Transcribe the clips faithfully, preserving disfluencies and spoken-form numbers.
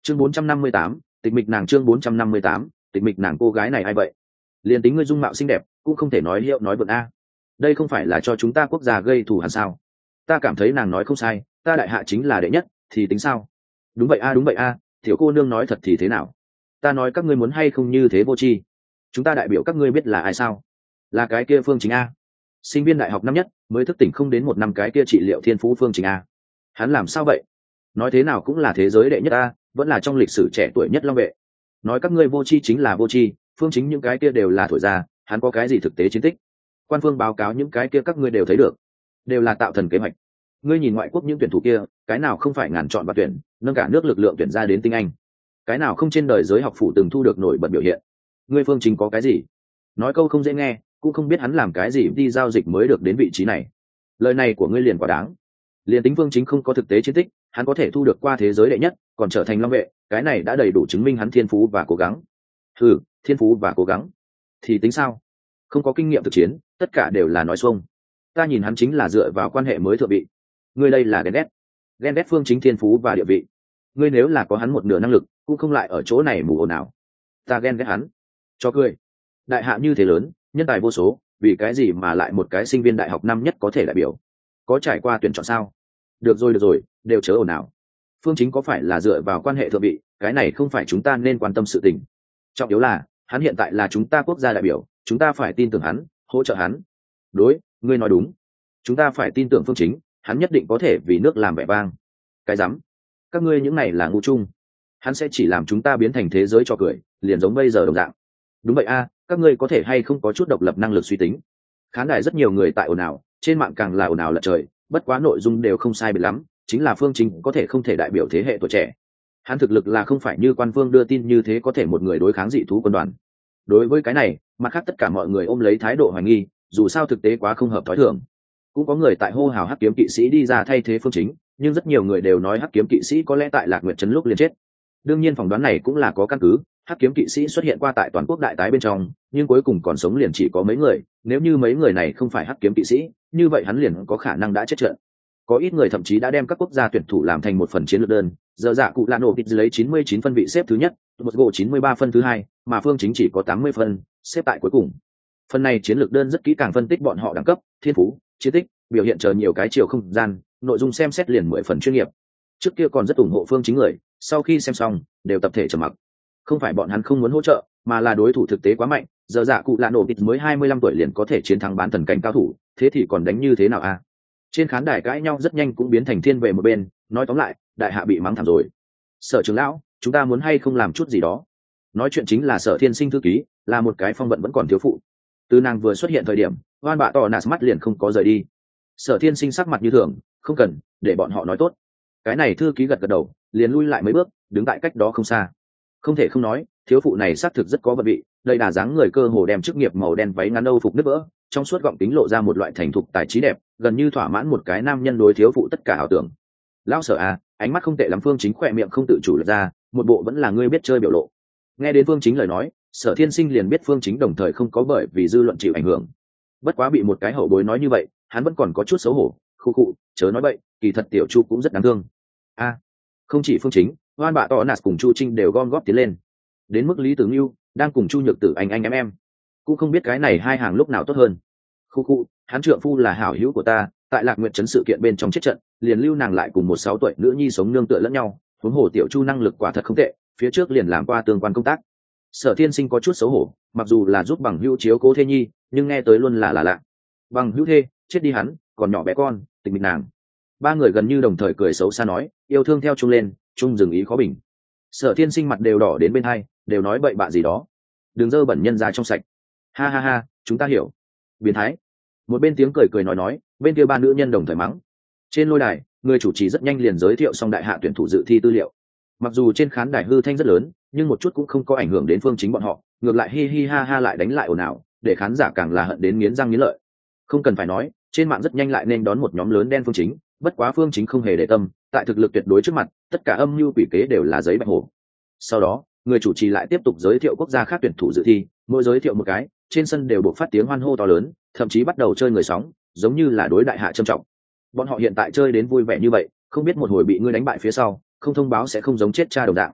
chương bốn trăm năm mươi tám, tịch mịch nàng. Chương bốn trăm năm mươi tám, tịch mịch nàng. Cô gái này ai vậy? Liền tính ngươi dung mạo xinh đẹp cũng không thể nói hiệu nói vượn a. Đây không phải là cho chúng ta quốc gia gây thù hằn sao? Ta cảm thấy nàng nói không sai, ta đại hạ chính là đệ nhất thì tính sao? Đúng vậy a, đúng vậy a, tiểu cô nương nói thật thì thế nào? Ta nói các ngươi muốn hay không như thế vô tri. Chúng ta đại biểu các ngươi biết là ai sao? Là cái kia Phương Chính a, sinh viên đại học năm nhất mới thức tỉnh không đến một năm cái kia trị liệu thiên phú Phương Chính a. Hắn làm sao vậy? Nói thế nào cũng là thế giới đệ nhất a, vẫn là trong lịch sử trẻ tuổi nhất long vệ. Nói các ngươi vô tri chính là vô tri, Phương Chính những cái kia đều là thổi ra, hắn có cái gì thực tế chiến tích? Quan phương báo cáo những cái kia các ngươi đều thấy được, đều là tạo thần kế hoạch. Ngươi nhìn ngoại quốc những tuyển thủ kia, cái nào không phải ngàn chọn và tuyển, nâng cả nước lực lượng tuyển ra đến tinh anh, cái nào không trên đời giới học phủ từng thu được nổi bật biểu hiện. Ngươi Phương Chính có cái gì? Nói câu không dễ nghe, cũng không biết hắn làm cái gì đi giao dịch mới được đến vị trí này. Lời này của ngươi liền quá đáng. Liền tính Phương Chính không có thực tế chiến tích, hắn có thể thu được qua thế giới đệ nhất, còn trở thành long vệ, cái này đã đầy đủ chứng minh hắn thiên phú và cố gắng. Ừ, thiên phú và cố gắng thì tính sao? Không có kinh nghiệm thực chiến, tất cả đều là nói xuông. Ta nhìn hắn chính là dựa vào quan hệ mới thượng vị. Ngươi đây là ghen ghét, ghen ghét Phương Chính thiên phú và địa vị. Ngươi nếu là có hắn một nửa năng lực, cũng không lại ở chỗ này mù ồn nào. Ta ghen ghét hắn? Cho cười. Đại hạ như thế lớn, nhân tài vô số, vì cái gì mà lại một cái sinh viên đại học năm nhất có thể đại biểu? Có trải qua tuyển chọn sao? Được rồi được rồi, đều chớ ồn ào. Phương Chính có phải là dựa vào quan hệ thượng vị, cái này không phải chúng ta nên quan tâm sự tình. Trọng yếu là hắn hiện tại là chúng ta quốc gia đại biểu, chúng ta phải tin tưởng hắn, hỗ trợ hắn. Đối, ngươi nói đúng, chúng ta phải tin tưởng Phương Chính, hắn nhất định có thể vì nước làm vẻ vang. Cái rắm, các ngươi những này là ngu chung, hắn sẽ chỉ làm chúng ta biến thành thế giới trò cười, liền giống bây giờ đồng dạng. Đúng vậy a, các ngươi có thể hay không có chút độc lập năng lực suy tính? Khán đài rất nhiều người tại ồn ào, trên mạng càng là ồn ào lật trời, bất quá nội dung đều không sai biệt lắm, chính là Phương Chính có thể không thể đại biểu thế hệ tuổi trẻ. Hắn thực lực là không phải như quan phương đưa tin như thế có thể một người đối kháng dị thú quân đoàn. Đối với cái này, mặt khác tất cả mọi người ôm lấy thái độ hoài nghi, dù sao thực tế quá không hợp thói thường. Cũng có người tại hô hào hắc kiếm kỵ sĩ đi ra thay thế Phương Chính, nhưng rất nhiều người đều nói hắc kiếm kỵ sĩ có lẽ tại Lạc Nguyệt trấn lúc liền chết. Đương nhiên phỏng đoán này cũng là có căn cứ, hắc kiếm kỵ sĩ xuất hiện qua tại toàn quốc đại tái bên trong, nhưng cuối cùng còn sống liền chỉ có mấy người, nếu như mấy người này không phải hắc kiếm kỵ sĩ, như vậy hắn liền có khả năng đã chết trận. Có ít người thậm chí đã đem các quốc gia tuyển thủ làm thành một phần chiến lược đơn, giờ dạ cụ Lano Kịch lấy chín mươi chín phân vị xếp thứ nhất, một gỗ chín mươi ba phân thứ hai, mà Phương Chính chỉ có tám mươi phân, xếp tại cuối cùng. Phần này chiến lược đơn rất kỹ càng phân tích bọn họ đẳng cấp, thiên phú, chiến tích, biểu hiện chờ nhiều cái chiều không gian, nội dung xem xét liền mười phần chuyên nghiệp. Trước kia còn rất ủng hộ Phương Chính người, sau khi xem xong, đều tập thể trầm mặc. Không phải bọn hắn không muốn hỗ trợ, mà là đối thủ thực tế quá mạnh, giờ dạ cụ Lano Kịch mới hai mươi lăm tuổi liền có thể chiến thắng bán thần cảnh cao thủ, thế thì còn đánh như thế nào a? Trên khán đài cãi nhau rất nhanh cũng biến thành thiên về một bên, nói tóm lại, đại hạ bị mắng thảm rồi. Sở trưởng lão, chúng ta muốn hay không làm chút gì đó? Nói chuyện chính là Sở Thiên Sinh thư ký, là một cái phong vận vẫn còn thiếu phụ. Từ nàng vừa xuất hiện thời điểm, oan bạ tỏ nạt mắt liền không có rời đi. Sở Thiên Sinh sắc mặt như thường, không cần, để bọn họ nói tốt. Cái này thư ký gật gật đầu, liền lui lại mấy bước, đứng tại cách đó không xa. Không thể không nói, thiếu phụ này xác thực rất có vận vị, đây đà dáng người cơ hồ đem chức nghiệp màu đen váy ngắn âu phục nứt vỡ, trong suốt gọng kính lộ ra một loại thành thục tài trí đẹp, gần như thỏa mãn một cái nam nhân đối thiếu phụ tất cả ảo tưởng. Lão Sở à, ánh mắt không tệ lắm. Phương Chính khỏe miệng không tự chủ lật ra, một bộ vẫn là ngươi biết chơi biểu lộ. Nghe đến Phương Chính lời nói, Sở Thiên Sinh liền biết Phương Chính đồng thời không có bởi vì dư luận chịu ảnh hưởng. Bất quá bị một cái hậu bối nói như vậy, hắn vẫn còn có chút xấu hổ, khu khụ, chớ nói vậy, kỳ thật tiểu Chu cũng rất đáng thương. A, à, không chỉ Phương Chính, Oan Bạ Tỏ Nạt cùng Chu Trinh đều gom góp tiến lên. Đến mức Lý Tử Nưu đang cùng Chu Nhược Tử anh anh em em, cũng không biết cái này hai hàng lúc nào tốt hơn. Khu khu, hắn trượng phu là hảo hữu của ta, tại Lạc Nguyệt trấn sự kiện bên trong chết trận, liền lưu nàng lại cùng một sáu tuổi nữ nhi sống nương tựa lẫn nhau, huống hồ tiểu Chu năng lực quả thật không tệ, phía trước liền làm qua tương quan công tác. Sở Thiên Sinh có chút xấu hổ, mặc dù là giúp bằng hữu chiếu cố thê nhi, nhưng nghe tới luôn là là lạ. Bằng hữu thê, chết đi hắn, còn nhỏ bé con, tịch mịch nàng. Ba người gần như đồng thời cười xấu xa nói, yêu thương theo chung lên, chung dừng ý khó bình. Sở Thiên Sinh mặt đều đỏ đến bên hai, đều nói bậy bạ gì đó. Đừng dơ bẩn nhân ra trong sạch. Ha ha ha, chúng ta hiểu. Biến thái. Một bên tiếng cười cười nói nói, bên kia ba nữ nhân đồng thời mắng. Trên lôi đài, người chủ trì rất nhanh liền giới thiệu xong đại hạ tuyển thủ dự thi tư liệu. Mặc dù trên khán đài hư thanh rất lớn, nhưng một chút cũng không có ảnh hưởng đến Phương Chính bọn họ, ngược lại hi hi ha ha lại đánh lại ồn ào, để khán giả càng là hận đến nghiến răng nghiến lợi. Không cần phải nói, trên mạng rất nhanh lại nên đón một nhóm lớn đen Phương Chính, bất quá Phương Chính không hề để tâm, tại thực lực tuyệt đối trước mặt, tất cả âm mưu quỷ kế đều là giấy bạch hổ. Sau đó, người chủ trì lại tiếp tục giới thiệu quốc gia khác tuyển thủ dự thi, mỗi giới thiệu một cái, trên sân đều buộc phát tiếng hoan hô to lớn, thậm chí bắt đầu chơi người sóng, giống như là đối đại hạ trầm trọng. Bọn họ hiện tại chơi đến vui vẻ như vậy, không biết một hồi bị ngươi đánh bại phía sau, không thông báo sẽ không giống chết cha đồng dạng.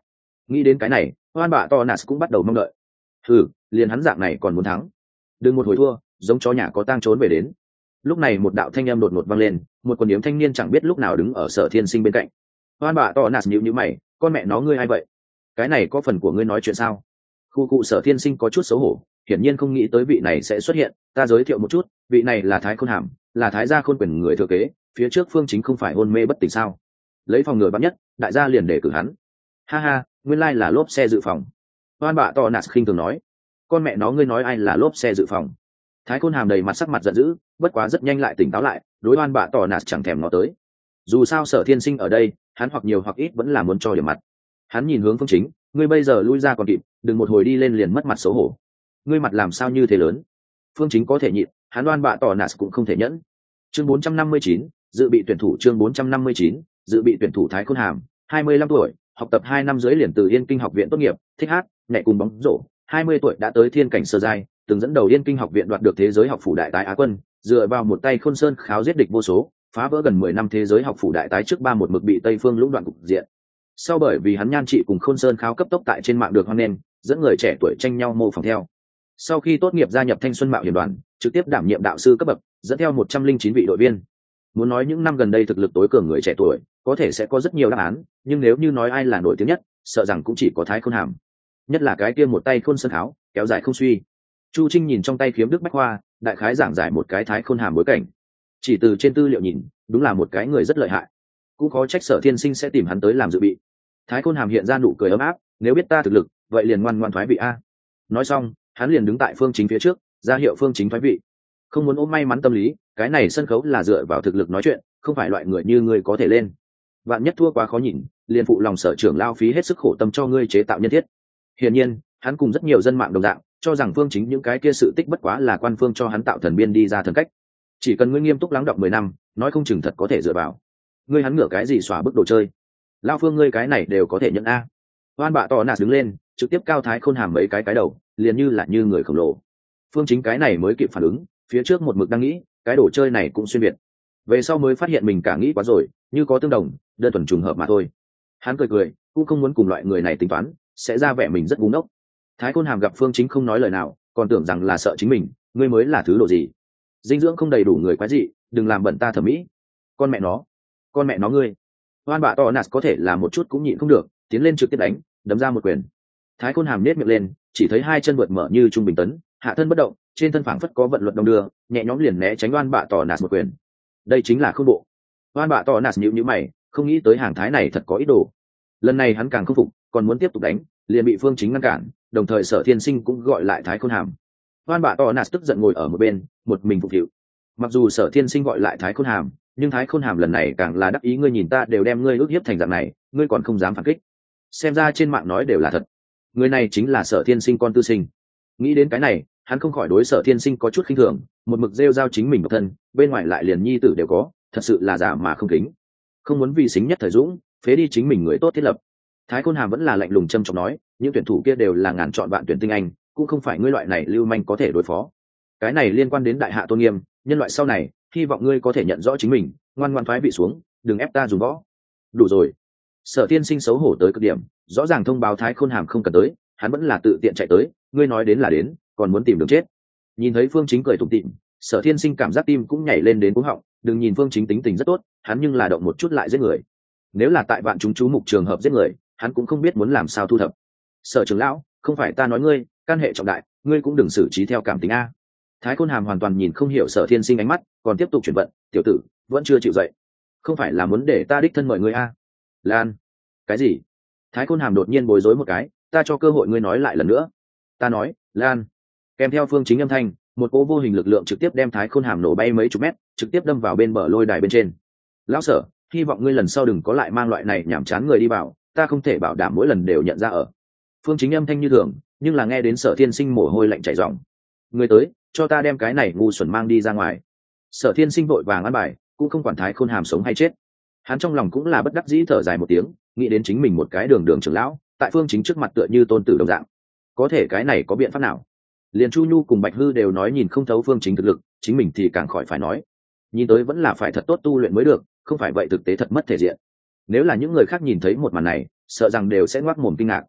Nghĩ đến cái này, oan bạ to nas cũng bắt đầu mong đợi. Ừ, liền hắn dạng này còn muốn thắng, đừng một hồi thua giống chó nhà có tang trốn về đến. Lúc này một đạo thanh âm đột ngột vang lên, một quần yếm thanh niên chẳng biết lúc nào đứng ở Sở Thiên Sinh bên cạnh. Oan bạ to nas nhíu nhíu mày, con mẹ nó ngươi ai vậy? Cái này có phần của ngươi nói chuyện sao? Khu cụ Sở Thiên Sinh có chút xấu hổ, hiển nhiên không nghĩ tới vị này sẽ xuất hiện. Ta giới thiệu một chút, vị này là Thái Khôn Hàm, là Thái gia khôn quyền người thừa kế, phía trước Phương Chính không phải hôn mê bất tỉnh sao? Lấy phòng ngừa bắn nhất, đại gia liền để cử hắn. Ha ha, nguyên lai là lốp xe dự phòng. Oan bạ to nas khinh thường nói, con mẹ nó ngươi nói ai là lốp xe dự phòng? Thái Khôn Hàm đầy mặt sắc mặt giận dữ, bất quá rất nhanh lại tỉnh táo lại, đối oan bạ to nas chẳng thèm ngó tới. Dù sao Sở Thiên Sinh ở đây, hắn hoặc nhiều hoặc ít vẫn là muốn cho điểm mặt. Hắn nhìn hướng Phương Chính, ngươi bây giờ lui ra còn kịp, đừng một hồi đi lên liền mất mặt xấu hổ. Ngươi mặt làm sao như thế lớn? Phương Chính có thể nhịn, hắn oan bạ to nas cũng không thể nhẫn. Chương bốn trăm năm mươi chín, dự bị tuyển thủ chương bốn trăm năm mươi chín, dự bị tuyển thủ Thái Khôn Hàm, hai mươi lăm tuổi, học tập hai năm dưới liền từ Yên Kinh học viện tốt nghiệp, thích hát, nhảy cùng bóng rổ, hai mươi tuổi đã tới thiên cảnh sơ giai, từng dẫn đầu Yên Kinh học viện đoạt được thế giới học phủ đại tái Á quân, dựa vào một tay Khôn Sơn kháo giết địch vô số, phá vỡ gần mười năm thế giới học phủ đại tái trước ba một mực bị Tây Phương lũng đoạn cục diện. Sau bởi vì hắn nhan trị cùng Khôn Sơn kháo cấp tốc tại trên mạng được hoan nghênh, dẫn người trẻ tuổi tranh nhau mô phỏng theo. Sau khi tốt nghiệp gia nhập Thanh Xuân Mạo Hiểm đoàn, trực tiếp đảm nhiệm đạo sư cấp bậc, dẫn theo một trăm linh chín vị đội viên. Muốn nói những năm gần đây thực lực tối cường người trẻ tuổi, có thể sẽ có rất nhiều đáp án, nhưng nếu như nói ai là nổi tiếng nhất, sợ rằng cũng chỉ có Thái Khôn Hàm. Nhất là cái kia một tay Khôn Sơn kháo, kéo dài không suy. Chu Trinh nhìn trong tay kiếm đức bách hoa, đại khái giảng giải một cái Thái Khôn Hàm bối cảnh. Chỉ từ trên tư liệu nhìn, đúng là một cái người rất lợi hại. Cũng khó trách Sở Thiên Sinh sẽ tìm hắn tới làm dự bị. Thái Khôn Hàm hiện ra nụ cười ấm áp, nếu biết ta thực lực, vậy liền ngoan ngoan thoái vị a. Nói xong, hắn liền đứng tại Phương Chính phía trước, ra hiệu Phương Chính thoái vị. Không muốn ôm may mắn tâm lý, cái này sân khấu là dựa vào thực lực nói chuyện, không phải loại người như ngươi có thể lên. Vạn nhất thua quá khó nhìn, liền phụ lòng Sở trưởng lao phí hết sức khổ tâm cho ngươi chế tạo nhân thiết. Hiển nhiên, hắn cùng rất nhiều dân mạng đồng dạng, cho rằng Phương Chính những cái kia sự tích bất quá là quan phương cho hắn tạo thần biên đi ra thần cách. Chỉ cần ngươi nghiêm túc lắng đọng mười năm, nói không chừng thật có thể dựa vào. Ngươi hắn ngửa cái gì xóa bức đồ chơi? Lao Phương ngươi cái này đều có thể nhận a. Oan bạ to nạt đứng lên, trực tiếp cao Thái Khôn Hàm mấy cái cái đầu, liền như là như người khổng lồ. Phương Chính cái này mới kịp phản ứng, phía trước một mực đang nghĩ, cái đồ chơi này cũng xuyên việt. Về sau mới phát hiện mình cả nghĩ quá rồi, như có tương đồng, đơn thuần trùng hợp mà thôi. Hắn cười cười, cũng không muốn cùng loại người này tính toán, sẽ ra vẻ mình rất ngu ngốc. Thái Khôn Hàm gặp Phương Chính không nói lời nào, còn tưởng rằng là sợ chính mình, ngươi mới là thứ độ gì? Dinh dưỡng không đầy đủ người quái dị, đừng làm bẩn ta thẩm mỹ. Con mẹ nó, con mẹ nó ngươi. Oan bạ to nạt có thể là một chút cũng nhịn không được, tiến lên trực tiếp đánh, đấm ra một quyền. Thái Khôn Hàm nết miệng lên, chỉ thấy hai chân vượt mở như trung bình tấn, hạ thân bất động, trên thân phảng phất có vận luật đông đưa, nhẹ nhõm liền né tránh oan bạ to nạt một quyền. Đây chính là không bộ. Oan bạ to nạt nhíu nhíu mày, không nghĩ tới hàng thái này thật có ý đồ. Lần này hắn càng không phục, còn muốn tiếp tục đánh, liền bị Phương Chính ngăn cản, đồng thời Sở Thiên Sinh cũng gọi lại Thái Khôn Hàm. Oan bạ to nạt tức giận ngồi ở một bên, một mình phục vụ. Mặc dù Sở Thiên Sinh gọi lại Thái Khôn Hàm, nhưng Thái Khôn Hàm lần này càng là đắc ý, ngươi nhìn ta đều đem ngươi ức hiếp thành dạng này, ngươi còn không dám phản kích. Xem ra trên mạng nói đều là thật. Người này chính là Sở Thiên Sinh con tư sinh. Nghĩ đến cái này, hắn không khỏi đối Sở Thiên Sinh có chút khinh thường, một mực rêu rao chính mình độc thân, bên ngoài lại liền nhi tử đều có, thật sự là giả mà không kính. Không muốn vì xính nhất thời dũng, phế đi chính mình người tốt thiết lập. Thái Khôn Hàm vẫn là lạnh lùng châm trọng nói, những tuyển thủ kia đều là ngàn chọn vạn tuyển tinh anh, cũng không phải ngươi loại này lưu manh có thể đối phó. Cái này liên quan đến đại hạ tôn nghiêm, nhân loại sau này, hy vọng ngươi có thể nhận rõ chính mình, ngoan ngoãn thoái vị xuống, đừng ép ta dùng võ. Đủ rồi. Sở Thiên Sinh xấu hổ tới cực điểm, rõ ràng thông báo Thái Khôn Hàm không cần tới, hắn vẫn là tự tiện chạy tới, ngươi nói đến là đến, còn muốn tìm đường chết. Nhìn thấy Phương Chính cười tủm tỉm, Sở Thiên Sinh cảm giác tim cũng nhảy lên đến cuống họng, đừng nhìn Phương Chính tính tình rất tốt, hắn nhưng là động một chút lại giết người. Nếu là tại vạn chúng chú mục trường hợp giết người, hắn cũng không biết muốn làm sao thu thập. Sở trưởng lão, không phải ta nói ngươi, căn hệ trọng đại, ngươi cũng đừng xử trí theo cảm tính a. Thái Khôn Hàm hoàn toàn nhìn không hiểu Sở Thiên Sinh ánh mắt, còn tiếp tục chuyển vận, tiểu tử vẫn chưa chịu dậy, không phải là muốn để ta đích thân mời ngươi a? Lan, cái gì? Thái Khôn Hàm đột nhiên bối rối một cái, ta cho cơ hội ngươi nói lại lần nữa. Ta nói, Lan. Kèm theo Phương Chính âm thanh, một cỗ vô hình lực lượng trực tiếp đem Thái Khôn Hàm nổ bay mấy chục mét, trực tiếp đâm vào bên bờ lôi đài bên trên. Lão Sở, hy vọng ngươi lần sau đừng có lại mang loại này nhảm chán người đi vào, ta không thể bảo đảm mỗi lần đều nhận ra ở. Phương Chính âm thanh như thường, nhưng là nghe đến Sở Thiên Sinh mồ hôi lạnh chảy ròng. Người tới, cho ta đem cái này ngu xuẩn mang đi ra ngoài. Sở Thiên Sinh vội vàng ăn bài, cũng không quản Thái Khôn Hàm sống hay chết. Hắn trong lòng cũng là bất đắc dĩ thở dài một tiếng, nghĩ đến chính mình một cái đường đường trưởng lão, tại Phương Chính trước mặt tựa như tôn tử đồng dạng. Có thể cái này có biện pháp nào? Liền Chu Nhu cùng Bạch Hư đều nói nhìn không thấu Phương Chính thực lực, chính mình thì càng khỏi phải nói. Nhìn tới vẫn là phải thật tốt tu luyện mới được, không phải vậy thực tế thật mất thể diện. Nếu là những người khác nhìn thấy một màn này, sợ rằng đều sẽ ngoác mồm kinh ngạc.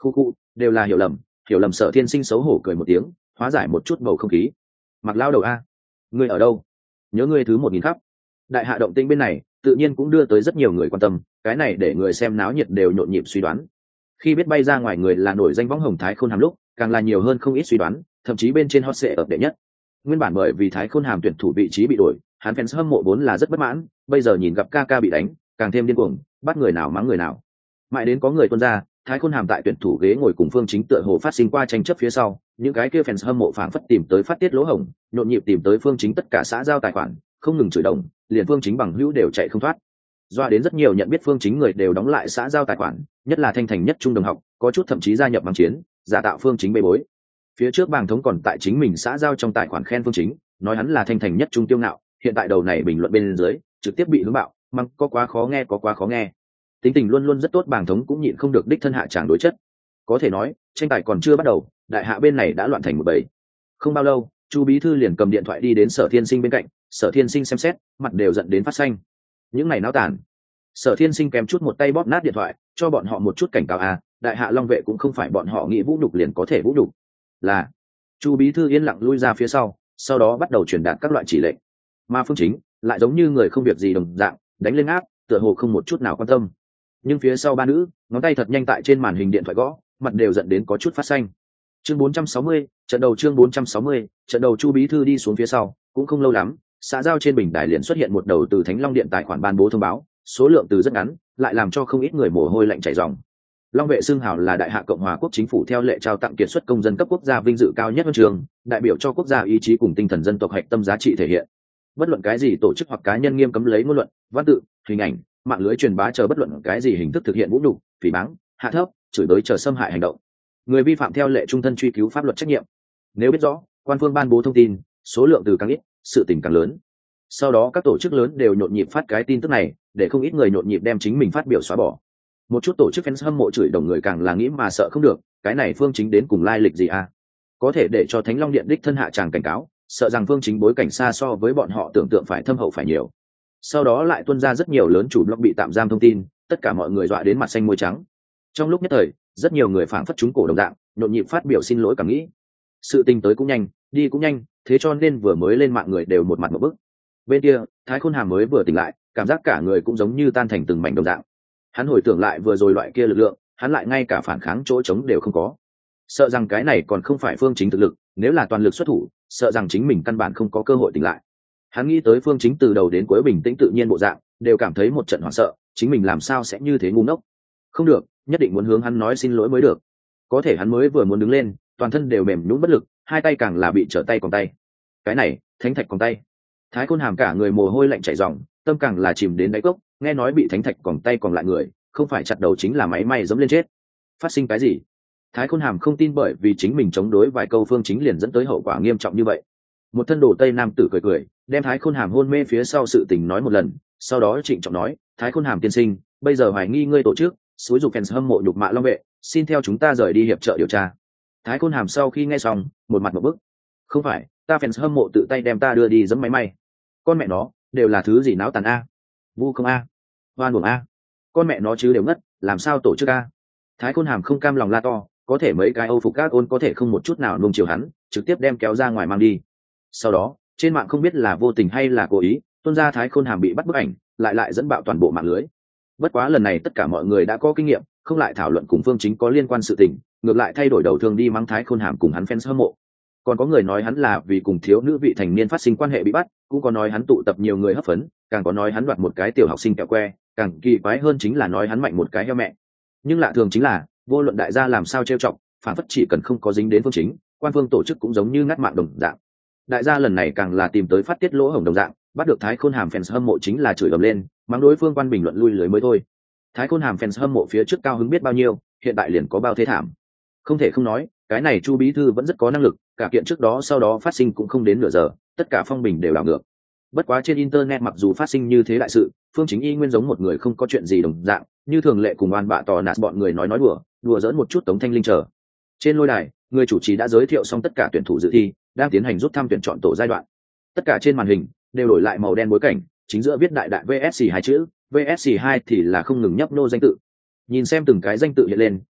Khu khu, đều là hiểu lầm, hiểu lầm. Sở Thiên Sinh xấu hổ cười một tiếng, hóa giải một chút bầu không khí. Mặc lao đầu a, ngươi ở đâu? Nhớ ngươi thứ một nghìn khắp. Đại hạ động tĩnh bên này tự nhiên cũng đưa tới rất nhiều người quan tâm, cái này để người xem náo nhiệt đều nhộn nhịp suy đoán. Khi biết bay ra ngoài người là nổi danh võng hồng Thái Khôn Hàm lúc, càng là nhiều hơn không ít suy đoán, thậm chí bên trên hot sẽ ở đệ nhất. Nguyên bản bởi vì Thái Khôn Hàm tuyển thủ vị trí bị đổi, hắn fans hâm mộ vốn là rất bất mãn, bây giờ nhìn gặp ca ca bị đánh, càng thêm điên cuồng, bắt người nào mắng người nào. Mãi đến có người tuôn ra, Thái Khôn Hàm tại tuyển thủ ghế ngồi cùng Phương Chính tựa hồ phát sinh qua tranh chấp phía sau, những cái kia fans hâm mộ phảng phất tìm tới phát tiết lỗ hổng, nhộn nhịp tìm tới Phương Chính tất cả xã giao tài khoản, không ngừng chửi đồng, liền Phương Chính bằng hữu đều chạy không thoát. Doa đến rất nhiều nhận biết Phương Chính người đều đóng lại xã giao tài khoản, nhất là thanh thành nhất trung đồng học, có chút thậm chí gia nhập bằng chiến, giả tạo Phương Chính bê bối. Phía trước bàng thống còn tại chính mình xã giao trong tài khoản khen Phương Chính, nói hắn là thanh thành nhất trung tiêu ngạo, hiện tại đầu này bình luận bên dưới, trực tiếp bị hướng bạo, mắng có quá khó nghe có quá khó nghe. Tính tình luôn luôn rất tốt bàng thống cũng nhịn không được đích thân hạ tràng đối chất. Có thể nói, tranh tài còn chưa bắt đầu, đại hạ bên này đã loạn thành một bầy. Không bao lâu, Chu bí thư liền cầm điện thoại đi đến Sở Thiên Sinh bên cạnh, Sở Thiên Sinh xem xét, mặt đều giận đến phát xanh. Những này náo tản. Sở Thiên Sinh kèm chút một tay bóp nát điện thoại, cho bọn họ một chút cảnh cáo à, đại hạ long vệ cũng không phải bọn họ nghĩ vũ nhục liền có thể vũ nhục. Là. Chu bí thư yên lặng lui ra phía sau, sau đó bắt đầu truyền đạt các loại chỉ lệnh. Mà Phương Chính lại giống như người không việc gì đồng dạng, đánh lên áp, tựa hồ không một chút nào quan tâm. Nhưng phía sau ba nữ, ngón tay thật nhanh tại trên màn hình điện thoại gõ, mặt đều giận đến có chút phát xanh. Chương bốn trăm sáu mươi, trận đầu chương bốn trăm sáu mươi, trận đầu Chu bí thư đi xuống phía sau, cũng không lâu lắm, xã giao trên bình đài liền xuất hiện một đầu từ Thánh Long Điện tài khoản ban bố thông báo, số lượng từ rất ngắn, lại làm cho không ít người mồ hôi lạnh chảy ròng. Long vệ xưng hào là đại hạ cộng hòa quốc chính phủ theo lệ trao tặng kiệt xuất công dân cấp quốc gia vinh dự cao nhất huân trường, đại biểu cho quốc gia ý chí cùng tinh thần dân tộc hạch tâm giá trị thể hiện. Bất luận cái gì tổ chức hoặc cá nhân nghiêm cấm lấy ngôn luận, văn tự, hình ảnh, mạng lưới truyền bá chờ bất luận cái gì hình thức thực hiện vũ nhục, phỉ báng, hạ thấp, chửi bới chờ xâm hại hành động. Người vi phạm theo lệ trung thân truy cứu pháp luật trách nhiệm. Nếu biết rõ, quan phương ban bố thông tin, số lượng từ càng ít, sự tình càng lớn. Sau đó các tổ chức lớn đều nhộn nhịp phát cái tin tức này, để không ít người nhộn nhịp đem chính mình phát biểu xóa bỏ. Một chút tổ chức fans hâm mộ chửi đồng người càng là nghĩ mà sợ không được, cái này Phương Chính đến cùng lai lịch gì à? Có thể để cho Thánh Long Điện đích thân hạ tràng cảnh cáo, sợ rằng Phương Chính bối cảnh xa so với bọn họ tưởng tượng phải thâm hậu phải nhiều. Sau đó lại tuôn ra rất nhiều lớn chủ blog bị tạm giam thông tin, tất cả mọi người dọa đến mặt xanh môi trắng. Trong lúc nhất thời, rất nhiều người phảng phất trúng cổ đồng dạng, nhộn nhịp phát biểu xin lỗi cảm nghĩ. Sự tình tới cũng nhanh, đi cũng nhanh, thế cho nên vừa mới lên mạng người đều một mặt một bức. Bên kia, Thái Khôn Hàm mới vừa tỉnh lại, cảm giác cả người cũng giống như tan thành từng mảnh đồng dạng. Hắn hồi tưởng lại vừa rồi loại kia lực lượng, hắn lại ngay cả phản kháng chỗ trống đều không có. Sợ rằng cái này còn không phải Phương Chính thực lực, nếu là toàn lực xuất thủ, sợ rằng chính mình căn bản không có cơ hội tỉnh lại. Hắn nghĩ tới Phương Chính từ đầu đến cuối bình tĩnh tự nhiên bộ dạng, đều cảm thấy một trận hoảng sợ, chính mình làm sao sẽ như thế ngu ngốc. Không được, nhất định muốn hướng hắn nói xin lỗi mới được. Có thể hắn mới vừa muốn đứng lên, toàn thân đều mềm nhũn bất lực, hai tay càng là bị trở tay còn tay. Cái này, thánh thạch còn tay. Thái Khôn Hàm cả người mồ hôi lạnh chảy ròng, tâm càng là chìm đến đáy cốc, nghe nói bị thánh thạch còn tay còn lại người, không phải chặt đầu chính là máy may giẫm lên chết. Phát sinh cái gì? Thái Khôn Hàm không tin bởi vì chính mình chống đối vài câu Phương Chính liền dẫn tới hậu quả nghiêm trọng như vậy. Một thân đồ tây nam tử cười cười, đem Thái Khôn Hàm hôn mê phía sau sự tình nói một lần, sau đó trịnh trọng nói, Thái Khôn Hàm tiên sinh, bây giờ hoài nghi ngươi tổ chức xúi giục fans hâm mộ nhục mạ Long vệ, xin theo chúng ta rời đi hiệp trợ điều tra. Thái Khôn Hàm sau khi nghe xong, một mặt một bức. Không phải, ta fans hâm mộ tự tay đem ta đưa đi giẫm máy may. Con mẹ nó, đều là thứ gì náo tàn a? Vu không a? Hoan uổng a? Con mẹ nó chứ đều ngất, làm sao tổ chức a? Thái Khôn Hàm không cam lòng la to, có thể mấy cái Âu phục các ôn có thể không một chút nào nuông chiều hắn, trực tiếp đem kéo ra ngoài mang đi. Sau đó, trên mạng không biết là vô tình hay là cố ý, tuôn ra Thái Khôn Hàm bị bắt bức ảnh, lại lại dẫn bạo toàn bộ mạng lưới. Bất quá lần này tất cả mọi người đã có kinh nghiệm, không lại thảo luận cùng Phương Chính có liên quan sự tình, ngược lại thay đổi đầu thương đi mắng Thái Khôn Hàm cùng hắn fans hâm mộ. Còn có người nói hắn là vì cùng thiếu nữ vị thành niên phát sinh quan hệ bị bắt, cũng có nói hắn tụ tập nhiều người hấp phấn, càng có nói hắn đoạt một cái tiểu học sinh kẹo que, càng kỳ quái hơn chính là nói hắn mạnh một cái heo mẹ. Nhưng lạ thường chính là, vô luận đại gia làm sao trêu chọc, phản phất chỉ cần không có dính đến Phương Chính, quan phương tổ chức cũng giống như ngắt mạng đồng dạng. Đại gia lần này càng là tìm tới phát tiết lỗ hổng đồng dạng, bắt được Thái Khôn Hàm fans hâm mộ chính là chửi ầm lên, mắng đối phương quan bình luận lui lưới mới thôi. Thái Khôn Hàm fans hâm mộ phía trước cao hứng biết bao nhiêu, hiện tại liền có bao thế thảm. Không thể không nói, cái này Chu bí thư vẫn rất có năng lực, cả kiện trước đó sau đó phát sinh cũng không đến nửa giờ, tất cả phong bình đều đảo ngược. Bất quá trên internet mặc dù phát sinh như thế đại sự, Phương Chính y nguyên giống một người không có chuyện gì đồng dạng, như thường lệ cùng oan bạ tò nạt bọn người nói nói đùa, đùa giỡn một chút Tống Thanh Linh chờ. Trên lôi đài, người chủ trì đã giới thiệu xong tất cả tuyển thủ dự thi, đang tiến hành rút thăm tuyển chọn tổ giai đoạn. Tất cả trên màn hình đều đổi lại màu đen bối cảnh, chính giữa viết đại đại vê ét xê hai chữ, vê ét xê hai thì là không ngừng nhấp nô danh tự. Nhìn xem từng cái danh tự hiện lên,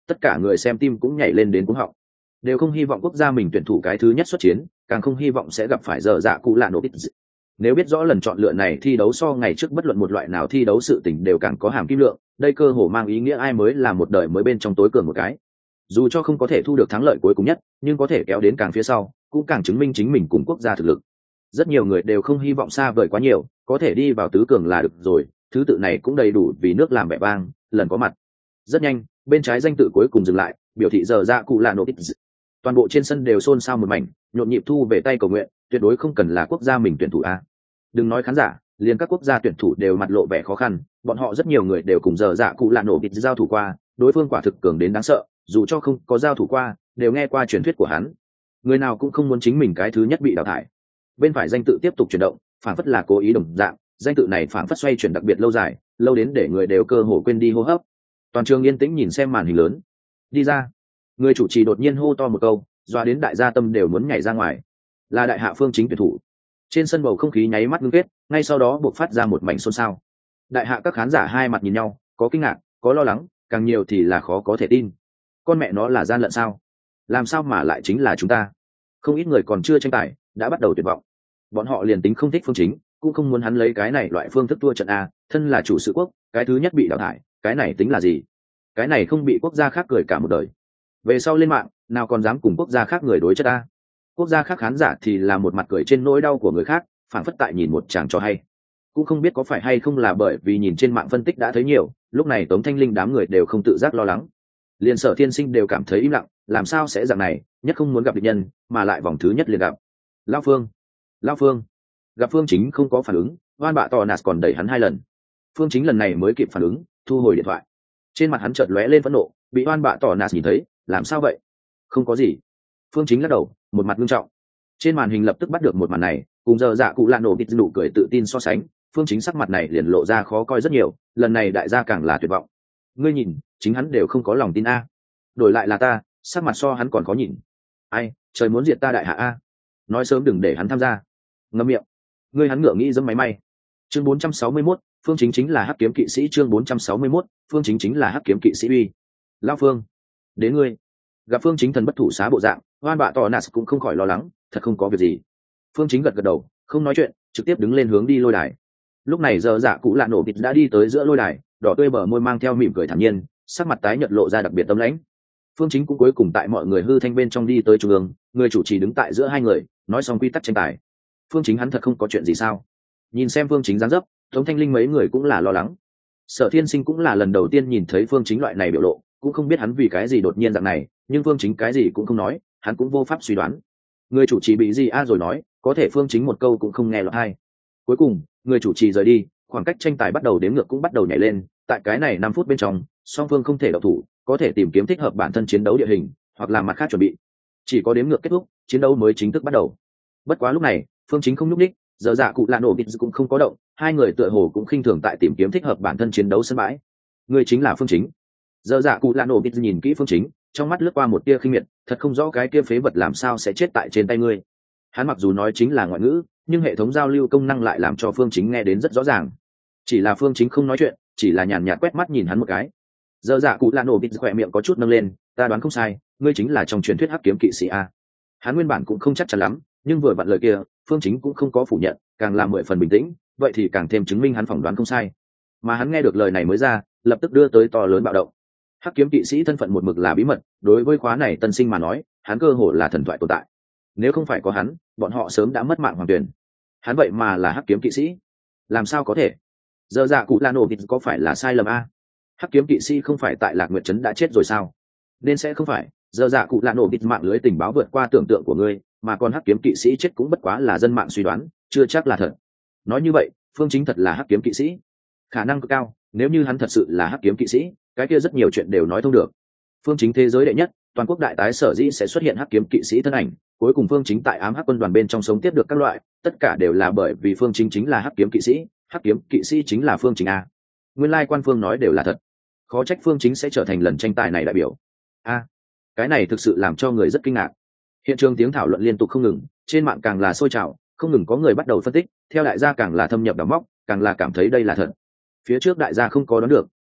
tất cả người xem tim cũng nhảy lên đến cuống họng, đều không hy vọng quốc gia mình tuyển thủ cái thứ nhất xuất chiến, càng không hy vọng sẽ gặp phải giờ dạ cụ lạ nổ bít. Nếu biết rõ lần chọn lựa này thi đấu so ngày trước bất luận một loại nào thi đấu sự tình đều càng có hàm kim lượng, đây cơ hồ mang ý nghĩa ai mới là một đời mới bên trong tối cường một cái. Dù cho không có thể thu được thắng lợi cuối cùng nhất, nhưng có thể kéo đến càng phía sau, cũng càng chứng minh chính mình cùng quốc gia thực lực. Rất nhiều người đều không hy vọng xa vời quá nhiều, có thể đi vào tứ cường là được rồi, thứ tự này cũng đầy đủ vì nước làm vẻ vang, lần có mặt. Rất nhanh, bên trái danh tự cuối cùng dừng lại, biểu thị giờ dạ cụ lạ nổ bít. Toàn bộ trên sân đều xôn xao một mảnh, nhộn nhịp thu về tay cầu nguyện, tuyệt đối không cần là quốc gia mình tuyển thủ a. Đừng nói khán giả, liền các quốc gia tuyển thủ đều mặt lộ vẻ khó khăn, bọn họ rất nhiều người đều cùng giờ dạ cụ lạ nổ bít giao thủ qua, đối phương quả thực cường đến đáng sợ, dù cho không có giao thủ qua, đều nghe qua truyền thuyết của hắn. Người nào cũng không muốn chính mình cái thứ nhất bị đào thải. Bên phải danh tự tiếp tục chuyển động, phản phất là cố ý đồng dạng, danh tự này phản phất xoay chuyển đặc biệt lâu dài, lâu đến để người đều cơ hồ quên đi hô hấp. Toàn trường yên tĩnh nhìn xem màn hình lớn. Đi ra. Người chủ trì đột nhiên hô to một câu, doa đến đại gia tâm đều muốn nhảy ra ngoài. Là đại hạ Phương Chính tuyển thủ. Trên sân bầu không khí nháy mắt ngưng kết, ngay sau đó buộc phát ra một mảnh xôn xao. Đại hạ các khán giả hai mặt nhìn nhau, có kinh ngạc, có lo lắng, càng nhiều thì là khó có thể tin. Con mẹ nó là gian lận sao? Làm sao mà lại chính là chúng ta? Không ít người còn chưa tranh tài, đã bắt đầu tuyệt vọng. Bọn họ liền tính không thích Phương Chính, cũng không muốn hắn lấy cái này loại phương thức thua trận a, thân là chủ sự quốc, cái thứ nhất bị đào thải, cái này tính là gì? Cái này không bị quốc gia khác cười cả một đời. Về sau lên mạng, nào còn dám cùng quốc gia khác người đối chất a? Quốc gia khác khán giả thì là một mặt cười trên nỗi đau của người khác, phảng phất tại nhìn một chàng trò hay. Cũng không biết có phải hay không là bởi vì nhìn trên mạng phân tích đã thấy nhiều, lúc này Tống Thanh Linh đám người đều không tự giác lo lắng. Liên Sở Thiên Sinh đều cảm thấy im lặng, làm sao sẽ dạng này, nhất không muốn gặp địch nhân, mà lại vòng thứ nhất liền gặp. Lão Phương, Lão Phương, gặp Phương Chính không có phản ứng, oan bạ tò nạt còn đẩy hắn hai lần. Phương Chính lần này mới kịp phản ứng, thu hồi điện thoại. Trên mặt hắn chợt lóe lên phẫn nộ, bị oan bạ tò nạt nhìn thấy, làm sao vậy? Không có gì. Phương Chính lắc đầu, một mặt nghiêm trọng. Trên màn hình lập tức bắt được một màn này, cùng giờ dạ cụ lạ nổ bịt nụ cười tự tin so sánh, Phương Chính sắc mặt này liền lộ ra khó coi rất nhiều, lần này đại gia càng là tuyệt vọng. Ngươi nhìn, chính hắn đều không có lòng tin a. Đổi lại là ta, sắc mặt so hắn còn khó nhìn. Ai, trời muốn diệt ta đại hạ a. Nói sớm đừng để hắn tham gia. Ngậm miệng. Ngươi hắn ngựa nghĩ dẫm máy may. Chương bốn trăm sáu mươi mốt, Phương Chính chính là Hắc Kiếm Kỵ Sĩ. Chương bốn trăm sáu mươi mốt, Phương Chính chính là Hắc Kiếm Kỵ Sĩ uy. Lão Phương, đến ngươi. Gặp Phương Chính thần bất thủ xá bộ dạng, oan bạ tỏ nạt cũng không khỏi lo lắng, thật không có việc gì. Phương Chính gật gật đầu, không nói chuyện, trực tiếp đứng lên hướng đi lôi đài. Lúc này giờ dạ cụ lạ nổ bịt đã đi tới giữa lôi đài, đỏ tươi bờ môi mang theo mỉm cười thản nhiên, sắc mặt tái nhợt lộ ra đặc biệt tâm lãnh. Phương Chính cũng cuối cùng tại mọi người hư thanh bên trong đi tới trung ương, người chủ trì đứng tại giữa hai người, nói xong quy tắc tranh tài. Phương Chính hắn thật không có chuyện gì sao? Nhìn xem Phương Chính dáng dấp, Tống Thanh Linh mấy người cũng là lo lắng. Sở Thiên Sinh cũng là lần đầu tiên nhìn thấy Phương Chính loại này biểu lộ, cũng không biết hắn vì cái gì đột nhiên dạng này, nhưng Phương Chính cái gì cũng không nói, hắn cũng vô pháp suy đoán. Người chủ trì bị gì a rồi nói, có thể Phương Chính một câu cũng không nghe lọt tai. Cuối cùng, người chủ trì rời đi, khoảng cách tranh tài bắt đầu đếm ngược cũng bắt đầu nhảy lên, tại cái này năm phút bên trong, song phương không thể động thủ, có thể tìm kiếm thích hợp bản thân chiến đấu địa hình, hoặc là mặt khác chuẩn bị. Chỉ có đếm ngược kết thúc, chiến đấu mới chính thức bắt đầu. Bất quá lúc này, Phương Chính không nhúc nhích, giờ dạ cụ lạ nổ bịt cũng không có động, hai người tựa hồ cũng khinh thường tại tìm kiếm thích hợp bản thân chiến đấu sân bãi. Người chính là Phương Chính. Giờ dạ cụ lạ nổ bịt nhìn kỹ Phương Chính, trong mắt lướt qua một tia khinh miệt, thật không rõ cái kia phế vật làm sao sẽ chết tại trên tay ngươi. Hắn mặc dù nói chính là ngoại ngữ, nhưng hệ thống giao lưu công năng lại làm cho Phương Chính nghe đến rất rõ ràng. Chỉ là Phương Chính không nói chuyện, chỉ là nhàn nhạt quét mắt nhìn hắn một cái. Giờ dạ cụ lạ nổ bịt khỏe miệng có chút nâng lên, ta đoán không sai, ngươi chính là trong truyền thuyết Hắc Kiếm Kỵ Sĩ a. Hắn nguyên bản cũng không chắc chắn lắm, nhưng vừa vặn lời kia, Phương Chính cũng không có phủ nhận, càng làm mười phần bình tĩnh, vậy thì càng thêm chứng minh hắn phỏng đoán không sai. Mà hắn nghe được lời này mới ra, lập tức đưa tới to lớn bạo động. Hắc Kiếm Kỵ Sĩ thân phận một mực là bí mật, đối với khóa này tân sinh mà nói, hắn cơ hồ là thần thoại tồn tại. Nếu không phải có hắn, bọn họ sớm đã mất mạng hoàn toàn. Hắn vậy mà là Hắc Kiếm Kỵ Sĩ, làm sao có thể? Giờ dạ cụ Lano Vịt có phải là sai lầm a? Hắc Kiếm Kỵ Sĩ không phải tại Lạc Nguyệt trấn đã chết rồi sao? Nên sẽ không phải. Giờ dạ cụ Lano Vịt mạng lưới tình báo vượt qua tưởng tượng của ngươi, mà còn Hắc Kiếm Kỵ Sĩ chết cũng bất quá là dân mạng suy đoán, chưa chắc là thật. Nói như vậy, Phương Chính thật là Hắc Kiếm Kỵ Sĩ, khả năng cực cao. Nếu như hắn thật sự là Hắc Kiếm Kỵ Sĩ, cái kia rất nhiều chuyện đều nói thông được. Phương Chính thế giới đệ nhất, toàn quốc đại tái sở dĩ sẽ xuất hiện Hắc Kiếm Kỵ Sĩ thân ảnh, cuối cùng Phương Chính tại ám hắc quân đoàn bên trong sống tiếp được các loại, tất cả đều là bởi vì Phương Chính chính là Hắc Kiếm Kỵ Sĩ, Hắc Kiếm Kỵ Sĩ chính là Phương Chính a. Nguyên lai quan phương nói đều là thật, khó trách Phương Chính sẽ trở thành lần tranh tài này đại biểu a. Cái này thực sự làm cho người rất kinh ngạc. Hiện trường tiếng thảo luận liên tục không ngừng, trên mạng càng là sôi trào, không ngừng có người bắt đầu phân tích, theo đại gia càng là thâm nhập đào móc, càng là cảm thấy đây là thật. Phía trước đại gia không có đoán được,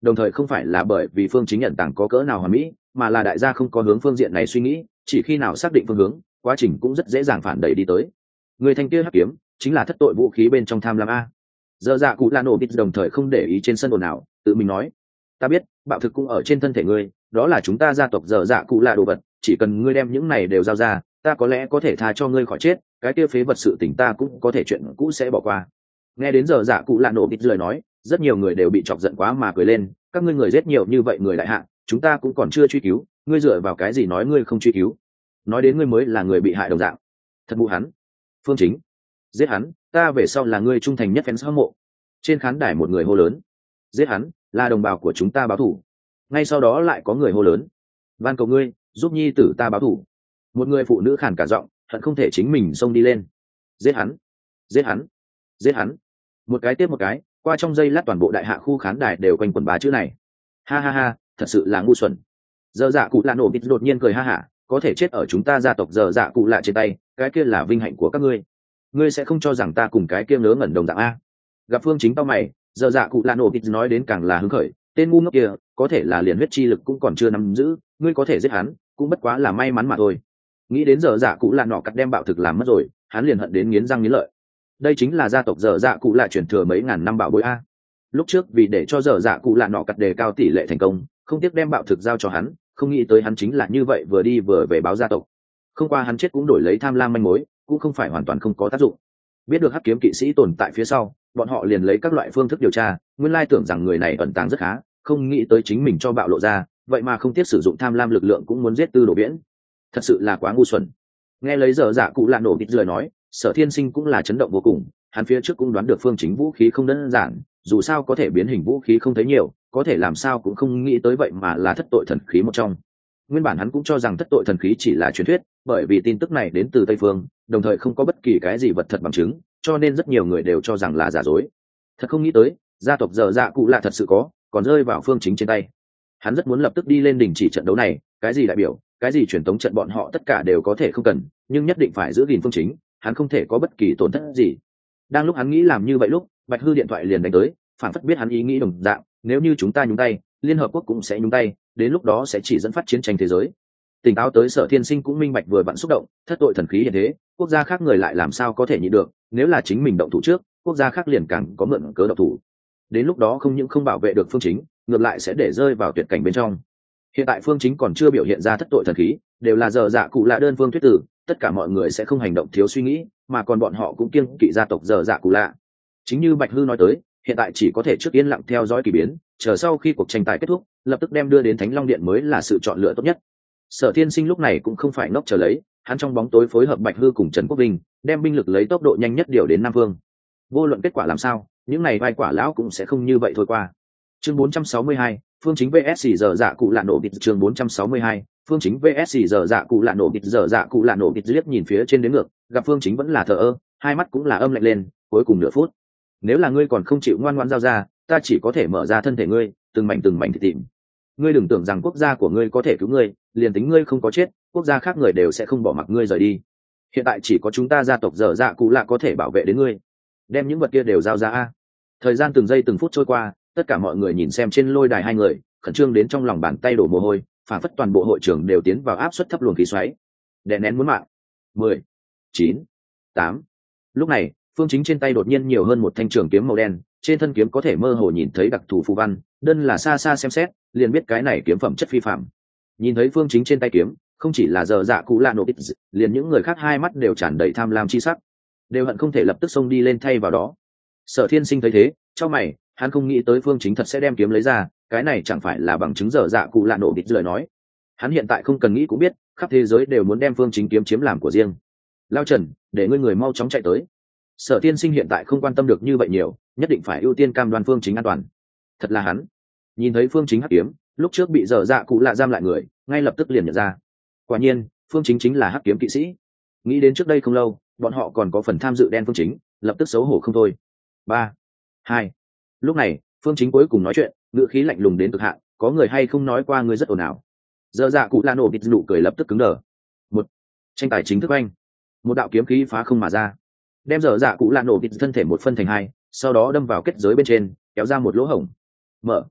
đồng thời không phải là bởi vì phương chính nhận tàng có cỡ nào hoàn mỹ, mà là đại gia không có hướng phương diện này suy nghĩ, chỉ khi nào xác định phương hướng, quá trình cũng rất dễ dàng phản đẩy đi tới. Người thanh kia hắc kiếm chính là thất tội vũ khí bên trong tham lam a. Giờ dạ cụ Lano biết đồng thời không để ý trên sân ồn ào, tự mình nói: ta biết bạo thực cũng ở trên thân thể ngươi, đó là chúng ta gia tộc giờ dạ cụ lạ đồ vật, chỉ cần ngươi đem những này đều giao ra, ta có lẽ có thể tha cho ngươi khỏi chết, cái kia phế vật sự tình ta cũng có thể chuyện cũ sẽ bỏ qua. Nghe đến giờ dạ cụ lạ nổ bịt lời nói, rất nhiều người đều bị chọc giận quá mà cười lên. Các ngươi người giết nhiều như vậy người đại hạ, chúng ta cũng còn chưa truy cứu, ngươi dựa vào cái gì nói ngươi không truy cứu? Nói đến ngươi mới là người bị hại đồng dạng. Thật mụ hắn. Phương Chính, giết hắn, ta về sau là ngươi trung thành nhất fans hâm mộ. Trên khán đài một người hô lớn: giết hắn, là đồng bào của chúng ta báo thù. Ngay sau đó lại có người hô lớn: van cầu ngươi giúp nhi tử ta báo thù. Một người phụ nữ khàn cả giọng, hận không thể chính mình xông đi lên: giết hắn, giết hắn, giết hắn. Một cái tiếp một cái, qua trong giây lát toàn bộ đại hạ khu khán đài đều quanh quẩn ba chữ này. Ha ha ha, thật sự là ngu xuẩn. Giờ dạ cụ lạ nổ bịt đột nhiên cười ha hả: có thể chết ở chúng ta gia tộc giờ dạ cụ lạ trên tay, cái kia là vinh hạnh của các ngươi. Ngươi sẽ không cho rằng ta cùng cái kia ngớ ngẩn đồng dạng a? Gặp Phương Chính tao mày, giờ dạ cụ lạ nổ bịt nói đến càng là hứng khởi: tên ngu ngốc kia, có thể là liền huyết chi lực cũng còn chưa nắm giữ, ngươi có thể giết hắn, cũng bất quá là may mắn mà thôi. Nghĩ đến giờ dạ cụ lạ nọ cắt đem bạo thực làm mất rồi, hắn liền hận đến nghiến răng nghiến lợi. Đây chính là gia tộc dở dạ cụ lạ truyền thừa mấy ngàn năm bảo bối a. Lúc trước vì để cho dở dạ cụ lạ nọ cắt đề cao tỷ lệ thành công, không tiếc đem bạo thực giao cho hắn, không nghĩ tới hắn chính là như vậy vừa đi vừa về báo gia tộc. Không qua hắn chết cũng đổi lấy tham lam manh mối, cũng không phải hoàn toàn không có tác dụng. Biết được hắc kiếm kỵ sĩ tồn tại phía sau, bọn họ liền lấy các loại phương thức điều tra, nguyên lai tưởng rằng người này ẩn tàng rất khá, không nghĩ tới chính mình cho bạo lộ ra, vậy mà không tiếc sử dụng tham lam lực lượng cũng muốn giết Tư Đồ Viễn. Thật sự là quá ngu xuẩn. Nghe lấy dở dạ cụ lạ nổ bịt lời nói, Sở Thiên Sinh cũng là chấn động vô cùng, hắn phía trước cũng đoán được Phương Chính vũ khí không đơn giản, dù sao có thể biến hình vũ khí không thấy nhiều, có thể làm sao cũng không nghĩ tới vậy mà là thất tội thần khí một trong. Nguyên bản hắn cũng cho rằng thất tội thần khí chỉ là truyền thuyết, bởi vì tin tức này đến từ Tây Phương, đồng thời không có bất kỳ cái gì vật thật bằng chứng, cho nên rất nhiều người đều cho rằng là giả dối. Thật không nghĩ tới, gia tộc dở dạ cụ lạ thật sự có, còn rơi vào Phương Chính trên tay. Hắn rất muốn lập tức đi lên đình chỉ trận đấu này, cái gì đại biểu, cái gì truyền thống trận bọn họ tất cả đều có thể không cần, nhưng nhất định phải giữ gìn Phương Chính, hắn không thể có bất kỳ tổn thất gì. Đang lúc hắn nghĩ làm như vậy lúc, Bạch Hư điện thoại liền đánh tới, phản phất biết hắn ý nghĩ đồng dạng, nếu như chúng ta nhúng tay, Liên Hợp Quốc cũng sẽ nhúng tay, đến lúc đó sẽ chỉ dẫn phát chiến tranh thế giới. Tỉnh táo tới Sở Thiên Sinh cũng minh bạch vừa vặn xúc động, thất tội thần khí hiện thế, quốc gia khác người lại làm sao có thể nhịn được, nếu là chính mình động thủ trước, quốc gia khác liền càng có mượn cớ động thủ. Đến lúc đó không những không bảo vệ được Phương Chính, ngược lại sẽ để rơi vào tuyệt cảnh bên trong. Hiện tại Phương Chính còn chưa biểu hiện ra thất tội thần khí, đều là dở dạ cụ lạ đơn phương thuyết tử, tất cả mọi người sẽ không hành động thiếu suy nghĩ, mà còn bọn họ cũng kiêng kỵ gia tộc dở dạ cụ lạ. Chính như Bạch Hư nói tới, hiện tại chỉ có thể trước yên lặng theo dõi kỳ biến, chờ sau khi cuộc tranh tài kết thúc, lập tức đem đưa đến Thánh Long Điện mới là sự chọn lựa tốt nhất. Sở Thiên Sinh lúc này cũng không phải ngốc chờ lấy, hắn trong bóng tối phối hợp Bạch Hư cùng Trần Quốc Vinh, đem binh lực lấy tốc độ nhanh nhất điều đến Nam Vương. Vô luận kết quả làm sao, những này vai quả lão cũng sẽ không như vậy thôi qua. Chương bốn trăm sáu mươi hai, Phương Chính vs giờ dạ cụ lạ nổ bịt. Chương bốn trăm sáu mươi hai, Phương Chính vs giờ dạ cụ lạ nổ bịt. Giờ dạ cụ lạ nổ bịt liếc nhìn phía trên đến ngược, gặp Phương Chính vẫn là thờ ơ, hai mắt cũng là âm lạnh lên, cuối cùng nửa phút. Nếu là ngươi còn không chịu ngoan ngoãn giao ra, ta chỉ có thể mở ra thân thể ngươi, từng mảnh từng mảnh thì tìm. Ngươi đừng tưởng rằng quốc gia của ngươi có thể cứu ngươi, liền tính ngươi không có chết, quốc gia khác người đều sẽ không bỏ mặc ngươi rời đi. Hiện tại chỉ có chúng ta gia tộc giờ dạ cụ lạ có thể bảo vệ đến ngươi. Đem những vật kia đều giao ra a. Thời gian từng giây từng phút trôi qua, tất cả mọi người nhìn xem trên lôi đài hai người, khẩn trương đến trong lòng bàn tay đổ mồ hôi, phản phất toàn bộ hội trường đều tiến vào áp suất thấp luồng khí xoáy. Đè nén muốn mạng. Mười, chín, tám. Lúc này, Phương Chính trên tay đột nhiên nhiều hơn một thanh trường kiếm màu đen, trên thân kiếm có thể mơ hồ nhìn thấy đặc thù phù văn, đơn là xa xa xem xét, liền biết cái này kiếm phẩm chất phi phàm. Nhìn thấy Phương Chính trên tay kiếm, không chỉ là giờ dạ cụ lạ nổ bịt, liền những người khác hai mắt đều tràn đầy tham lam chi sắc, đều hận không thể lập tức xông đi lên thay vào đó. Sở Thiên Sinh thấy thế, trong mày, hắn không nghĩ tới Phương Chính thật sẽ đem kiếm lấy ra, cái này chẳng phải là bằng chứng giờ dạ cụ lạ nổ bịt lời nói. Hắn hiện tại không cần nghĩ cũng biết, khắp thế giới đều muốn đem Phương Chính kiếm chiếm làm của riêng. Lao Trần, để ngươi người mau chóng chạy tới. Sở Thiên Sinh hiện tại không quan tâm được như vậy nhiều, nhất định phải ưu tiên cam đoan Phương Chính an toàn. Thật là hắn. Nhìn thấy Phương Chính hắc kiếm, lúc trước bị dở dạ cụ lạ giam lại người, ngay lập tức liền nhận ra. Quả nhiên, Phương Chính chính là hắc kiếm kỵ sĩ. Nghĩ đến trước đây không lâu, bọn họ còn có phần tham dự đen Phương Chính, lập tức xấu hổ không thôi. Ba, hai. Lúc này, Phương Chính cuối cùng nói chuyện, ngữ khí lạnh lùng đến cực hạn, có người hay không nói qua ngươi rất ồn ào. Dở dạ cụ lạ nổ bịt nụ cười lập tức cứng đờ. Một, tranh tài chính thức anh. Một đạo kiếm khí phá không mà ra, đem dở dạ cụ lạ nổ bịt thân thể một phân thành hai, sau đó đâm vào kết giới bên trên, kéo ra một lỗ hổng. Mở.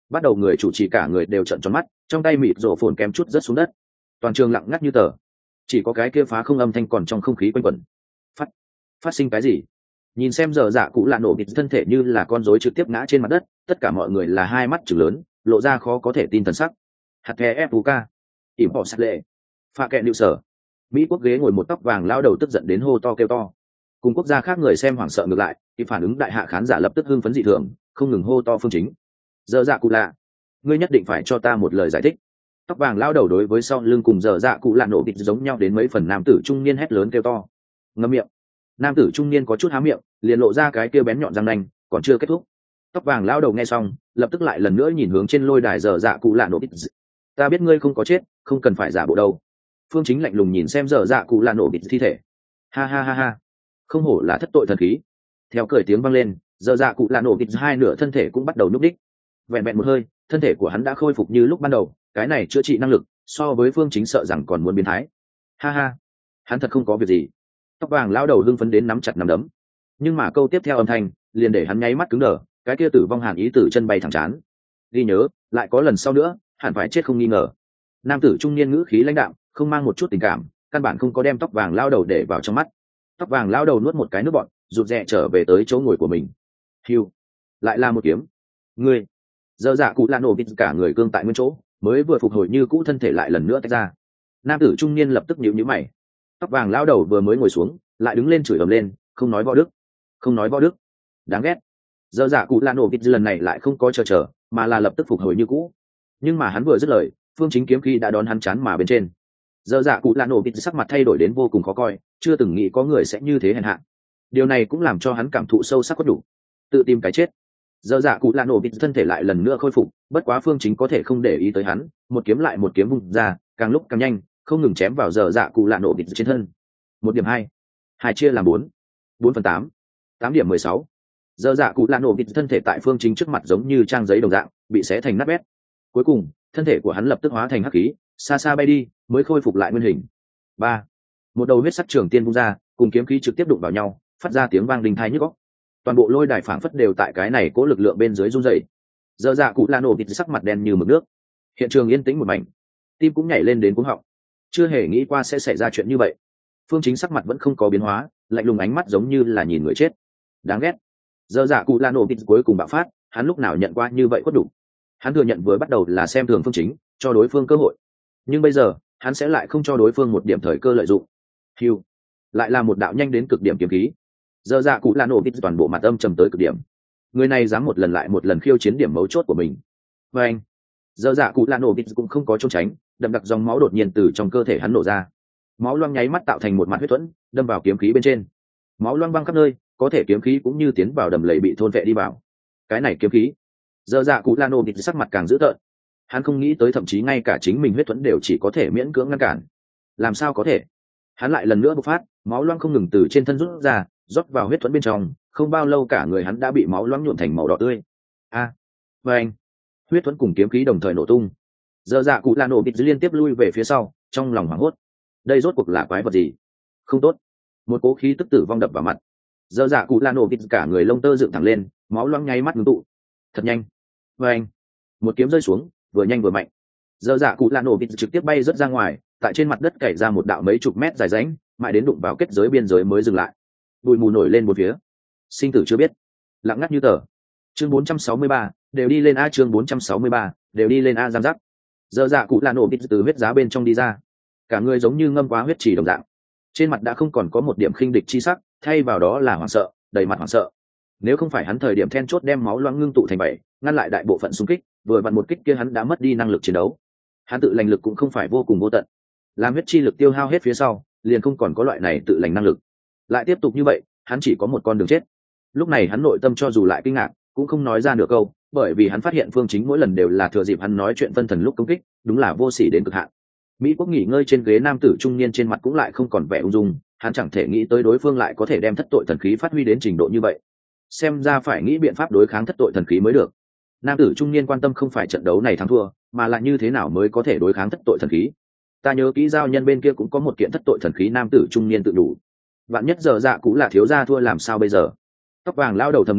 Bắt đầu người chủ trì cả người đều trợn tròn mắt, trong tay mịt rổ phồn kém chút rớt xuống đất. Toàn trường lặng ngắt như tờ, chỉ có cái kia phá không âm thanh còn trong không khí quanh quẩn. Phát, phát sinh cái gì? Nhìn xem giờ dạ cụ lạ nổ bịt thân thể như là con rối trực tiếp ngã trên mặt đất, tất cả mọi người là hai mắt trừng lớn, lộ ra khó có thể tin thần sắc. Hạt kè ép ca, ỉm họ sát lệ, pha kẹ nịu sở. Mỹ quốc ghế ngồi một tóc vàng lao đầu tức giận đến hô to kêu to. Cùng quốc gia khác người xem hoảng sợ ngược lại, thì phản ứng đại hạ khán giả lập tức hưng phấn dị thường, không ngừng hô to phương chính. Giờ dạ cụ lạ, ngươi nhất định phải cho ta một lời giải thích. Tóc vàng lao đầu đối với sau lưng cùng giờ dạ cụ lạ nổ bịt giống nhau đến mấy phần nam tử trung niên hét lớn kêu to. Ngậm miệng. Nam tử trung niên có chút há miệng, liền lộ ra cái kia bén nhọn răng nanh, còn chưa kết thúc. Tóc vàng lao đầu nghe xong, lập tức lại lần nữa nhìn hướng trên lôi đài giờ dạ cụ lạ nổ bịt. Ta biết ngươi không có chết, không cần phải giả bộ đâu. Phương Chính lạnh lùng nhìn xem giờ dạ cụ lạ nổ bịt thi thể. Ha ha ha ha, không hổ là thất tội thần khí. Theo cười tiếng vang lên, giờ dạ cụ lạ nổ bịt hai nửa thân thể cũng bắt đầu núp đích. Vẹn vẹn một hơi, thân thể của hắn đã khôi phục như lúc ban đầu, cái này chữa trị năng lực so với Phương Chính sợ rằng còn muốn biến thái. Ha ha, hắn thật không có việc gì. Tóc vàng lao đầu hưng phấn đến nắm chặt nắm đấm, nhưng mà câu tiếp theo âm thanh liền để hắn nháy mắt cứng đờ, cái kia tử vong hàn ý từ chân bay thẳng chán. Ghi nhớ, lại có lần sau nữa, hẳn phải chết không nghi ngờ. Nam tử trung niên ngữ khí lãnh đạm, không mang một chút tình cảm, căn bản không có đem tóc vàng lao đầu để vào trong mắt. Tóc vàng lao đầu nuốt một cái nước bọt, rụt rè trở về tới chỗ ngồi của mình. Hiu, lại là một kiếm. Ngươi, giờ dạ cụ lạ nổ bịt cả người cương tại nguyên chỗ, mới vừa phục hồi như cũ thân thể lại lần nữa tách ra. Nam tử trung niên lập tức nhíu nhíu mày. Tóc vàng lao đầu vừa mới ngồi xuống, lại đứng lên chửi ầm lên, không nói võ đức, không nói võ đức, đáng ghét. Giờ dạ cụ lạ nổ bịt lần này lại không có chờ chờ, mà là lập tức phục hồi như cũ. Nhưng mà hắn vừa dứt lời, Phương Chính kiếm khí đã đón hắn chán mà bên trên. Giờ dạ cụ lạ nổ bịt sắc mặt thay đổi đến vô cùng khó coi, chưa từng nghĩ có người sẽ như thế hèn hạ. Điều này cũng làm cho hắn cảm thụ sâu sắc khuất đủ, tự tìm cái chết. Giờ dạ cụ lạ nổ bịt thân thể lại lần nữa khôi phục, bất quá Phương Chính có thể không để ý tới hắn, một kiếm lại một kiếm vung ra, càng lúc càng nhanh, không ngừng chém vào giờ dạ cụ lạ nổ bịt trên thân. Một điểm hai, hai chia làm bốn, bốn phần tám, tám điểm mười sáu. Giờ dạ cụ lạ nổ bịt thân thể tại Phương Chính trước mặt giống như trang giấy đồng dạng, bị xé thành nát bét. Cuối cùng, thân thể của hắn lập tức hóa thành hắc khí, xa xa bay đi, mới khôi phục lại nguyên hình. Ba, một đầu huyết sắc trường tiên vung ra, cùng kiếm khí trực tiếp đụng vào nhau, phát ra tiếng vang đinh tai nhức óc. Toàn bộ lôi đài phảng phất đều tại cái này cố lực lượng bên dưới rung rẩy. Giờ dạ cụ lạ nổ bịt sắc mặt đen như mực nước. Hiện trường yên tĩnh một mảnh, tim cũng nhảy lên đến cuống họng. Chưa hề nghĩ qua sẽ xảy ra chuyện như vậy. Phương Chính sắc mặt vẫn không có biến hóa, lạnh lùng ánh mắt giống như là nhìn người chết. Đáng ghét. Giờ dạ cụ lạ nổ bịt cuối cùng bạo phát, hắn lúc nào nhận qua như vậy có đủ. Hắn thừa nhận vừa bắt đầu là xem thường Phương Chính, cho đối phương cơ hội. Nhưng bây giờ, hắn sẽ lại không cho đối phương một điểm thời cơ lợi dụng. Hưu, lại là một đạo nhanh đến cực điểm kiếm khí. Giờ dạ cụ lạ nổ bịt toàn bộ mặt âm trầm tới cực điểm. Người này dám một lần lại một lần khiêu chiến điểm mấu chốt của mình. Và anh, giờ dạ cụ lạ nổ bịt cũng không có trốn tránh, đậm đặc dòng máu đột nhiên từ trong cơ thể hắn nổ ra. Máu loang nháy mắt tạo thành một mặt huyết thuẫn, đâm vào kiếm khí bên trên. Máu loang băng khắp nơi, có thể kiếm khí cũng như tiến vào đầm lầy bị thôn vệ đi vào. Cái này kiếm khí. Giờ dạ cụ lạ nổ bịt sắc mặt càng dữ tợn. Hắn không nghĩ tới thậm chí ngay cả chính mình huyết thuẫn đều chỉ có thể miễn cưỡng ngăn cản. Làm sao có thể? Hắn lại lần nữa bộc phát, máu loang không ngừng từ trên thân rút ra, rót vào huyết thuẫn bên trong, không bao lâu cả người hắn đã bị máu loang nhuộm thành màu đỏ tươi. A, à, và anh, huyết thuẫn cùng kiếm khí đồng thời nổ tung. Giờ dạ cụ lạ nổ bịt liên tiếp lui về phía sau, trong lòng hoảng hốt. Đây rốt cuộc là quái vật gì? Không tốt. Một cỗ khí tức tử vong đập vào mặt. Giờ dạ cụ lạ nổ bịt cả người lông tơ dựng thẳng lên, máu loang nháy mắt ngưng tụ. Thật nhanh. Và anh, một kiếm rơi xuống, vừa nhanh vừa mạnh. Giờ dạ cụ lạ nổ bịt trực tiếp bay rớt ra ngoài, tại trên mặt đất cày ra một đạo mấy chục mét dài rãnh, mãi đến đụng vào kết giới biên giới mới dừng lại. Bụi mù nổi lên một phía. Sinh tử chưa biết, lặng ngắt như tờ. Chương bốn trăm sáu mươi ba, đều đi lên a. Chương bốn trăm sáu mươi ba, đều đi lên a. Giam giác. Giờ dạ cụ lạ nổ bịt từ huyết giá bên trong đi ra, cả người giống như ngâm quá huyết trì đồng dạng, trên mặt đã không còn có một điểm khinh địch chi sắc, thay vào đó là hoảng sợ, đầy mặt hoảng sợ. Nếu không phải hắn thời điểm then chốt đem máu loãng ngưng tụ thành bảy, ngăn lại đại bộ phận xung kích, vừa vặn một kích kia hắn đã mất đi năng lực chiến đấu. Hắn tự lành lực cũng không phải vô cùng vô tận, làm huyết chi lực tiêu hao hết phía sau, liền không còn có loại này tự lành năng lực. Lại tiếp tục như vậy, hắn chỉ có một con đường chết. Lúc này hắn nội tâm cho dù lại kinh ngạc, cũng không nói ra nửa câu, bởi vì hắn phát hiện Phương Chính mỗi lần đều là thừa dịp hắn nói chuyện phân thần lúc công kích, đúng là vô sỉ đến cực hạn. Mỹ Quốc nghỉ ngơi trên ghế nam tử trung niên trên mặt cũng lại không còn vẻ ung dung, hắn chẳng thể nghĩ tới đối phương lại có thể đem thất tội thần khí phát huy đến trình độ như vậy. Xem ra phải nghĩ biện pháp đối kháng thất tội thần khí mới được. Nam tử trung niên quan tâm không phải trận đấu này thắng thua, mà là như thế nào mới có thể đối kháng thất tội thần khí. Ta nhớ kỹ giao nhân bên kia cũng có một kiện thất tội thần khí. Nam tử trung niên tự đủ. Vạn nhất giờ dạ cũng là thiếu gia thua làm sao bây giờ? Tóc vàng lao đầu thầm nghĩ,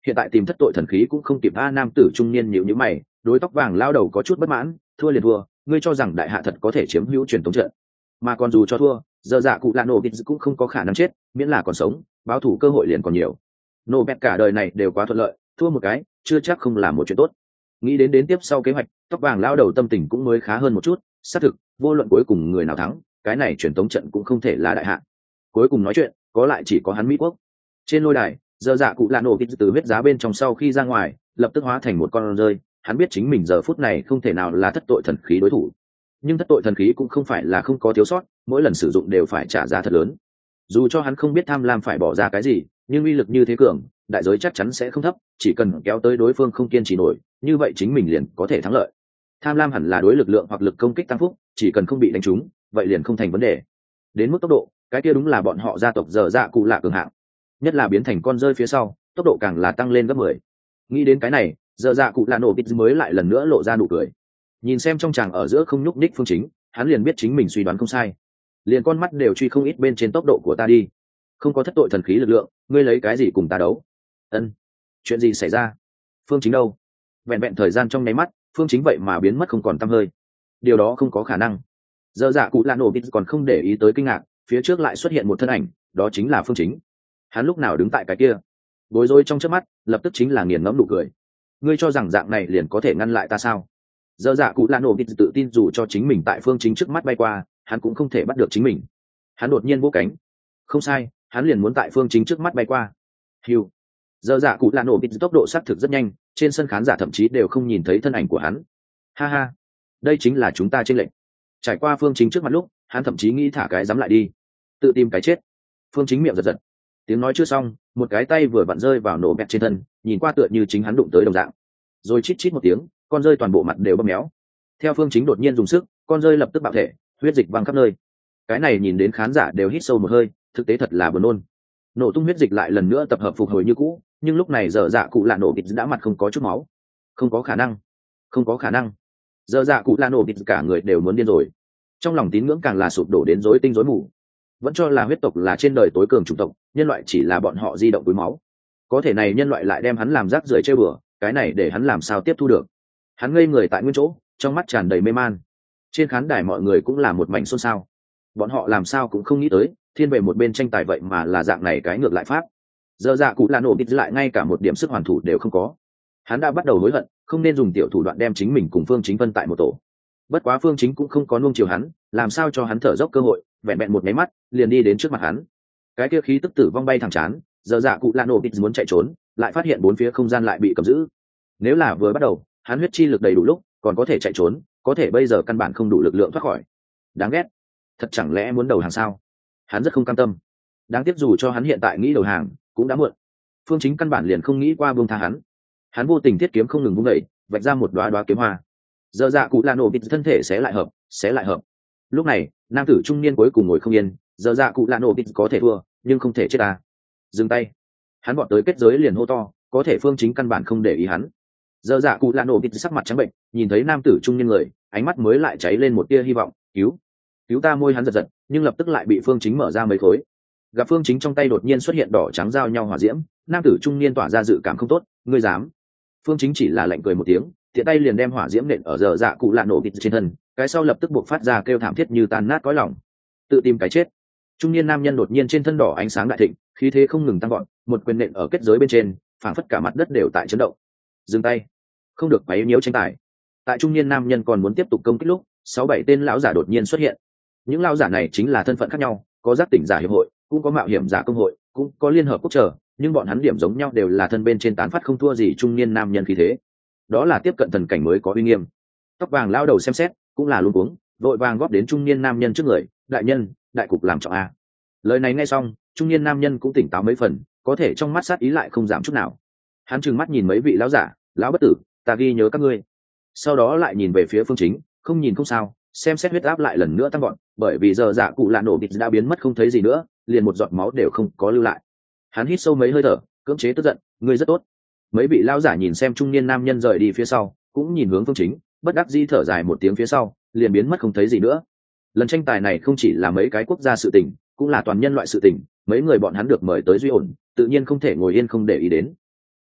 hiện tại tìm thất tội thần khí cũng không kịp. A nam tử trung niên nhịu nhữ mày, đối tóc vàng lao đầu có chút bất mãn. Thua liền thua, ngươi cho rằng đại hạ thật có thể chiếm hữu truyền thống trận? Mà còn dù cho thua, giờ dạ cụ lạ nổ bịt cũng không có khả năng chết, miễn là còn sống, báo thủ cơ hội liền còn nhiều. Nổ bẹt cả đời này đều quá thuận lợi, thua một cái chưa chắc không là một chuyện tốt. Nghĩ đến đến tiếp sau kế hoạch, tóc vàng lao đầu tâm tình cũng mới khá hơn một chút. Xác thực, vô luận cuối cùng người nào thắng, cái này truyền thống trận cũng không thể là đại hạ. Cuối cùng nói chuyện, có lại chỉ có hắn Mỹ quốc. Trên lôi đài, giờ dạ cụ lạ nổ bịt từ huyết giá bên trong sau khi ra ngoài, lập tức hóa thành một con rơi. Hắn biết chính mình giờ phút này không thể nào là thất tội thần khí đối thủ, nhưng thất tội thần khí cũng không phải là không có thiếu sót, mỗi lần sử dụng đều phải trả giá thật lớn. Dù cho hắn không biết tham lam phải bỏ ra cái gì, nhưng uy lực như thế cường, đại giới chắc chắn sẽ không thấp. Chỉ cần kéo tới đối phương không kiên trì nổi, như vậy chính mình liền có thể thắng lợi. Tham lam hẳn là đối lực lượng hoặc lực công kích tăng phúc, chỉ cần không bị đánh trúng, vậy liền không thành vấn đề. Đến mức tốc độ, cái kia đúng là bọn họ gia tộc giờ dạ cụ lạ cường hạng, nhất là biến thành con rơi phía sau, tốc độ càng là tăng lên gấp mười. Nghĩ đến cái này, giờ dạ cụ lạ nổ bịt mới lại lần nữa lộ ra nụ cười. Nhìn xem trong tràng ở giữa không nhúc nhích Phương Chính, hắn liền biết chính mình suy đoán không sai. Liền con mắt đều truy không ít bên trên tốc độ của ta đi. Không có thất tội thần khí lực lượng, ngươi lấy cái gì cùng ta đấu? Ân, chuyện gì xảy ra? Phương Chính đâu? Vẹn vẹn thời gian trong nháy mắt, Phương Chính vậy mà biến mất không còn tăm hơi. Điều đó không có khả năng. Giờ dạ cụ lạ nổ bịt còn không để ý tới kinh ngạc, phía trước lại xuất hiện một thân ảnh, đó chính là Phương Chính. Hắn lúc nào đứng tại cái kia, bối rối trong chớp mắt, lập tức chính là nghiền ngẫm nụ cười. Ngươi cho rằng dạng này liền có thể ngăn lại ta sao? Giờ dạ cụ lạ nổ bịt tự tin dù cho chính mình tại Phương Chính trước mắt bay qua, hắn cũng không thể bắt được chính mình. Hắn đột nhiên vỗ cánh. Không sai, hắn liền muốn tại Phương Chính trước mắt bay qua. Hiu. Giờ dạ cụ lạ nổ bịt tốc độ xác thực rất nhanh, trên sân khán giả thậm chí đều không nhìn thấy thân ảnh của hắn. Ha ha, đây chính là chúng ta trên lệnh. Trải qua Phương Chính trước mặt lúc, hắn thậm chí nghĩ thả cái dám lại đi, tự tìm cái chết. Phương Chính miệng giật giật. Tiếng nói chưa xong, một cái tay vừa vặn rơi vào nổ bẹt trên thân, nhìn qua tựa như chính hắn đụng tới đồng dạng. Rồi chít chít một tiếng, con rơi toàn bộ mặt đều bầm méo. Theo Phương Chính đột nhiên dùng sức, con rơi lập tức bạo thể, huyết dịch văng khắp nơi. Cái này nhìn đến khán giả đều hít sâu một hơi, thực tế thật là buồn nôn. Nổ tung huyết dịch lại lần nữa tập hợp phục hồi như cũ, nhưng lúc này giờ dạ cụ lạ nổ bịt đã mặt không có chút máu. Không có khả năng, không có khả năng. Giờ dạ cụ lạ nổ bịt cả người đều muốn điên rồi. Trong lòng tín ngưỡng càng là sụp đổ đến rối tinh rối mù. Vẫn cho là huyết tộc là trên đời tối cường chủng tộc, nhân loại chỉ là bọn họ di động túi máu. Có thể này nhân loại lại đem hắn làm rác rưởi chơi bừa, cái này để hắn làm sao tiếp thu được? Hắn ngây người tại nguyên chỗ, trong mắt tràn đầy mê man. Trên khán đài mọi người cũng là một mảnh xôn xao. Bọn họ làm sao cũng không nghĩ tới, thiên về một bên tranh tài vậy mà là dạng này cái ngược lại pháp. Giờ dạ cụ là nổ bịt lại ngay cả một điểm sức hoàn thủ đều không có. Hắn đã bắt đầu hối hận, không nên dùng tiểu thủ đoạn đem chính mình cùng Phương Chính phân tại một tổ. Bất quá Phương Chính cũng không có nuông chiều hắn, làm sao cho hắn thở dốc cơ hội, vẹn vẹn một máy mắt, liền đi đến trước mặt hắn. Cái kia khí tức tử vong bay thẳng chán, giờ dạ cụ là nổ bịt muốn chạy trốn, lại phát hiện bốn phía không gian lại bị cầm giữ. Nếu là vừa bắt đầu, hắn huyết chi lực đầy đủ lúc, còn có thể chạy trốn, có thể bây giờ căn bản không đủ lực lượng thoát khỏi. Đáng ghét, thật chẳng lẽ muốn đầu hàng sao? Hắn rất không cam tâm. Đáng tiếc dù cho hắn hiện tại nghĩ đầu hàng, cũng đã muộn. Phương Chính căn bản liền không nghĩ qua buông tha hắn. Hắn vô tình thiết kiếm không ngừng vung đẩy, vạch ra một đóa đóa kiếm hoa. Giờ dạ cụ là nổ bịt thân thể sẽ lại hợp, sẽ lại hợp. Lúc này, nam tử trung niên cuối cùng ngồi không yên, giờ dạ cụ là nổ bịt có thể thua, nhưng không thể chết ta. Dừng tay. Hắn vọt tới kết giới liền hô to, có thể Phương Chính căn bản không để ý hắn. Giờ dạ cụ là nổ bịt sắc mặt trắng bệnh, nhìn thấy nam tử trung niên người, ánh mắt mới lại cháy lên một tia hy vọng, cứu, cứu ta. Môi hắn giật giật, nhưng lập tức lại bị Phương Chính mở ra mấy khối. Gặp Phương Chính trong tay đột nhiên xuất hiện đỏ trắng giao nhau hỏa diễm, nam tử trung niên tỏa ra dự cảm không tốt, ngươi dám? Phương Chính chỉ là lạnh cười một tiếng, tiện tay liền đem hỏa diễm nện ở giờ dạ cụ lạ nổ bịt trên thân, cái sau lập tức buộc phát ra kêu thảm thiết như tan nát cõi lòng, tự tìm cái chết. Trung niên nam nhân đột nhiên trên thân đỏ ánh sáng đại thịnh, khí thế không ngừng tăng gọn, một quyền nện ở kết giới bên trên, phảng phất cả mặt đất đều tại chấn động. Dừng tay, không được quấy nhiễu tranh tài. Tại trung niên nam nhân còn muốn tiếp tục công kích lúc, sáu bảy tên lão giả đột nhiên xuất hiện. Những lão giả này chính là thân phận khác nhau, có giác tỉnh giả hiệp hội, cũng có mạo hiểm giả công hội, cũng có liên hợp quốc trở, nhưng bọn hắn điểm giống nhau đều là thân bên trên tán phát không thua gì trung niên nam nhân khí thế. Đó là tiếp cận thần cảnh mới có uy nghiêm. Tóc vàng lao đầu xem xét, cũng là luống cuống, vội vàng góp đến trung niên nam nhân trước người, đại nhân, đại cục làm trọng a. Lời này nghe xong, trung niên nam nhân cũng tỉnh táo mấy phần, có thể trong mắt sát ý lại không giảm chút nào. Hắn trừng mắt nhìn mấy vị lão giả, lão bất tử, ta ghi nhớ các ngươi. Sau đó lại nhìn về phía Phương Chính, không nhìn không sao, xem xét huyết áp lại lần nữa tăng gọn, bởi vì giờ dạ cụ lạ nổ bịt đã biến mất không thấy gì nữa, liền một giọt máu đều không có lưu lại. Hắn hít sâu mấy hơi thở, cưỡng chế tức giận, ngươi rất tốt. Mấy vị lão giả nhìn xem trung niên nam nhân rời đi phía sau, cũng nhìn hướng Phương Chính, bất đắc dĩ thở dài một tiếng phía sau, liền biến mất không thấy gì nữa. Lần tranh tài này không chỉ là mấy cái quốc gia sự tình, cũng là toàn nhân loại sự tình, mấy người bọn hắn được mời tới duy ổn, tự nhiên không thể ngồi yên không để ý đến.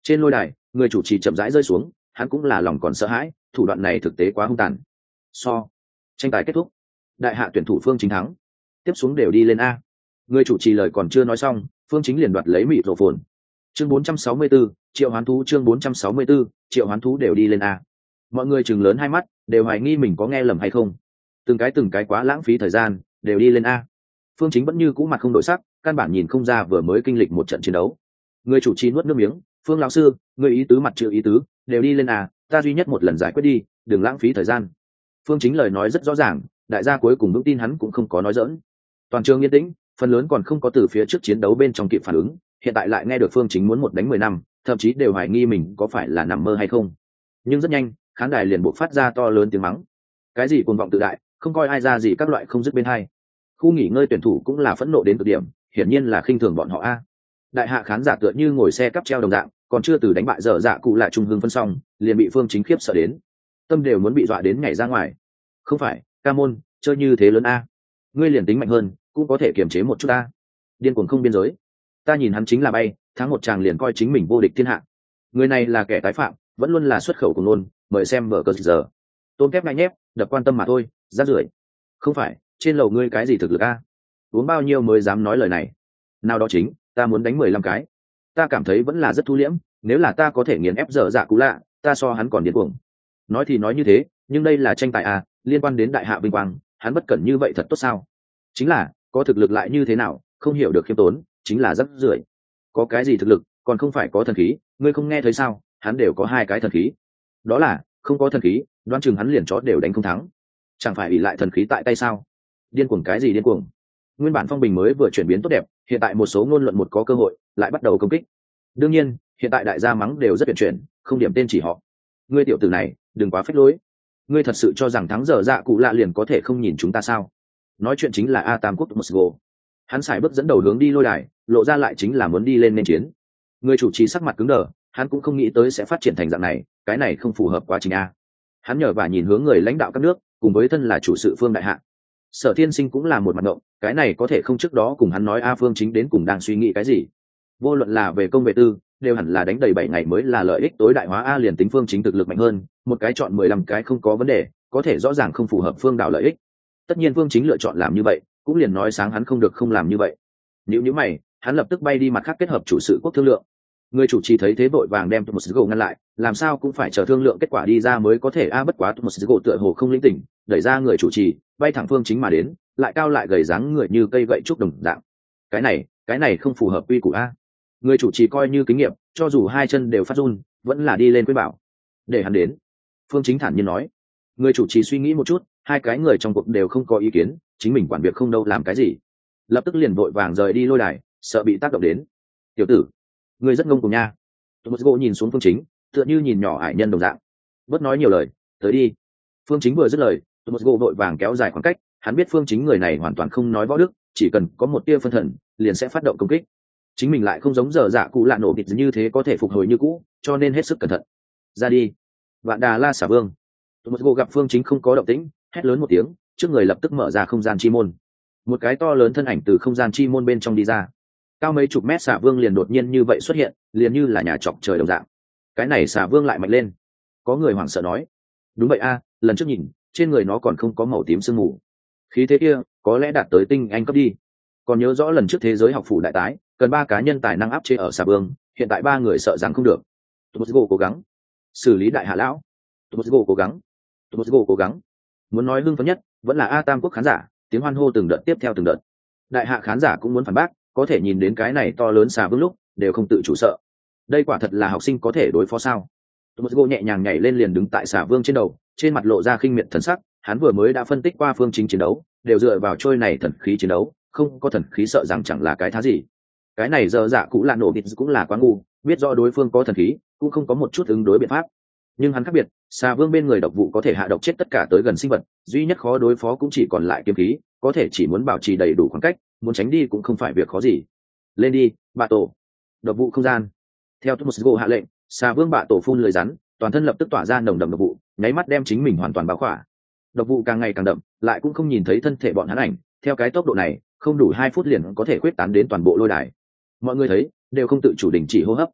Trên lôi đài người chủ trì chậm rãi rơi xuống, hắn cũng là lòng còn sợ hãi, thủ đoạn này thực tế quá hung tàn. So tranh tài kết thúc, đại hạ tuyển thủ Phương Chính thắng, tiếp xuống đều đi lên a. Người chủ trì lời còn chưa nói xong, Phương Chính liền đoạt lấy mịt rổ phồn. Chương bốn trăm sáu mươi tư, triệu hoán thú. Chương bốn trăm sáu mươi tư, triệu hoán thú đều đi lên a. Mọi người chừng lớn hai mắt, đều hoài nghi mình có nghe lầm hay không. Từng cái từng cái quá lãng phí thời gian, đều đi lên a. Phương Chính vẫn như cũ mặt không đổi sắc, căn bản nhìn không ra vừa mới kinh lịch một trận chiến đấu. Người chủ trì nuốt nước miếng, Phương lão sư, người ý tứ mặt chữ ý tứ, đều đi lên à, ta duy nhất một lần giải quyết đi, đừng lãng phí thời gian. Phương Chính lời nói rất rõ ràng, đại gia cuối cùng vững tin hắn cũng không có nói giỡn. Toàn trường yên tĩnh, phần lớn còn không có từ phía trước chiến đấu bên trong kịp phản ứng, hiện tại lại nghe được Phương Chính muốn một đánh mười năm, thậm chí đều hoài nghi mình có phải là nằm mơ hay không. Nhưng rất nhanh, khán đài liền buộc phát ra to lớn tiếng mắng. Cái gì cuồng vọng tự đại, không coi ai ra gì các loại không dứt bên hai. Khu nghỉ ngơi tuyển thủ cũng là phẫn nộ đến cực điểm, hiển nhiên là khinh thường bọn họ a. Đại hạ khán giả tựa như ngồi xe cắp treo đồng dạng, còn chưa từ đánh bại dở dạ cụ lại trung hưng phân xong, liền bị Phương Chính khiếp sợ đến, tâm đều muốn bị dọa đến nhảy ra ngoài. Không phải, ca môn, chơi như thế lớn a, ngươi liền tính mạnh hơn, cũng có thể kiềm chế một chút a. Điên cuồng không biên giới, ta nhìn hắn chính là bay, thắng một chàng liền coi chính mình vô địch thiên hạ. Người này là kẻ tái phạm, vẫn luôn là xuất khẩu của nôn, mời xem vở cờ giờ. Tôm kép ngay nhép, đập quan tâm mà thôi, rác rưởi. Không phải, trên lầu ngươi cái gì thực lực a? Uống bao nhiêu mới dám nói lời này? Nào đó chính, ta muốn đánh mười lăm cái. Ta cảm thấy vẫn là rất thu liễm, nếu là ta có thể nghiền ép dở dạ cũ lạ, ta so hắn còn điên cuồng. Nói thì nói như thế, nhưng đây là tranh tài à, liên quan đến đại hạ vinh quang, hắn bất cẩn như vậy thật tốt sao? Chính là, có thực lực lại như thế nào, không hiểu được khiêm tốn, chính là rất rưởi. Có cái gì thực lực, còn không phải có thần khí, ngươi không nghe thấy sao? Hắn đều có hai cái thần khí. Đó là, không có thần khí, đoán chừng hắn liền chó đều đánh không thắng. Chẳng phải ỷ lại thần khí tại tay sao? Điên cuồng cái gì điên cuồng? Nguyên bản phong bình mới vừa chuyển biến tốt đẹp, hiện tại một số ngôn luận một có cơ hội, lại bắt đầu công kích. Đương nhiên, hiện tại đại gia mắng đều rất tuyệt chuyển, không điểm tên chỉ họ. Ngươi tiểu tử này, đừng quá phách lối. Ngươi thật sự cho rằng thắng dở dạ cụ lạ liền có thể không nhìn chúng ta sao? Nói chuyện chính là A Tam Quốc Mosgo. Hắn xài bước dẫn đầu hướng đi lôi đài, lộ ra lại chính là muốn đi lên nên chiến. Người chủ trì sắc mặt cứng đờ, hắn cũng không nghĩ tới sẽ phát triển thành dạng này, cái này không phù hợp quá trình a. Hắn nhờ và nhìn hướng người lãnh đạo các nước, cùng với thân là chủ sự Phương đại hạ. Sở Thiên Sinh cũng là một mặt ngộng, cái này có thể không trước đó cùng hắn nói A Phương Chính đến cùng đang suy nghĩ cái gì. Vô luận là về công về tư, đều hẳn là đánh đầy bảy ngày mới là lợi ích tối đại hóa. A liền tính Phương Chính thực lực mạnh hơn, một cái chọn mười lăm cái không có vấn đề, có thể rõ ràng không phù hợp Phương đảo lợi ích. Tất nhiên Phương Chính lựa chọn làm như vậy, cũng liền nói sáng hắn không được không làm như vậy. Nếu như mày, hắn lập tức bay đi mặt khác kết hợp chủ sự quốc thương lượng. Người chủ trì thấy thế vội vàng đem Thomas Gỗ ngăn lại, làm sao cũng phải chờ thương lượng kết quả đi ra mới có thể. A bất quá Thomas Gỗ tựa hồ không linh tỉnh, đẩy ra người chủ trì, bay thẳng Phương Chính mà đến, lại cao lại gầy dáng người như cây gậy trúc đồng dạng. Cái này, cái này không phù hợp quy củ a. Người chủ trì coi như kinh nghiệm, cho dù hai chân đều phát run, vẫn là đi lên khuyên bảo. Để hắn đến. Phương Chính thản nhiên nói. Người chủ trì suy nghĩ một chút, hai cái người trong cuộc đều không có ý kiến, chính mình quản việc không đâu làm cái gì. Lập tức liền vội vàng rời đi lôi đài, sợ bị tác động đến. Tiểu tử, người rất ngông cùng nha. Thomas Gỗ nhìn xuống Phương Chính, tựa như nhìn nhỏ ải nhân đồng dạng. Bớt nói nhiều lời, tới đi. Phương Chính vừa dứt lời, Thomas Gỗ vội vàng kéo dài khoảng cách, hắn biết Phương Chính người này hoàn toàn không nói võ đức, chỉ cần có một tia phân thần, liền sẽ phát động công kích. Chính mình lại không giống giờ dạ cụ lạ nổ thịt như thế có thể phục hồi như cũ, cho nên hết sức cẩn thận. Ra đi. Vạn Đà La Xả Vương. Thomas Gỗ gặp Phương Chính không có động tĩnh, hét lớn một tiếng, trước người lập tức mở ra không gian chi môn. Một cái to lớn thân ảnh từ không gian chi môn bên trong đi ra. Cao mấy chục mét Xả Vương liền đột nhiên như vậy xuất hiện, liền như là nhà chọc trời đồng dạng. Cái này Xả Vương lại mạnh lên. Có người hoảng sợ nói. Đúng vậy a, lần trước nhìn, trên người nó còn không có màu tím sương mù. Khí thế kia, có lẽ đạt tới tinh anh cấp đi. Còn nhớ rõ lần trước thế giới học phủ đại tái, cần ba cá nhân tài năng áp chế ở Xả Vương, hiện tại ba người sợ rằng không được. Thomas Gỗ cố gắng xử lý đại hạ lão. Thomas Gỗ cố gắng. Thomas Gỗ cố gắng. Muốn nói hưng phấn nhất, vẫn là A Tam Quốc khán giả, tiếng hoan hô từng đợt tiếp theo từng đợt. Đại hạ khán giả cũng muốn phản bác, có thể nhìn đến cái này to lớn Xà Vương lúc, đều không tự chủ sợ. Đây quả thật là học sinh có thể đối phó sao? Thomas Gỗ nhẹ nhàng nhảy lên liền đứng tại Xà Vương trên đầu, trên mặt lộ ra khinh miệt thần sắc, hắn vừa mới đã phân tích qua phương chính chiến đấu, đều dựa vào trôi này thần khí chiến đấu, không có thần khí sợ rằng chẳng là cái thá gì. Cái này giờ dạ cũng là nổ bịt cũng là quá ngu, biết rõ đối phương có thần khí, cũng không có một chút ứng đối biện pháp. Nhưng hắn khác biệt, Xà Vương bên người độc vụ có thể hạ độc chết tất cả tới gần sinh vật, duy nhất khó đối phó cũng chỉ còn lại kiếm khí, có thể chỉ muốn bảo trì đầy đủ khoảng cách, muốn tránh đi cũng không phải việc khó gì. Lên đi, bạ tổ. Độc vụ không gian. Theo Thomas Gỗ hạ lệnh, Xà Vương bạ tổ phun lưỡi rắn, toàn thân lập tức tỏa ra nồng đậm độc vụ, nháy mắt đem chính mình hoàn toàn bao khỏa. Độc vụ càng ngày càng đậm, lại cũng không nhìn thấy thân thể bọn hắn ảnh, theo cái tốc độ này, không đủ hai phút liền có thể khuyết tán đến toàn bộ lôi đài. Mọi người thấy, đều không tự chủ đình chỉ hô hấp.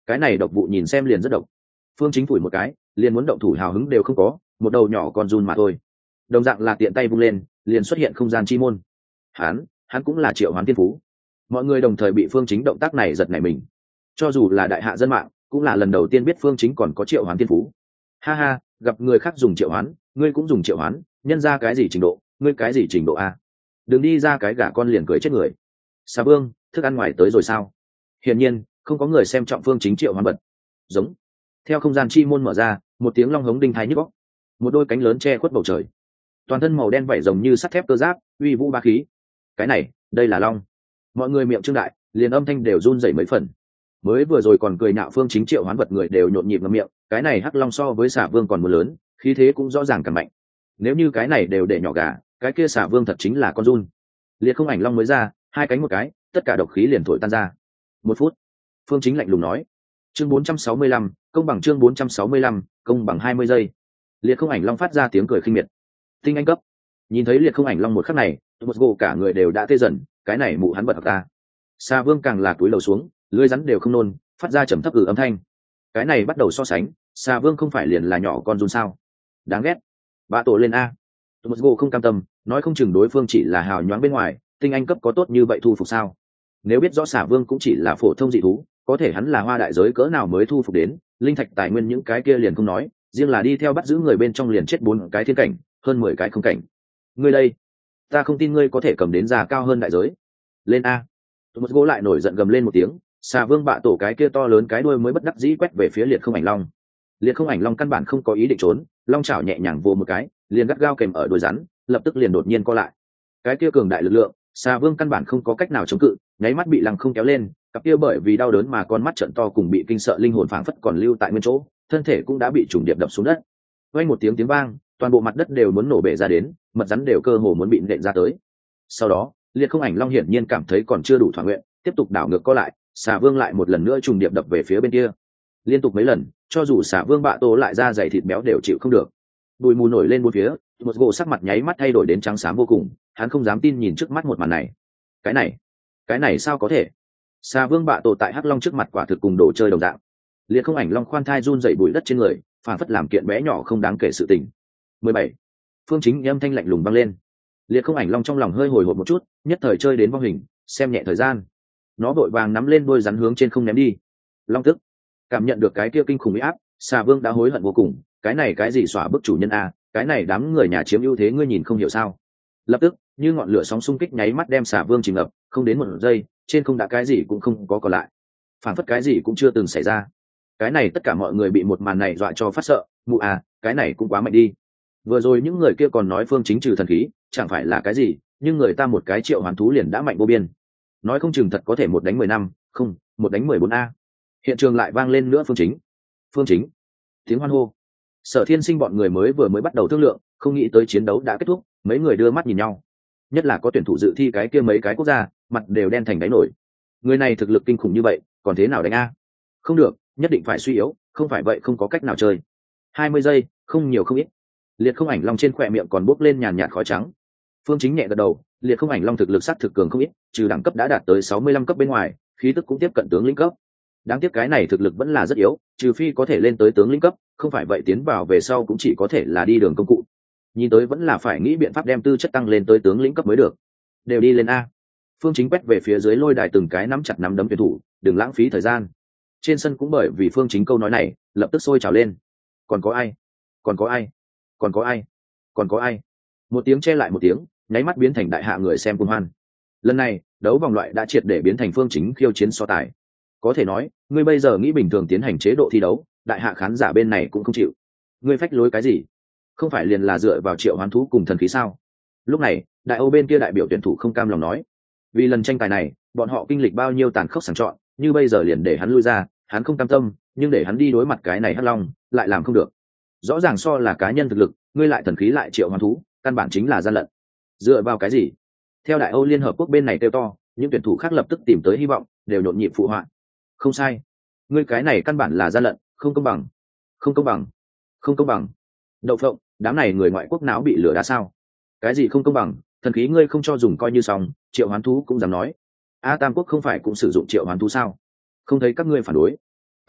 cái này độc vụ nhìn xem liền rất độc. Phương Chính phủi một cái, liền muốn động thủ hào hứng đều không có, một đầu nhỏ còn run mà thôi. Đồng dạng là tiện tay vung lên, liền xuất hiện không gian chi môn. Hắn, hắn cũng là triệu hoán thiên phú. Mọi người đồng thời bị Phương Chính động tác này giật nảy mình. Cho dù là đại hạ dân mạng, cũng là lần đầu tiên biết Phương Chính còn có triệu hoán thiên phú. Ha ha, gặp người khác dùng triệu hoán, ngươi cũng dùng triệu hoán, nhân ra cái gì trình độ, ngươi cái gì trình độ a? Đừng đi ra cái gả con liền cười chết người. Xà Vương, thức ăn ngoài tới rồi sao? Hiển nhiên, không có người xem trọng Phương Chính triệu hoán vật. Giống. Theo không gian chi môn mở ra, một tiếng long hống đinh thái nhức óc. Một đôi cánh lớn che khuất bầu trời. Toàn thân màu đen vảy rồng như sắt thép cơ giáp, uy vũ bá khí. Cái này, đây là long. Mọi người miệng trương đại, liền âm thanh đều run rẩy mấy phần. Mới vừa rồi còn cười nhạo Phương Chính triệu hoán vật người đều nhộn nhịp ngậm miệng, cái này hắc long so với Xà Vương còn muốn lớn, khí thế cũng rõ ràng càng mạnh. Nếu như cái này đều để nhỏ gà, cái kia Xà Vương thật chính là con giun. Liệt không ảnh long mới ra, hai cánh một cái, tất cả độc khí liền thổi tan ra. Một phút. Phương Chính lạnh lùng nói. Chương bốn trăm sáu mươi lăm, công bằng chương bốn trăm sáu mươi lăm, công bằng hai mươi giây. Liệt không ảnh long phát ra tiếng cười khinh miệt. Tinh anh cấp. Nhìn thấy liệt không ảnh long một khắc này, một gỗ cả người đều đã tê dần, cái này mụ hắn bật học ta. Xà Vương càng là túi lầu xuống, lưỡi rắn đều không nôn, phát ra trầm thấp ừ âm thanh. Cái này bắt đầu so sánh, Xà Vương không phải liền là nhỏ con run sao? Đáng ghét. Bạ tổ lên a. Một gỗ không cam tâm, nói không chừng đối phương chỉ là hào nhoáng bên ngoài, tinh anh cấp có tốt như vậy thu phục sao? Nếu biết rõ Xà Vương cũng chỉ là phổ thông dị thú, có thể hắn là hoa đại giới cỡ nào mới thu phục đến, linh thạch tài nguyên những cái kia liền không nói, riêng là đi theo bắt giữ người bên trong liền chết bốn cái thiên cảnh, hơn mười cái không cảnh. Ngươi đây, ta không tin ngươi có thể cầm đến giá cao hơn đại giới. Lên a. Một gỗ lại nổi giận gầm lên một tiếng, Xà Vương bạ tổ cái kia to lớn cái đuôi mới bất đắc dĩ quét về phía liệt không ảnh long. Liệt không ảnh long căn bản không có ý định trốn, long chảo nhẹ nhàng vồ một cái, liền gắt gao kèm ở đuôi rắn, lập tức liền đột nhiên co lại. Cái kia cường đại lực lượng, Xà Vương căn bản không có cách nào chống cự, nháy mắt bị lăng không kéo lên, cặp kia bởi vì đau đớn mà con mắt trợn to cùng bị kinh sợ linh hồn phảng phất còn lưu tại nguyên chỗ, thân thể cũng đã bị trùng điệp đập xuống đất. Vang một tiếng tiếng vang, toàn bộ mặt đất đều muốn nổ bể ra đến, mật rắn đều cơ hồ muốn bị nện ra tới. Sau đó, liệt không ảnh long hiển nhiên cảm thấy còn chưa đủ thỏa nguyện, tiếp tục đảo ngược co lại, Xà Vương lại một lần nữa trùng điệp đập về phía bên kia. Liên tục mấy lần, cho dù Xà Vương bạ tổ lại ra dày thịt béo đều chịu không được. Bụi mù nổi lên bốn phía, một gỗ sắc mặt nháy mắt thay đổi đến trắng xám vô cùng, hắn không dám tin nhìn trước mắt một màn này. Cái này, cái này sao có thể? Xà Vương bạ tổ tại hắc long trước mặt quả thực cùng đồ chơi đồng dạng. Liệt không ảnh long khoan thai run dậy bụi đất trên người, phản phất làm kiện bé nhỏ không đáng kể sự tình. Mười bảy. Phương Chính âm thanh lạnh lùng vang lên. Liệt không ảnh long trong lòng hơi hồi hộp một chút, nhất thời chơi đến vong hình, xem nhẹ thời gian. Nó vội vàng nắm lên đôi rắn hướng trên không ném đi. Long tức cảm nhận được cái kia kinh khủng uy áp, Xà Vương đã hối hận vô cùng, cái này cái gì xóa bức chủ nhân a, cái này đám người nhà chiếm ưu thế ngươi nhìn không hiểu sao? Lập tức, như ngọn lửa sóng xung kích nháy mắt đem Xà Vương chìm ngập, không đến một giây, trên không đã cái gì cũng không có còn lại. Phản phất cái gì cũng chưa từng xảy ra. Cái này tất cả mọi người bị một màn này dọa cho phát sợ, mụ à, cái này cũng quá mạnh đi. Vừa rồi những người kia còn nói Phương Chính trừ thần khí, chẳng phải là cái gì, nhưng người ta một cái triệu hoàn thú liền đã mạnh vô biên. Nói không chừng thật có thể một đánh mười năm, không, một đánh mười bốn a. Hiện trường lại vang lên nữa Phương Chính. Phương Chính. Tiếng hoan hô. Sở Thiên Sinh bọn người mới vừa mới bắt đầu thương lượng, không nghĩ tới chiến đấu đã kết thúc, mấy người đưa mắt nhìn nhau. Nhất là có tuyển thủ dự thi cái kia mấy cái quốc gia, mặt đều đen thành đáy nổi. Người này thực lực kinh khủng như vậy, còn thế nào đánh a? Không được, nhất định phải suy yếu, không phải vậy không có cách nào chơi. Hai mươi giây, không nhiều không ít. Liệt không ảnh long trên khóe miệng còn bốc lên nhàn nhạt khói trắng. Phương Chính nhẹ gật đầu, liệt không ảnh long thực lực sát thực cường không ít, trừ đẳng cấp đã đạt tới sáu mươi lăm cấp bên ngoài, khí tức cũng tiếp cận tướng lĩnh cấp. Đáng tiếc cái này thực lực vẫn là rất yếu, trừ phi có thể lên tới tướng lĩnh cấp, không phải vậy tiến vào về sau cũng chỉ có thể là đi đường công cụ. Nhìn tới vẫn là phải nghĩ biện pháp đem tư chất tăng lên tới tướng lĩnh cấp mới được. Đều đi lên a. Phương Chính quét về phía dưới lôi đài từng cái nắm chặt nắm đấm tuyển thủ, đừng lãng phí thời gian. Trên sân cũng bởi vì Phương Chính câu nói này, lập tức sôi trào lên. Còn có ai? Còn có ai? Còn có ai? Còn có ai? Một tiếng che lại một tiếng, nháy mắt biến thành đại hạ người xem cuồng hoan. Lần này, đấu vòng loại đã triệt để biến thành Phương Chính khiêu chiến so tài. Có thể nói, ngươi bây giờ nghĩ bình thường tiến hành chế độ thi đấu, đại hạ khán giả bên này cũng không chịu. Ngươi phách lối cái gì? Không phải liền là dựa vào triệu hoán thú cùng thần khí sao? Lúc này, đại Âu bên kia đại biểu tuyển thủ không cam lòng nói, vì lần tranh tài này, bọn họ kinh lịch bao nhiêu tàn khốc sàng chọn, như bây giờ liền để hắn lui ra, hắn không cam tâm, nhưng để hắn đi đối mặt cái này hắc long, lại làm không được. Rõ ràng so là cá nhân thực lực, ngươi lại thần khí lại triệu hoán thú, căn bản chính là gian lận. Dựa vào cái gì? Theo đại Âu liên hợp quốc bên này kêu to, những tuyển thủ khác lập tức tìm tới hy vọng, đều nhộn nhịp phụ họa. Không sai, ngươi cái này căn bản là gian lận, không công bằng, không công bằng, không công bằng. Đậu phộng, đám này người ngoại quốc não bị lừa đá sao? Cái gì không công bằng? Thần khí ngươi không cho dùng coi như xong, triệu hoán thú cũng dám nói. A Tam quốc không phải cũng sử dụng triệu hoán thú sao? Không thấy các ngươi phản đối.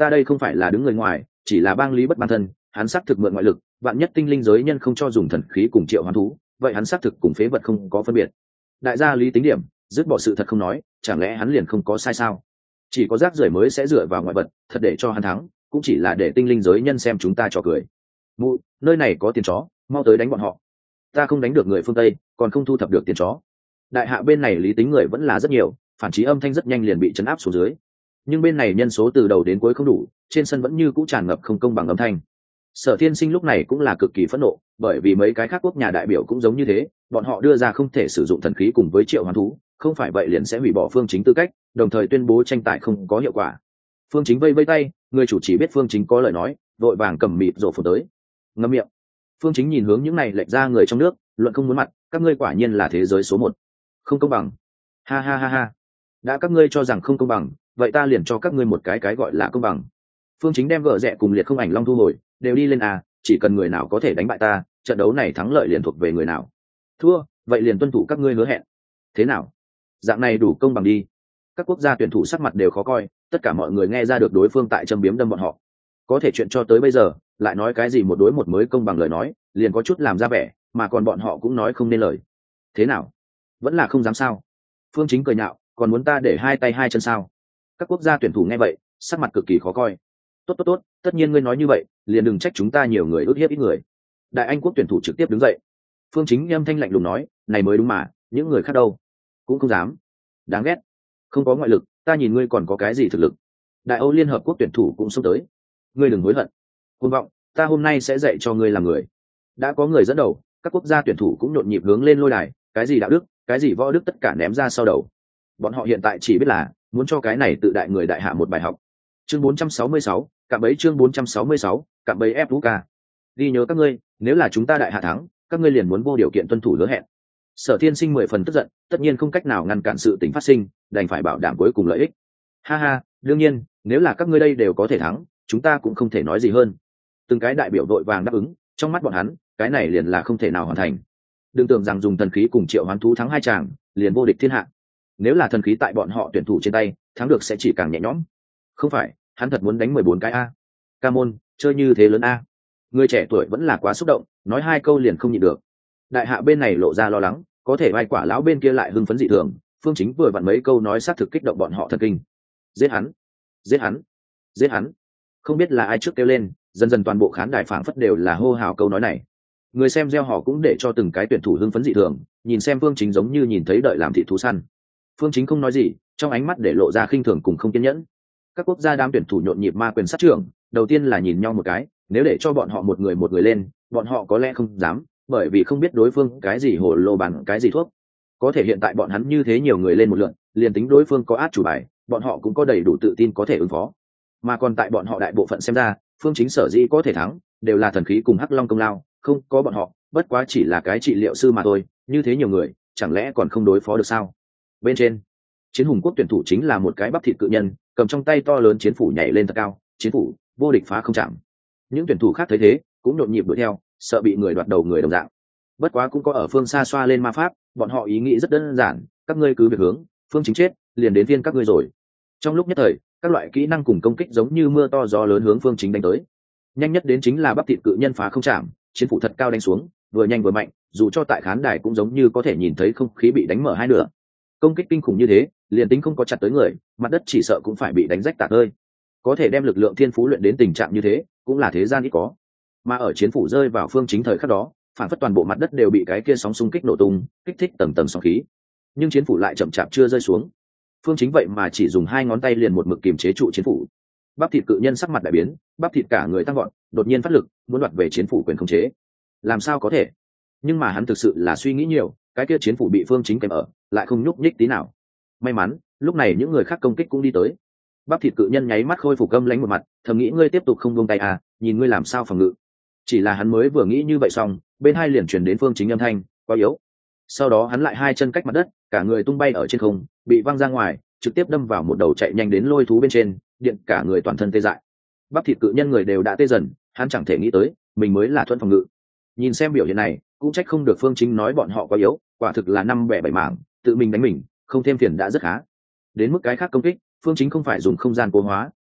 ta đây không phải là đứng người ngoài, chỉ là bang lý bất bản thân, hắn xác thực mượn ngoại lực, vạn nhất tinh linh giới nhân không cho dùng thần khí cùng triệu hoán thú, vậy hắn xác thực cùng phế vật không có phân biệt. Đại gia lý tính điểm, dứt bỏ sự thật không nói, chẳng lẽ hắn liền không có sai sao? Chỉ có rác rưởi mới sẽ dựa vào ngoại vật, thật để cho hắn thắng, cũng chỉ là để tinh linh giới nhân xem chúng ta trò cười. Mụ, nơi này có tiền chó, mau tới đánh bọn họ. Ta không đánh được người phương Tây, còn không thu thập được tiền chó. Đại hạ bên này lý tính người vẫn là rất nhiều, phản chí âm thanh rất nhanh liền bị chấn áp xuống dưới. Nhưng bên này nhân số từ đầu đến cuối không đủ, trên sân vẫn như cũ tràn ngập không công bằng âm thanh. Sở Thiên Sinh lúc này cũng là cực kỳ phẫn nộ, bởi vì mấy cái khác quốc nhà đại biểu cũng giống như thế, bọn họ đưa ra không thể sử dụng thần khí cùng với triệu hoán thú, không phải vậy liền sẽ hủy bỏ Phương Chính tư cách, đồng thời tuyên bố tranh tài không có hiệu quả. Phương Chính vây vây tay, người chủ chỉ biết Phương Chính có lời nói, vội vàng cầm mịt rổ phồn tới. Ngậm miệng. Phương Chính nhìn hướng những này lệch ra người trong nước, luận không muốn mặt, các ngươi quả nhiên là thế giới số một. Không công bằng. Ha ha ha ha. Đã các ngươi cho rằng không công bằng, vậy ta liền cho các ngươi một cái cái gọi là công bằng. Phương Chính đem gỡ rẽ cùng liệt không ảnh long thu hồi, đều đi lên à, chỉ cần người nào có thể đánh bại ta, trận đấu này thắng lợi liền thuộc về người nào. Thua, vậy liền tuân thủ các ngươi hứa hẹn. Thế nào? Dạng này đủ công bằng đi. Các quốc gia tuyển thủ sắc mặt đều khó coi, tất cả mọi người nghe ra được đối phương tại châm biếm đâm bọn họ. Có thể chuyện cho tới bây giờ, lại nói cái gì một đối một mới công bằng lời nói, liền có chút làm ra vẻ, mà còn bọn họ cũng nói không nên lời. Thế nào? Vẫn là không dám sao? Phương Chính cười nhạo, còn muốn ta để hai tay hai chân sao? Các quốc gia tuyển thủ nghe vậy, sắc mặt cực kỳ khó coi. Tốt tốt tốt, tất nhiên ngươi nói như vậy, liền đừng trách chúng ta nhiều người ước hiếp ít người. Đại Anh quốc tuyển thủ trực tiếp đứng dậy. Phương Chính âm thanh lạnh lùng nói, này mới đúng mà, những người khác đâu? Cũng không dám. Đáng ghét. Không có ngoại lực, ta nhìn ngươi còn có cái gì thực lực. Đại Âu Liên Hợp Quốc tuyển thủ cũng xông tới. Ngươi đừng hối hận. Cuồng vọng, ta hôm nay sẽ dạy cho ngươi làm người. Đã có người dẫn đầu, các quốc gia tuyển thủ cũng nhộn nhịp hướng lên lôi đài, cái gì đạo đức, cái gì võ đức tất cả ném ra sau đầu. Bọn họ hiện tại chỉ biết là muốn cho cái này tự đại người đại hạ một bài học. Chương bốn trăm sáu mươi sáu, cạm bẫy chương bốn trăm sáu mươi sáu, cạm bẫy ép Vũ ca. Ghi nhớ các ngươi, nếu là chúng ta đại hạ thắng, các ngươi liền muốn vô điều kiện tuân thủ hứa hẹn. Sở Thiên Sinh mười phần tức giận, tất nhiên không cách nào ngăn cản sự tình phát sinh, đành phải bảo đảm cuối cùng lợi ích. Ha ha, đương nhiên, nếu là các ngươi đây đều có thể thắng, chúng ta cũng không thể nói gì hơn. Từng cái đại biểu đội vàng đáp ứng, trong mắt bọn hắn, cái này liền là không thể nào hoàn thành. Đừng tưởng rằng dùng thần khí cùng triệu hoán thú thắng hai chàng, liền vô địch thiên hạ. Nếu là thần khí tại bọn họ tuyển thủ trên tay, thắng được sẽ chỉ càng nhẹ nhõm. Không phải, hắn thật muốn đánh mười bốn cái a. Ca môn, chơi như thế lớn a. Người trẻ tuổi vẫn là quá xúc động, nói hai câu liền không nhịn được. Đại hạ bên này lộ ra lo lắng, có thể vai quả lão bên kia lại hưng phấn dị thường. Phương Chính vừa vặn mấy câu nói xác thực kích động bọn họ thần kinh. Giết hắn, giết hắn, giết hắn. Không biết là ai trước kêu lên, dần dần toàn bộ khán đài phảng phất đều là hô hào câu nói này. Người xem gieo họ cũng để cho từng cái tuyển thủ hưng phấn dị thường, nhìn xem Phương Chính giống như nhìn thấy đợi làm thị thú săn. Phương Chính không nói gì, trong ánh mắt để lộ ra khinh thường cùng không kiên nhẫn. Các quốc gia đám tuyển thủ nhộn nhịp ma quyền sát trưởng, đầu tiên là nhìn nhau một cái, nếu để cho bọn họ một người một người lên, bọn họ có lẽ không dám, bởi vì không biết đối phương cái gì hồ lô bằng cái gì thuốc. Có thể hiện tại bọn hắn như thế nhiều người lên một lượt, liền tính đối phương có át chủ bài, bọn họ cũng có đầy đủ tự tin có thể ứng phó. Mà còn tại bọn họ đại bộ phận xem ra, Phương Chính sở dĩ có thể thắng, đều là thần khí cùng Hắc Long công lao, không có bọn họ, bất quá chỉ là cái trị liệu sư mà thôi, như thế nhiều người, chẳng lẽ còn không đối phó được sao? Bên trên, Chiến Hùng quốc tuyển thủ chính là một cái bắp thịt cự nhân, cầm trong tay to lớn chiến phủ nhảy lên thật cao, chiến phủ vô địch phá không chạm. Những tuyển thủ khác thấy thế, cũng nhộn nhịp đuổi theo, sợ bị người đoạt đầu người đồng dạng. Bất quá cũng có ở phương xa xoa lên ma pháp, bọn họ ý nghĩ rất đơn giản, các ngươi cứ việc hướng, Phương Chính chết, liền đến phiên các ngươi rồi. Trong lúc nhất thời, các loại kỹ năng cùng công kích giống như mưa to gió lớn hướng Phương Chính đánh tới. Nhanh nhất đến chính là bắp thịt cự nhân phá không chạm, chiến phủ thật cao đánh xuống, vừa nhanh vừa mạnh, dù cho tại khán đài cũng giống như có thể nhìn thấy không khí bị đánh mở hai nửa. Công kích kinh khủng như thế, liền tính không có chặt tới người, mặt đất chỉ sợ cũng phải bị đánh rách tạc ơi. Có thể đem lực lượng thiên phú luyện đến tình trạng như thế, cũng là thế gian ít có. Mà ở chiến phủ rơi vào Phương Chính thời khắc đó, phản phất toàn bộ mặt đất đều bị cái kia sóng xung kích nổ tung, kích thích tầng tầng sóng khí. Nhưng chiến phủ lại chậm chạp chưa rơi xuống. Phương Chính vậy mà chỉ dùng hai ngón tay liền một mực kiềm chế trụ chiến phủ. Bắp thịt cự nhân sắc mặt đại biến, bắp thịt cả người tăng gọn, đột nhiên phát lực, muốn đoạt về chiến phủ quyền khống chế. Làm sao có thể? Nhưng mà hắn thực sự là suy nghĩ nhiều, cái kia chiến phủ bị Phương Chính kèm ở, lại không nhúc nhích tí nào. May mắn, lúc này những người khác công kích cũng đi tới. Bắp thịt cự nhân nháy mắt khôi phục gâm lánh một mặt, thầm nghĩ ngươi tiếp tục không buông tay à, nhìn ngươi làm sao phòng ngự. Chỉ là hắn mới vừa nghĩ như vậy xong, bên hai liền truyền đến Phương Chính âm thanh, quá yếu. Sau đó hắn lại hai chân cách mặt đất, cả người tung bay ở trên không, bị văng ra ngoài, trực tiếp đâm vào một đầu chạy nhanh đến lôi thú bên trên, điện cả người toàn thân tê dại. Bắp thịt cự nhân người đều đã tê dần, hắn chẳng thể nghĩ tới, mình mới là thuận phòng ngự. Nhìn xem biểu hiện này, cũng trách không được Phương Chính nói bọn họ quá yếu, quả thực là năm bẻ bảy mảng, tự mình đánh mình, không thêm phiền đã rất khá. Đến mức cái khác công kích, Phương Chính không phải dùng không gian cố hóa,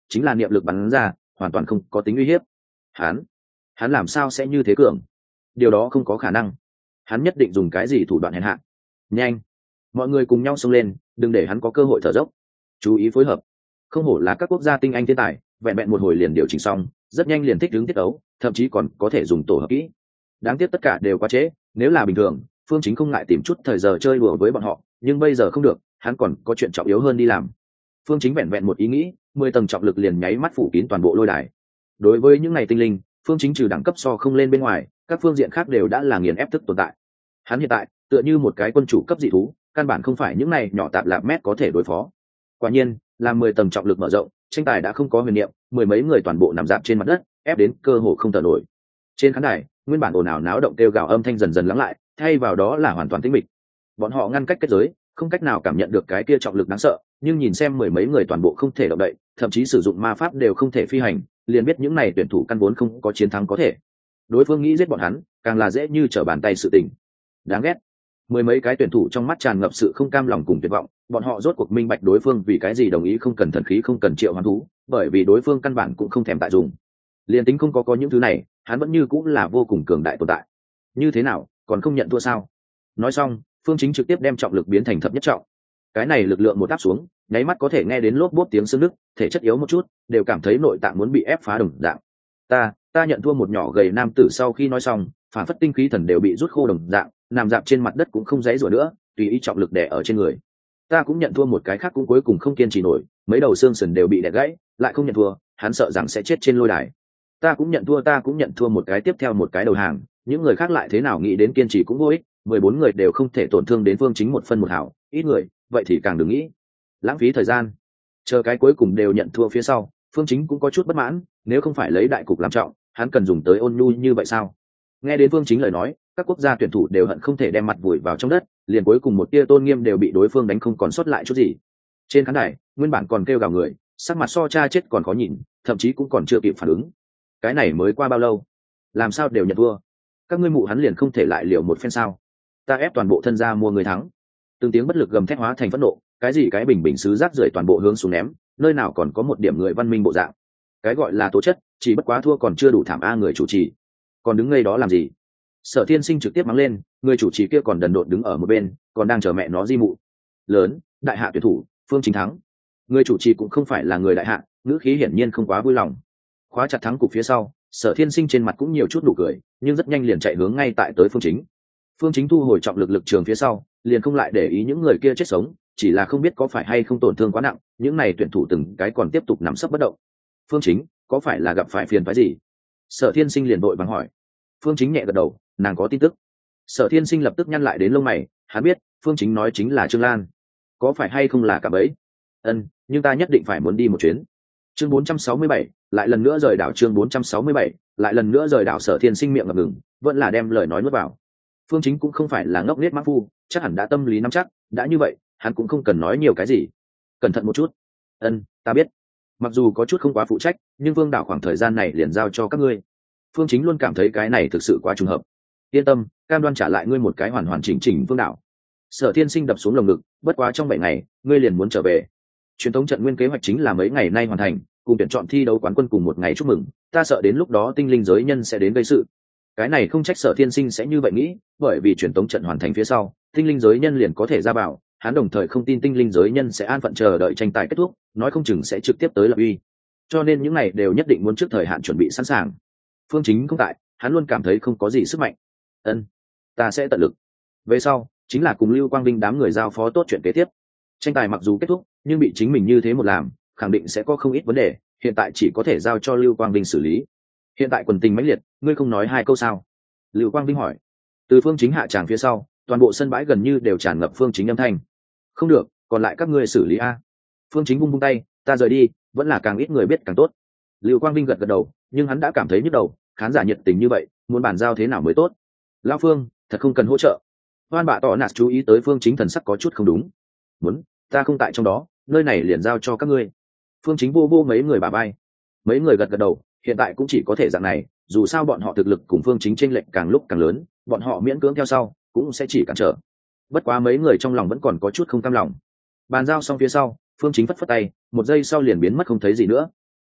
chính là niệm lực bắn ra, hoàn toàn không có tính uy hiếp. Hắn, hắn làm sao sẽ như thế cường? Điều đó không có khả năng. Hắn nhất định dùng cái gì thủ đoạn hèn hạ. Nhanh, mọi người cùng nhau xông lên, đừng để hắn có cơ hội thở dốc. Chú ý phối hợp. Không hổ là các quốc gia tinh anh thiên tài, vẹn vẹn một hồi liền điều chỉnh xong, rất nhanh liền thích ứng tiết ấu, thậm chí còn có thể dùng tổ hợp kỹ. Đáng tiếc tất cả đều quá trễ, nếu là bình thường, Phương Chính không ngại tìm chút thời giờ chơi đùa với bọn họ, nhưng bây giờ không được, hắn còn có chuyện trọng yếu hơn đi làm. Phương Chính vẹn vẹn một ý nghĩ, mười tầng trọng lực liền nháy mắt phủ kín toàn bộ lôi đài. Đối với những này tinh linh, Phương Chính trừ đẳng cấp so không lên bên ngoài, các phương diện khác đều đã là nghiền ép thức tồn tại. Hắn hiện tại tựa như một cái quân chủ cấp dị thú, căn bản không phải những này nhỏ tạp lạp mét có thể đối phó. Quả nhiên, là mười tầng trọng lực mở rộng, tranh tài đã không có huyền niệm, mười mấy người toàn bộ nằm dạp trên mặt đất, ép đến cơ hồ không thở nổi. Trên khán đài, nguyên bản ồn ào náo động kêu gào âm thanh dần dần lắng lại, thay vào đó là hoàn toàn tĩnh mịch. Bọn họ ngăn cách kết giới, không cách nào cảm nhận được cái kia trọng lực đáng sợ, nhưng nhìn xem mười mấy người toàn bộ không thể động đậy, thậm chí sử dụng ma pháp đều không thể phi hành, liền biết những này tuyển thủ căn vốn không có chiến thắng có thể. Đối phương nghĩ giết bọn hắn, càng là dễ như trở bàn tay sự tình. Đáng ghét. Mười mấy cái tuyển thủ trong mắt tràn ngập sự không cam lòng cùng tuyệt vọng, bọn họ rốt cuộc minh bạch đối phương vì cái gì đồng ý không cần thần khí không cần triệu hoán thú, bởi vì đối phương căn bản cũng không thèm tại dùng. Liên tính không có có những thứ này, hắn vẫn như cũng là vô cùng cường đại tồn tại. Như thế nào, còn không nhận thua sao? Nói xong, Phương Chính trực tiếp đem trọng lực biến thành thập nhất trọng. Cái này lực lượng một áp xuống, nháy mắt có thể nghe đến lốp bốp tiếng xương nứt, thể chất yếu một chút, đều cảm thấy nội tạng muốn bị ép phá đồng dạng. Ta, ta nhận thua. Một nhỏ gầy nam tử sau khi nói xong, phản phất tinh khí thần đều bị rút khô đồng dạng, nằm dạp trên mặt đất cũng không dãy rủa nữa, tùy ý trọng lực đè ở trên người. Ta cũng nhận thua. Một cái khác cũng cuối cùng không kiên trì nổi, mấy đầu xương sườn đều bị đè gãy, lại không nhận thua, hắn sợ rằng sẽ chết trên lôi đài. Ta cũng nhận thua, ta cũng nhận thua. Một cái tiếp theo một cái đầu hàng, những người khác lại thế nào nghĩ đến kiên trì cũng vô ích, mười bốn người đều không thể tổn thương đến Phương Chính một phân một hào, ít người, vậy thì càng đừng nghĩ. Lãng phí thời gian. Chờ cái cuối cùng đều nhận thua phía sau, Phương Chính cũng có chút bất mãn, nếu không phải lấy đại cục làm trọng, hắn cần dùng tới ôn nhu như vậy sao? Nghe đến Phương Chính lời nói, các quốc gia tuyển thủ đều hận không thể đem mặt vùi vào trong đất, liền cuối cùng một tia tôn nghiêm đều bị đối phương đánh không còn sót lại chút gì. Trên khán đài, nguyên bản còn kêu gào người, sắc mặt so cha chết còn khó nhìn, thậm chí cũng còn chưa kịp phản ứng. Cái này mới qua bao lâu, làm sao đều nhận thua? Các ngươi mụ hắn liền không thể lại liều một phen sao? Ta ép toàn bộ thân ra mua người thắng. Từng tiếng bất lực gầm thét hóa thành phẫn nộ, cái gì cái bình bình sứ rác rưởi toàn bộ hướng xuống ném, nơi nào còn có một điểm người văn minh bộ dạng. Cái gọi là tố chất, chỉ bất quá thua còn chưa đủ thảm a người chủ trì. Còn đứng ngây đó làm gì? Sở Thiên Sinh trực tiếp mắng lên, người chủ trì kia còn đần độn đứng ở một bên, còn đang chờ mẹ nó di mụ. Lớn, đại hạ tuyển thủ, Phương Chính thắng. Người chủ trì cũng không phải là người đại hạ, ngữ khí hiển nhiên không quá vui lòng. Khóa chặt thắng cục phía sau, Sở Thiên Sinh trên mặt cũng nhiều chút nụ cười, nhưng rất nhanh liền chạy hướng ngay tại tới Phương Chính. Phương Chính thu hồi trọng lực lực trường phía sau, liền không lại để ý những người kia chết sống, chỉ là không biết có phải hay không tổn thương quá nặng, những này tuyển thủ từng cái còn tiếp tục nằm sấp bất động. Phương Chính, có phải là gặp phải phiền phức gì? Sở Thiên Sinh liền vội vàng hỏi. Phương Chính nhẹ gật đầu, nàng có tin tức. Sở Thiên Sinh lập tức nhăn lại đến lông mày, hắn biết, Phương Chính nói chính là Trương Lan. Có phải hay không là cả bấy? Ân, nhưng ta nhất định phải muốn đi một chuyến. Chương bốn trăm sáu mươi bảy, lại lần nữa rời đảo. Chương bốn trăm sáu mươi bảy, lại lần nữa rời đảo. Sở Thiên Sinh miệng ngập ngừng, vẫn là đem lời nói nuốt vào. Phương Chính cũng không phải là ngốc nghếch mã phu, chắc hẳn đã tâm lý nắm chắc, đã như vậy, hắn cũng không cần nói nhiều cái gì. Cẩn thận một chút. Ân, ta biết. Mặc dù có chút không quá phụ trách, nhưng Vương đảo khoảng thời gian này liền giao cho các ngươi. Phương Chính luôn cảm thấy cái này thực sự quá trùng hợp. Yên tâm, cam đoan trả lại ngươi một cái hoàn hoàn chỉnh chỉnh Vương đảo. Sở Thiên Sinh đập xuống lồng ngực, bất quá trong bảy ngày, ngươi liền muốn trở về. Truyền thống trận nguyên kế hoạch chính là mấy ngày nay hoàn thành, cùng tuyển chọn thi đấu quán quân cùng một ngày chúc mừng, ta sợ đến lúc đó tinh linh giới nhân sẽ đến gây sự. Cái này không trách Sở Thiên Sinh sẽ như vậy nghĩ, bởi vì truyền thống trận hoàn thành phía sau, tinh linh giới nhân liền có thể ra bảo, hắn đồng thời không tin tinh linh giới nhân sẽ an phận chờ đợi tranh tài kết thúc, nói không chừng sẽ trực tiếp tới lập uy. Cho nên những này đều nhất định muốn trước thời hạn chuẩn bị sẵn sàng. Phương Chính không tại, hắn luôn cảm thấy không có gì sức mạnh. Ân, ta sẽ tận lực. Về sau, chính là cùng Lưu Quang Vinh đám người giao phó tốt chuyện kế tiếp. Tranh tài mặc dù kết thúc, nhưng bị chính mình như thế một làm, khẳng định sẽ có không ít vấn đề, hiện tại chỉ có thể giao cho Lưu Quang Vinh xử lý. Hiện tại quần tình mãnh liệt, ngươi không nói hai câu sao? Lưu Quang Vinh hỏi. Từ Phương Chính hạ tràng phía sau, toàn bộ sân bãi gần như đều tràn ngập Phương Chính âm thanh. Không được, còn lại các ngươi xử lý a. Phương Chính vung vung tay, ta rời đi, vẫn là càng ít người biết càng tốt. Lưu Quang Vinh gật gật đầu, nhưng hắn đã cảm thấy nhức đầu, khán giả nhiệt tình như vậy, muốn bàn giao thế nào mới tốt? Lão Phương, thật không cần hỗ trợ. Hoan bạ tỏ nạt chú ý tới Phương Chính thần sắc có chút không đúng. Muốn, ta không tại trong đó, nơi này liền giao cho các ngươi. Phương Chính vô vô mấy người bà bay. Mấy người gật gật đầu, hiện tại cũng chỉ có thể dạng này, dù sao bọn họ thực lực cùng Phương Chính chênh lệch càng lúc càng lớn, bọn họ miễn cưỡng theo sau, cũng sẽ chỉ cản trở. Bất quá mấy người trong lòng vẫn còn có chút không cam lòng. Bàn giao xong phía sau, Phương Chính phất phất tay, một giây sau liền biến mất không thấy gì nữa.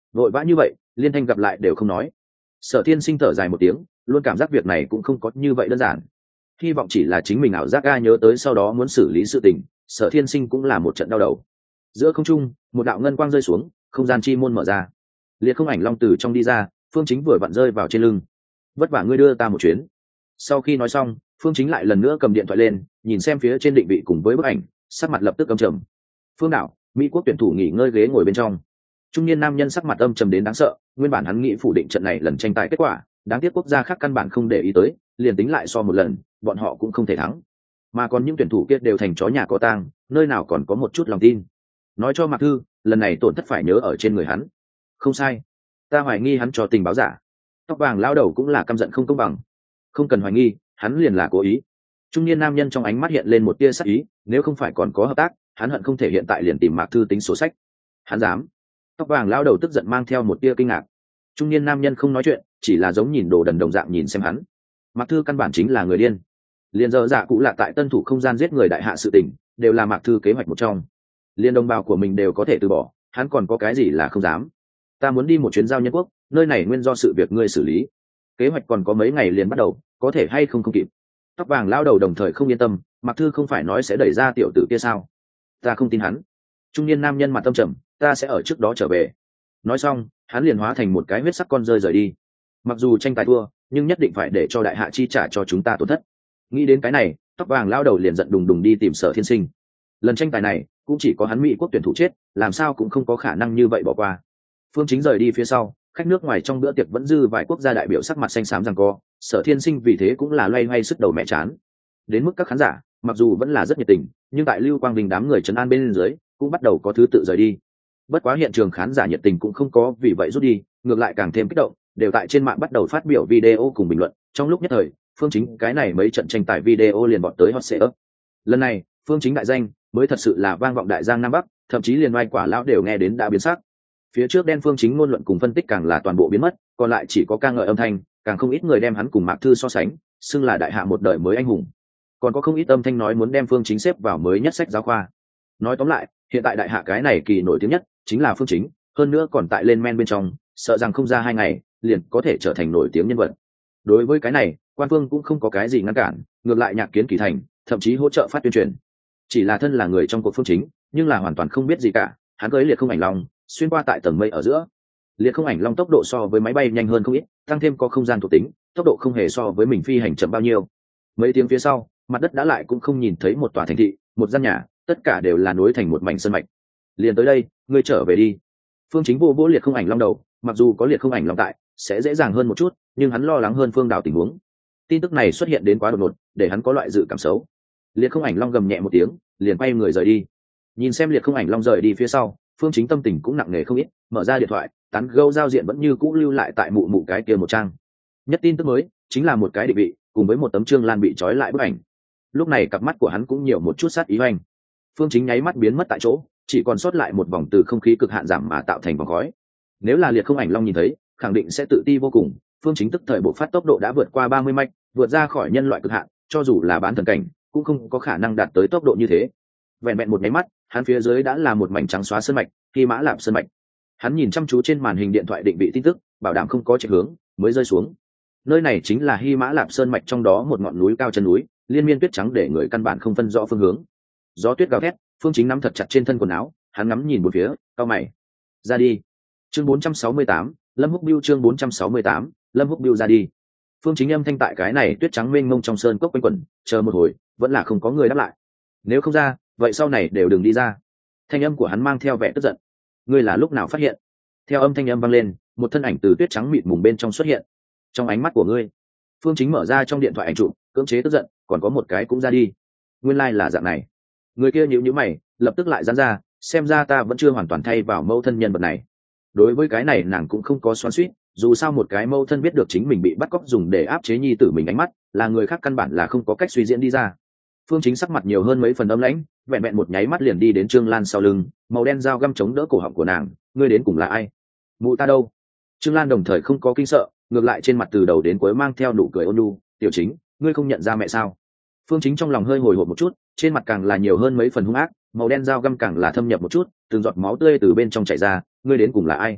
vội vã như vậy liên thanh gặp lại đều không nói. Sở Thiên Sinh thở dài một tiếng, luôn cảm giác việc này cũng không có như vậy đơn giản. Hy vọng chỉ là chính mình ảo giác, ga nhớ tới sau đó muốn xử lý sự tình. Sở Thiên Sinh cũng là một trận đau đầu. Giữa không trung, một đạo ngân quang rơi xuống, không gian chi môn mở ra. Liệt Không Ảnh Long từ trong đi ra, Phương Chính vừa vặn rơi vào trên lưng. Vất vả ngươi đưa ta một chuyến. Sau khi nói xong, Phương Chính lại lần nữa cầm điện thoại lên, nhìn xem phía trên định vị cùng với bức ảnh, sắc mặt lập tức âm trầm. Phương đảo, Mỹ quốc tuyển thủ nghỉ ngơi ghế ngồi bên trong. Trung niên nam nhân sắc mặt âm trầm đến đáng sợ, nguyên bản hắn nghĩ phủ định trận này lần tranh tài kết quả, đáng tiếc quốc gia khác căn bản không để ý tới, liền tính lại so một lần, bọn họ cũng không thể thắng. Mà còn những tuyển thủ kia đều thành chó nhà có tang, nơi nào còn có một chút lòng tin. Nói cho Mạc Thư, lần này tổn thất phải nhớ ở trên người hắn. Không sai, ta hoài nghi hắn cho tình báo giả. Tóc vàng lao đầu cũng là căm giận không công bằng. Không cần hoài nghi, hắn liền là cố ý. Trung niên nam nhân trong ánh mắt hiện lên một tia sắc ý, nếu không phải còn có hợp tác, hắn hận không thể hiện tại liền tìm Mạc Thư tính sổ sách. Hắn dám? Tóc vàng lao đầu tức giận mang theo một tia kinh ngạc. Trung niên nam nhân không nói chuyện, chỉ là giống nhìn đồ đần đồng dạng nhìn xem hắn. Mạc Thư căn bản chính là người điên. Liền giờ dạ cụ lạ tại tân thủ không gian giết người đại hạ sự tình, đều là Mạc Thư kế hoạch một trong. Liên đồng bào của mình đều có thể từ bỏ, hắn còn có cái gì là không dám. Ta muốn đi một chuyến giao nhân quốc, nơi này nguyên do sự việc ngươi xử lý. Kế hoạch còn có mấy ngày liền bắt đầu, có thể hay không không kịp. Tóc vàng lao đầu đồng thời không yên tâm, Mạc Thư không phải nói sẽ đẩy ra tiểu tử kia sao? Ta không tin hắn. Trung niên nam nhân mặt tâm trầm, ta sẽ ở trước đó trở về. Nói xong, hắn liền hóa thành một cái huyết sắc con rơi rời đi. Mặc dù tranh tài thua, nhưng nhất định phải để cho đại hạ chi trả cho chúng ta tổn thất. Nghĩ đến cái này, tóc vàng lao đầu liền giận đùng đùng đi tìm Sở Thiên Sinh. Lần tranh tài này cũng chỉ có hắn Mỹ quốc tuyển thủ chết, làm sao cũng không có khả năng như vậy bỏ qua. Phương Chính rời đi phía sau, khách nước ngoài trong bữa tiệc vẫn dư vài quốc gia đại biểu sắc mặt xanh xám rằng co. Sở Thiên Sinh vì thế cũng là loay hoay sức đầu mẹ chán. Đến mức các khán giả, mặc dù vẫn là rất nhiệt tình, nhưng tại Lưu Quang Vinh đám người trấn an bên dưới, cũng bắt đầu có thứ tự rời đi. Bất quá hiện trường khán giả nhiệt tình cũng không có vì vậy rút đi, ngược lại càng thêm kích động, đều tại trên mạng bắt đầu phát biểu video cùng bình luận. Trong lúc nhất thời, Phương Chính cái này mấy trận tranh tài video liền bọn tới hot search. Lần này, Phương Chính đại danh mới thật sự là vang vọng đại giang nam bắc, thậm chí liền oai quả lão đều nghe đến đã biến sắc. Phía trước đen Phương Chính ngôn luận cùng phân tích càng là toàn bộ biến mất, còn lại chỉ có ca ngợi âm thanh, càng không ít người đem hắn cùng Mạc Thư so sánh, xưng là đại hạ một đời mới anh hùng. Còn có không ít âm thanh nói muốn đem Phương Chính xếp vào mới nhất sách giáo khoa. Nói tóm lại, hiện tại đại hạ cái này kỳ nổi tiếng nhất chính là Phương Chính, hơn nữa còn tại lên men bên trong, sợ rằng không ra hai ngày liền có thể trở thành nổi tiếng nhân vật. Đối với cái này, quan phương cũng không có cái gì ngăn cản, ngược lại Nhạc Kiến Kỳ thành, thậm chí hỗ trợ phát tuyên truyền. Chỉ là thân là người trong cuộc Phương Chính, nhưng là hoàn toàn không biết gì cả, hắn cưỡi liệt không ảnh long, xuyên qua tại tầng mây ở giữa. Liệt không ảnh long tốc độ so với máy bay nhanh hơn không ít, tăng thêm có không gian thuộc tính, tốc độ không hề so với mình phi hành chậm bao nhiêu. Mấy tiếng phía sau, mặt đất đã lại cũng không nhìn thấy một tòa thành thị, một gian nhà, tất cả đều là nối thành một mảnh sơn mạch. Liền tới đây, ngươi trở về đi. Phương Chính vô vỗ liệt không ảnh long đầu, mặc dù có liệt không ảnh long tại, sẽ dễ dàng hơn một chút, nhưng hắn lo lắng hơn Phương Đào tình huống. Tin tức này xuất hiện đến quá đột ngột, để hắn có loại dự cảm xấu. Liệt không ảnh long gầm nhẹ một tiếng, liền quay người rời đi. Nhìn xem liệt không ảnh long rời đi phía sau, Phương Chính tâm tình cũng nặng nề không ít, mở ra điện thoại, tán gẫu giao diện vẫn như cũ lưu lại tại mụ mụ cái kia một trang. Nhất tin tức mới chính là một cái định vị, cùng với một tấm trương lan bị trói lại bức ảnh. Lúc này cặp mắt của hắn cũng nhiều một chút sát ý hoành. Phương Chính nháy mắt biến mất tại chỗ, chỉ còn sót lại một vòng từ không khí cực hạn giảm mà tạo thành vòng khói. Nếu là liệt không ảnh long nhìn thấy, khẳng định sẽ tự ti vô cùng. Phương Chính tức thời bộ phát tốc độ đã vượt qua ba mươi mạch, vượt ra khỏi nhân loại cực hạn, cho dù là bán thần cảnh, cũng không có khả năng đạt tới tốc độ như thế. Vẹn vẹn một nháy mắt, hắn phía dưới đã là một mảnh trắng xóa sơn mạch, Hy Mã Lạp sơn mạch. Hắn nhìn chăm chú trên màn hình điện thoại định vị tin tức, bảo đảm không có chạy hướng, mới rơi xuống. Nơi này chính là Hy Mã Lạp sơn mạch trong đó một ngọn núi cao chân núi, liên miên tuyết trắng để người căn bản không phân rõ phương hướng. Gió tuyết gào thét, Phương Chính nắm thật chặt trên thân quần áo, hắn ngắm nhìn một phía, cau mày. Ra đi. Chương bốn trăm sáu mươi tám, Lâm Húc Biêu chương bốn trăm sáu mươi tám, Lâm Húc Biêu ra đi. Phương Chính âm thanh tại cái này tuyết trắng mênh mông trong sơn cốc quanh quẩn, chờ một hồi, vẫn là không có người đáp lại. Nếu không ra, vậy sau này đều đừng đi ra. Thanh âm của hắn mang theo vẻ tức giận. Ngươi là lúc nào phát hiện? Theo âm thanh âm vang lên, một thân ảnh từ tuyết trắng mịt mùng bên trong xuất hiện. Trong ánh mắt của ngươi. Phương Chính mở ra trong điện thoại ảnh chụp, cưỡng chế tức giận, còn có một cái cũng ra đi. Nguyên lai like là dạng này. Người kia nhíu nhíu mày, lập tức lại giãn ra, xem ra ta vẫn chưa hoàn toàn thay vào mâu thân nhân vật này. Đối với cái này nàng cũng không có xoắn xuýt, dù sao một cái mâu thân biết được chính mình bị bắt cóc dùng để áp chế nhi tử mình ánh mắt, là người khác căn bản là không có cách suy diễn đi ra. Phương Chính sắc mặt nhiều hơn mấy phần âm lãnh, vẹn vẹn một nháy mắt liền đi đến Trương Lan sau lưng, màu đen dao găm chống đỡ cổ họng của nàng, ngươi đến cùng là ai? Mụ ta đâu? Trương Lan đồng thời không có kinh sợ, ngược lại trên mặt từ đầu đến cuối mang theo nụ cười ôn nhu, "Tiểu Chính, ngươi không nhận ra mẹ sao?" Phương Chính trong lòng hơi hồi hộp một chút, trên mặt càng là nhiều hơn mấy phần hung ác, màu đen dao găm càng là thâm nhập một chút, từng giọt máu tươi từ bên trong chảy ra, "Ngươi đến cùng là ai?"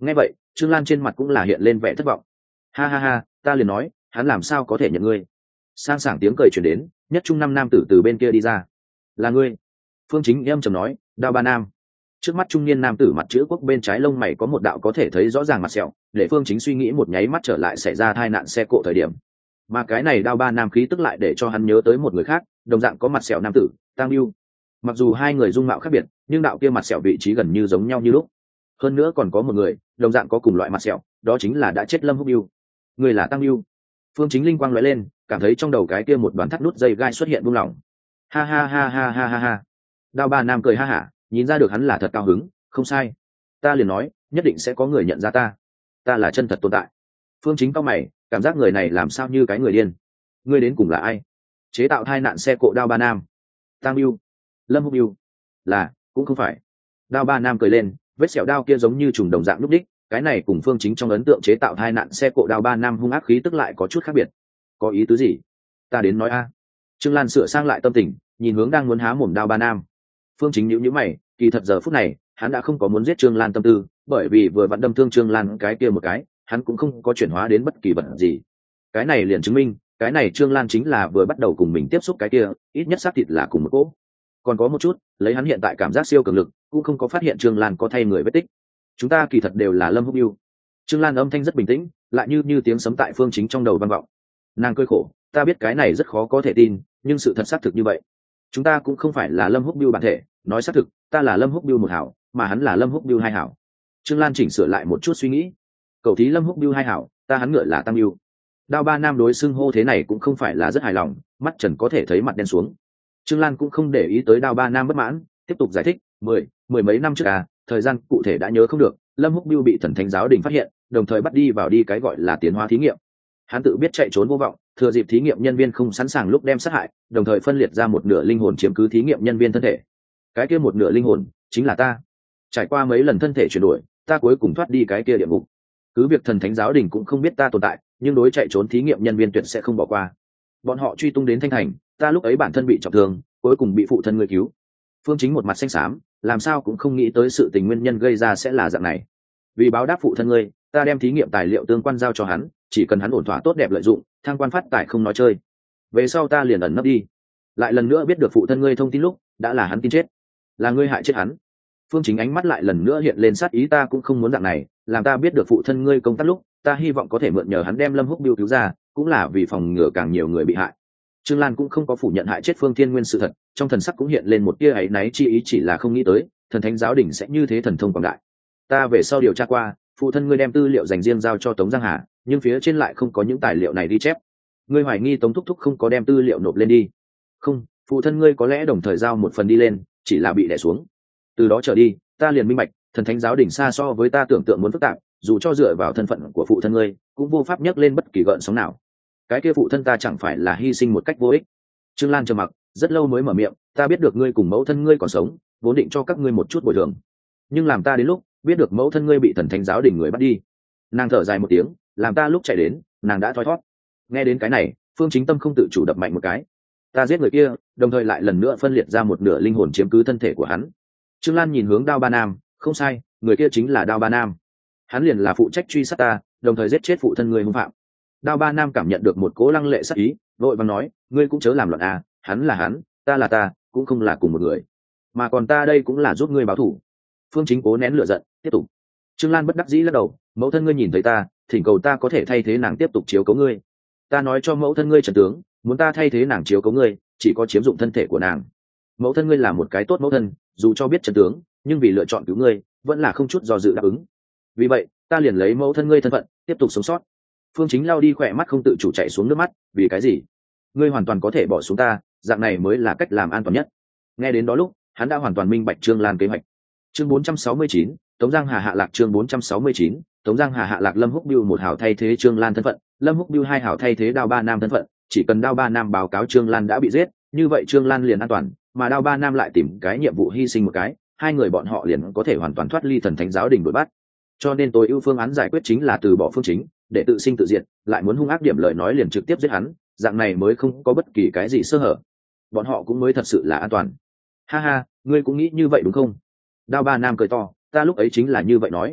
Nghe vậy Trương Lan trên mặt cũng là hiện lên vẻ thất vọng. Ha ha ha, ta liền nói hắn làm sao có thể nhận ngươi. Sang sảng tiếng cười chuyển đến, nhất trung năm nam tử từ bên kia đi ra. Là ngươi? Phương Chính em trầm nói. Đao Ba Nam. Trước mắt trung niên nam tử mặt chữ quốc bên trái lông mày có một đạo có thể thấy rõ ràng mặt sẹo, để Phương Chính suy nghĩ một nháy mắt trở lại xảy ra tai nạn xe cộ thời điểm. Mà cái này Đao Ba Nam khí tức lại để cho hắn nhớ tới một người khác, đồng dạng có mặt sẹo nam tử, Tang Biêu. Mặc dù hai người dung mạo khác biệt, nhưng đạo kia mặt sẹo vị trí gần như giống nhau như lúc. Hơn nữa còn có một người, đồng dạng có cùng loại mặt sẹo, đó chính là đã chết Lâm Húc Biêu. Người là Tang Biêu. Phương Chính linh quang lóe lên, cảm thấy trong đầu cái kia một đoàn thắt nút dây gai xuất hiện buông lỏng. Ha ha ha ha ha ha ha. Đao Ba Nam cười ha hả, nhìn ra được hắn là thật cao hứng. Không sai, ta liền nói nhất định sẽ có người nhận ra ta, ta là chân thật tồn tại. Phương Chính cao mày, cảm giác người này làm sao như cái người điên. Ngươi đến cùng là ai? Chế tạo tai nạn xe cộ Đao Ba Nam? Tang Biêu? Lâm Húc Biêu? Là, cũng không phải. Đao Ba Nam cười lên, vết sẹo đao kia giống như trùng đồng dạng lúc đích, cái này cùng Phương Chính trong ấn tượng chế tạo tai nạn xe cộ Đao Ba Nam hung ác khí tức lại có chút khác biệt. Có ý tứ gì? Ta đến nói a. Trương Lan sửa sang lại tâm tình, nhìn hướng đang muốn há mồm Đao Ba Nam. Phương Chính nhíu nhíu mày, kỳ thật giờ phút này hắn đã không có muốn giết Trương Lan tâm tư, bởi vì vừa vặn đâm thương Trương Lan cái kia một cái, hắn cũng không có chuyển hóa đến bất kỳ vật gì. Cái này liền chứng minh cái này Trương Lan chính là vừa bắt đầu cùng mình tiếp xúc cái kia, ít nhất xác thịt là cùng một cỗ. Còn có một chút, lấy hắn hiện tại cảm giác siêu cường lực, cũng không có phát hiện Trương Lan có thay người vết tích. Chúng ta kỳ thật đều là Lâm Húc Biêu. Trương Lan âm thanh rất bình tĩnh, lại như như tiếng sấm tại Phương Chính trong đầu vang vọng. Nàng cười khổ, ta biết cái này rất khó có thể tin, nhưng sự thật xác thực như vậy. Chúng ta cũng không phải là Lâm Húc Biêu bản thể, nói xác thực, ta là Lâm Húc Biêu một hảo, mà hắn là Lâm Húc Biêu hai hảo. Trương Lan chỉnh sửa lại một chút suy nghĩ. Cậu thí Lâm Húc Biêu hai hảo, ta hắn ngựa là Tam Biêu. Đao Ba Nam đối xưng hô thế này cũng không phải là rất hài lòng, mắt trần có thể thấy mặt đen xuống. Trương Lan cũng không để ý tới Đao Ba Nam bất mãn, tiếp tục giải thích, mười, mười mấy năm trước à, thời gian cụ thể đã nhớ không được, Lâm Húc Biêu bị Thần Thánh giáo đình phát hiện, đồng thời bắt đi vào đi cái gọi là tiến hóa thí nghiệm. Hắn tự biết chạy trốn vô vọng, thừa dịp thí nghiệm nhân viên không sẵn sàng lúc đem sát hại, đồng thời phân liệt ra một nửa linh hồn chiếm cứ thí nghiệm nhân viên thân thể. Cái kia một nửa linh hồn chính là ta. Trải qua mấy lần thân thể chuyển đổi, ta cuối cùng thoát đi cái kia địa ngục. Cứ việc Thần Thánh giáo đình cũng không biết ta tồn tại, nhưng đối chạy trốn thí nghiệm nhân viên tuyệt sẽ không bỏ qua. Bọn họ truy tung đến Thanh Thành, ta lúc ấy bản thân bị trọng thương, cuối cùng bị phụ thân ngươi cứu. Phương Chính một mặt xanh xám, làm sao cũng không nghĩ tới sự tình nguyên nhân gây ra sẽ là dạng này. Vì báo đáp phụ thân ngươi, ta đem thí nghiệm tài liệu tương quan giao cho hắn, chỉ cần hắn ổn thỏa tốt đẹp lợi dụng, thăng quan phát tài không nói chơi. Về sau ta liền ẩn nấp đi, lại lần nữa biết được phụ thân ngươi thông tin lúc đã là hắn tin chết, là ngươi hại chết hắn. Phương Chính ánh mắt lại lần nữa hiện lên sát ý, ta cũng không muốn dạng này, làm ta biết được phụ thân ngươi công tác lúc, ta hy vọng có thể mượn nhờ hắn đem Lâm Húc Biêu cứu ra, cũng là vì phòng ngừa càng nhiều người bị hại. Trương Lan cũng không có phủ nhận hại chết Phương Thiên Nguyên sự thật, trong thần sắc cũng hiện lên một tia áy náy chi ý, chỉ là không nghĩ tới Thần Thánh giáo đình sẽ như thế thần thông quảng đại. Ta về sau điều tra qua, phụ thân ngươi đem tư liệu dành riêng giao cho Tống Giang Hà, nhưng phía trên lại không có những tài liệu này ghi chép. Ngươi hoài nghi Tống thúc thúc không có đem tư liệu nộp lên đi? Không, phụ thân ngươi có lẽ đồng thời giao một phần đi lên, chỉ là bị đè xuống. Từ đó trở đi, ta liền minh bạch, Thần Thánh giáo đình xa so với ta tưởng tượng muốn phức tạp, dù cho dựa vào thân phận của phụ thân ngươi, cũng vô pháp nhấc lên bất kỳ gợn sóng nào. Cái kia phụ thân ta chẳng phải là hy sinh một cách vô ích? Trương Lan trầm mặc, rất lâu mới mở miệng, ta biết được ngươi cùng mẫu thân ngươi còn sống, vốn định cho các ngươi một chút bồi thường, nhưng làm ta đến lúc biết được mẫu thân ngươi bị Thần Thánh giáo đình người bắt đi, nàng thở dài một tiếng, làm ta lúc chạy đến, nàng đã thoi thoát. Nghe đến cái này, Phương Chính tâm không tự chủ đập mạnh một cái. Ta giết người kia, đồng thời lại lần nữa phân liệt ra một nửa linh hồn chiếm cứ thân thể của hắn. Trương Lan nhìn hướng Đao Ba Nam, không sai, người kia chính là Đao Ba Nam. Hắn liền là phụ trách truy sát ta, đồng thời giết chết phụ thân người hung phạm. Đao Ba Nam cảm nhận được một cỗ lăng lệ sát ý, vội vàng nói, ngươi cũng chớ làm loạn à, hắn là hắn, ta là ta, cũng không là cùng một người, mà còn ta đây cũng là giúp ngươi báo thù. Phương Chính cố nén lửa giận, tiếp tục. Trương Lan bất đắc dĩ lắc đầu, mẫu thân ngươi nhìn thấy ta, thỉnh cầu ta có thể thay thế nàng tiếp tục chiếu cố ngươi. Ta nói cho mẫu thân ngươi trần tướng, muốn ta thay thế nàng chiếu cố ngươi, chỉ có chiếm dụng thân thể của nàng. Mẫu thân ngươi là một cái tốt mẫu thân, dù cho biết trần tướng, nhưng vì lựa chọn cứu ngươi, vẫn là không chút do dự đáp ứng. Vì vậy, ta liền lấy mẫu thân ngươi thân phận, tiếp tục sống sót. Phương Chính lao đi khỏe mắt không tự chủ chạy xuống nước mắt, vì cái gì? Ngươi hoàn toàn có thể bỏ xuống ta, dạng này mới là cách làm an toàn nhất. Nghe đến đó lúc, hắn đã hoàn toàn minh bạch Trương Lan kế hoạch. Chương bốn trăm sáu mươi chín, Tống Giang Hà hạ lạc. Chương bốn trăm sáu mươi chín, Tống Giang Hà hạ lạc. Lâm Húc Biêu một hảo thay thế Trương Lan thân phận, Lâm Húc Biêu hai hảo thay thế Đao Ba Nam thân phận, chỉ cần Đao Ba Nam báo cáo Trương Lan đã bị giết, như vậy Trương Lan liền an toàn, mà Đao Ba Nam lại tìm cái nhiệm vụ hy sinh một cái, hai người bọn họ liền có thể hoàn toàn thoát ly Thần Thánh giáo đình đuổi bắt. Cho nên tối ưu phương án giải quyết chính là từ bỏ Phương Chính, để tự sinh tự diệt, lại muốn hung ác điểm lời nói liền trực tiếp giết hắn, dạng này mới không có bất kỳ cái gì sơ hở, bọn họ cũng mới thật sự là an toàn. Ha ha, ngươi cũng nghĩ như vậy đúng không? Đao Ba Nam cười to, ta lúc ấy chính là như vậy nói.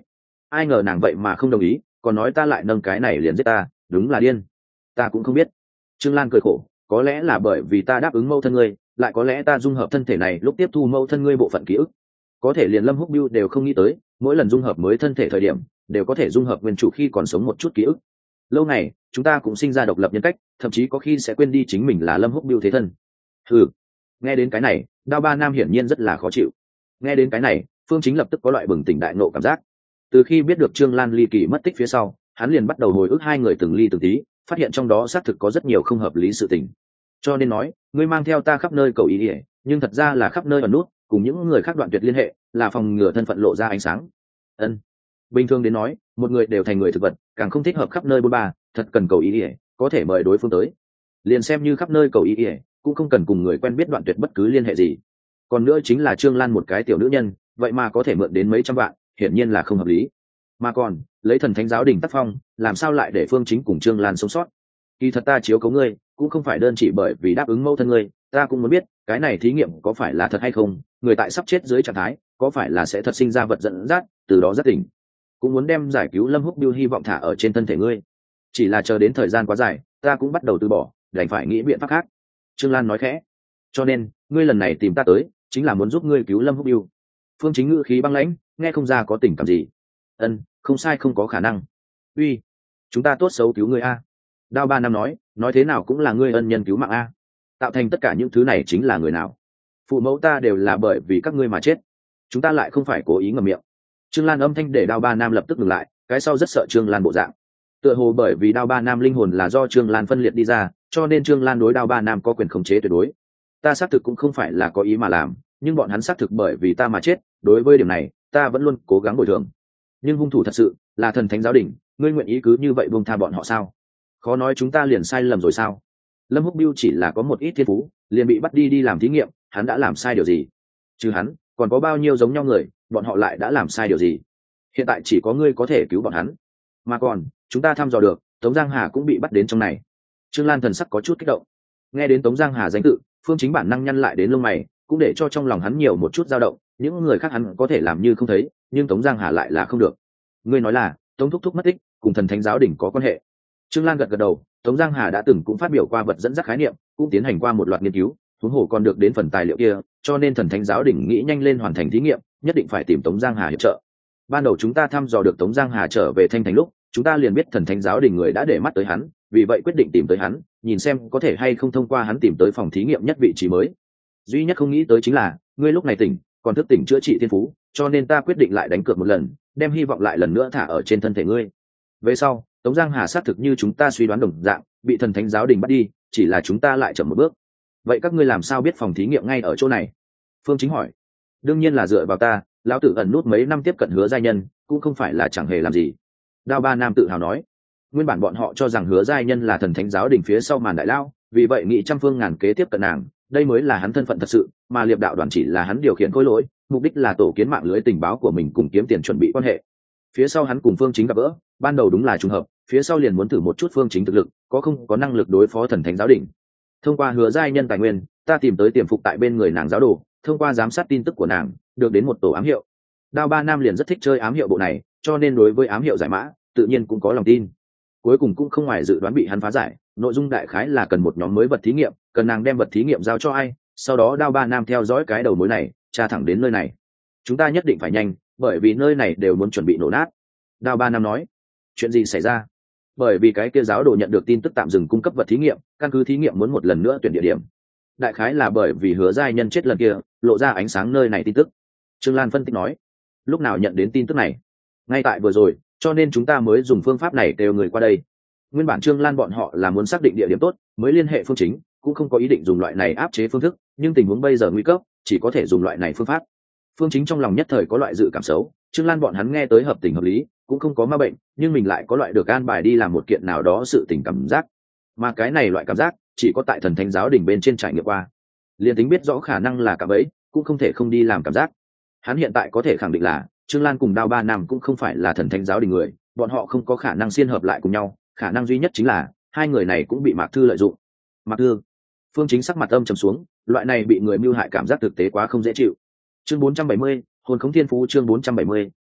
ai ngờ nàng vậy mà không đồng ý, còn nói ta lại nâng cái này liền giết ta, đúng là điên. Ta cũng không biết. Trương Lan cười khổ, có lẽ là bởi vì ta đáp ứng mẫu thân ngươi, lại có lẽ ta dung hợp thân thể này lúc tiếp thu mẫu thân ngươi bộ phận ký ức. Có thể liền Lâm Húc Biêu đều không nghĩ tới, mỗi lần dung hợp mới thân thể thời điểm, đều có thể dung hợp nguyên chủ khi còn sống một chút ký ức. Lâu này, chúng ta cũng sinh ra độc lập nhân cách, thậm chí có khi sẽ quên đi chính mình là Lâm Húc Biêu thế thân. Ừ. Nghe đến cái này, Đao Ba Nam hiển nhiên rất là khó chịu. Nghe đến cái này, Phương Chính lập tức có loại bừng tỉnh đại nộ cảm giác. Từ khi biết được Trương Lan ly kỳ mất tích phía sau, hắn liền bắt đầu hồi ức hai người từng ly từng tí, phát hiện trong đó xác thực có rất nhiều không hợp lý sự tình. Cho nên nói, ngươi mang theo ta khắp nơi cầu ý ỉa, nhưng thật ra là khắp nơi ẩn nút, cùng những người khác đoạn tuyệt liên hệ, là phòng ngừa thân phận lộ ra ánh sáng. Ân. Bình thường đến nói, một người đều thành người thực vật, càng không thích hợp khắp nơi bôn ba, thật cần cầu ý ỉa, có thể mời đối phương tới. Liền xem như khắp nơi cầu ý ỉa, cũng không cần cùng người quen biết đoạn tuyệt bất cứ liên hệ gì. Còn nữa chính là Trương Lan một cái tiểu nữ nhân, vậy mà có thể mượn đến mấy trăm vạn, hiển nhiên là không hợp lý. Mà còn, lấy thần thánh giáo đình tác phong, làm sao lại để Phương Chính cùng Trương Lan sống sót? Kỳ thật ta chiếu cố ngươi, cũng không phải đơn chỉ bởi vì đáp ứng mẫu thân ngươi, ta cũng muốn biết, cái này thí nghiệm có phải là thật hay không, người tại sắp chết dưới trạng thái, có phải là sẽ thật sinh ra vật dẫn dắt, từ đó rất tỉnh. Cũng muốn đem giải cứu Lâm Húc Biêu hy vọng thả ở trên thân thể ngươi. Chỉ là chờ đến thời gian quá dài, ta cũng bắt đầu từ bỏ, đành phải nghĩ biện pháp khác. Trương Lan nói khẽ. Cho nên, ngươi lần này tìm ta tới, chính là muốn giúp ngươi cứu Lâm Húc Biêu. Phương Chính ngữ khí băng lãnh, nghe không ra có tình cảm gì. Ân, không sai, không có khả năng. Uy, chúng ta tốt xấu cứu ngươi a. Đao Ba Năm nói, nói thế nào cũng là ngươi ân nhân cứu mạng a. Tạo thành tất cả những thứ này chính là người nào? Phụ mẫu ta đều là bởi vì các ngươi mà chết, chúng ta lại không phải cố ý ngậm miệng. Trương Lan âm thanh để Đao Ba Nam lập tức ngừng lại, cái sau rất sợ Trương Lan bộ dạng. Tựa hồ bởi vì Đao Ba Nam linh hồn là do Trương Lan phân liệt đi ra, cho nên Trương Lan đối Đao Ba Nam có quyền khống chế tuyệt đối. Ta xác thực cũng không phải là có ý mà làm, nhưng bọn hắn xác thực bởi vì ta mà chết, đối với điểm này, ta vẫn luôn cố gắng bồi thường. Nhưng hung thủ thật sự là thần thánh giáo đình, ngươi nguyện ý cứ như vậy buông tha bọn họ sao? Khó nói chúng ta liền sai lầm rồi sao? Lâm Húc Biêu chỉ là có một ít thiên phú, liền bị bắt đi đi làm thí nghiệm, hắn đã làm sai điều gì? Chứ hắn, còn có bao nhiêu giống nhau người, bọn họ lại đã làm sai điều gì? Hiện tại chỉ có ngươi có thể cứu bọn hắn. Mà còn, chúng ta thăm dò được, Tống Giang Hà cũng bị bắt đến trong này. Trương Lan thần sắc có chút kích động. Nghe đến Tống Giang Hà danh tự, Phương Chính bản năng nhăn lại đến lông mày, cũng để cho trong lòng hắn nhiều một chút dao động, những người khác hắn có thể làm như không thấy, nhưng Tống Giang Hà lại là không được. Ngươi nói là, Tống Thúc Thúc mất tích, cùng thần thánh giáo đình có quan hệ. Trương Lan gật gật đầu, Tống Giang Hà đã từng cũng phát biểu qua vật dẫn dắt khái niệm, cũng tiến hành qua một loạt nghiên cứu, huống hồ còn được đến phần tài liệu kia, cho nên thần thánh giáo đình nghĩ nhanh lên hoàn thành thí nghiệm, nhất định phải tìm Tống Giang Hà hiệp trợ. Ban đầu chúng ta thăm dò được Tống Giang Hà trở về Thanh Thành lúc, chúng ta liền biết thần thánh giáo đình người đã để mắt tới hắn, vì vậy quyết định tìm tới hắn, nhìn xem có thể hay không thông qua hắn tìm tới phòng thí nghiệm nhất vị trí mới. Duy nhất không nghĩ tới chính là, ngươi lúc này tỉnh, còn thức tỉnh chữa trị thiên phú, cho nên ta quyết định lại đánh cược một lần, đem hy vọng lại lần nữa thả ở trên thân thể ngươi. Về sau, Tống Giang Hà xác thực như chúng ta suy đoán đồng dạng, bị thần thánh giáo đình bắt đi, chỉ là chúng ta lại chậm một bước. Vậy các ngươi làm sao biết phòng thí nghiệm ngay ở chỗ này? Phương Chính hỏi. Đương nhiên là dựa vào ta, lão tử ẩn nút mấy năm tiếp cận Hứa giai nhân, cũng không phải là chẳng hề làm gì. Đao Ba Nam tự hào nói. Nguyên bản bọn họ cho rằng Hứa giai nhân là thần thánh giáo đình phía sau màn đại lao, vì vậy nghị trăm phương ngàn kế tiếp cận nàng, đây mới là hắn thân phận thật sự, mà Liệp Đạo đoàn chỉ là hắn điều khiển khối lỗi, mục đích là tổ kiến mạng lưới tình báo của mình cùng kiếm tiền chuẩn bị quan hệ. Phía sau hắn cùng Phương Chính gặp gỡ, ban đầu đúng là trùng hợp, phía sau liền muốn thử một chút Phương Chính thực lực, có không có năng lực đối phó thần thánh giáo đình. Thông qua Hứa giai nhân tài nguyên, ta tìm tới tiềm phục tại bên người nàng giáo đồ, thông qua giám sát tin tức của nàng, được đến một tổ ám hiệu. Đao Ba Nam liền rất thích chơi ám hiệu bộ này, cho nên đối với ám hiệu giải mã, tự nhiên cũng có lòng tin. Cuối cùng cũng không ngoài dự đoán bị hắn phá giải, nội dung đại khái là cần một nhóm mới vật thí nghiệm, cần nàng đem vật thí nghiệm giao cho ai, sau đó Đao Ba Nam theo dõi cái đầu mối này, tra thẳng đến nơi này. Chúng ta nhất định phải nhanh, bởi vì nơi này đều muốn chuẩn bị nổ nát. Đao Ba Nam nói. Chuyện gì xảy ra? Bởi vì cái kia giáo đồ nhận được tin tức tạm dừng cung cấp vật thí nghiệm, căn cứ thí nghiệm muốn một lần nữa tuyển địa điểm. Đại khái là bởi vì Hứa giai nhân chết lần kia, lộ ra ánh sáng nơi này tin tức. Trương Lan phân tích nói. Lúc nào nhận đến tin tức này? Ngay tại vừa rồi, cho nên chúng ta mới dùng phương pháp này kêu người qua đây. Nguyên bản Trương Lan bọn họ là muốn xác định địa điểm tốt, mới liên hệ Phương Chính, cũng không có ý định dùng loại này áp chế phương thức, nhưng tình huống bây giờ nguy cấp, chỉ có thể dùng loại này phương pháp. Phương Chính trong lòng nhất thời có loại dự cảm xấu, Trương Lan bọn hắn nghe tới hợp tình hợp lý, cũng không có ma bệnh, nhưng mình lại có loại được an bài đi làm một kiện nào đó sự tình cảm giác. Mà cái này loại cảm giác, chỉ có tại thần thánh giáo đình bên trên trải nghiệm qua. Liên tính biết rõ khả năng là cả bấy, cũng không thể không đi làm cảm giác. Hắn hiện tại có thể khẳng định là Trương Lan cùng Đao Ba Nam cũng không phải là thần thánh giáo đình người, bọn họ không có khả năng liên hợp lại cùng nhau, khả năng duy nhất chính là hai người này cũng bị Mạc Thư lợi dụng. Mạc Thư. Phương Chính sắc mặt âm trầm xuống, loại này bị người mưu hại cảm giác thực tế quá không dễ chịu. Chương bốn trăm bảy mươi, hồn khống thiên phú chương bốn trăm bảy mươi,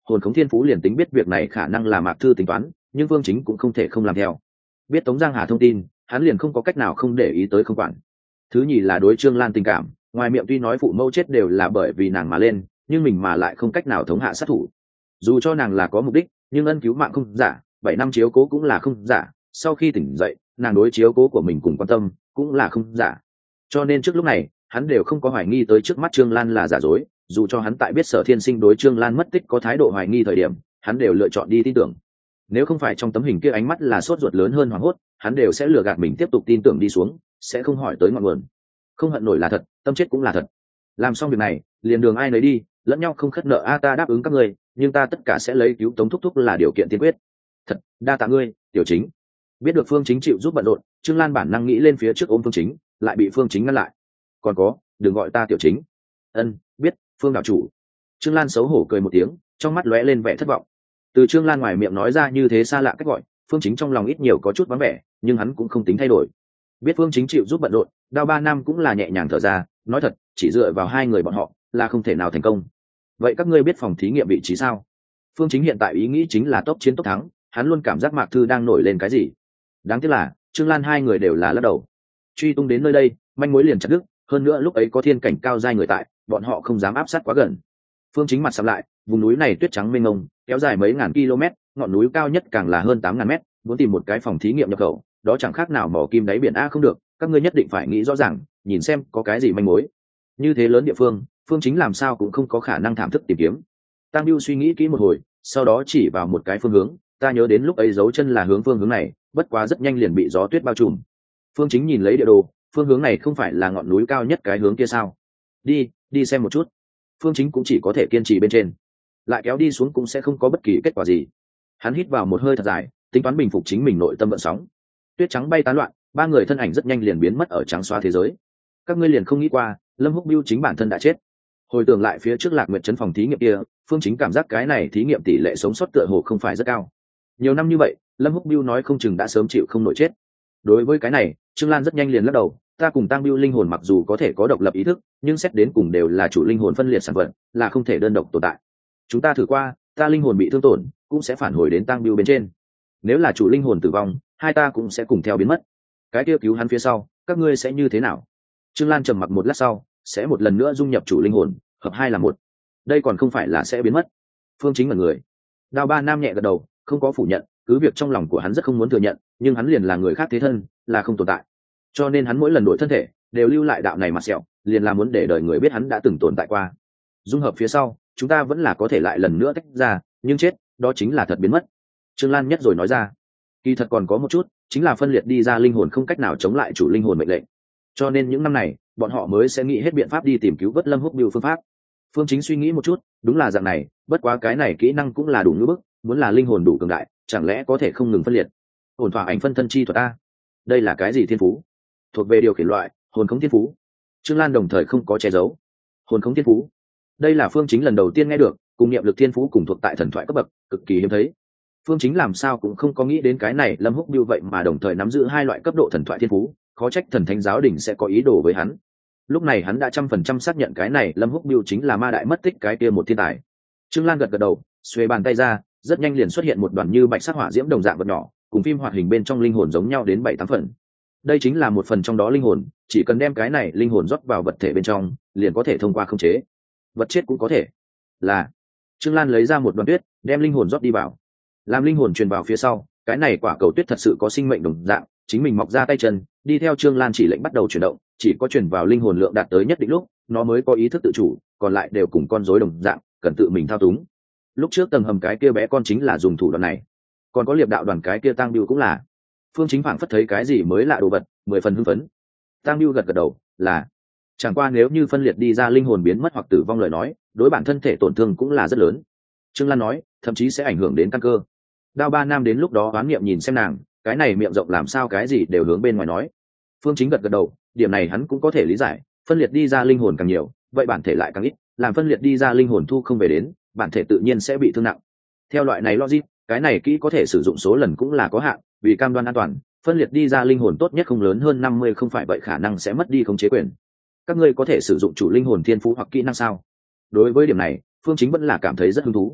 hồn khống thiên phú liền tính biết việc này khả năng là Mạc Thư tính toán, nhưng Phương Chính cũng không thể không làm theo. Biết Tống Giang Hà thông tin, hắn liền không có cách nào không để ý tới không quản. Thứ nhì là đối Trương Lan tình cảm, ngoài miệng tuy nói phụ mẫu chết đều là bởi vì nàng mà lên, nhưng mình mà lại không cách nào thống hạ sát thủ. Dù cho nàng là có mục đích, nhưng ân cứu mạng không giả, bảy năm chiếu cố cũng là không giả, sau khi tỉnh dậy, nàng đối chiếu cố của mình cùng quan tâm cũng là không giả. Cho nên trước lúc này, hắn đều không có hoài nghi tới trước mắt Trương Lan là giả dối, dù cho hắn tại biết Sở Thiên Sinh đối Trương Lan mất tích có thái độ hoài nghi thời điểm, hắn đều lựa chọn đi tin tưởng. Nếu không phải trong tấm hình kia ánh mắt là sốt ruột lớn hơn hoảng hốt, hắn đều sẽ lừa gạt mình tiếp tục tin tưởng đi xuống, sẽ không hỏi tới ngọn nguồn. Không hận nổi là thật, tâm chết cũng là thật. Làm xong việc này, liền đường ai nấy đi, lẫn nhau không khất nợ. A ta đáp ứng các ngươi, nhưng ta tất cả sẽ lấy cứu Tống thúc thúc là điều kiện tiên quyết. Thật, đa tạ ngươi, Tiểu Chính. Biết được Phương Chính chịu giúp bận rộn, Trương Lan bản năng nghĩ lên phía trước ôm Phương Chính, lại bị Phương Chính ngăn lại. Còn có, đừng gọi ta Tiểu Chính. Ân, biết, Phương đạo chủ. Trương Lan xấu hổ cười một tiếng, trong mắt lóe lên vẻ thất vọng. Từ Trương Lan ngoài miệng nói ra như thế xa lạ cách gọi, Phương Chính trong lòng ít nhiều có chút vắng vẻ, nhưng hắn cũng không tính thay đổi. Biết Phương Chính chịu giúp bận rộn, Đao Ba Nam cũng là nhẹ nhàng thở ra, nói thật, chỉ dựa vào hai người bọn họ là không thể nào thành công. Vậy các ngươi biết phòng thí nghiệm vị trí sao? Phương Chính hiện tại ý nghĩ chính là tốc chiến tốc thắng, hắn luôn cảm giác Mạc Thư đang nổi lên cái gì. Đáng tiếc là Trương Lan hai người đều là lắc đầu. Truy tung đến nơi đây, manh mối liền chặt đứt, hơn nữa lúc ấy có thiên cảnh cao giai người tại, bọn họ không dám áp sát quá gần. Phương Chính mặt sầm lại, vùng núi này tuyết trắng mênh mông, kéo dài mấy ngàn km, ngọn núi cao nhất càng là hơn tám ngàn mét, muốn tìm một cái phòng thí nghiệm nhập khẩu, đó chẳng khác nào mỏ kim đáy biển. A không được, các ngươi nhất định phải nghĩ rõ ràng, nhìn xem có cái gì manh mối. Như thế lớn địa phương, Phương Chính làm sao cũng không có khả năng thảm thức tìm kiếm. Tăng Bưu suy nghĩ kỹ một hồi, sau đó chỉ vào một cái phương hướng, ta nhớ đến lúc ấy dấu chân là hướng phương hướng này, bất quá rất nhanh liền bị gió tuyết bao trùm. Phương Chính nhìn lấy địa đồ, phương hướng này không phải là ngọn núi cao nhất cái hướng kia sao? Đi, đi xem một chút. Phương Chính cũng chỉ có thể kiên trì bên trên, lại kéo đi xuống cũng sẽ không có bất kỳ kết quả gì. Hắn hít vào một hơi thật dài, tính toán bình phục chính mình nội tâm vận sóng. Tuyết trắng bay tán loạn, ba người thân ảnh rất nhanh liền biến mất ở trắng xóa thế giới. Các ngươi liền không nghĩ qua, Lâm Húc Biêu chính bản thân đã chết. Hồi tưởng lại phía trước Lạc Nguyệt trấn phòng thí nghiệm kia, Phương Chính cảm giác cái này thí nghiệm tỷ lệ sống sót tựa hồ không phải rất cao. Nhiều năm như vậy, Lâm Húc Biêu nói không chừng đã sớm chịu không nổi chết. Đối với cái này, Trương Lan rất nhanh liền lắc đầu, ta cùng Tang Biêu linh hồn mặc dù có thể có độc lập ý thức, nhưng xét đến cùng đều là chủ linh hồn phân liệt sản vật, là không thể đơn độc tồn tại. Chúng ta thử qua, ta linh hồn bị thương tổn, cũng sẽ phản hồi đến Tang Biêu bên trên. Nếu là chủ linh hồn tử vong, hai ta cũng sẽ cùng theo biến mất. Cái kia cứu hắn phía sau, các ngươi sẽ như thế nào? Trương Lan trầm mặc một lát sau, sẽ một lần nữa dung nhập chủ linh hồn, hợp hai là một. Đây còn không phải là sẽ biến mất. Phương Chính là người. Đao Ba Nam nhẹ gật đầu, không có phủ nhận, cứ việc trong lòng của hắn rất không muốn thừa nhận, nhưng hắn liền là người khác thế thân, là không tồn tại. Cho nên hắn mỗi lần đổi thân thể, đều lưu lại đạo này mặt sẹo, liền là muốn để đời người biết hắn đã từng tồn tại qua. Dung hợp phía sau, chúng ta vẫn là có thể lại lần nữa tách ra, nhưng chết, đó chính là thật biến mất. Trương Lan nhất rồi nói ra. Kỳ thật còn có một chút, chính là phân liệt đi ra linh hồn không cách nào chống lại chủ linh hồn mệnh lệnh. Cho nên những năm này, bọn họ mới sẽ nghĩ hết biện pháp đi tìm cứu vớt Lâm Húc Biêu phương pháp. Phương Chính suy nghĩ một chút, đúng là dạng này, bất quá cái này kỹ năng cũng là đủ ngữ bức, muốn là linh hồn đủ cường đại, chẳng lẽ có thể không ngừng phân liệt. Ổn thỏa ảnh phân thân chi thuật a. Đây là cái gì thiên phú? Thuộc về điều khiển loại, hồn khống thiên phú. Trương Lan đồng thời không có che giấu. Hồn khống thiên phú. Đây là Phương Chính lần đầu tiên nghe được, cùng niệm lực thiên phú cùng thuộc tại thần thoại cấp bậc, cực kỳ hiếm thấy. Phương Chính làm sao cũng không có nghĩ đến cái này Lâm Húc Biêu vậy mà đồng thời nắm giữ hai loại cấp độ thần thoại thiên phú, khó trách thần thánh giáo đình sẽ có ý đồ với hắn. Lúc này hắn đã trăm phần trăm xác nhận cái này Lâm Húc Biêu chính là ma đại mất tích cái kia một thiên tài. Trương Lan gật gật đầu, xuề bàn tay ra, rất nhanh liền xuất hiện một đoàn như bạch sắc hỏa diễm đồng dạng vật nhỏ, cùng phim hoạt hình bên trong linh hồn giống nhau đến bảy tám phần. Đây chính là một phần trong đó linh hồn, chỉ cần đem cái này linh hồn rót vào vật thể bên trong, liền có thể thông qua khống chế. Vật chết cũng có thể. Là. Trương Lan lấy ra một đoàn tuyết, đem linh hồn rót đi vào. Làm linh hồn truyền vào phía sau, cái này quả cầu tuyết thật sự có sinh mệnh đồng dạng, chính mình mọc ra tay chân, đi theo Trương Lan chỉ lệnh bắt đầu chuyển động, chỉ có truyền vào linh hồn lượng đạt tới nhất định lúc, nó mới có ý thức tự chủ, còn lại đều cùng con rối đồng dạng, cần tự mình thao túng. Lúc trước tầng hầm cái kia bé con chính là dùng thủ đoạn này, còn có liệp đạo đoàn cái kia Tang Biêu cũng là. Phương Chính phảng phất thấy cái gì mới lạ đồ vật, mười phần hưng phấn. Tang Biêu gật gật đầu, là. Chẳng qua nếu như phân liệt đi ra linh hồn biến mất hoặc tử vong lời nói, đối bản thân thể tổn thương cũng là rất lớn. Trương Lan nói, thậm chí sẽ ảnh hưởng đến căn cơ. Đao Ba Nam đến lúc đó oán niệm nhìn xem nàng, cái này miệng rộng làm sao cái gì đều hướng bên ngoài nói. Phương Chính gật gật đầu, điểm này hắn cũng có thể lý giải, phân liệt đi ra linh hồn càng nhiều, vậy bản thể lại càng ít, làm phân liệt đi ra linh hồn thu không về đến, bản thể tự nhiên sẽ bị thương nặng. Theo loại này logic, cái này kỹ có thể sử dụng số lần cũng là có hạn, vì cam đoan an toàn, phân liệt đi ra linh hồn tốt nhất không lớn hơn năm mươi, không phải vậy khả năng sẽ mất đi khống chế quyền. Các ngươi có thể sử dụng chủ linh hồn thiên phú hoặc kỹ năng sao? Đối với điểm này, Phương Chính vẫn là cảm thấy rất hứng thú.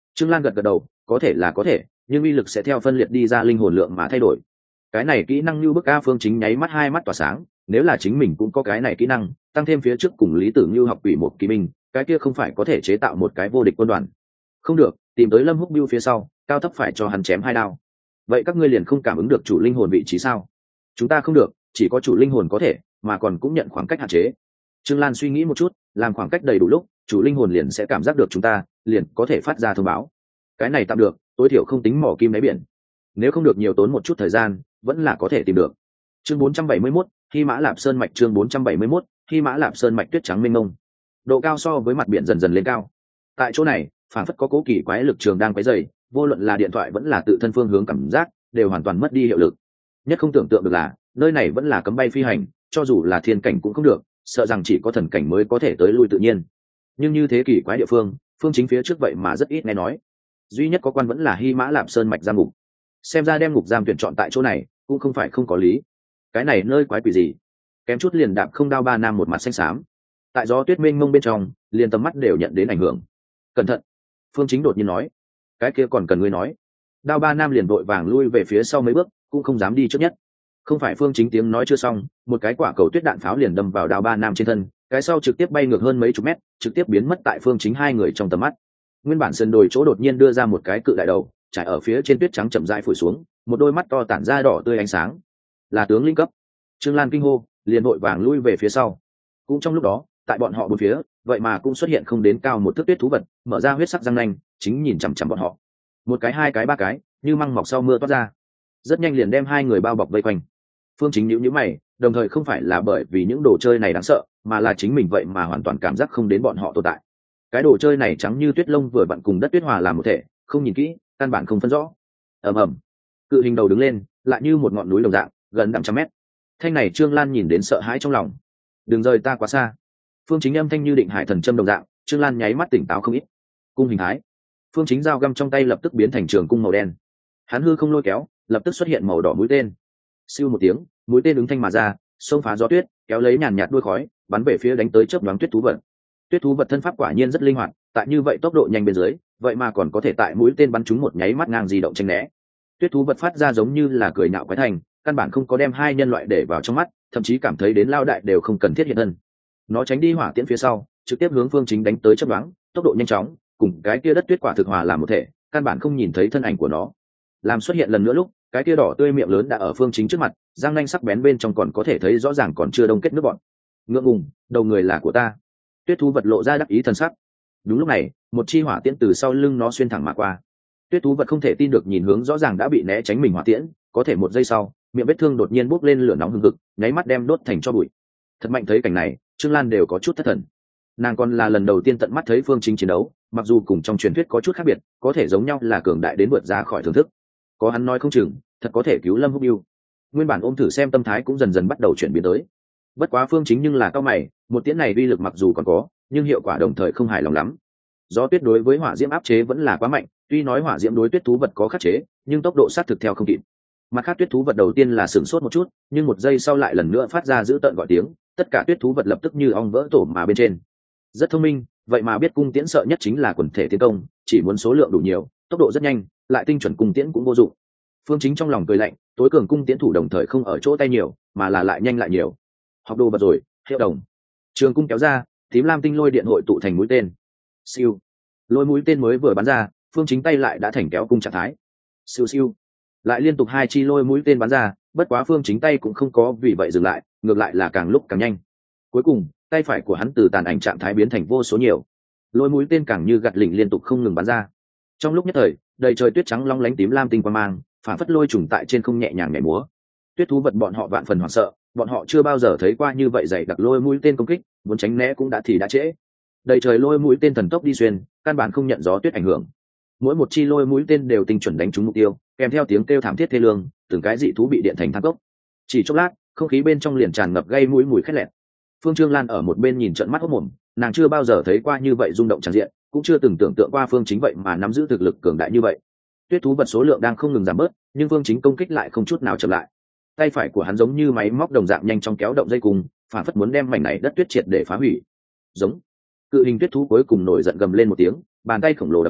Trương Lan gật gật đầu, có thể là có thể, nhưng uy lực sẽ theo phân liệt đi ra linh hồn lượng mà thay đổi. Cái này kỹ năng như bức A. Phương Chính nháy mắt hai mắt tỏa sáng, nếu là chính mình cũng có cái này kỹ năng, tăng thêm phía trước cùng Lý Tử Như học quỷ một kỳ binh, cái kia không phải có thể chế tạo một cái vô địch quân đoàn. Không được, tìm tới Lâm Húc Biêu phía sau, cao thấp phải cho hắn chém hai đao. Vậy các ngươi liền không cảm ứng được chủ linh hồn vị trí sao? Chúng ta không được, chỉ có chủ linh hồn có thể, mà còn cũng nhận khoảng cách hạn chế. Trương Lan suy nghĩ một chút, làm khoảng cách đầy đủ lúc, chủ linh hồn liền sẽ cảm giác được chúng ta, liền có thể phát ra thông báo. Cái này tạm được, tối thiểu không tính mỏ kim đáy biển. Nếu không được nhiều tốn một chút thời gian, vẫn là có thể tìm được. Chương bốn trăm bảy mươi mốt, Hy Mã Lạp Sơn mạch. Chương bốn trăm bảy mươi mốt, Hy Mã Lạp Sơn mạch tuyết trắng mênh mông. Độ cao so với mặt biển dần dần lên cao. Tại chỗ này, phản phất có cố kỳ quái lực trường đang quấy rầy, vô luận là điện thoại vẫn là tự thân phương hướng cảm giác, đều hoàn toàn mất đi hiệu lực. Nhất không tưởng tượng được là, nơi này vẫn là cấm bay phi hành, cho dù là thiên cảnh cũng không được, sợ rằng chỉ có thần cảnh mới có thể tới lui tự nhiên. Nhưng như thế kỳ quái địa phương, Phương Chính phía trước vậy mà rất ít nghe nói. Duy nhất có quan vẫn là Hy Mã Lạp Sơn mạch giam ngục. Xem ra đem ngục giam tuyển chọn tại chỗ này, cũng không phải không có lý. Cái này nơi quái quỷ gì? Kém chút liền đạp không đao ba nam một mặt xanh xám. Tại gió tuyết mênh mông bên trong, liền tầm mắt đều nhận đến ảnh hưởng. Cẩn thận! Phương Chính đột nhiên nói. Cái kia còn cần ngươi nói. Đao ba nam liền vội vàng lui về phía sau mấy bước, cũng không dám đi trước nhất. Không phải Phương Chính tiếng nói chưa xong, một cái quả cầu tuyết đạn pháo liền đâm vào đao ba nam trên thân, cái sau trực tiếp bay ngược hơn mấy chục mét, trực tiếp biến mất tại Phương Chính hai người trong tầm mắt. Nguyên bản sườn đồi chỗ đột nhiên đưa ra một cái cự đại đầu, trải ở phía trên tuyết trắng chậm rãi phủi xuống, một đôi mắt to tản ra đỏ tươi ánh sáng. Là tướng linh cấp. Trương Lan kinh hô, liền vội vàng lui về phía sau. Cũng trong lúc đó, tại bọn họ bốn phía, vậy mà cũng xuất hiện không đến cao một thước tuyết thú vật, mở ra huyết sắc răng nanh, chính nhìn chằm chằm bọn họ. Một cái hai cái ba cái, như măng mọc sau mưa toát ra. Rất nhanh liền đem hai người bao bọc vây quanh. Phương Chính nhíu nhíu mày, đồng thời không phải là bởi vì những đồ chơi này đáng sợ, mà là chính mình vậy mà hoàn toàn cảm giác không đến bọn họ tồn tại. Cái đồ chơi này trắng như tuyết lông vừa vặn cùng đất tuyết hòa làm một thể, không nhìn kỹ, căn bản không phân rõ. Ầm ầm, cự hình đầu đứng lên, lại như một ngọn núi đồng dạng, gần đặng trăm mét. Thanh này Trương Lan nhìn đến sợ hãi trong lòng. Đừng rời ta quá xa. Phương Chính âm thanh như định hải thần châm đồng dạng, Trương Lan nháy mắt tỉnh táo không ít. Cung hình thái. Phương Chính dao găm trong tay lập tức biến thành trường cung màu đen. Hắn hư không lôi kéo, lập tức xuất hiện màu đỏ mũi tên. Siêu một tiếng, mũi tên ứng thanh mà ra, xông phá gió tuyết, kéo lấy nhàn nhạt đuôi khói, bắn về phía đánh tới chớp nhoáng tuyết thú vật. Tuyết thú vật thân pháp quả nhiên rất linh hoạt, tại như vậy tốc độ nhanh bên dưới, vậy mà còn có thể tại mũi tên bắn trúng một nháy mắt ngang di động tránh né. Tuyết thú vật phát ra giống như là cười nhạo quái thành, căn bản không có đem hai nhân loại để vào trong mắt, thậm chí cảm thấy đến lao đại đều không cần thiết hiện thân. Nó tránh đi hỏa tiễn phía sau, trực tiếp hướng Phương Chính đánh tới chớp nhoáng, tốc độ nhanh chóng, cùng cái kia đất tuyết quả thực hòa làm một thể, căn bản không nhìn thấy thân ảnh của nó. Làm xuất hiện lần nữa lúc, cái kia đỏ tươi miệng lớn đã ở Phương Chính trước mặt, răng nanh sắc bén bên trong còn có thể thấy rõ ràng còn chưa đông kết nước bọn. Ngượng ngùng, đầu người là của ta. Tuyết thú vật lộ ra đắc ý thần sắc. Đúng lúc này, một chi hỏa tiễn từ sau lưng nó xuyên thẳng mà qua. Tuyết thú vật không thể tin được nhìn hướng rõ ràng đã bị né tránh mình hỏa tiễn, có thể một giây sau, miệng vết thương đột nhiên bốc lên lửa nóng hừng hực, nháy mắt đem đốt thành tro bụi. Thật mạnh, thấy cảnh này, Trương Lan đều có chút thất thần. Nàng còn là lần đầu tiên tận mắt thấy Phương Chính chiến đấu, mặc dù cùng trong truyền thuyết có chút khác biệt, có thể giống nhau là cường đại đến vượt ra khỏi thưởng thức. Có hắn nói không chừng, thật có thể cứu Lâm Húc Biêu. Nguyên bản ôm thử xem tâm thái cũng dần dần bắt đầu chuyển biến tới. Bất quá Phương Chính nhưng là cao mày, một tiễn này uy lực mặc dù còn có, nhưng hiệu quả đồng thời không hài lòng lắm. Gió tuyết đối với hỏa diễm áp chế vẫn là quá mạnh, tuy nói hỏa diễm đối tuyết thú vật có khắc chế, nhưng tốc độ sát thực theo không kịp. Mặt khác tuyết thú vật đầu tiên là sửng sốt một chút, nhưng một giây sau lại lần nữa phát ra dữ tợn gọi tiếng, tất cả tuyết thú vật lập tức như ong vỡ tổ mà bên trên. Rất thông minh, vậy mà biết cung tiễn sợ nhất chính là quần thể tiến công, chỉ muốn số lượng đủ nhiều, tốc độ rất nhanh, lại tinh chuẩn cung tiễn cũng vô dụng. Phương Chính trong lòng cười lạnh, tối cường cung tiễn thủ đồng thời không ở chỗ tay nhiều, mà là lại nhanh lại nhiều. Học đồ vật rồi, hiệu đồng. Trường cung kéo ra, tím lam tinh lôi điện hội tụ thành mũi tên. Siêu. Lôi mũi tên mới vừa bắn ra, Phương Chính tay lại đã thành kéo cung trạng thái. Siêu siêu. Lại liên tục hai chi lôi mũi tên bắn ra, bất quá Phương Chính tay cũng không có vì vậy dừng lại, ngược lại là càng lúc càng nhanh. Cuối cùng, tay phải của hắn từ tàn ảnh trạng thái biến thành vô số nhiều. Lôi mũi tên càng như gạt lỉnh liên tục không ngừng bắn ra. Trong lúc nhất thời, đầy trời tuyết trắng long lánh tím lam tinh quang mang, phản phất lôi trùng tại trên không nhẹ nhàng nhảy múa. Tuyết thú vật bọn họ vạn phần hoảng sợ, bọn họ chưa bao giờ thấy qua như vậy dày đặc lôi mũi tên công kích, muốn tránh né cũng đã thì đã trễ. Đầy trời lôi mũi tên thần tốc đi xuyên, căn bản không nhận gió tuyết ảnh hưởng. Mỗi một chi lôi mũi tên đều tinh chuẩn đánh trúng mục tiêu, kèm theo tiếng kêu thảm thiết thê lương, từng cái dị thú bị điện thành than cốc. Chỉ chốc lát, không khí bên trong liền tràn ngập gây mũi mùi khét lẹt. Phương Trương Lan ở một bên nhìn trợn mắt hốt mồm, nàng chưa bao giờ thấy qua như vậy rung động tràn diện, cũng chưa từng tưởng tượng qua Phương Chính vậy mà nắm giữ thực lực cường đại như vậy. Tuyết thú vật số lượng đang không ngừng giảm bớt, nhưng Phương Chính công kích lại không chút nào chậm lại. Tay phải của hắn giống như máy móc đồng dạng nhanh chóng kéo động dây cùng, phản phất muốn đem mảnh này đất tuyết triệt để phá hủy. Giống. Cự hình tuyết thú cuối cùng nổi giận gầm lên một tiếng, bàn tay khổng lồ đập xuống,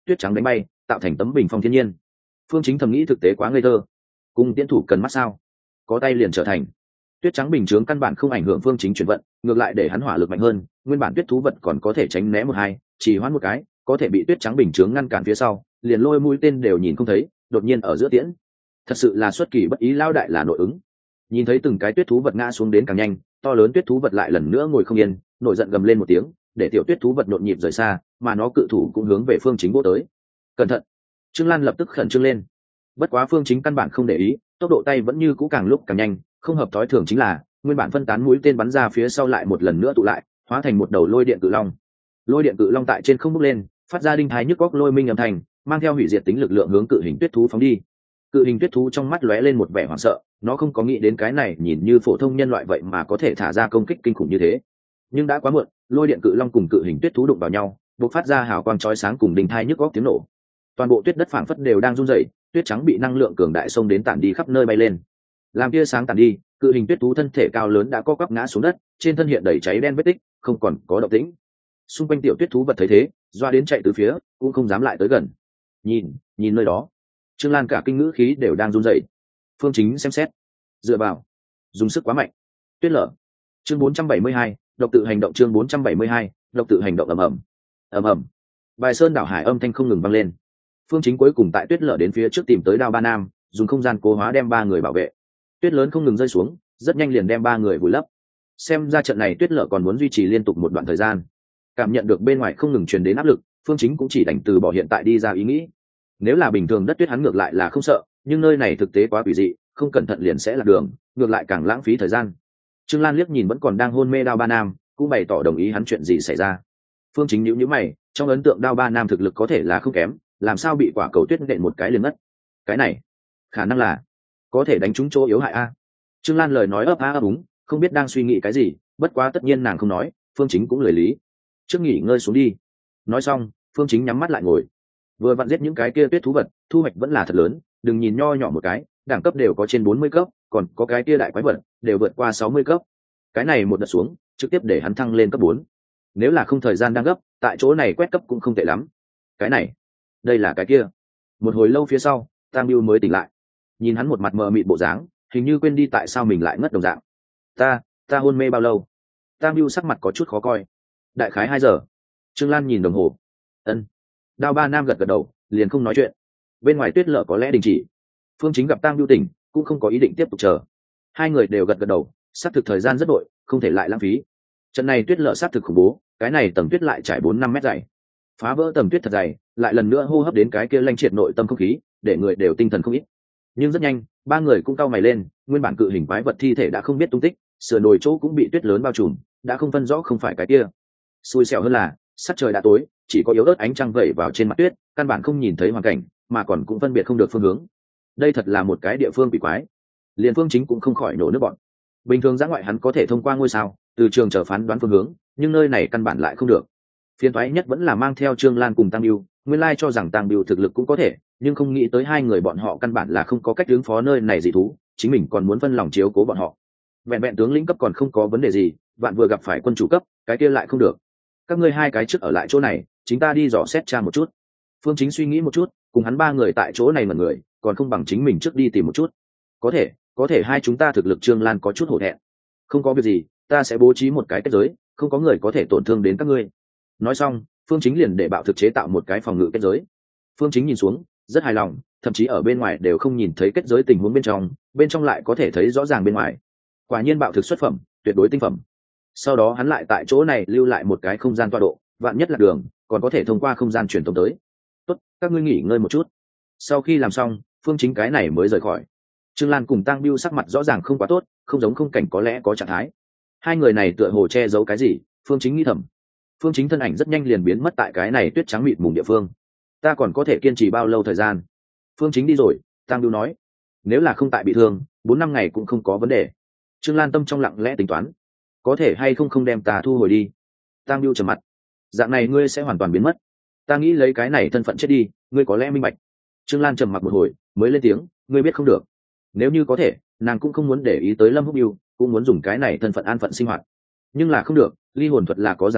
tuyết trắng đánh bay tạo thành tấm bình phong thiên nhiên. Phương Chính thầm nghĩ thực tế quá ngây thơ, cung tiễn thủ cần mắt sao, có tay liền trở thành. Tuyết trắng bình chướng căn bản không ảnh hưởng Phương Chính chuyển vận, ngược lại để hắn hỏa lực mạnh hơn, nguyên bản tuyết thú vật còn có thể tránh né một hai, chỉ hoãn một cái có thể bị tuyết trắng bình chướng ngăn cản phía sau, liền lôi mũi tên đều nhìn không thấy, đột nhiên ở giữa tiễn. Thật sự là xuất kỳ bất ý, lao đại là nội ứng. Nhìn thấy từng cái tuyết thú vật ngã xuống đến càng nhanh, to lớn tuyết thú vật lại lần nữa ngồi không yên, nổi giận gầm lên một tiếng, để tiểu tuyết thú vật nhộn nhịp rời xa, mà nó cự thủ cũng hướng về Phương Chính vỗ tới. Cẩn thận! Trương Lan lập tức khẩn trương lên. Bất quá Phương Chính căn bản không để ý, tốc độ tay vẫn như cũ càng lúc càng nhanh, không hợp thói thường chính là nguyên bản phân tán mũi tên bắn ra phía sau lại một lần nữa tụ lại, hóa thành một đầu lôi điện cự long. Lôi điện cự long tại trên không bốc lên, phát ra đinh thái nhức góc lôi minh âm thanh, mang theo hủy diệt tính lực lượng hướng cự hình tuyết thú phóng đi. Cự hình tuyết thú trong mắt lóe lên một vẻ hoảng sợ, nó không có nghĩ đến cái này nhìn như phổ thông nhân loại vậy mà có thể thả ra công kích kinh khủng như thế. Nhưng đã quá muộn, lôi điện cự long cùng cự hình tuyết thú đụng vào nhau, bộc phát ra hào quang chói sáng cùng đinh thai nhức góc tiếng nổ. Toàn bộ tuyết đất phảng phất đều đang rung rẩy, tuyết trắng bị năng lượng cường đại xông đến tản đi khắp nơi bay lên. Làm tia sáng tản đi, cự hình tuyết thú thân thể cao lớn đã co quắp ngã xuống đất, trên thân hiện đầy cháy đen vết tích, không còn có động tĩnh. Xung quanh tiểu tuyết thú vật thấy thế, doa đến chạy từ phía, cũng không dám lại tới gần. Nhìn, nhìn nơi đó. Trương Lan cả kinh ngữ khí đều đang run rẩy. Phương Chính xem xét, dựa vào, dùng sức quá mạnh. Tuyết lở. Chương bốn trăm bảy mươi hai, độc tự hành động. Chương bốn trăm bảy mươi hai, độc tự hành động. ầm ầm, ầm ầm. Bài sơn đảo hải âm thanh không ngừng vang lên. Phương Chính cuối cùng tại tuyết lở đến phía trước tìm tới Đao Ba Nam, dùng không gian cố hóa đem ba người bảo vệ. Tuyết lớn không ngừng rơi xuống, rất nhanh liền đem ba người vùi lấp. Xem ra trận này tuyết lở còn muốn duy trì liên tục một đoạn thời gian. Cảm nhận được bên ngoài không ngừng truyền đến áp lực, Phương Chính cũng chỉ đành từ bỏ hiện tại đi ra ý nghĩ. Nếu là bình thường đất tuyết hắn ngược lại là không sợ, nhưng nơi này thực tế quá quỷ dị, không cẩn thận liền sẽ lạc đường, ngược lại càng lãng phí thời gian. Trương Lan liếc nhìn vẫn còn đang hôn mê Đao Ba Nam, cũng bày tỏ đồng ý hắn chuyện gì xảy ra. Phương Chính nhíu nhíu mày, trong ấn tượng Đao Ba Nam thực lực có thể là không kém, làm sao bị quả cầu tuyết nện một cái liền ngất? Cái này, khả năng là có thể đánh trúng chỗ yếu hại a. Trương Lan lời nói ấp a ấp úng, không biết đang suy nghĩ cái gì, bất quá tất nhiên nàng không nói, Phương Chính cũng lời lý. Trước nghỉ ngơi xuống đi. Nói xong, Phương Chính nhắm mắt lại ngồi. Vừa vặn giết những cái kia tuyết thú vật, thu hoạch vẫn là thật lớn, đừng nhìn nho nhỏ một cái, đẳng cấp đều có trên bốn mươi cấp, còn có cái kia đại quái vật đều vượt qua sáu mươi cấp. Cái này một đợt xuống, trực tiếp để hắn thăng lên cấp bốn. Nếu là không thời gian đang gấp, tại chỗ này quét cấp cũng không tệ lắm. Cái này, đây là cái kia. Một hồi lâu phía sau, Tam Bưu mới tỉnh lại. Nhìn hắn một mặt mờ mịt bộ dáng, hình như quên đi tại sao mình lại ngất đồng dạng. Ta, ta hôn mê bao lâu? Tam Bưu sắc mặt có chút khó coi. Đại khái hai giờ. Trương Lan nhìn đồng hồ. Ân. Đao Ba Nam gật gật đầu, liền không nói chuyện. Bên ngoài tuyết lở có lẽ đình chỉ. Phương Chính gặp Tam Bưu tỉnh, cũng không có ý định tiếp tục chờ. Hai người đều gật gật đầu, xác thực thời gian rất đội, không thể lại lãng phí. Trận này tuyết lở xác thực khủng bố, cái này tầng tuyết lại trải bốn năm mét dày. Phá vỡ tầng tuyết thật dày, lại lần nữa hô hấp đến cái kia lanh triệt nội tâm không khí, để người đều tinh thần không ít. Nhưng rất nhanh, ba người cũng cau mày lên, nguyên bản cự hình quái vật thi thể đã không biết tung tích, sườn đồi chỗ cũng bị tuyết lớn bao trùm, đã không phân rõ không phải cái kia. Xui xẻo hơn là, sắc trời đã tối, chỉ có yếu ớt ánh trăng vẩy vào trên mặt tuyết, căn bản không nhìn thấy hoàn cảnh, mà còn cũng phân biệt không được phương hướng. Đây thật là một cái địa phương quỷ quái. Liên Phương Chính cũng không khỏi nổ nước bọn. Bình thường giã ngoại hắn có thể thông qua ngôi sao, từ trường chờ phán đoán phương hướng, nhưng nơi này căn bản lại không được. Phiền toái nhất vẫn là mang theo Trương Lan cùng Tăng Bưu, nguyên lai cho rằng Tăng Bưu thực lực cũng có thể, nhưng không nghĩ tới hai người bọn họ căn bản là không có cách ứng phó nơi này dị thú, chính mình còn muốn phân lòng chiếu cố bọn họ. Vẹn vẹn tướng lĩnh cấp còn không có vấn đề gì, bạn vừa gặp phải quân chủ cấp, cái kia lại không được. Các ngươi hai cái trước ở lại chỗ này, chính ta đi dò xét tra một chút. Phương Chính suy nghĩ một chút, cùng hắn ba người tại chỗ này mà người, còn không bằng chính mình trước đi tìm một chút. Có thể, có thể hai chúng ta thực lực Trương Lan có chút hổ thẹn. Không có việc gì, ta sẽ bố trí một cái kết giới, không có người có thể tổn thương đến các ngươi. Nói xong, Phương Chính liền để bạo thực chế tạo một cái phòng ngự kết giới. Phương Chính nhìn xuống, rất hài lòng, thậm chí ở bên ngoài đều không nhìn thấy kết giới tình huống bên trong, bên trong lại có thể thấy rõ ràng bên ngoài. Quả nhiên bạo thực xuất phẩm, tuyệt đối tinh phẩm. Sau đó hắn lại tại chỗ này lưu lại một cái không gian tọa độ, vạn nhất là đường, còn có thể thông qua không gian truyền tống tới. Tốt, các ngươi nghỉ ngơi một chút. Sau khi làm xong, Phương Chính cái này mới rời khỏi. Trương Lan cùng Tăng Bưu sắc mặt rõ ràng không quá tốt, không giống không cảnh có lẽ có trạng thái. Hai người này tựa hồ che giấu cái gì, Phương Chính nghĩ thầm. Phương Chính thân ảnh rất nhanh liền biến mất tại cái này tuyết trắng mịt mùng địa phương. Ta còn có thể kiên trì bao lâu thời gian? Phương Chính đi rồi, Tăng Bưu nói. Nếu là không tại bị thương, bốn năm ngày cũng không có vấn đề. Trương Lan tâm trong lặng lẽ tính toán, có thể hay không không đem ta thu hồi đi. Tăng Bưu trầm mặt, dạng này ngươi sẽ hoàn toàn biến mất. Ta nghĩ lấy cái này thân phận chết đi, ngươi có lẽ minh bạch. Trương Lan trầm mặc một hồi, mới lên tiếng, ngươi biết không được. Nếu như có thể, nàng cũng không muốn để ý tới Lâm Húc Bưu, cũng muốn dùng cái này thân phận an phận sinh hoạt. Nhưng là không được, ly hồn thuật là có ràng buộc,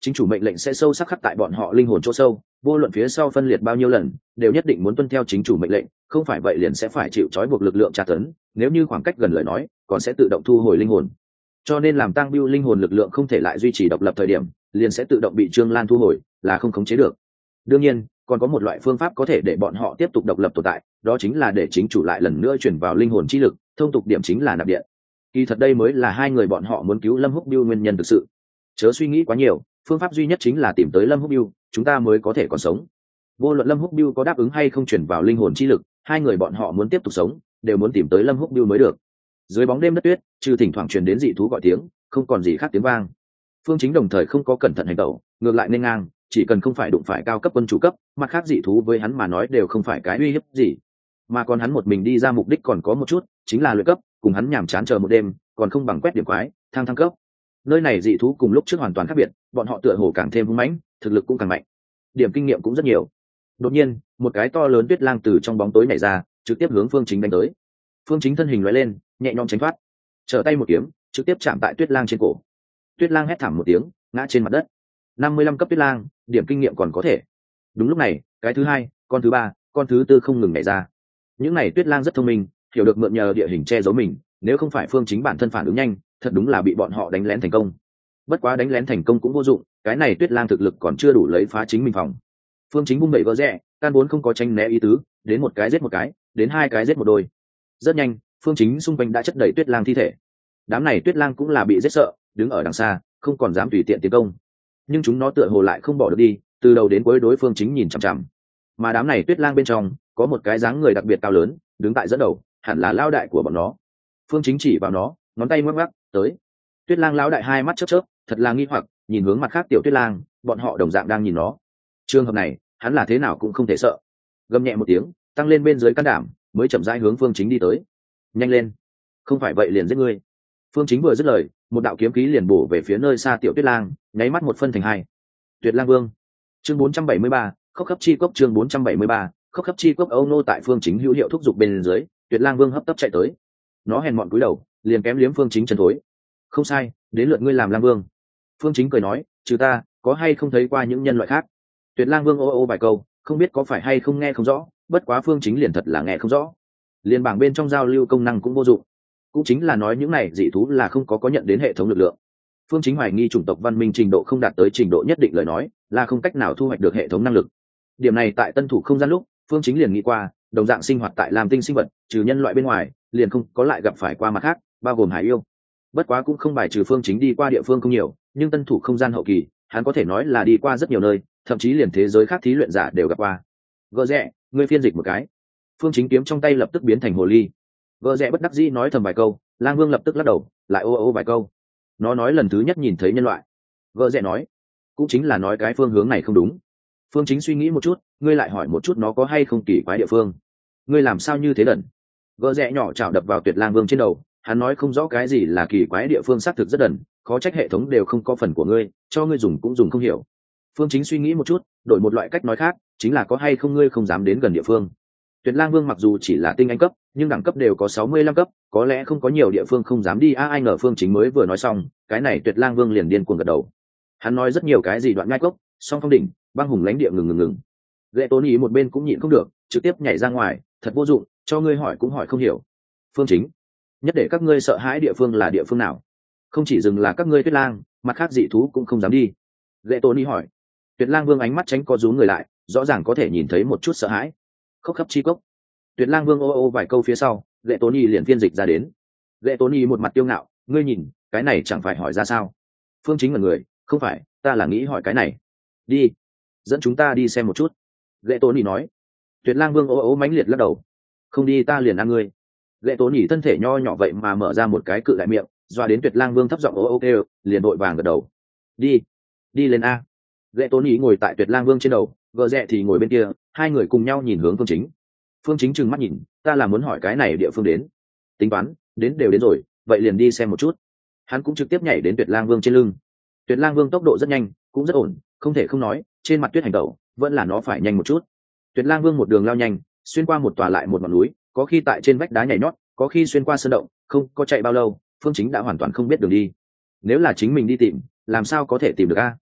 chính chủ mệnh lệnh sẽ sâu sắc khắc tại bọn họ linh hồn chỗ sâu, vô luận phía sau phân liệt bao nhiêu lần đều nhất định muốn tuân theo chính chủ mệnh lệnh, không phải vậy liền sẽ phải chịu trói buộc lực lượng tra tấn, nếu như khoảng cách gần lời nói còn sẽ tự động thu hồi linh hồn. Cho nên làm tăng biêu linh hồn lực lượng không thể lại duy trì độc lập thời điểm, liền sẽ tự động bị Trương Lan thu hồi, là không khống chế được. Đương nhiên còn có một loại phương pháp có thể để bọn họ tiếp tục độc lập tồn tại, đó chính là để chính chủ lại lần nữa chuyển vào linh hồn chi lực, thông tục điểm chính là nạp điện. Kỳ thật đây mới là hai người bọn họ muốn cứu Lâm Húc Biêu nguyên nhân thực sự. Chớ suy nghĩ quá nhiều, phương pháp duy nhất chính là tìm tới Lâm Húc Biêu, chúng ta mới có thể còn sống. Vô luận Lâm Húc Biêu có đáp ứng hay không chuyển vào linh hồn chi lực, hai người bọn họ muốn tiếp tục sống, đều muốn tìm tới Lâm Húc Biêu mới được. Dưới bóng đêm đất tuyết, trừ thỉnh thoảng truyền đến dị thú gọi tiếng, không còn gì khác tiếng vang. Phương Chính đồng thời không có cẩn thận hành động, ngược lại nên ngang, chỉ cần không phải đụng phải cao cấp quân chủ cấp, mặt khác dị thú với hắn mà nói đều không phải cái uy hiếp gì. Mà còn hắn một mình đi ra mục đích còn có một chút, chính là luyện cấp, cùng hắn nhàm chán chờ một đêm, còn không bằng quét điểm quái, thăng thăng cấp. Nơi này dị thú cùng lúc trước hoàn toàn khác biệt, bọn họ tựa hồ càng thêm hung mãnh, thực lực cũng càng mạnh, điểm kinh nghiệm cũng rất nhiều. Đột nhiên, một cái to lớn tuyết lang từ trong bóng tối nhảy ra, trực tiếp hướng Phương Chính đánh tới. Phương Chính thân hình lóe lên, nhẹ nhõm tránh thoát, trở tay một kiếm, trực tiếp chạm tại tuyết lang trên cổ. Tuyết lang hét thảm một tiếng, ngã trên mặt đất. năm mươi lăm cấp tuyết lang, điểm kinh nghiệm còn có thể. Đúng lúc này, cái thứ hai, con thứ ba, con thứ tư không ngừng nhảy ra. Những này tuyết lang rất thông minh, hiểu được mượn nhờ địa hình che giấu mình, nếu không phải Phương Chính bản thân phản ứng nhanh, thật đúng là bị bọn họ đánh lén thành công. Bất quá đánh lén thành công cũng vô dụng, cái này tuyết lang thực lực còn chưa đủ lấy phá chính mình phòng. Phương Chính bung bẩy vỡ rẽ, căn vốn không có tranh né ý tứ, đến một cái giết một cái, đến hai cái giết một đôi. Rất nhanh, Phương Chính xung quanh đã chất đầy tuyết lang thi thể. Đám này tuyết lang cũng là bị giết sợ, đứng ở đằng xa, không còn dám tùy tiện tiến công. Nhưng chúng nó tựa hồ lại không bỏ được đi, từ đầu đến cuối đối Phương Chính nhìn chằm chằm. Mà đám này tuyết lang bên trong, có một cái dáng người đặc biệt cao lớn, đứng tại dẫn đầu, hẳn là lão đại của bọn nó. Phương Chính chỉ vào nó, ngón tay ngoắc ngoắc, tới. Tuyết lang lão đại hai mắt chớp chớp, thật là nghi hoặc, nhìn hướng mặt khác tiểu tuyết lang, bọn họ đồng dạng đang nhìn nó. Trường hợp này, hắn là thế nào cũng không thể sợ. Gầm nhẹ một tiếng, tăng lên bên dưới can đảm, mới chậm rãi hướng Phương Chính đi tới. Nhanh lên, không phải vậy liền giết ngươi. Phương Chính vừa dứt lời, một đạo kiếm khí liền bổ về phía nơi xa tiểu tuyết lang, nháy mắt một phân thành hai. Tuyệt Lang Vương. Chương bốn trăm bảy mươi ba, khốc khắp chi cốc. Chương bốn trăm bảy mươi ba, khốc khắp chi cốc. Âu nô tại Phương Chính hữu hiệu thúc giục bên dưới, Tuyệt Lang Vương hấp tấp chạy tới. Nó hèn mọn cúi đầu, liền kém liếm Phương Chính chân thối. Không sai, đến lượt ngươi làm Lang Vương. Phương Chính cười nói, trừ ta, có hay không thấy qua những nhân loại khác? Tuyệt Lang Vương ô ô vài câu, không biết có phải hay không nghe không rõ, bất quá Phương Chính liền thật là nghe không rõ. Liên bảng bên trong giao lưu công năng cũng vô dụng, cũng chính là nói những này dị thú là không có có nhận đến hệ thống lực lượng. Phương Chính hoài nghi chủng tộc văn minh trình độ không đạt tới trình độ nhất định lời nói, là không cách nào thu hoạch được hệ thống năng lực. Điểm này tại tân thủ không gian lúc, Phương Chính liền nghĩ qua, đồng dạng sinh hoạt tại Lam Tinh sinh vật, trừ nhân loại bên ngoài, liền không có lại gặp phải qua mặt khác, bao gồm hải yêu. Bất quá cũng không bài trừ Phương Chính đi qua địa phương không nhiều, nhưng tân thủ không gian hậu kỳ, hắn có thể nói là đi qua rất nhiều nơi, thậm chí liền thế giới khác thí luyện giả đều gặp qua. Gỡ rẽ, ngươi phiên dịch một cái. Phương Chính kiếm trong tay lập tức biến thành hồ ly. Gỡ rẽ bất đắc dĩ nói thầm vài câu, Lang Vương lập tức lắc đầu, lại ô ô vài câu. Nó nói lần thứ nhất nhìn thấy nhân loại. Gỡ rẽ nói, cũng chính là nói cái phương hướng này không đúng. Phương Chính suy nghĩ một chút, ngươi lại hỏi một chút nó có hay không kỳ quái địa phương. Ngươi làm sao như thế đần? Gỡ rẽ nhỏ chảo đập vào Tuyệt Lang Vương trên đầu, hắn nói không rõ cái gì là kỳ quái địa phương, xác thực rất đần, khó trách hệ thống đều không có phần của ngươi, cho ngươi dùng cũng dùng không hiểu. Phương Chính suy nghĩ một chút, đổi một loại cách nói khác, chính là có hay không ngươi không dám đến gần địa phương. Tuyệt Lang Vương mặc dù chỉ là tinh anh cấp, nhưng đẳng cấp đều có sáu mươi lăm cấp, có lẽ không có nhiều địa phương không dám đi. A ai ngờ Phương Chính mới vừa nói xong, cái này Tuyệt Lang Vương liền điên cuồng gật đầu. Hắn nói rất nhiều cái gì đoạn ngai cốc, song phong đỉnh, băng hùng lãnh địa ngừng ngừng ngừng. Lệ Tốn ý một bên cũng nhịn không được, trực tiếp nhảy ra ngoài, thật vô dụng, cho ngươi hỏi cũng hỏi không hiểu. Phương Chính, nhất để các ngươi sợ hãi địa phương là địa phương nào? Không chỉ dừng là các ngươi Tuyết Lang, mặt khác dị thú cũng không dám đi. Lệ Tốn ý hỏi. Tuyệt Lang Vương ánh mắt tránh co rúm người lại, rõ ràng có thể nhìn thấy một chút sợ hãi. Khốc khắp chi cốc. Tuyệt Lang Vương ô ô vài câu phía sau, Lệ Tốn ý liền phiên dịch ra đến. Lệ Tốn ý một mặt tiêu ngạo, ngươi nhìn, cái này chẳng phải hỏi ra sao? Phương Chính là người, không phải, ta là nghĩ hỏi cái này. Đi, dẫn chúng ta đi xem một chút. Lệ Tốn ý nói. Tuyệt Lang Vương ô ô mãnh liệt lắc đầu, không đi ta liền ăn ngươi. Lệ Tốn ý thân thể nho nhỏ vậy mà mở ra một cái cự đại miệng, doa đến Tuyệt Lang Vương thấp giọng ô ô kêu, liền đội vàng gật đầu. Đi, đi lên a. Lệ Tốn ý ngồi tại Tuyệt Lang Vương trên đầu, Gờ Rẽ thì ngồi bên kia, hai người cùng nhau nhìn hướng Phương Chính. Phương Chính trừng mắt nhìn, ta là muốn hỏi cái này địa phương đến. Tính toán, đến đều đến rồi, vậy liền đi xem một chút. Hắn cũng trực tiếp nhảy đến Tuyệt Lang Vương trên lưng. Tuyệt Lang Vương tốc độ rất nhanh, cũng rất ổn, không thể không nói, trên mặt tuyết hành tẩu, vẫn là nó phải nhanh một chút. Tuyệt Lang Vương một đường lao nhanh, xuyên qua một tòa lại một ngọn núi, có khi tại trên vách đá nhảy nhót, có khi xuyên qua sơn động, không có chạy bao lâu, Phương Chính đã hoàn toàn không biết đường đi. Nếu là chính mình đi tìm, làm sao có thể tìm được a?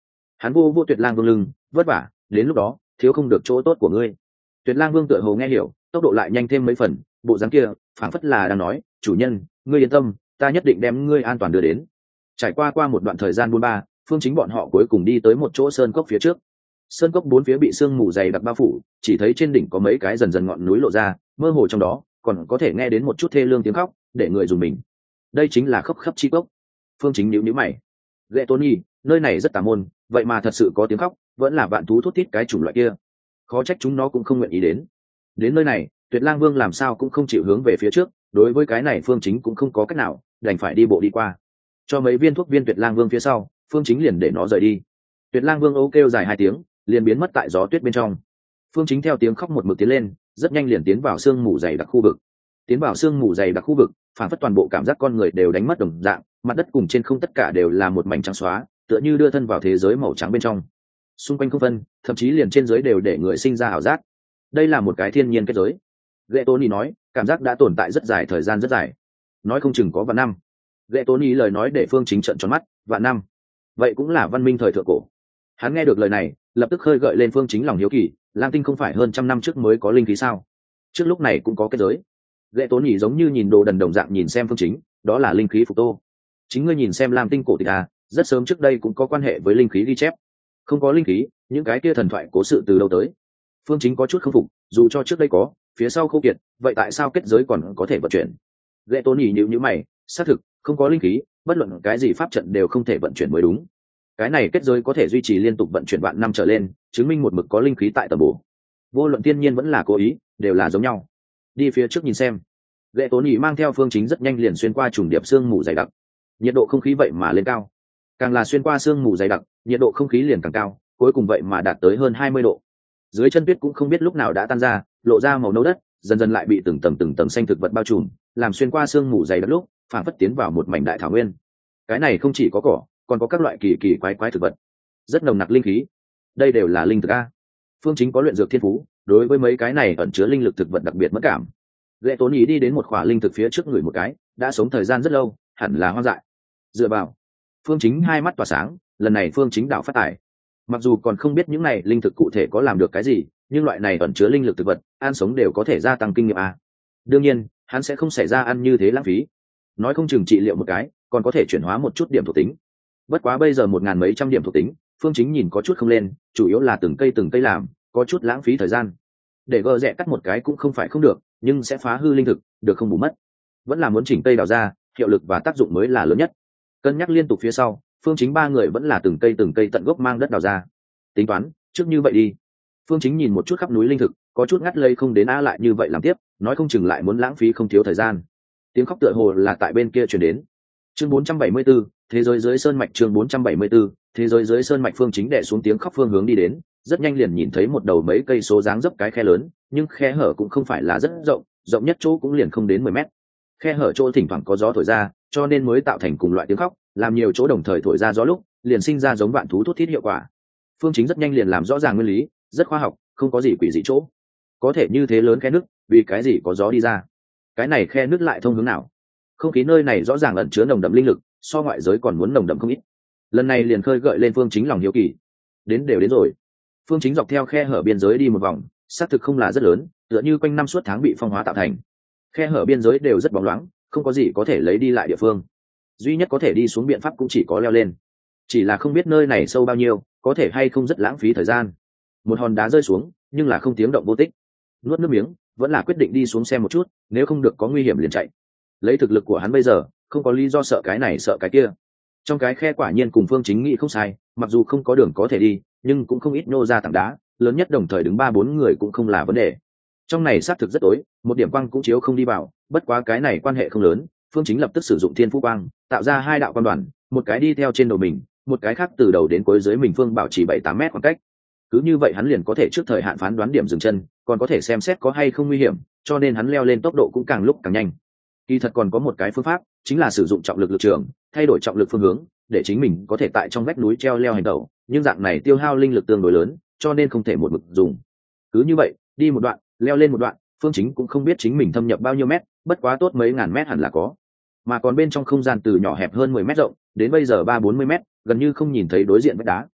Hắn vô vô Tuyệt Lang Vương lưng, vất vả, đến lúc đó thiếu không được chỗ tốt của ngươi. Tuyệt Lang Vương tựa hồ nghe hiểu, tốc độ lại nhanh thêm mấy phần, bộ dáng kia phảng phất là đang nói, chủ nhân, ngươi yên tâm, ta nhất định đem ngươi an toàn đưa đến. Trải qua qua một đoạn thời gian buôn ba, Phương Chính bọn họ cuối cùng đi tới một chỗ sơn cốc phía trước. Sơn cốc bốn phía bị sương mù dày đặc bao phủ, chỉ thấy trên đỉnh có mấy cái dần dần ngọn núi lộ ra, mơ hồ trong đó còn có thể nghe đến một chút thê lương tiếng khóc, để người dùng mình. Đây chính là khóc khắp chi cốc. Phương Chính nhíu nhíu mày. Gệ Tony, nơi này rất tà môn, vậy mà thật sự có tiếng khóc, vẫn là vạn thú thút thít cái chủng loại kia. Khó trách chúng nó cũng không nguyện ý đến. Đến nơi này, Tuyệt Lang Vương làm sao cũng không chịu hướng về phía trước, đối với cái này Phương Chính cũng không có cách nào, đành phải đi bộ đi qua. Cho mấy viên thuốc viên Tuyệt Lang Vương phía sau, Phương Chính liền để nó rời đi. Tuyệt Lang Vương âu kêu dài hai tiếng, liền biến mất tại gió tuyết bên trong. Phương Chính theo tiếng khóc một mực tiến lên, rất nhanh liền tiến vào sương mù dày đặc khu vực. Tiến vào sương mù dày đặc khu vực, phản phất toàn bộ cảm giác con người đều đánh mất đồng dạng, mặt đất cùng trên không tất cả đều là một mảnh trắng xóa, tựa như đưa thân vào thế giới màu trắng bên trong. Xung quanh không phân, thậm chí liền trên dưới đều để người sinh ra ảo giác. Đây là một cái thiên nhiên kết giới. Gệ Tony nói, cảm giác đã tồn tại rất dài thời gian rất dài, nói không chừng có vạn năm. Gệ Tony lời nói để Phương Chính trợn tròn mắt, vạn năm, vậy cũng là văn minh thời thượng cổ. Hắn nghe được lời này, lập tức khơi gợi lên Phương Chính lòng hiếu kỳ, Lam Tinh không phải hơn trăm năm trước mới có linh khí sao? Trước lúc này cũng có kết giới. Gệ Tony giống như nhìn đồ đần đồng dạng nhìn xem Phương Chính, đó là linh khí phục tô. Chính ngươi nhìn xem Lam Tinh cổ tịch à, rất sớm trước đây cũng có quan hệ với linh khí ghi chép. Không có linh khí, những cái kia thần thoại cố sự từ đâu tới? Phương Chính có chút không phục, dù cho trước đây có, phía sau khô kiệt, vậy tại sao kết giới còn có thể vận chuyển? Gệ Tony nhíu nhíu mày, xác thực, không có linh khí, bất luận cái gì pháp trận đều không thể vận chuyển mới đúng. Cái này kết giới có thể duy trì liên tục vận chuyển vạn năm trở lên, chứng minh một mực có linh khí tại tầm bổ. Vô luận thiên nhiên vẫn là cố ý, đều là giống nhau. Đi phía trước nhìn xem. Gệ Tony mang theo Phương Chính rất nhanh liền xuyên qua trùng điệp sương mù dày đặc. Nhiệt độ không khí vậy mà lên cao. Càng là xuyên qua sương mù dày đặc, nhiệt độ không khí liền càng cao, cuối cùng vậy mà đạt tới hơn hai mươi độ. Dưới chân tuyết cũng không biết lúc nào đã tan ra, lộ ra màu nâu đất, dần dần lại bị từng tầng từng tầng xanh thực vật bao trùm, làm xuyên qua sương mù dày đặc lúc, phản phất tiến vào một mảnh đại thảo nguyên. Cái này không chỉ có cỏ, còn có các loại kỳ kỳ quái quái thực vật, rất nồng nặc linh khí. Đây đều là linh thực a. Phương Chính có luyện dược thiên phú, đối với mấy cái này ẩn chứa linh lực thực vật đặc biệt mất cảm. Gệ Tony đi đến một khỏa linh thực phía trước người một cái, đã sống thời gian rất lâu, hẳn là hoang dại. Dựa vào. Phương Chính hai mắt tỏa sáng, lần này Phương Chính đạo phát tài. Mặc dù còn không biết những này linh thực cụ thể có làm được cái gì, nhưng loại này ẩn chứa linh lực thực vật, ăn sống đều có thể gia tăng kinh nghiệm a. Đương nhiên, hắn sẽ không xảy ra ăn như thế lãng phí. Nói không chừng trị liệu một cái, còn có thể chuyển hóa một chút điểm thuộc tính. Bất quá bây giờ một ngàn mấy trăm điểm thuộc tính, Phương Chính nhìn có chút không lên, chủ yếu là từng cây từng cây làm, có chút lãng phí thời gian. Để gờ rẽ cắt một cái cũng không phải không được, nhưng sẽ phá hư linh thực, được không bù mất. Vẫn là muốn chỉnh cây đào ra, hiệu lực và tác dụng mới là lớn nhất. Cân nhắc liên tục phía sau, Phương Chính ba người vẫn là từng cây từng cây tận gốc mang đất đào ra. Tính toán, trước như vậy đi. Phương Chính nhìn một chút khắp núi linh thực, có chút ngắt lây không đến a lại như vậy làm tiếp, nói không chừng lại muốn lãng phí không thiếu thời gian. Tiếng khóc tựa hồ là tại bên kia truyền đến. Chương bốn trăm bảy mươi bốn, thế giới dưới sơn mạch. Chương bốn trăm bảy mươi 4, thế giới dưới sơn mạch. Phương Chính đè xuống tiếng khóc phương hướng đi đến, rất nhanh liền nhìn thấy một đầu mấy cây số dáng dấp cái khe lớn, nhưng khe hở cũng không phải là rất rộng, rộng nhất chỗ cũng liền không đến mười mét. Khe hở chỗ thỉnh thoảng có gió thổi ra, cho nên mới tạo thành cùng loại tiếng khóc, làm nhiều chỗ đồng thời thổi ra gió lúc, liền sinh ra giống vạn thú thút thít hiệu quả. Phương Chính rất nhanh liền làm rõ ràng nguyên lý, rất khoa học, không có gì quỷ dị chỗ. Có thể như thế lớn khe nước, vì cái gì có gió đi ra? Cái này khe nước lại thông hướng nào? Không khí nơi này rõ ràng ẩn chứa nồng đậm linh lực, so ngoại giới còn muốn nồng đậm không ít. Lần này liền khơi gợi lên Phương Chính lòng hiếu kỳ. Đến đều đến rồi. Phương Chính dọc theo khe hở biên giới đi một vòng, xác thực không là rất lớn, tựa như quanh năm suốt tháng bị phong hóa tạo thành. Khe hở biên giới đều rất bóng loáng, không có gì có thể lấy đi lại địa phương. Duy nhất có thể đi xuống biện pháp cũng chỉ có leo lên. Chỉ là không biết nơi này sâu bao nhiêu, có thể hay không rất lãng phí thời gian. Một hòn đá rơi xuống, nhưng là không tiếng động vô tích. Nuốt nước miếng, vẫn là quyết định đi xuống xem một chút, nếu không được có nguy hiểm liền chạy. Lấy thực lực của hắn bây giờ, không có lý do sợ cái này sợ cái kia. Trong cái khe quả nhiên cùng Phương Chính nghĩ không sai, mặc dù không có đường có thể đi, nhưng cũng không ít nô ra tảng đá, lớn nhất đồng thời đứng ba bốn người cũng không là vấn đề. Trong này xác thực rất tối, một điểm quang cũng chiếu không đi vào, bất quá cái này quan hệ không lớn. Phương Chính lập tức sử dụng thiên phú quang, tạo ra hai đạo quan đoàn, một cái đi theo trên đầu mình, một cái khác từ đầu đến cuối dưới mình phương bảo trì bảy tám mét khoảng cách. Cứ như vậy hắn liền có thể trước thời hạn phán đoán điểm dừng chân, còn có thể xem xét có hay không nguy hiểm, cho nên hắn leo lên tốc độ cũng càng lúc càng nhanh. Kỳ thật còn có một cái phương pháp, chính là sử dụng trọng lực lực trường, thay đổi trọng lực phương hướng, để chính mình có thể tại trong vách núi treo leo hành tẩu, nhưng dạng này tiêu hao linh lực tương đối lớn, cho nên không thể một mực dùng. Cứ như vậy, đi một đoạn, leo lên một đoạn, Phương Chính cũng không biết chính mình thâm nhập bao nhiêu mét, bất quá tốt mấy ngàn mét hẳn là có. Mà còn bên trong không gian từ nhỏ hẹp hơn mười mét rộng, đến bây giờ ba bốn mươi mét, gần như không nhìn thấy đối diện vách đá.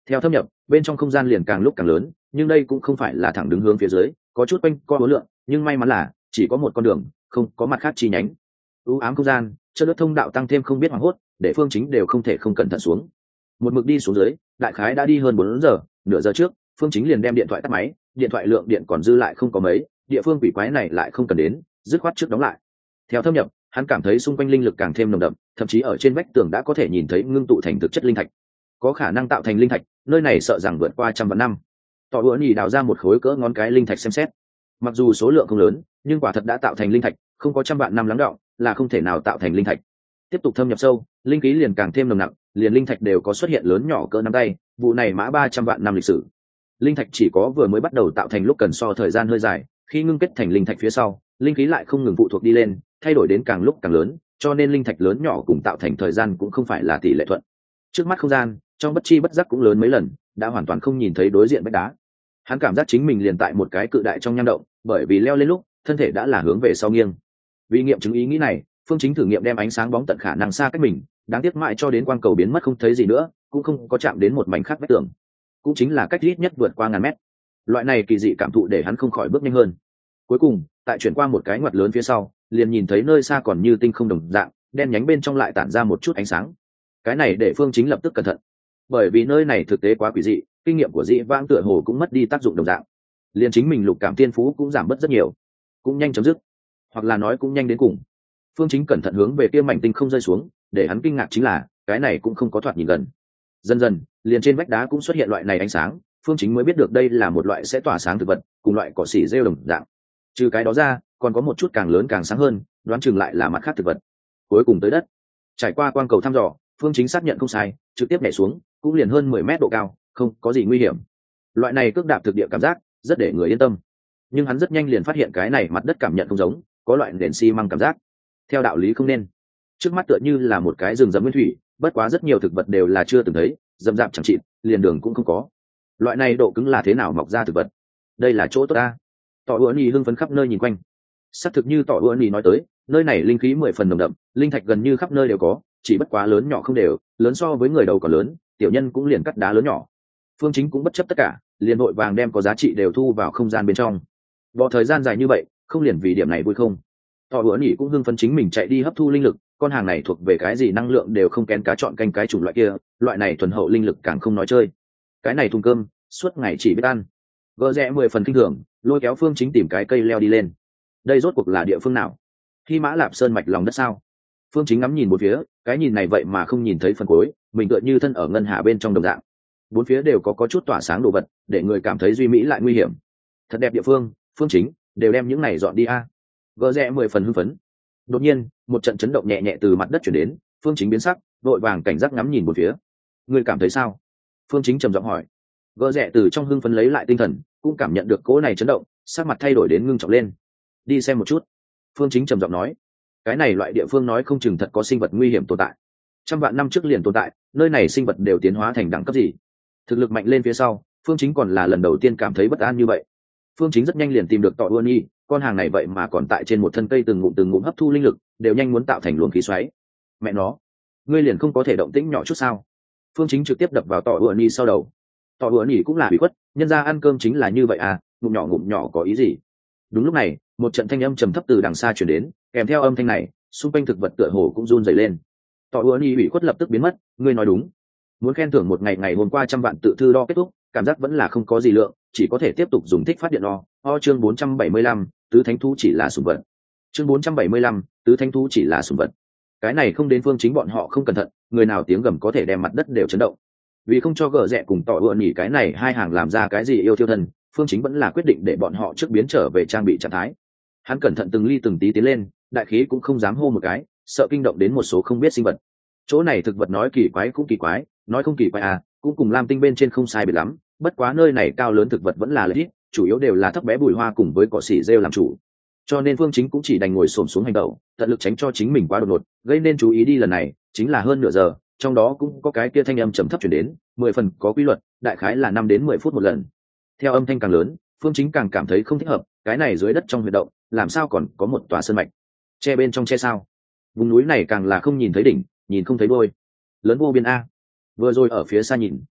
Theo thâm nhập, bên trong không gian liền càng lúc càng lớn, nhưng đây cũng không phải là thẳng đứng hướng phía dưới, có chút quanh co hối lượng, nhưng may mắn là chỉ có một con đường, không có mặt khác chi nhánh. U ám không gian, chất lớp thông đạo tăng thêm không biết hoảng hốt, để Phương Chính đều không thể không cẩn thận xuống. Một mực đi xuống dưới, đại khái đã đi hơn bốn giờ, nửa giờ trước, Phương Chính liền đem điện thoại tắt máy, điện thoại lượng điện còn dư lại không có mấy, địa phương quỷ quái này lại không cần đến, dứt khoát trước đóng lại. Theo thâm nhập, hắn cảm thấy xung quanh linh lực càng thêm nồng đậm, thậm chí ở trên vách tường đã có thể nhìn thấy ngưng tụ thành thực chất linh thạch, có khả năng tạo thành linh thạch, nơi này sợ rằng vượt qua trăm vạn năm. Tỏ bữa nhì đào ra một khối cỡ ngón cái linh thạch xem xét, mặc dù số lượng không lớn, nhưng quả thật đã tạo thành linh thạch, không có trăm vạn năm lắng đọng là không thể nào tạo thành linh thạch. Tiếp tục thâm nhập sâu, linh khí liền càng thêm nồng nặc, liền linh thạch đều có xuất hiện lớn nhỏ cỡ nắm tay, vụ này mã ba trăm vạn năm lịch sử. Linh thạch chỉ có vừa mới bắt đầu tạo thành lúc cần so thời gian hơi dài, khi ngưng kết thành linh thạch phía sau, linh khí lại không ngừng phụ thuộc đi lên, thay đổi đến càng lúc càng lớn, cho nên linh thạch lớn nhỏ cùng tạo thành thời gian cũng không phải là tỷ lệ thuận. Trước mắt không gian, trong bất chi bất giác cũng lớn mấy lần, đã hoàn toàn không nhìn thấy đối diện vách đá. Hắn cảm giác chính mình liền tại một cái cự đại trong nham động, bởi vì leo lên lúc thân thể đã là hướng về sau nghiêng. Vì nghiệm chứng ý nghĩ này, Phương Chính thử nghiệm đem ánh sáng bóng tận khả năng xa cách mình, đáng tiếc mãi cho đến quang cầu biến mất không thấy gì nữa, cũng không có chạm đến một mảnh khác vách tường, cũng chính là cách ít nhất vượt qua ngàn mét. Loại này kỳ dị cảm thụ để hắn không khỏi bước nhanh hơn. Cuối cùng, tại chuyển qua một cái ngoặt lớn phía sau, liền nhìn thấy nơi xa còn như tinh không đồng dạng, đen nhánh bên trong lại tản ra một chút ánh sáng. Cái này để Phương Chính lập tức cẩn thận, bởi vì nơi này thực tế quá quỷ dị, kinh nghiệm của dị vãng tựa hồ cũng mất đi tác dụng đồng dạng, liền chính mình lục cảm tiên phú cũng giảm bớt rất nhiều, cũng nhanh chấm dứt, hoặc là nói cũng nhanh đến cùng. Phương Chính cẩn thận hướng về kia mảnh tinh không rơi xuống, để hắn kinh ngạc chính là cái này cũng không có thoạt nhìn gần. Dần dần, liền trên vách đá cũng xuất hiện loại này ánh sáng, Phương Chính mới biết được đây là một loại sẽ tỏa sáng thực vật, cùng loại cỏ xỉ rêu đồng dạng. Trừ cái đó ra, còn có một chút càng lớn càng sáng hơn, đoán chừng lại là mặt khác thực vật. Cuối cùng tới đất. Trải qua quang cầu thăm dò, Phương Chính xác nhận không sai, trực tiếp nhảy xuống, cũng liền hơn mười mét độ cao, không có gì nguy hiểm. Loại này cước đạp thực địa cảm giác rất để người yên tâm. Nhưng hắn rất nhanh liền phát hiện cái này mặt đất cảm nhận không giống, có loại nền xi măng cảm giác. Theo đạo lý không nên. Trước mắt tựa như là một cái rừng rậm nguyên thủy, bất quá rất nhiều thực vật đều là chưa từng thấy, rậm rạp chẳng chịt, liền đường cũng không có. Loại này độ cứng là thế nào mọc ra thực vật? Đây là chỗ tốt ta. Tỏ Hứa Nhi hưng phấn khắp nơi nhìn quanh. Xác thực như Tỏ Hứa Nhi nói tới, nơi này linh khí mười phần nồng đậm, linh thạch gần như khắp nơi đều có, chỉ bất quá lớn nhỏ không đều, lớn so với người đầu còn lớn, tiểu nhân cũng liền cắt đá lớn nhỏ. Phương Chính cũng bất chấp tất cả, liền vội vàng đem có giá trị đều thu vào không gian bên trong. Bỏ thời gian dài như vậy, không liền vì điểm này vui không? Tỏ Hứa Nhi cũng hưng phấn chính mình chạy đi hấp thu linh lực, con hàng này thuộc về cái gì năng lượng đều không kén cá chọn canh cái chủng loại kia, loại này thuần hậu linh lực càng không nói chơi. Cái này thùng cơm, suốt ngày chỉ biết ăn. Gỡ rẽ mười phần kinh thường, lôi kéo Phương Chính tìm cái cây leo đi lên. Đây rốt cuộc là địa phương nào? Khi Mã Lạp Sơn mạch lòng đất sao? Phương Chính ngắm nhìn bốn phía, cái nhìn này vậy mà không nhìn thấy phần cuối, mình tựa như thân ở ngân hà bên trong đồng dạng. Bốn phía đều có có chút tỏa sáng đồ vật, để người cảm thấy duy mỹ lại nguy hiểm. Thật đẹp địa phương, Phương Chính đều đem những này dọn đi a. Gỡ rẽ mười phần hưng phấn. Đột nhiên, một trận chấn động nhẹ nhẹ từ mặt đất chuyển đến, Phương Chính biến sắc, vội vàng cảnh giác ngắm nhìn bốn phía. Người cảm thấy sao? Phương Chính trầm giọng hỏi. Gỡ rẽ từ trong hưng phấn lấy lại tinh thần, cũng cảm nhận được cỗ này chấn động, sắc mặt thay đổi đến ngưng trọng lên. Đi xem một chút. Phương Chính trầm giọng nói. Cái này loại địa phương nói không chừng thật có sinh vật nguy hiểm tồn tại. Trăm vạn năm trước liền tồn tại, nơi này sinh vật đều tiến hóa thành đẳng cấp gì? Thực lực mạnh lên phía sau, Phương Chính còn là lần đầu tiên cảm thấy bất an như vậy. Phương Chính rất nhanh liền tìm được Tọ Uôn Nhi, con hàng này vậy mà còn tại trên một thân cây từng ngụm từng ngụm hấp thu linh lực, đều nhanh muốn tạo thành luồng khí xoáy. Mẹ nó, ngươi liền không có thể động tĩnh nhỏ chút sao? Phương Chính trực tiếp đập vào Tọ Uôn Nhi sau đầu. Tọ Uôn Nhi cũng là bị khuất, nhân ra ăn cơm chính là như vậy à, ngụm nhỏ ngụm nhỏ có ý gì? Đúng lúc này, một trận thanh âm trầm thấp từ đằng xa truyền đến, kèm theo âm thanh này, xung quanh thực vật tựa hồ cũng run rẩy lên. Tọ Uôn Nhi bị khuất lập tức biến mất, ngươi nói đúng. Muốn khen thưởng một ngày ngày hôm qua trăm vạn tự thư đo kết thúc, cảm giác vẫn là không có gì lượng, chỉ có thể tiếp tục dùng thích phát điện đo. O chương bốn trăm bảy mươi lăm, tứ thánh thú chỉ là sủng vật. Chương bốn trăm bảy mươi lăm, tứ thánh thú chỉ là sủng vật. Cái này không đến Phương Chính bọn họ không cẩn thận, người nào tiếng gầm có thể đem mặt đất đều chấn động. Vì không cho gỡ rẹ cùng Tọ Uôn Nhi cái này hai hàng làm ra cái gì yêu thiêu thân, Phương Chính vẫn là quyết định để bọn họ trước biến trở về trang bị trạng thái. Hắn cẩn thận từng ly từng tí tiến lên, đại khí cũng không dám hô một cái, sợ kinh động đến một số không biết sinh vật. Chỗ này thực vật nói kỳ quái cũng kỳ quái, nói không kỳ quái à, cũng cùng Lam Tinh bên trên không sai biệt lắm, bất quá nơi này cao lớn thực vật vẫn là lợi ít, chủ yếu đều là thấp bé bùi hoa cùng với cỏ xỉ rêu làm chủ. Cho nên Phương Chính cũng chỉ đành ngồi xổm xuống hành động, tận lực tránh cho chính mình quá đột ngột, gây nên chú ý đi lần này, chính là hơn nửa giờ, trong đó cũng có cái kia thanh âm trầm thấp truyền đến, mười phần có quy luật, đại khái là năm đến mười phút một lần. Theo âm thanh càng lớn, Phương Chính càng cảm thấy không thích hợp, cái này dưới đất trong huyệt động, làm sao còn có một tòa sơn mạch? Che bên trong che sao? Vùng núi này càng là không nhìn thấy đỉnh, nhìn không thấy đôi. Lớn vô biên a. Vừa rồi ở phía xa nhìn,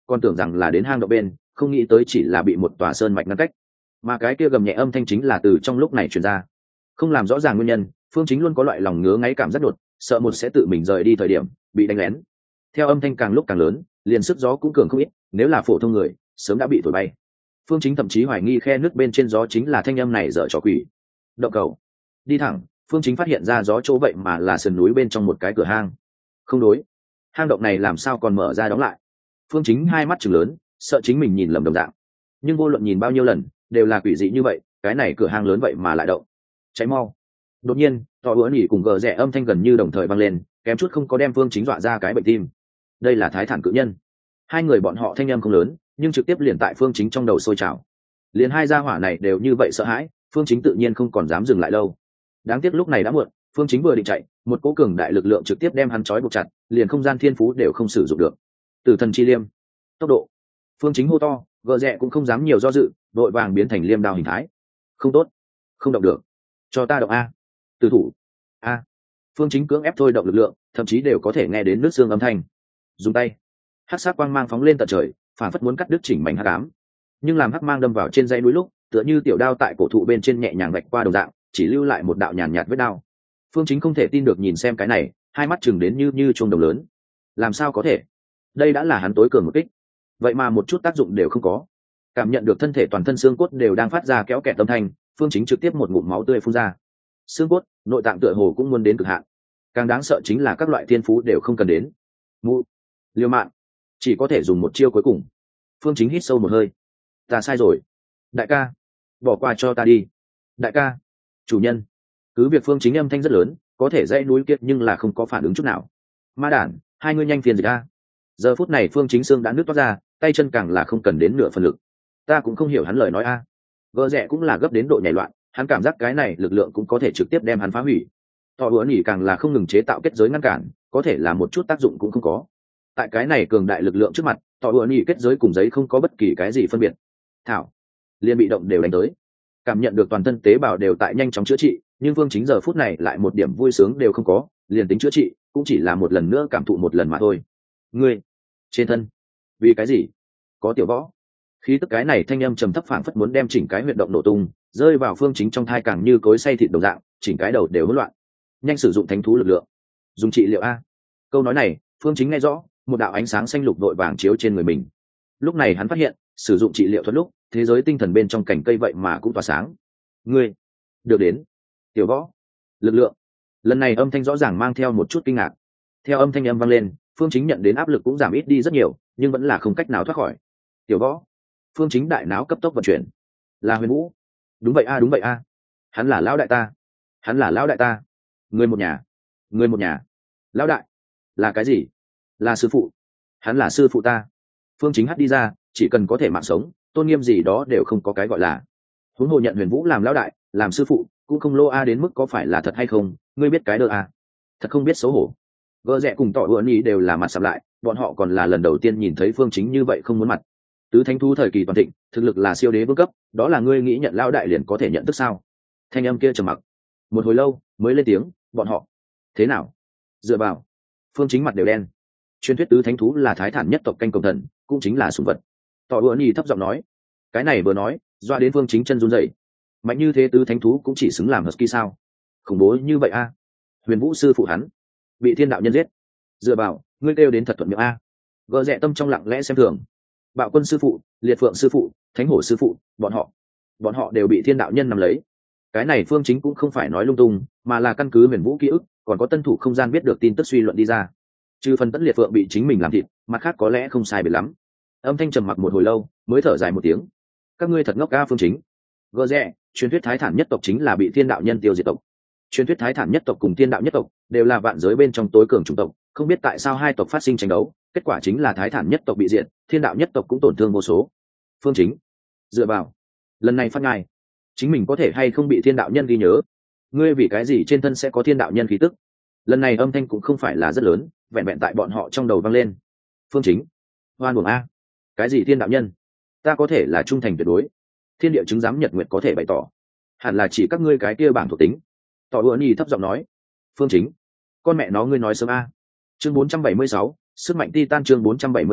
còn tưởng rằng là đến hang động bên, không nghĩ tới chỉ là bị một tòa sơn mạch ngăn cách. Mà cái kia gầm nhẹ âm thanh chính là từ trong lúc này truyền ra. Không làm rõ ràng nguyên nhân, Phương Chính luôn có loại lòng ngứa ngáy cảm giác đột, sợ một sẽ tự mình rời đi thời điểm bị đánh lén. Theo âm thanh càng lúc càng lớn, liền sức gió cũng cường không ít, nếu là phổ thông người, sớm đã bị thổi bay. Phương Chính thậm chí hoài nghi khe nước bên trên gió chính là thanh âm này dở trò quỷ. Động cầu. Đi thẳng, Phương Chính phát hiện ra gió chỗ vậy mà là sườn núi bên trong một cái cửa hang. Không đối, hang động này làm sao còn mở ra đóng lại? Phương Chính hai mắt trừng lớn, sợ chính mình nhìn lầm đồng dạng. Nhưng vô luận nhìn bao nhiêu lần, đều là quỷ dị như vậy, cái này cửa hang lớn vậy mà lại động. Cháy mau. Đột nhiên, tỏ bữa nhỉ cùng gờ rẽ âm thanh gần như đồng thời vang lên, kém chút không có đem Phương Chính dọa ra cái bệnh tim. Đây là Thái Thản cự nhân. Hai người bọn họ thanh âm không lớn, nhưng trực tiếp liền tại Phương Chính trong đầu sôi trào. Liền hai gia hỏa này đều như vậy sợ hãi, Phương Chính tự nhiên không còn dám dừng lại lâu. Đáng tiếc lúc này đã muộn, Phương Chính vừa định chạy, một cỗ cường đại lực lượng trực tiếp đem hắn trói buộc chặt, liền không gian thiên phú đều không sử dụng được. Tử thần chi liêm, tốc độ. Phương Chính hô to, gờ rẽ cũng không dám nhiều do dự, đội vàng biến thành liêm đao hình thái. Không tốt, không động được, cho ta động a. Tử thủ a. Phương Chính cưỡng ép thôi động lực lượng, thậm chí đều có thể nghe đến nước xương âm thanh. Dùng tay, hắc sát quang mang phóng lên tận trời, phản phất muốn cắt đứt chỉnh mảnh hắc ám. Nhưng làm hắc mang đâm vào trên dãy núi lúc, tựa như tiểu đao tại cổ thụ bên trên nhẹ nhàng vạch qua đồng dạng, chỉ lưu lại một đạo nhàn nhạt vết đao. Phương Chính không thể tin được nhìn xem cái này, hai mắt chừng đến như như chuông đồng lớn. Làm sao có thể? Đây đã là hắn tối cường một kích, vậy mà một chút tác dụng đều không có. Cảm nhận được thân thể toàn thân xương cốt đều đang phát ra kéo kẹt âm thanh, Phương Chính trực tiếp một ngụm máu tươi phun ra. Xương cốt, nội tạng tựa hồ cũng muốn đến cực hạn. Càng đáng sợ chính là các loại thiên phú đều không cần đến. Mụ, liều mạng, chỉ có thể dùng một chiêu cuối cùng. Phương Chính hít sâu một hơi. Ta sai rồi, đại ca, bỏ qua cho ta đi. Đại ca, chủ nhân. Cứ việc Phương Chính âm thanh rất lớn, có thể dãy núi kiệt nhưng là không có phản ứng chút nào. Ma đản, hai ngươi nhanh phiền dịch a. Giờ phút này Phương Chính xương đã nứt toát ra, tay chân càng là không cần đến nửa phần lực. Ta cũng không hiểu hắn lời nói a. Gỡ rẽ cũng là gấp đến độ nhảy loạn, hắn cảm giác cái này lực lượng cũng có thể trực tiếp đem hắn phá hủy. Tỏ bữa nhỉ càng là không ngừng chế tạo kết giới ngăn cản, có thể là một chút tác dụng cũng không có. Tại cái này cường đại lực lượng trước mặt, tỏ bữa nhỉ kết giới cùng giấy không có bất kỳ cái gì phân biệt. Thảo, liên bị động đều đánh tới, cảm nhận được toàn thân tế bào đều tại nhanh chóng chữa trị, nhưng Phương Chính giờ phút này lại một điểm vui sướng đều không có, liền tính chữa trị cũng chỉ là một lần nữa cảm thụ một lần mà thôi. Ngươi trên thân, vì cái gì? Có tiểu võ. Khí tức cái này thanh âm trầm thấp phảng phất muốn đem chỉnh cái huyệt động nổ tung, rơi vào Phương Chính trong thai càng như cối xay thịt đồng dạng, chỉnh cái đầu đều hỗn loạn. Nhanh sử dụng thánh thú lực lượng, dùng trị liệu a. Câu nói này, Phương Chính nghe rõ, một đạo ánh sáng xanh lục vội vàng chiếu trên người mình. Lúc này hắn phát hiện, sử dụng trị liệu thuật lúc, thế giới tinh thần bên trong cảnh cây vậy mà cũng tỏa sáng. Ngươi được đến tiểu võ lực lượng. Lần này âm thanh rõ ràng mang theo một chút kinh ngạc. Theo âm thanh âm vang lên, Phương Chính nhận đến áp lực cũng giảm ít đi rất nhiều, nhưng vẫn là không cách nào thoát khỏi. Tiểu võ. Phương Chính đại não cấp tốc vận chuyển. Là Huyền Vũ. Đúng vậy a, đúng vậy a. Hắn là lão đại ta. Hắn là lão đại ta. Người một nhà. Người một nhà. Lão đại là cái gì? Là sư phụ. Hắn là sư phụ ta. Phương Chính hắt đi ra, chỉ cần có thể mạng sống, tôn nghiêm gì đó đều không có cái gọi là. Huống hồ nhận Huyền Vũ làm lão đại, làm sư phụ, cũng không lô a đến mức có phải là thật hay không, ngươi biết cái đơ a. Thật không biết xấu hổ. Gỡ rẽ cùng tỏ ưa ý đều là mặt sầm lại, bọn họ còn là lần đầu tiên nhìn thấy Phương Chính như vậy không muốn mặt. Tứ thánh thú thời kỳ toàn thịnh, thực lực là siêu đế vương cấp, đó là ngươi nghĩ nhận lão đại liền có thể nhận thức sao? Thanh âm kia trầm mặc một hồi lâu mới lên tiếng, bọn họ thế nào? Dựa vào. Phương Chính mặt đều đen. Truyền thuyết tứ thánh thú là thái thản nhất tộc canh công thần, cũng chính là sủng vật. Tỏ ưa ý thấp giọng nói. Cái này vừa nói, doa đến Phương Chính chân run rẩy. Mạnh như thế tứ thánh thú cũng chỉ xứng làm husky sao? Khủng bố như vậy a. Huyền Vũ sư phụ hắn bị thiên đạo nhân giết. Dựa vào, ngươi kêu đến thật thuận miệng a. Gỡ rẽ tâm trong lặng lẽ xem thường. Bạo Quân sư phụ, Liệt Phượng sư phụ, Thánh Hổ sư phụ, bọn họ bọn họ đều bị thiên đạo nhân nắm lấy. Cái này Phương Chính cũng không phải nói lung tung, mà là căn cứ Huyền Vũ ký ức, còn có tân thủ không gian biết được tin tức suy luận đi ra. Trừ phần Tất Liệt Phượng bị chính mình làm thịt, mặt khác có lẽ không sai biệt lắm. Âm thanh trầm mặc một hồi lâu, mới thở dài một tiếng. Các ngươi thật ngốc ca. Phương Chính. Gỡ rẽ, truyền thuyết thái thản nhất tộc chính là bị thiên đạo nhân tiêu diệt tộc. Truyền thuyết thái thản nhất tộc cùng thiên đạo nhất tộc đều là vạn giới bên trong tối cường chủng tộc, không biết tại sao hai tộc phát sinh tranh đấu, kết quả chính là thái thản nhất tộc bị diệt, thiên đạo nhất tộc cũng tổn thương vô số. Phương Chính. Dựa vào, lần này phát ngài, chính mình có thể hay không bị thiên đạo nhân ghi nhớ? Ngươi vì cái gì trên thân sẽ có thiên đạo nhân khí tức? Lần này âm thanh cũng không phải là rất lớn, vẹn vẹn tại bọn họ trong đầu vang lên. Phương Chính. Hoan uổng a. Cái gì thiên đạo nhân? Ta có thể là trung thành tuyệt đối. Thiên địa chứng giám nhật nguyệt có thể bày tỏ. Hẳn là chỉ các ngươi cái kia bảng thuộc tính. Tỏ ưa nhi thấp giọng nói. Phương Chính. Con mẹ nó ngươi nói sớm a. Chương bốn trăm bảy mươi sáu, sức mạnh titan chương bốn trăm bảy mươi sáu,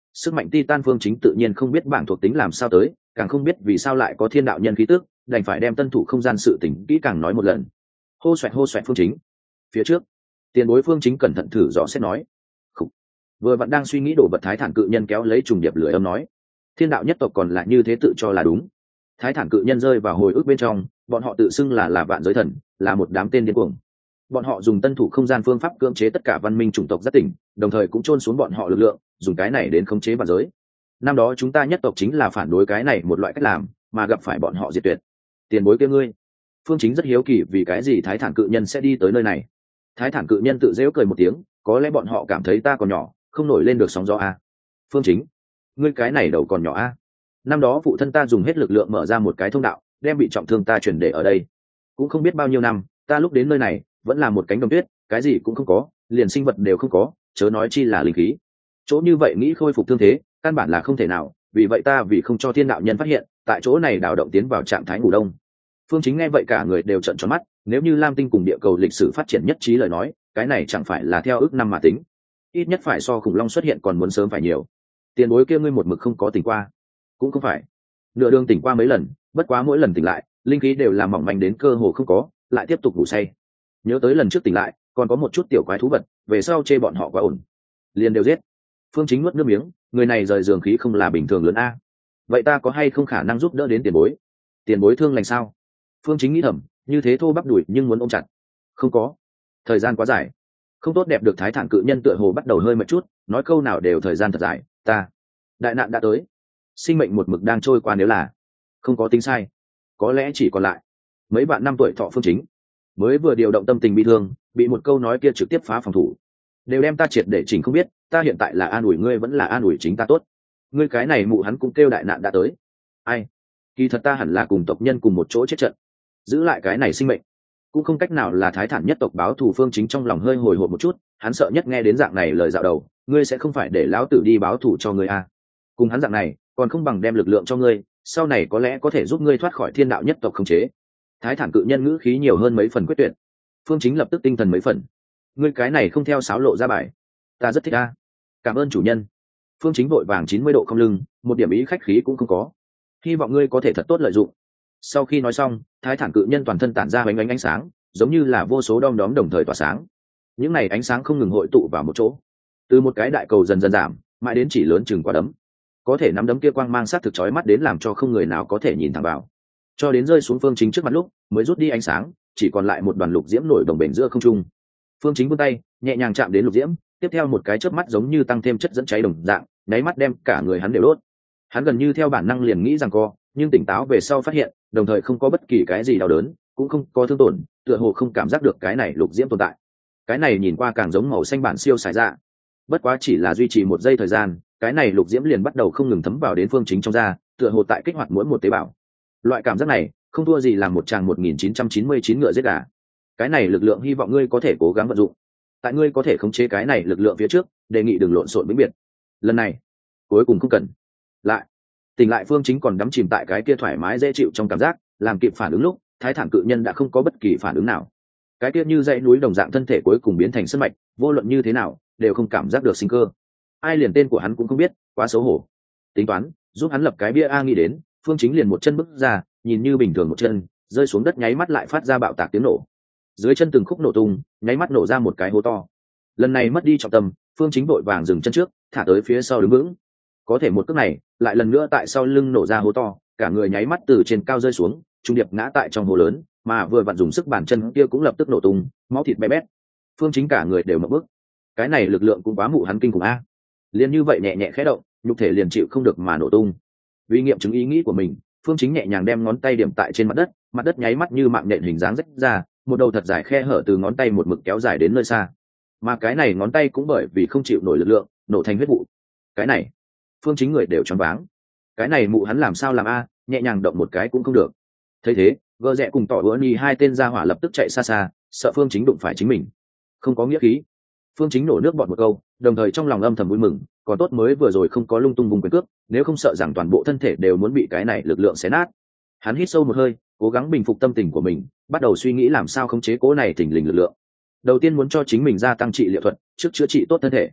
sức mạnh titan phương chính tự nhiên không biết bảng thuộc tính làm sao tới, càng không biết vì sao lại có thiên đạo nhân khí tước, đành phải đem tân thủ không gian sự tỉnh kỹ càng nói một lần. Hô xoẹt hô xoẹt phương chính. Phía trước, tiền bối phương chính cẩn thận thử dò xét nói. Khủ. Vừa vẫn đang suy nghĩ đổ vật thái thản cự nhân kéo lấy trùng điệp lưỡi âm nói. Thiên đạo nhất tộc còn lại như thế tự cho là đúng. Thái thản cự nhân rơi vào hồi ức bên trong, bọn họ tự xưng là là vạn giới thần, là một đám tên điên cuồng. Bọn họ dùng tân thủ không gian phương pháp cưỡng chế tất cả văn minh chủng tộc giác tỉnh, đồng thời cũng chôn xuống bọn họ lực lượng, dùng cái này đến khống chế vạn giới. Năm đó chúng ta nhất tộc chính là phản đối cái này một loại cách làm, mà gặp phải bọn họ diệt tuyệt. Tiền bối kia ngươi, phương chính rất hiếu kỳ vì cái gì thái thản cự nhân sẽ đi tới nơi này. Thái thản cự nhân tự giễu cười một tiếng, có lẽ bọn họ cảm thấy ta còn nhỏ, không nổi lên được sóng gió a. Phương chính, ngươi cái này đầu còn nhỏ a. Năm đó phụ thân ta dùng hết lực lượng mở ra một cái thông đạo, đem bị trọng thương ta chuyển để ở đây. Cũng không biết bao nhiêu năm, ta lúc đến nơi này vẫn là một cánh đồng tuyết, cái gì cũng không có, liền sinh vật đều không có, chớ nói chi là linh khí. Chỗ như vậy nghĩ khôi phục thương thế, căn bản là không thể nào, vì vậy ta vì không cho thiên đạo nhân phát hiện, tại chỗ này đào động tiến vào trạng thái ngủ đông. Phương chính nghe vậy cả người đều trợn tròn mắt, nếu như lam tinh cùng địa cầu lịch sử phát triển nhất trí lời nói, cái này chẳng phải là theo ước năm mà tính, ít nhất phải so khủng long xuất hiện còn muốn sớm phải nhiều. Tiền bối kia ngươi một mực không có tỉnh qua. Cũng không phải, nửa đường tỉnh qua mấy lần, bất quá mỗi lần tỉnh lại linh khí đều làm mỏng manh đến cơ hồ không có, lại tiếp tục ngủ say. Nhớ tới lần trước tỉnh lại còn có một chút tiểu quái thú vật, về sau chê bọn họ quá ổn, liền đều giết. Phương chính nuốt nước miếng, người này rời giường khí không là bình thường lớn a. Vậy ta có hay không khả năng giúp đỡ đến tiền bối? Tiền bối thương lành sao? Phương chính nghĩ thầm, như thế thô bắp đùi nhưng muốn ôm chặt. Không có, thời gian quá dài, không tốt đẹp được. Thái thản cự nhân tựa hồ bắt đầu hơi mệt chút, nói câu nào đều thời gian thật dài. Ta, đại nạn đã tới, sinh mệnh một mực đang trôi qua, nếu là không có tính sai, có lẽ chỉ còn lại mấy bạn năm tuổi thọ. Phương chính mới vừa điều động tâm tình bị thương, bị một câu nói kia trực tiếp phá phòng thủ, đều đem ta triệt để chỉnh. Không biết ta hiện tại là an ủi ngươi vẫn là an ủi chính ta tốt. Ngươi cái này mụ hắn cũng kêu đại nạn đã tới. Ai, kỳ thật ta hẳn là cùng tộc nhân cùng một chỗ chết trận, giữ lại cái này sinh mệnh, cũng không cách nào là thái thản nhất tộc báo thù. Phương chính trong lòng hơi hồi hộp một chút, hắn sợ nhất nghe đến dạng này lời dạo đầu, ngươi sẽ không phải để lão tử đi báo thù cho ngươi à? Cùng hắn dạng này còn không bằng đem lực lượng cho ngươi, sau này có lẽ có thể giúp ngươi thoát khỏi thiên đạo nhất tộc khống chế. Thái thản cự nhân ngữ khí nhiều hơn mấy phần quyết tuyệt. Phương chính lập tức tinh thần mấy phần, ngươi cái này không theo sáo lộ ra bài, ta rất thích a. Cảm ơn chủ nhân. Phương chính vội vàng chín mươi độ không lưng, một điểm ý khách khí cũng không có, hy vọng ngươi có thể thật tốt lợi dụng. Sau khi nói xong, thái thản cự nhân toàn thân tản ra ánh ánh ánh sáng, giống như là vô số đom đóm đồng thời tỏa sáng. Những này ánh sáng không ngừng hội tụ vào một chỗ, từ một cái đại cầu dần dần giảm, mãi đến chỉ lớn chừng quả đấm. Có thể nắm đấm kia quang mang sát thực chói mắt đến làm cho không người nào có thể nhìn thẳng vào, cho đến rơi xuống phương chính trước mặt lúc mới rút đi ánh sáng, chỉ còn lại một đoàn lục diễm nổi đồng bền giữa không trung. Phương chính vươn tay nhẹ nhàng chạm đến lục diễm, tiếp theo một cái chớp mắt giống như tăng thêm chất dẫn cháy đồng dạng, nháy mắt đem cả người hắn đều đốt. Hắn gần như theo bản năng liền nghĩ rằng co, nhưng tỉnh táo về sau phát hiện, đồng thời không có bất kỳ cái gì đau đớn, cũng không có thương tổn, tựa hồ không cảm giác được cái này lục diễm tồn tại. Cái này nhìn qua càng giống màu xanh bản siêu xài ra. Bất quá chỉ là duy trì một giây thời gian, cái này lục diễm liền bắt đầu không ngừng thấm vào đến phương chính trong da, tựa hồ tại kích hoạt mỗi một tế bào. Loại cảm giác này không thua gì là một tràng một nghìn chín trăm chín mươi chín ngựa giết gà. Cái này lực lượng hy vọng ngươi có thể cố gắng vận dụng. Tại ngươi có thể khống chế cái này lực lượng phía trước, đề nghị đừng lộn xộn vĩnh biệt. Lần này, cuối cùng không cần. Lại, tỉnh lại phương chính còn đắm chìm tại cái kia thoải mái dễ chịu trong cảm giác, làm kịp phản ứng lúc, thái thản cự nhân đã không có bất kỳ phản ứng nào. Cái kia như dãy núi đồng dạng thân thể cuối cùng biến thành sân mạch, vô luận như thế nào, đều không cảm giác được sinh cơ. Ai liền tên của hắn cũng không biết, quá xấu hổ. Tính toán, giúp hắn lập cái bia a nghĩ đến, phương chính liền một chân bước ra, nhìn như bình thường một chân, rơi xuống đất nháy mắt lại phát ra bạo tạc tiếng nổ. Dưới chân từng khúc nổ tung, nháy mắt nổ ra một cái hố to. Lần này mất đi trọng tâm, phương chính vội vàng dừng chân trước, thả tới phía sau đứng vững. Có thể một cước này, lại lần nữa tại sau lưng nổ ra hố to, cả người nháy mắt từ trên cao rơi xuống, trung điệp ngã tại trong hố lớn, mà vừa vặn dùng sức bàn chân kia cũng lập tức nổ tung, máu thịt bé bét. Phương chính cả người đều mở bức. Cái này lực lượng cũng quá mụ hắn kinh khủng a. Liền như vậy nhẹ nhẹ khẽ động, nhục thể liền chịu không được mà nổ tung. Vì nghiệm chứng ý nghĩ của mình, phương chính nhẹ nhàng đem ngón tay điểm tại trên mặt đất, mặt đất nháy mắt như mạng nhện hình dáng rách ra, một đầu thật dài khe hở từ ngón tay một mực kéo dài đến nơi xa. Mà cái này ngón tay cũng bởi vì không chịu nổi lực lượng, nổ thành huyết vụ. Cái này, phương chính người đều choáng váng. Cái này mụ hắn làm sao làm a, nhẹ nhàng động một cái cũng không được. Thấy thế, gơ rẽ cùng tỏ bữa ni hai tên gia hỏa lập tức chạy xa xa, sợ phương chính đụng phải chính mình. Không có nghĩa khí. Phương chính nổ nước bọt một câu, đồng thời trong lòng âm thầm vui mừng, còn tốt mới vừa rồi không có lung tung vùng quyền cước, nếu không sợ rằng toàn bộ thân thể đều muốn bị cái này lực lượng xé nát. Hắn hít sâu một hơi, cố gắng bình phục tâm tình của mình, bắt đầu suy nghĩ làm sao khống chế cố này thình lình lực lượng. Đầu tiên muốn cho chính mình gia tăng trị liệu thuật, trước chữa trị tốt thân thể.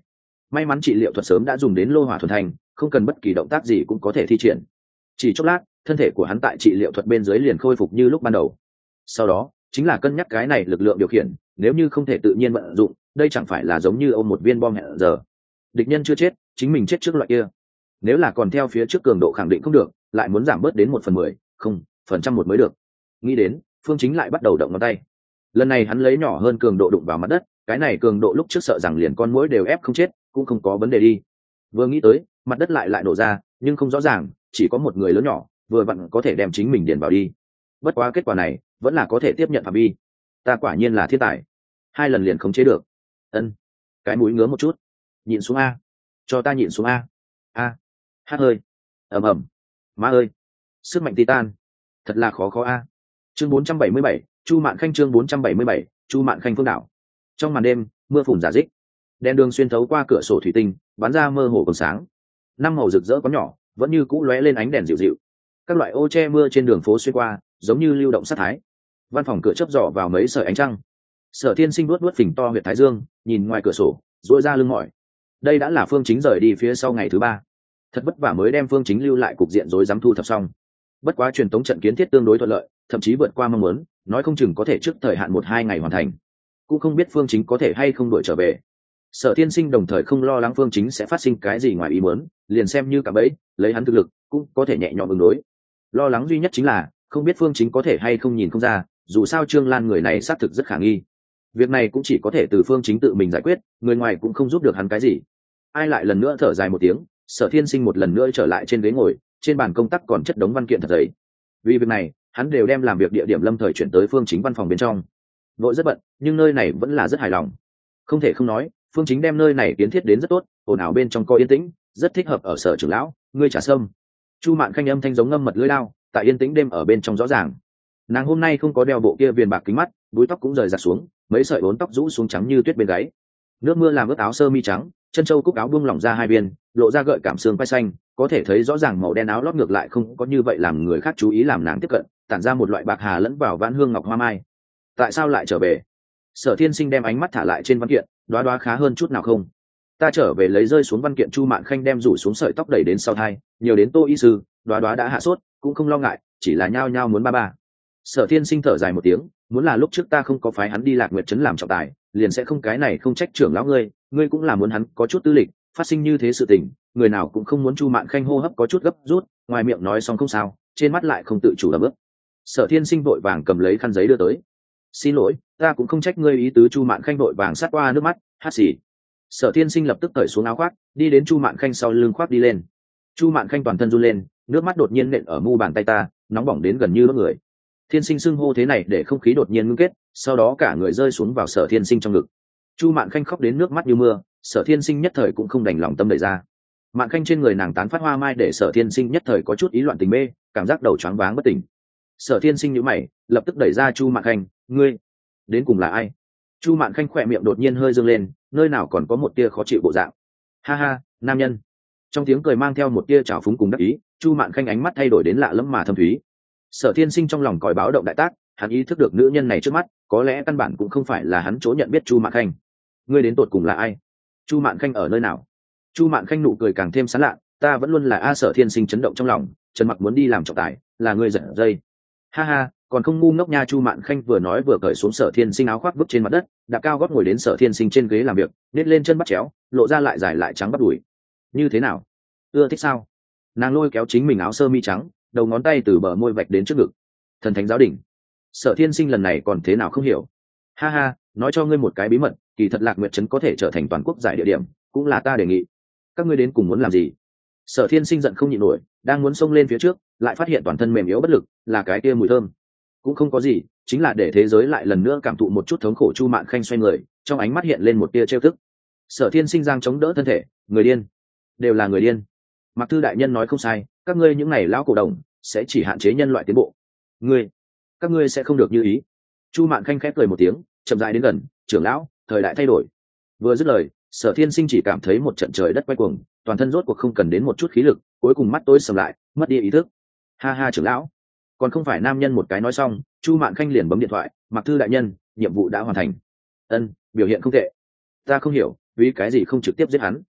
may mắn trị liệu thuật sớm đã dùng đến lô hỏa thuần thành, không cần bất kỳ động tác gì cũng có thể thi triển. Chỉ chốc lát thân thể của hắn tại trị liệu thuật bên dưới liền khôi phục như lúc ban đầu. Sau đó chính là cân nhắc cái này lực lượng điều khiển, nếu như không thể tự nhiên vận dụng, đây chẳng phải là giống như ôm một viên bom hẹn giờ. Địch nhân chưa chết, chính mình chết trước loại kia. Nếu là còn theo phía trước cường độ khẳng định không được, lại muốn giảm bớt đến một phần mười, không, phần trăm một mới được. Nghĩ đến, Phương Chính lại bắt đầu động ngón tay. Lần này hắn lấy nhỏ hơn cường độ đụng vào mặt đất, cái này cường độ lúc trước sợ rằng liền con muỗi đều ép không chết, cũng không có vấn đề đi. Vừa nghĩ tới, mặt đất lại lại nổ ra, nhưng không rõ ràng, chỉ có một người lớn nhỏ, vừa vặn có thể đem chính mình điền vào đi. Bất quá kết quả này, vẫn là có thể tiếp nhận phạm vi. Ta quả nhiên là thiên tài. Hai lần liền khống chế được. Ân, cái mũi ngứa một chút. Nhịn xuống a. Cho ta nhịn xuống a. A. Hát hơi. Ầm ầm. Má ơi. Sức mạnh titan. Thật là khó khó a. Chương bốn trăm bảy mươi bảy, Chu Mạn Khanh chương bốn trăm bảy mươi bảy, Chu Mạn Khanh phương đảo. Trong màn đêm, mưa phùn rả rích. Đèn đường xuyên thấu qua cửa sổ thủy tinh, bắn ra mơ hồ còn sáng. Năm màu rực rỡ có nhỏ, vẫn như cũ lóe lên ánh đèn dịu dịu. Các loại ô che mưa trên đường phố xuyên qua, giống như lưu động sát thái. Văn phòng cửa chớp giỏ vào mấy sợi ánh trăng. Sở Thiên Sinh vuốt vuốt phình to huyệt thái dương, nhìn ngoài cửa sổ, duỗi ra lưng mỏi. Đây đã là Phương Chính rời đi phía sau ngày thứ ba. Thật vất vả mới đem Phương Chính lưu lại cục diện rối rắm thu thập xong. Bất quá truyền tống trận kiến thiết tương đối thuận lợi, thậm chí vượt qua mong muốn, nói không chừng có thể trước thời hạn một hai ngày hoàn thành. Cũng không biết Phương Chính có thể hay không đuổi trở về. Sở Thiên Sinh đồng thời không lo lắng Phương Chính sẽ phát sinh cái gì ngoài ý muốn, liền xem như cả bẫy, lấy hắn thực lực, cũng có thể nhẹ nhõm ứng đối. Lo lắng duy nhất chính là không biết Phương Chính có thể hay không nhìn không ra, dù sao Trương Lan người này xác thực rất khả nghi. Việc này cũng chỉ có thể từ Phương Chính tự mình giải quyết, người ngoài cũng không giúp được hắn cái gì. Ai lại lần nữa thở dài một tiếng, Sở Thiên Sinh một lần nữa trở lại trên ghế ngồi, trên bàn công tác còn chất đống văn kiện thật dày. Vì việc này, hắn đều đem làm việc địa điểm lâm thời chuyển tới Phương Chính văn phòng bên trong. Vội rất bận, nhưng nơi này vẫn là rất hài lòng. Không thể không nói, Phương Chính đem nơi này kiến thiết đến rất tốt, ồn ào bên trong có yên tĩnh, rất thích hợp ở Sở trưởng lão, ngươi trả sâm. Chu Mạn Khanh âm thanh giống ngâm mật lưỡi lao, tại yên tĩnh đêm ở bên trong rõ ràng. Nàng hôm nay không có đeo bộ kia viền bạc kính mắt, búi tóc cũng rời rạc xuống, mấy sợi bốn tóc rũ xuống trắng như tuyết bên gáy. Nước mưa làm ướt áo sơ mi trắng, chân châu cúc áo buông lỏng ra hai bên, lộ ra gợi cảm xương quai xanh, có thể thấy rõ ràng màu đen áo lót ngược lại không có như vậy làm người khác chú ý làm nàng tiếp cận, tản ra một loại bạc hà lẫn vào vãn hương ngọc hoa mai. Tại sao lại trở về? Sở Thiên Sinh đem ánh mắt thả lại trên văn kiện, đoá đoá khá hơn chút nào không? Ta trở về lấy rơi xuống văn kiện. Chu Mạn Khanh đem rủ xuống sợi tóc đẩy đến sau thai, nhiều đến Tô y sư, đoá đoá đã hạ sốt, cũng không lo ngại, chỉ là nhao nhao muốn ba ba. Sở Thiên Sinh thở dài một tiếng, muốn là lúc trước ta không có phái hắn đi Lạc Nguyệt trấn làm trọng tài, liền sẽ không cái này không trách trưởng lão ngươi, ngươi cũng là muốn hắn có chút tư lịch, phát sinh như thế sự tình, người nào cũng không muốn. Chu Mạn Khanh hô hấp có chút gấp rút, ngoài miệng nói xong không sao, trên mắt lại không tự chủ ấm ức. Sở Thiên Sinh vội vàng cầm lấy khăn giấy đưa tới. Xin lỗi, ta cũng không trách ngươi ý tứ. Chu Mạn Khanh vội vàng sát qua nước mắt, hát xì. Sở Thiên Sinh lập tức cởi xuống áo khoác, đi đến Chu Mạn Khanh sau lưng khoác đi lên. Chu Mạn Khanh toàn thân run lên, nước mắt đột nhiên nện ở mu bàn tay ta, nóng bỏng đến gần như đốt người. Thiên Sinh xưng hô thế này để không khí đột nhiên ngưng kết, sau đó cả người rơi xuống vào Sở Thiên Sinh trong ngực. Chu Mạn Khanh khóc đến nước mắt như mưa, Sở Thiên Sinh nhất thời cũng không đành lòng tâm đẩy ra. Mạn Khanh trên người nàng tán phát hoa mai để Sở Thiên Sinh nhất thời có chút ý loạn tình mê, cảm giác đầu choáng váng bất tỉnh. Sở Thiên Sinh nhíu mày, lập tức đẩy ra Chu Mạn Khanh, ngươi đến cùng là ai? Chu Mạn Khanh khỏe miệng đột nhiên hơi dương lên, nơi nào còn có một tia khó chịu bộ dạng. Ha ha, nam nhân. Trong tiếng cười mang theo một tia trào phúng cùng đắc ý, Chu Mạn Khanh ánh mắt thay đổi đến lạ lẫm mà thâm thúy. Sở Thiên Sinh trong lòng còi báo động đại tác, hắn ý thức được nữ nhân này trước mắt, có lẽ căn bản cũng không phải là hắn chỗ nhận biết Chu Mạn Khanh. Ngươi đến tột cùng là ai? Chu Mạn Khanh ở nơi nào? Chu Mạn Khanh nụ cười càng thêm sán lạ, ta vẫn luôn là a. Sở Thiên Sinh chấn động trong lòng, Trần Mặc muốn đi làm trọng tài, là ngươi giật dây. Ha ha, còn không ngu ngốc nha. Chu Mạn Khanh vừa nói vừa cởi xuống Sở Thiên Sinh áo khoác vứt trên mặt đất, đạp cao gót ngồi đến Sở Thiên Sinh trên ghế làm việc, nết lên chân bắt chéo, lộ ra lại dài lại trắng bắp đùi. Như thế nào? Ưa thích sao? Nàng lôi kéo chính mình áo sơ mi trắng, đầu ngón tay từ bờ môi vạch đến trước ngực. Thần thánh giáo đỉnh. Sở Thiên Sinh lần này còn thế nào không hiểu. Ha ha, nói cho ngươi một cái bí mật, kỳ thật Lạc Nguyệt trấn có thể trở thành toàn quốc giải địa điểm, cũng là ta đề nghị. Các ngươi đến cùng muốn làm gì? Sở Thiên Sinh giận không nhịn nổi, đang muốn xông lên phía trước, lại phát hiện toàn thân mềm yếu bất lực, là cái kia mùi thơm. Cũng không có gì, chính là để thế giới lại lần nữa cảm thụ một chút thống khổ. Chu Mạn Khanh xoay người, trong ánh mắt hiện lên một tia trêu tức. Sở Thiên Sinh giang chống đỡ thân thể, người điên, đều là người điên. Mặc Thư đại nhân nói không sai, các ngươi những này lão cổ đồng sẽ chỉ hạn chế nhân loại tiến bộ. Ngươi, các ngươi sẽ không được như ý. Chu Mạn Khanh khép cười một tiếng, chậm rãi đến gần, trưởng lão, thời đại thay đổi. Vừa dứt lời, Sở Thiên Sinh chỉ cảm thấy một trận trời đất quay cuồng, toàn thân rốt cuộc không cần đến một chút khí lực, cuối cùng mắt tối sầm lại, mất đi ý thức. Ha ha trưởng lão, còn không phải nam nhân một cái nói xong, Chu Mạn Khanh liền bấm điện thoại, Mặc Thư đại nhân, nhiệm vụ đã hoàn thành. Ân, biểu hiện không tệ. Ta không hiểu, vì cái gì không trực tiếp giết hắn?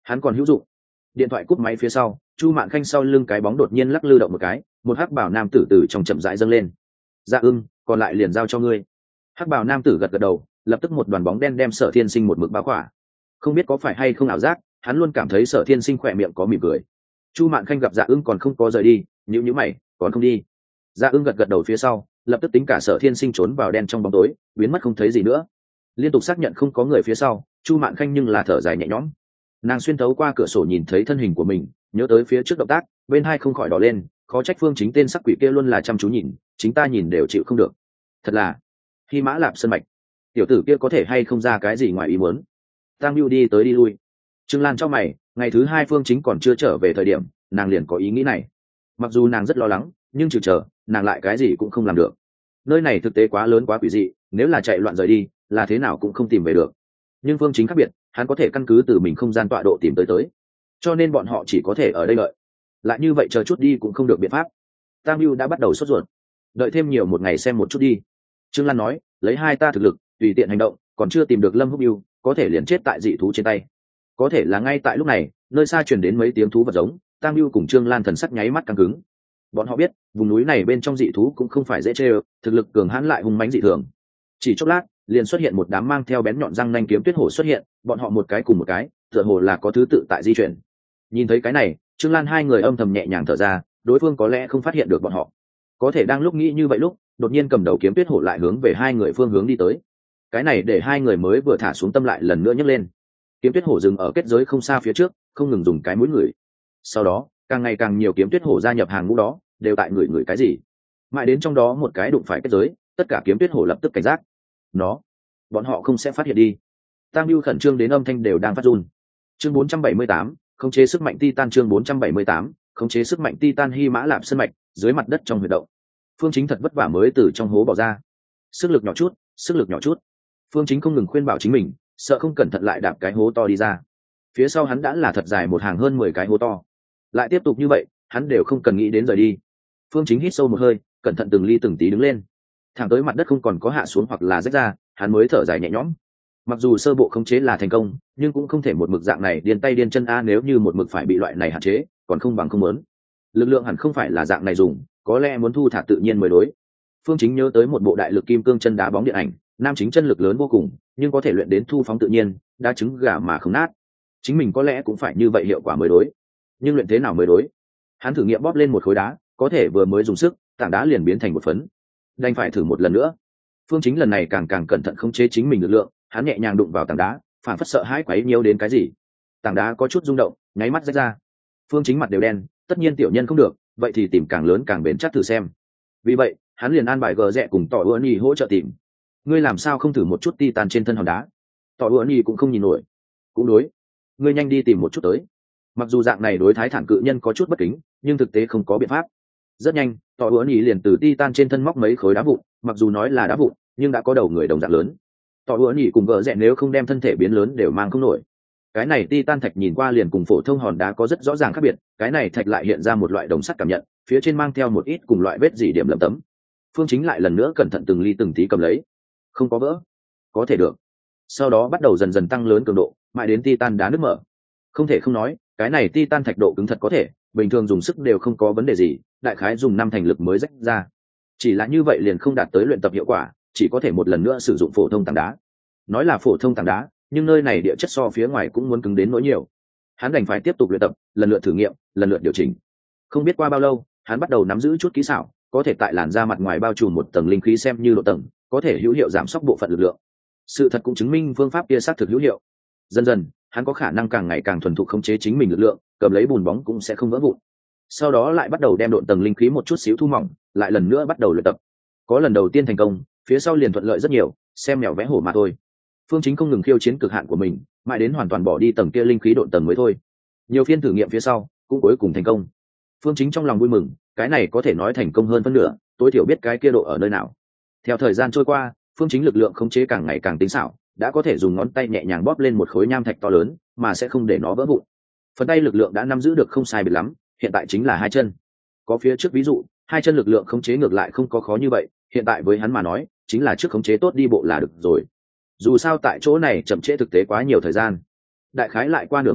hắn còn hữu dụng. Điện thoại cúp máy phía sau, Chu Mạn Khanh sau lưng cái bóng đột nhiên lắc lư động một cái, một hắc bảo nam tử từ trong chậm rãi dâng lên. Dạ ưng, còn lại liền giao cho ngươi. Hắc bảo nam tử gật gật đầu, lập tức một đoàn bóng đen đem Sở Thiên Sinh một mực bao khỏa. Không biết có phải hay không ảo giác, hắn luôn cảm thấy Sở Thiên Sinh khỏe miệng có mỉm cười. Chu Mạn Khanh gặp Dạ ưng còn không có rời đi, nhíu nhíu mày, còn không đi. Dạ ưng gật gật đầu phía sau, lập tức tính cả Sở Thiên Sinh trốn vào đen trong bóng tối, biến mất không thấy gì nữa. Liên tục xác nhận không có người phía sau, Chu Mạn Khanh nhưng là thở dài nhẹ nhõm. Nàng xuyên thấu qua cửa sổ nhìn thấy thân hình của mình, nhớ tới phía trước động tác, bên hai không khỏi đỏ lên, khó trách Phương Chính tên sắc quỷ kia luôn là chăm chú nhìn, chính ta nhìn đều chịu không được. Thật là Hy Mã Lạp Sơn mạch, tiểu tử kia có thể hay không ra cái gì ngoài ý muốn. Tăng Lưu đi tới đi lui. Trương Lan cho mày, ngày thứ hai Phương Chính còn chưa trở về thời điểm, nàng liền có ý nghĩ này. Mặc dù nàng rất lo lắng, nhưng trừ chờ, nàng lại cái gì cũng không làm được. Nơi này thực tế quá lớn quá quỷ dị, nếu là chạy loạn rời đi, là thế nào cũng không tìm về được. Nhưng Phương Chính khác biệt, hắn có thể căn cứ từ mình không gian tọa độ tìm tới tới, cho nên bọn họ chỉ có thể ở đây đợi. Lại như vậy chờ chút đi cũng không được biện pháp. Tam Lưu đã bắt đầu sốt ruột, đợi thêm nhiều một ngày xem một chút đi. Trương Lan nói, lấy hai ta thực lực, tùy tiện hành động, còn chưa tìm được Lâm Húc Yêu, có thể liền chết tại dị thú trên tay. Có thể là ngay tại lúc này, nơi xa truyền đến mấy tiếng thú vật giống, Tam Lưu cùng Trương Lan thần sắc nháy mắt căng cứng. Bọn họ biết, vùng núi này bên trong dị thú cũng không phải dễ chơi, thực lực cường hãn lại hung mãnh dị thường. Chỉ chốc lát, liền xuất hiện một đám mang theo bén nhọn răng nanh kiếm tuyết hổ xuất hiện, bọn họ một cái cùng một cái, tựa hồ là có thứ tự tại di chuyển. Nhìn thấy cái này, Trương Lan hai người âm thầm nhẹ nhàng thở ra, đối phương có lẽ không phát hiện được bọn họ. Có thể đang lúc nghĩ như vậy lúc, đột nhiên cầm đầu kiếm tuyết hổ lại hướng về hai người phương hướng đi tới. Cái này để hai người mới vừa thả xuống tâm lại lần nữa nhấc lên. Kiếm tuyết hổ dừng ở kết giới không xa phía trước, không ngừng dùng cái mũi người. Sau đó, càng ngày càng nhiều kiếm tuyết hổ gia nhập hàng ngũ đó, đều tại người người cái gì. Mãi đến trong đó một cái đụng phải kết giới, tất cả kiếm tuyết hổ lập tức cảnh giác. Nó, bọn họ không sẽ phát hiện đi. Tăng Lưu khẩn trương đến âm thanh đều đang phát run. Chương bốn trăm bảy mươi tám, khống chế sức mạnh Titan. Chương bốn trăm bảy mươi tám, khống chế sức mạnh Titan. Hy Mã Lạp Sơn mạch, dưới mặt đất trong huyệt động. Phương Chính thật vất vả mới từ trong hố bỏ ra. Sức lực nhỏ chút, sức lực nhỏ chút. Phương Chính không ngừng khuyên bảo chính mình, sợ không cẩn thận lại đạp cái hố to đi ra. Phía sau hắn đã là thật dài một hàng hơn mười cái hố to. Lại tiếp tục như vậy, hắn đều không cần nghĩ đến rời đi. Phương Chính hít sâu một hơi, cẩn thận từng ly từng tí đứng lên. Thẳng tới mặt đất không còn có hạ xuống hoặc là rách ra, hắn mới thở dài nhẹ nhõm. Mặc dù sơ bộ khống chế là thành công, nhưng cũng không thể một mực dạng này điên tay điên chân a, nếu như một mực phải bị loại này hạn chế, còn không bằng không muốn. Lực lượng hẳn không phải là dạng này dùng, có lẽ muốn thu thả tự nhiên mới đối. Phương Chính nhớ tới một bộ đại lực kim cương chân đá bóng điện ảnh, nam chính chân lực lớn vô cùng, nhưng có thể luyện đến thu phóng tự nhiên, đá trứng gà mà không nát. Chính mình có lẽ cũng phải như vậy hiệu quả mới đối. Nhưng luyện thế nào mới đối? Hắn thử nghiệm bóp lên một khối đá, có thể vừa mới dùng sức, tảng đá liền biến thành một phấn. Đành phải thử một lần nữa. Phương Chính lần này càng càng cẩn thận khống chế chính mình lực lượng, hắn nhẹ nhàng đụng vào tảng đá, phản phất sợ hãi quấy nhiễu đến cái gì. Tảng đá có chút rung động, nháy mắt rách ra. Phương Chính mặt đều đen, tất nhiên tiểu nhân không được, vậy thì tìm càng lớn càng bền chắc thử xem. Vì vậy, hắn liền an bài gờ rẹ cùng tỏi ưa nhi hỗ trợ tìm. Ngươi làm sao không thử một chút titan trên thân hòn đá? Tỏi ưa nhi cũng không nhìn nổi. Cũng đối, ngươi nhanh đi tìm một chút tới. Mặc dù dạng này đối thái thản cự nhân có chút bất kính, nhưng thực tế không có biện pháp. Rất nhanh, tỏi ưa nhi liền từ titan trên thân móc mấy khối đá vụn, mặc dù nói là đá vụn, nhưng đã có đầu người đồng dạng lớn. Tỏi ưa nhi cùng gờ rẹ nếu không đem thân thể biến lớn đều mang không nổi. Cái này titan thạch nhìn qua liền cùng phổ thông hòn đá có rất rõ ràng khác biệt, cái này thạch lại hiện ra một loại đồng sắt cảm nhận, phía trên mang theo một ít cùng loại vết dỉ điểm lấm tấm. Phương Chính lại lần nữa cẩn thận từng ly từng tí cầm lấy, không có vỡ, có thể được. Sau đó bắt đầu dần dần tăng lớn cường độ, mãi đến titan đá nứt mở. Không thể không nói, cái này titan thạch độ cứng thật có thể, bình thường dùng sức đều không có vấn đề gì, đại khái dùng năm thành lực mới rách ra. Chỉ là như vậy liền không đạt tới luyện tập hiệu quả, chỉ có thể một lần nữa sử dụng phổ thông tảng đá. Nói là phổ thông tảng đá, nhưng nơi này địa chất so phía ngoài cũng muốn cứng đến nỗi nhiều. Hắn đành phải tiếp tục luyện tập, lần lượt thử nghiệm, lần lượt điều chỉnh. Không biết qua bao lâu, hắn bắt đầu nắm giữ chút kỹ xảo, có thể tại làn da mặt ngoài bao trùm một tầng linh khí xem như độ tầng, có thể hữu hiệu giảm sóc bộ phận lực lượng. Sự thật cũng chứng minh phương pháp kia xác thực hữu hiệu. Dần dần, hắn có khả năng càng ngày càng thuần thục khống chế chính mình lực lượng, cầm lấy bùn bóng cũng sẽ không vỡ vụn. Sau đó lại bắt đầu đem độ tầng linh khí một chút xíu thu mỏng, lại lần nữa bắt đầu luyện tập. Có lần đầu tiên thành công, phía sau liền thuận lợi rất nhiều, xem mèo vẽ hổ mà thôi. Phương Chính không ngừng khiêu chiến cực hạn của mình, mãi đến hoàn toàn bỏ đi tầng kia linh khí độ tầng mới thôi. Nhiều phiên thử nghiệm phía sau, cũng cuối cùng thành công. Phương Chính trong lòng vui mừng, cái này có thể nói thành công hơn phân nửa, tối thiểu biết cái kia độ ở nơi nào. Theo thời gian trôi qua, Phương Chính lực lượng khống chế càng ngày càng tinh xảo, đã có thể dùng ngón tay nhẹ nhàng bóp lên một khối nham thạch to lớn, mà sẽ không để nó vỡ vụn. Phần tay lực lượng đã nắm giữ được không sai biệt lắm, hiện tại chính là hai chân. Có phía trước ví dụ, hai chân lực lượng khống chế ngược lại không có khó như vậy, hiện tại với hắn mà nói, chính là trước khống chế tốt đi bộ là được rồi. Dù sao tại chỗ này chậm trễ thực tế quá nhiều thời gian. Đại khái lại qua nửa ngày,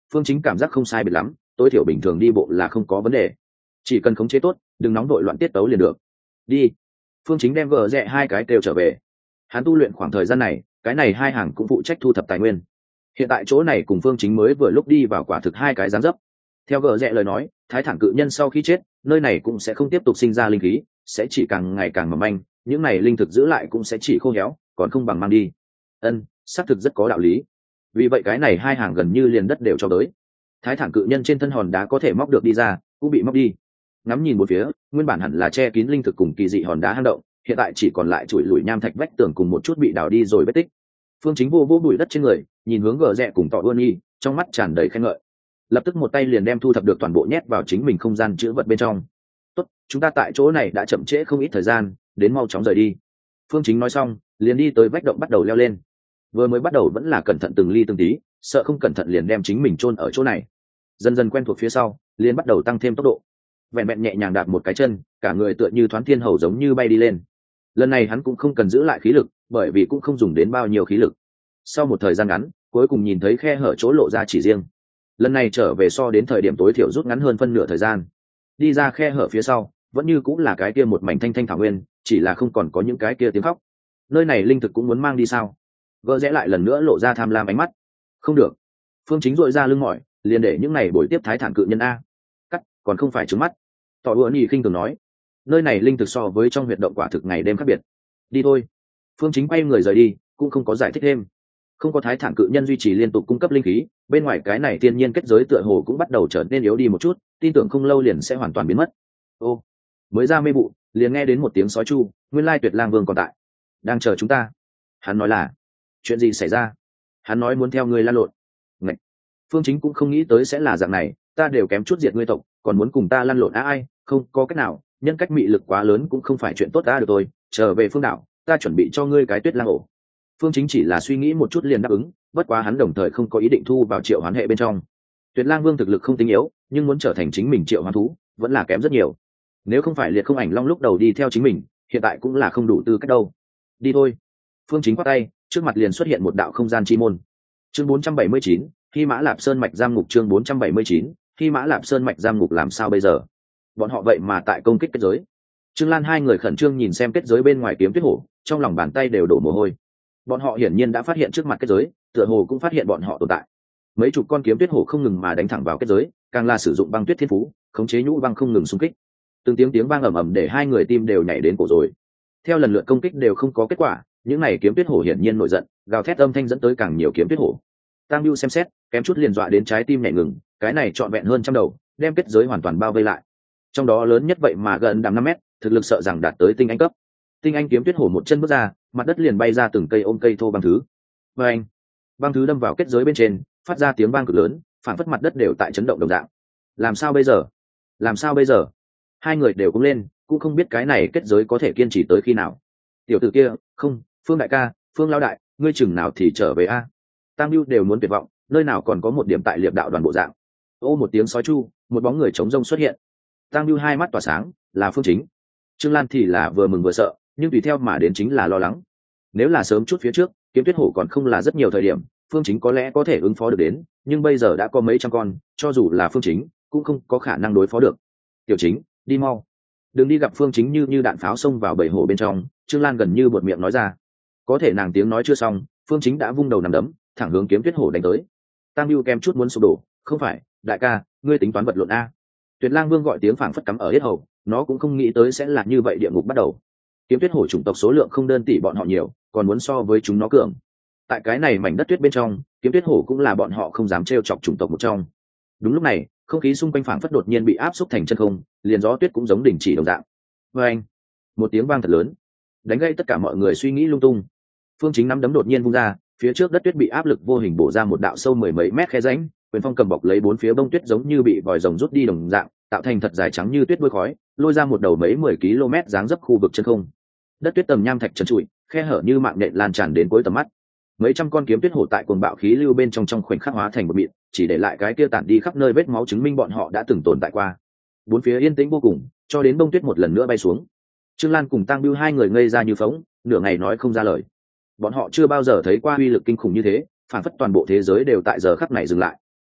Phương Chính cảm giác không sai biệt lắm, tối thiểu bình thường đi bộ là không có vấn đề, chỉ cần khống chế tốt, đừng nóng đội loạn tiết tấu liền được. Đi. Phương Chính đem gờ rẽ hai cái kêu trở về. Hắn tu luyện khoảng thời gian này, cái này hai hàng cũng phụ trách thu thập tài nguyên. Hiện tại chỗ này cùng Phương Chính mới vừa lúc đi vào quả thực hai cái giáng dấp. Theo gờ rẽ lời nói, thái thản cự nhân sau khi chết, nơi này cũng sẽ không tiếp tục sinh ra linh khí, sẽ chỉ càng ngày càng mỏng manh, những này linh thực giữ lại cũng sẽ chỉ khô héo, còn không bằng mang đi. Ân, xác thực rất có đạo lý. Vì vậy cái này hai hàng gần như liền đất đều cho tới. Thái thản cự nhân trên thân hòn đá có thể móc được đi ra, cũng bị móc đi. Ngắm nhìn một phía, nguyên bản hẳn là che kín linh thực cùng kỳ dị hòn đá hang động, hiện tại chỉ còn lại chuỗi lùi nham thạch vách tường cùng một chút bị đào đi rồi vết tích. Phương Chính vô vô bụi đất trên người, nhìn hướng gờ rẽ cùng tọ ươn y, trong mắt tràn đầy khen ngợi. Lập tức một tay liền đem thu thập được toàn bộ nhét vào chính mình không gian chứa vật bên trong. Tốt, chúng ta tại chỗ này đã chậm trễ không ít thời gian, đến mau chóng rời đi. Phương Chính nói xong, liền đi tới vách động bắt đầu leo lên. Vừa mới bắt đầu vẫn là cẩn thận từng ly từng tí, sợ không cẩn thận liền đem chính mình chôn ở chỗ này. Dần dần quen thuộc phía sau, liền bắt đầu tăng thêm tốc độ. Vẹn vẹn nhẹ nhàng đạp một cái chân, cả người tựa như thoáng thiên hầu giống như bay đi lên. Lần này hắn cũng không cần giữ lại khí lực, bởi vì cũng không dùng đến bao nhiêu khí lực. Sau một thời gian ngắn, cuối cùng nhìn thấy khe hở chỗ lộ ra chỉ riêng. Lần này trở về so đến thời điểm tối thiểu rút ngắn hơn phân nửa thời gian. Đi ra khe hở phía sau, vẫn như cũng là cái kia một mảnh thanh thanh thảo nguyên, chỉ là không còn có những cái kia tiếng khóc. Nơi này linh thực cũng muốn mang đi sao? Gỡ rẽ lại lần nữa lộ ra tham lam ánh mắt. Không được. Phương Chính dội ra lưng mỏi, liền để những này bồi tiếp thái thản cự nhân a. Cắt, còn không phải trứng mắt. Tỏ đùa nhì khinh thường nói, nơi này linh thực so với trong huyệt động quả thực ngày đêm khác biệt. Đi thôi. Phương Chính quay người rời đi, cũng không có giải thích thêm. Không có thái thản cự nhân duy trì liên tục cung cấp linh khí, bên ngoài cái này thiên nhiên kết giới tựa hồ cũng bắt đầu trở nên yếu đi một chút, tin tưởng không lâu liền sẽ hoàn toàn biến mất. Ô, mới ra mê vụ, liền nghe đến một tiếng sói chu, nguyên lai Tuyệt Lang Vương còn tại, đang chờ chúng ta. Hắn nói là, chuyện gì xảy ra? Hắn nói muốn theo ngươi lan lộn. Ngạch. Phương Chính cũng không nghĩ tới sẽ là dạng này, ta đều kém chút diệt ngươi tộc, còn muốn cùng ta lăn lộn á ai, không có cách nào, nhân cách mị lực quá lớn cũng không phải chuyện tốt ta được tôi, trở về phương đảo, ta chuẩn bị cho ngươi cái Tuyết Lang ổ. Phương Chính chỉ là suy nghĩ một chút liền đáp ứng, bất quá hắn đồng thời không có ý định thu vào triệu hoán hệ bên trong. Tuyệt Lang Vương thực lực không tính yếu, nhưng muốn trở thành chính mình triệu hoán thú, vẫn là kém rất nhiều. Nếu không phải Liệt Không Ảnh Long lúc đầu đi theo chính mình, hiện tại cũng là không đủ tư cách đâu. Đi thôi. Phương Chính quát tay, trước mặt liền xuất hiện một đạo không gian chi môn. Chương bốn trăm bảy mươi chín, Khi Mã Lạp Sơn mạch giam ngục. Chương bốn trăm bảy mươi chín, Khi Mã Lạp Sơn mạch giam ngục. Làm sao bây giờ? Bọn họ vậy mà tại công kích kết giới. Trương Lan hai người khẩn trương nhìn xem kết giới bên ngoài kiếm tuyết hổ, trong lòng bàn tay đều đổ mồ hôi. Bọn họ hiển nhiên đã phát hiện trước mặt kết giới, tựa hồ cũng phát hiện bọn họ tồn tại. Mấy chục con kiếm tuyết hổ không ngừng mà đánh thẳng vào kết giới, càng là sử dụng băng tuyết thiên phú, khống chế nhũ băng không ngừng xung kích. Từng tiếng tiếng vang ầm ầm để hai người tim đều nhảy đến cổ rồi. Theo lần lượt công kích đều không có kết quả, những này kiếm tuyết hổ hiển nhiên nổi giận, gào thét âm thanh dẫn tới càng nhiều kiếm tuyết hổ. Tam Bưu xem xét, kém chút liền dọa đến trái tim nhảy ngừng, cái này trọn vẹn hơn trăm đầu, đem kết giới hoàn toàn bao vây lại. Trong đó lớn nhất vậy mà gần đằng năm mét, thực lực sợ rằng đạt tới tinh anh cấp. Tinh anh kiếm tuyết hổ một chân bước ra, mặt đất liền bay ra từng cây ôm cây thô băng thứ. Và anh, băng thứ đâm vào kết giới bên trên, phát ra tiếng vang cực lớn, phản phất mặt đất đều tại chấn động đồng dạng. Làm sao bây giờ? Làm sao bây giờ? Hai người đều cũng lên, cũng không biết cái này kết giới có thể kiên trì tới khi nào. Tiểu tử kia, không, Phương đại ca, Phương lão đại, ngươi chừng nào thì trở về a? Tam Bưu đều muốn tuyệt vọng, nơi nào còn có một điểm tại liệp đạo đoàn bộ dạng. Ô một tiếng sói chu, một bóng người trống rông xuất hiện. Tam Bưu hai mắt tỏa sáng, là Phương Chính. Trương Lan thì là vừa mừng vừa sợ, nhưng tùy theo mà đến chính là lo lắng. Nếu là sớm chút phía trước, kiếm tuyết hổ còn không là rất nhiều thời điểm, Phương Chính có lẽ có thể ứng phó được đến, nhưng bây giờ đã có mấy trăm con, cho dù là Phương Chính cũng không có khả năng đối phó được. Tiểu Chính, đi mau, đừng đi gặp Phương Chính như như đạn pháo xông vào bầy hổ bên trong. Trương Lan gần như buột miệng nói ra. Có thể nàng tiếng nói chưa xong, Phương Chính đã vung đầu nằm đấm thẳng hướng kiếm tuyết hổ đánh tới. Tam Bưu kem chút muốn sụp đổ. Không phải, đại ca, ngươi tính toán vật lộn a? Tuyệt Lang Vương gọi tiếng phảng phất cắm ở hết hầu, nó cũng không nghĩ tới sẽ là như vậy. Địa ngục bắt đầu. Kiếm tuyết hổ chủng tộc số lượng không đơn tỷ bọn họ nhiều, còn muốn so với chúng nó cường. Tại cái này mảnh đất tuyết bên trong, kiếm tuyết hổ cũng là bọn họ không dám trêu chọc chủng tộc một trong. Đúng lúc này, không khí xung quanh phảng phất đột nhiên bị áp xúc thành chân không, liền gió tuyết cũng giống đình chỉ đồng dạng. Và anh, một tiếng vang thật lớn, đánh gây tất cả mọi người suy nghĩ lung tung. Phương Chính nắm đấm đột nhiên vung ra, phía trước đất tuyết bị áp lực vô hình bổ ra một đạo sâu mười mấy mét khe rãnh, quyền phong cầm bọc lấy bốn phía bông tuyết giống như bị vòi rồng rút đi đồng dạng, tạo thành thật dài trắng như tuyết đuôi khói, lôi ra một đầu mấy mười km dáng dấp khu vực chân không. Đất tuyết tầm nham thạch trần trụi, khe hở như mạng nhện lan tràn đến cuối tầm mắt. Mấy trăm con kiếm tuyết hổ tại cuồng bạo khí lưu bên trong trong khoảnh khắc hóa thành một mịn, chỉ để lại cái kia tản đi khắp nơi vết máu chứng minh bọn họ đã từng tồn tại qua. Bốn phía yên tĩnh vô cùng, cho đến bông tuyết một lần nữa bay xuống. Trương Lan cùng Tang Bưu hai người ngây ra như phóng, nửa ngày nói không ra lời. Bọn họ chưa bao giờ thấy qua uy lực kinh khủng như thế, phản phất toàn bộ thế giới đều tại giờ khắc này dừng lại.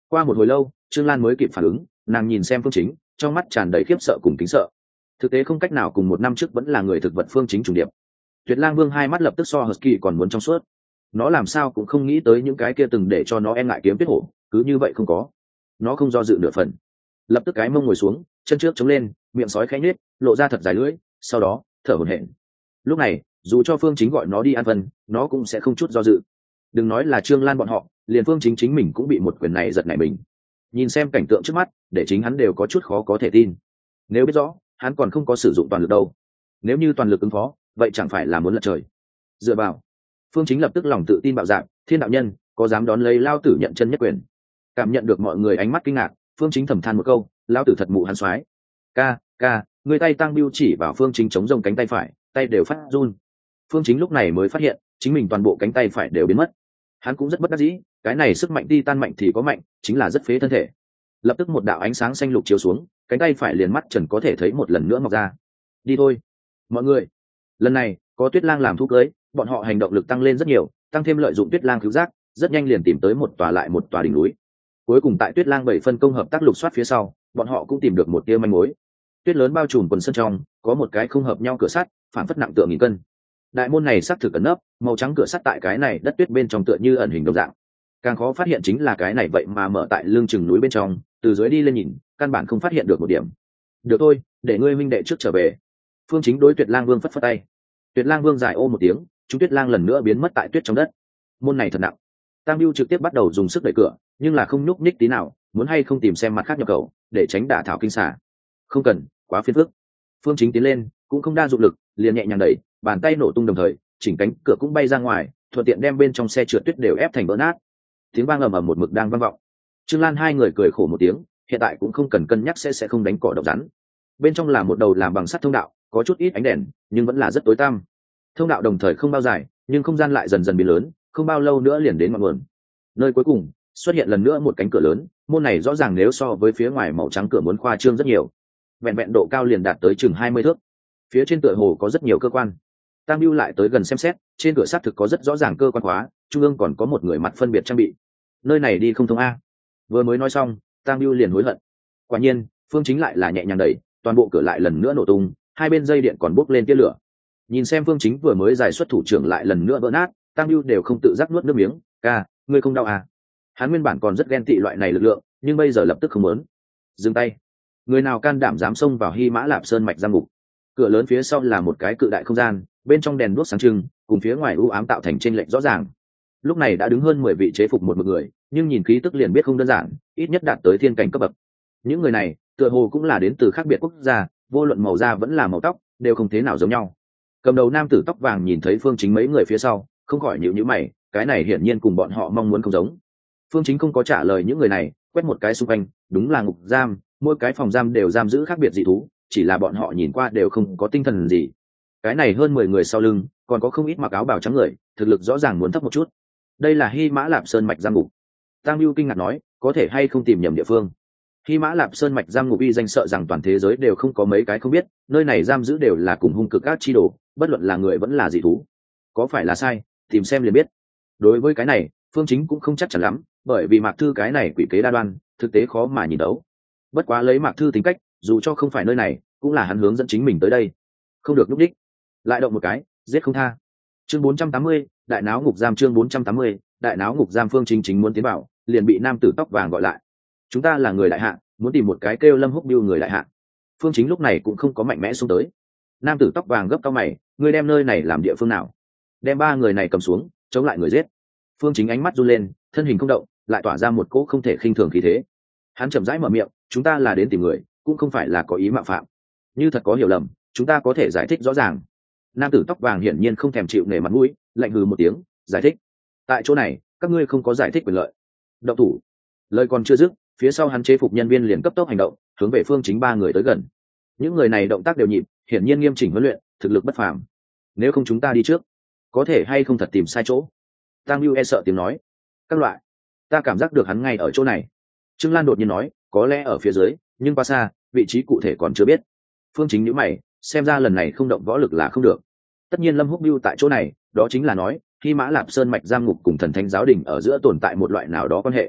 Qua một hồi lâu Trương Lan mới kịp phản ứng, nàng nhìn xem Phương Chính, trong mắt tràn đầy khiếp sợ cùng kính sợ. Thực tế không cách nào cùng một năm trước vẫn là người thực vật Phương Chính trùng điệp. Tuyệt Lang Vương hai mắt lập tức so Husky còn muốn trong suốt. Nó làm sao cũng không nghĩ tới những cái kia từng để cho nó e ngại kiếm tuyết hổ, cứ như vậy không có. Nó không do dự nửa phần, lập tức cái mông ngồi xuống, chân trước chống lên, miệng sói khẽ nhếch, lộ ra thật dài lưỡi, sau đó thở hổn hển. Lúc này, dù cho Phương Chính gọi nó đi ăn phân, nó cũng sẽ không chút do dự. Đừng nói là Trương Lan bọn họ, liền Phương Chính chính mình cũng bị một quyền này giật nảy mình. Nhìn xem cảnh tượng trước mắt, để chính hắn đều có chút khó có thể tin. Nếu biết rõ, hắn còn không có sử dụng toàn lực đâu. Nếu như toàn lực ứng phó, vậy chẳng phải là muốn lật trời. Dựa vào. Phương Chính lập tức lòng tự tin bạo dạn, thiên đạo nhân, có dám đón lấy lao tử nhận chân nhất quyền. Cảm nhận được mọi người ánh mắt kinh ngạc, Phương Chính thầm than một câu, lao tử thật mụ hắn xoái. Ca, ca, người tay tăng biêu chỉ vào Phương Chính chống rông cánh tay phải, tay đều phát run. Phương Chính lúc này mới phát hiện, chính mình toàn bộ cánh tay phải đều biến mất. Hắn cũng rất bất đắc dĩ, cái này sức mạnh đi tan mạnh thì có mạnh, chính là rất phế thân thể. Lập tức một đạo ánh sáng xanh lục chiếu xuống, cánh tay phải liền mắt trần có thể thấy một lần nữa mọc ra. Đi thôi, mọi người. Lần này có Tuyết Lang làm thú cưới, bọn họ hành động lực tăng lên rất nhiều, tăng thêm lợi dụng Tuyết Lang cứu giác, rất nhanh liền tìm tới một tòa lại một tòa đỉnh núi. Cuối cùng tại Tuyết Lang bảy phân công hợp tác lục soát phía sau, bọn họ cũng tìm được một tia manh mối. Tuyết lớn bao trùm quần sân trong, có một cái không hợp nhau cửa sắt, phản phất nặng tượng nghìn cân. Đại môn này xác thực ẩn nấp, màu trắng cửa sắt tại cái này đất tuyết bên trong tựa như ẩn hình đồng dạng. Càng khó phát hiện chính là cái này vậy mà mở tại lưng chừng núi bên trong, từ dưới đi lên nhìn, căn bản không phát hiện được một điểm. Được thôi, để ngươi minh đệ trước trở về. Phương Chính đối Tuyệt Lang Vương phất phất tay. Tuyệt Lang Vương giải ô một tiếng, chúng Tuyết Lang lần nữa biến mất tại tuyết trong đất. Môn này thật nặng. Tam Bưu trực tiếp bắt đầu dùng sức đẩy cửa, nhưng là không nhúc nhích tí nào, muốn hay không tìm xem mặt khác nhập khẩu, để tránh đả thảo kinh xà. Không cần, quá phiền phức. Phương Chính tiến lên, cũng không đa dụng lực, liền nhẹ nhàng đẩy, bàn tay nổ tung đồng thời, chỉnh cánh cửa cũng bay ra ngoài, thuận tiện đem bên trong xe trượt tuyết đều ép thành vỡ nát. Tiếng vang ầm ầm một mực đang vang vọng. Trương Lan hai người cười khổ một tiếng, hiện tại cũng không cần cân nhắc sẽ sẽ không đánh cỏ độc rắn. Bên trong là một đầu làm bằng sắt thông đạo, có chút ít ánh đèn, nhưng vẫn là rất tối tăm. Thông đạo đồng thời không bao dài, nhưng không gian lại dần dần biến lớn, không bao lâu nữa liền đến ngọn nguồn. Nơi cuối cùng xuất hiện lần nữa một cánh cửa lớn, môn này rõ ràng nếu so với phía ngoài màu trắng cửa muốn khoa trương rất nhiều. Vẹn vẹn độ cao liền đạt tới chừng hai mươi thước. Phía trên tựa hồ có rất nhiều cơ quan. Tam Bưu lại tới gần xem xét, trên cửa xác thực có rất rõ ràng cơ quan khóa, trung ương còn có một người mặt phân biệt trang bị. Nơi này đi không thông a. Vừa mới nói xong, Tam Bưu liền hối hận. Quả nhiên, Phương Chính lại là nhẹ nhàng đẩy, toàn bộ cửa lại lần nữa nổ tung, hai bên dây điện còn bốc lên tia lửa. Nhìn xem Phương Chính vừa mới giải xuất thủ trưởng lại lần nữa vỡ nát, Tam Bưu đều không tự giác nuốt nước miếng, "Ca, ngươi không đau à?" Hắn nguyên bản còn rất ghen tị loại này lực lượng, nhưng bây giờ lập tức không muốn. Dừng tay. Người nào can đảm dám xông vào Hy Mã Lạp Sơn mạch giam ngục. Cửa lớn phía sau là một cái cự đại không gian, bên trong đèn đuốc sáng trưng, cùng phía ngoài u ám tạo thành chênh lệch rõ ràng. Lúc này đã đứng hơn mười vị chế phục một một người, nhưng nhìn khí tức liền biết không đơn giản, ít nhất đạt tới thiên cảnh cấp bậc. Những người này, tựa hồ cũng là đến từ khác biệt quốc gia, vô luận màu da vẫn là màu tóc, đều không thế nào giống nhau. Cầm đầu nam tử tóc vàng nhìn thấy Phương Chính mấy người phía sau, không khỏi nhíu nhíu mày, cái này hiển nhiên cùng bọn họ mong muốn không giống. Phương Chính không có trả lời những người này, quét một cái xung quanh, đúng là ngục giam, mỗi cái phòng giam đều giam giữ khác biệt dị thú, chỉ là bọn họ nhìn qua đều không có tinh thần gì. Cái này hơn mười người sau lưng, còn có không ít mặc áo bào trắng người, thực lực rõ ràng muốn thấp một chút. Đây là Hy Mã Lạp Sơn mạch giam ngục. Tăng Bưu kinh ngạc nói, có thể hay không tìm nhầm địa phương. Hy Mã Lạp Sơn mạch giam ngục uy danh sợ rằng toàn thế giới đều không có mấy cái không biết, nơi này giam giữ đều là cùng hung cực các chi đồ, bất luận là người vẫn là dị thú. Có phải là sai, tìm xem liền biết. Đối với cái này, Phương Chính cũng không chắc chắn lắm, bởi vì Mạc Thư cái này quỷ kế đa đoan, thực tế khó mà nhìn đấu. Bất quá lấy Mạc Thư tính cách, dù cho không phải nơi này, cũng là hắn hướng dẫn chính mình tới đây. Không được lúc đích, lại động một cái, giết không tha. Chương bốn trăm tám mươi, đại náo ngục giam. Chương bốn trăm tám mươi, đại náo ngục giam. Phương Chính chính muốn tiến vào, liền bị nam tử tóc vàng gọi lại. Chúng ta là người đại hạ, muốn tìm một cái kêu Lâm Húc Biêu người đại hạ. Phương Chính lúc này cũng không có mạnh mẽ xuống tới. Nam tử tóc vàng gấp cao mày, ngươi đem nơi này làm địa phương nào? Đem ba người này cầm xuống, chống lại người giết. Phương Chính ánh mắt run lên, thân hình không động, lại tỏa ra một cỗ không thể khinh thường khí thế. Hắn chậm rãi mở miệng, chúng ta là đến tìm người, cũng không phải là có ý mạo phạm. Như thật có hiểu lầm, chúng ta có thể giải thích rõ ràng. Nam tử tóc vàng hiển nhiên không thèm chịu nể mặt mũi, lạnh hừ một tiếng, giải thích. Tại chỗ này, các ngươi không có giải thích quyền lợi. Động thủ. Lời còn chưa dứt, phía sau hắn chế phục nhân viên liền cấp tốc hành động, hướng về Phương Chính ba người tới gần. Những người này động tác đều nhịp, hiển nhiên nghiêm chỉnh huấn luyện, thực lực bất phàm. Nếu không chúng ta đi trước, có thể hay không thật tìm sai chỗ. Tăng Bưu e sợ tiếng nói, các loại, ta cảm giác được hắn ngay ở chỗ này. Trương Lan đột nhiên nói, có lẽ ở phía dưới, nhưng quá xa, vị trí cụ thể còn chưa biết. Phương Chính nhíu mày, xem ra lần này không động võ lực là không được. Tất nhiên Lâm Húc Biêu tại chỗ này, đó chính là nói Hy Mã Lạp Sơn mạch giam ngục cùng Thần Thánh giáo đình ở giữa tồn tại một loại nào đó quan hệ.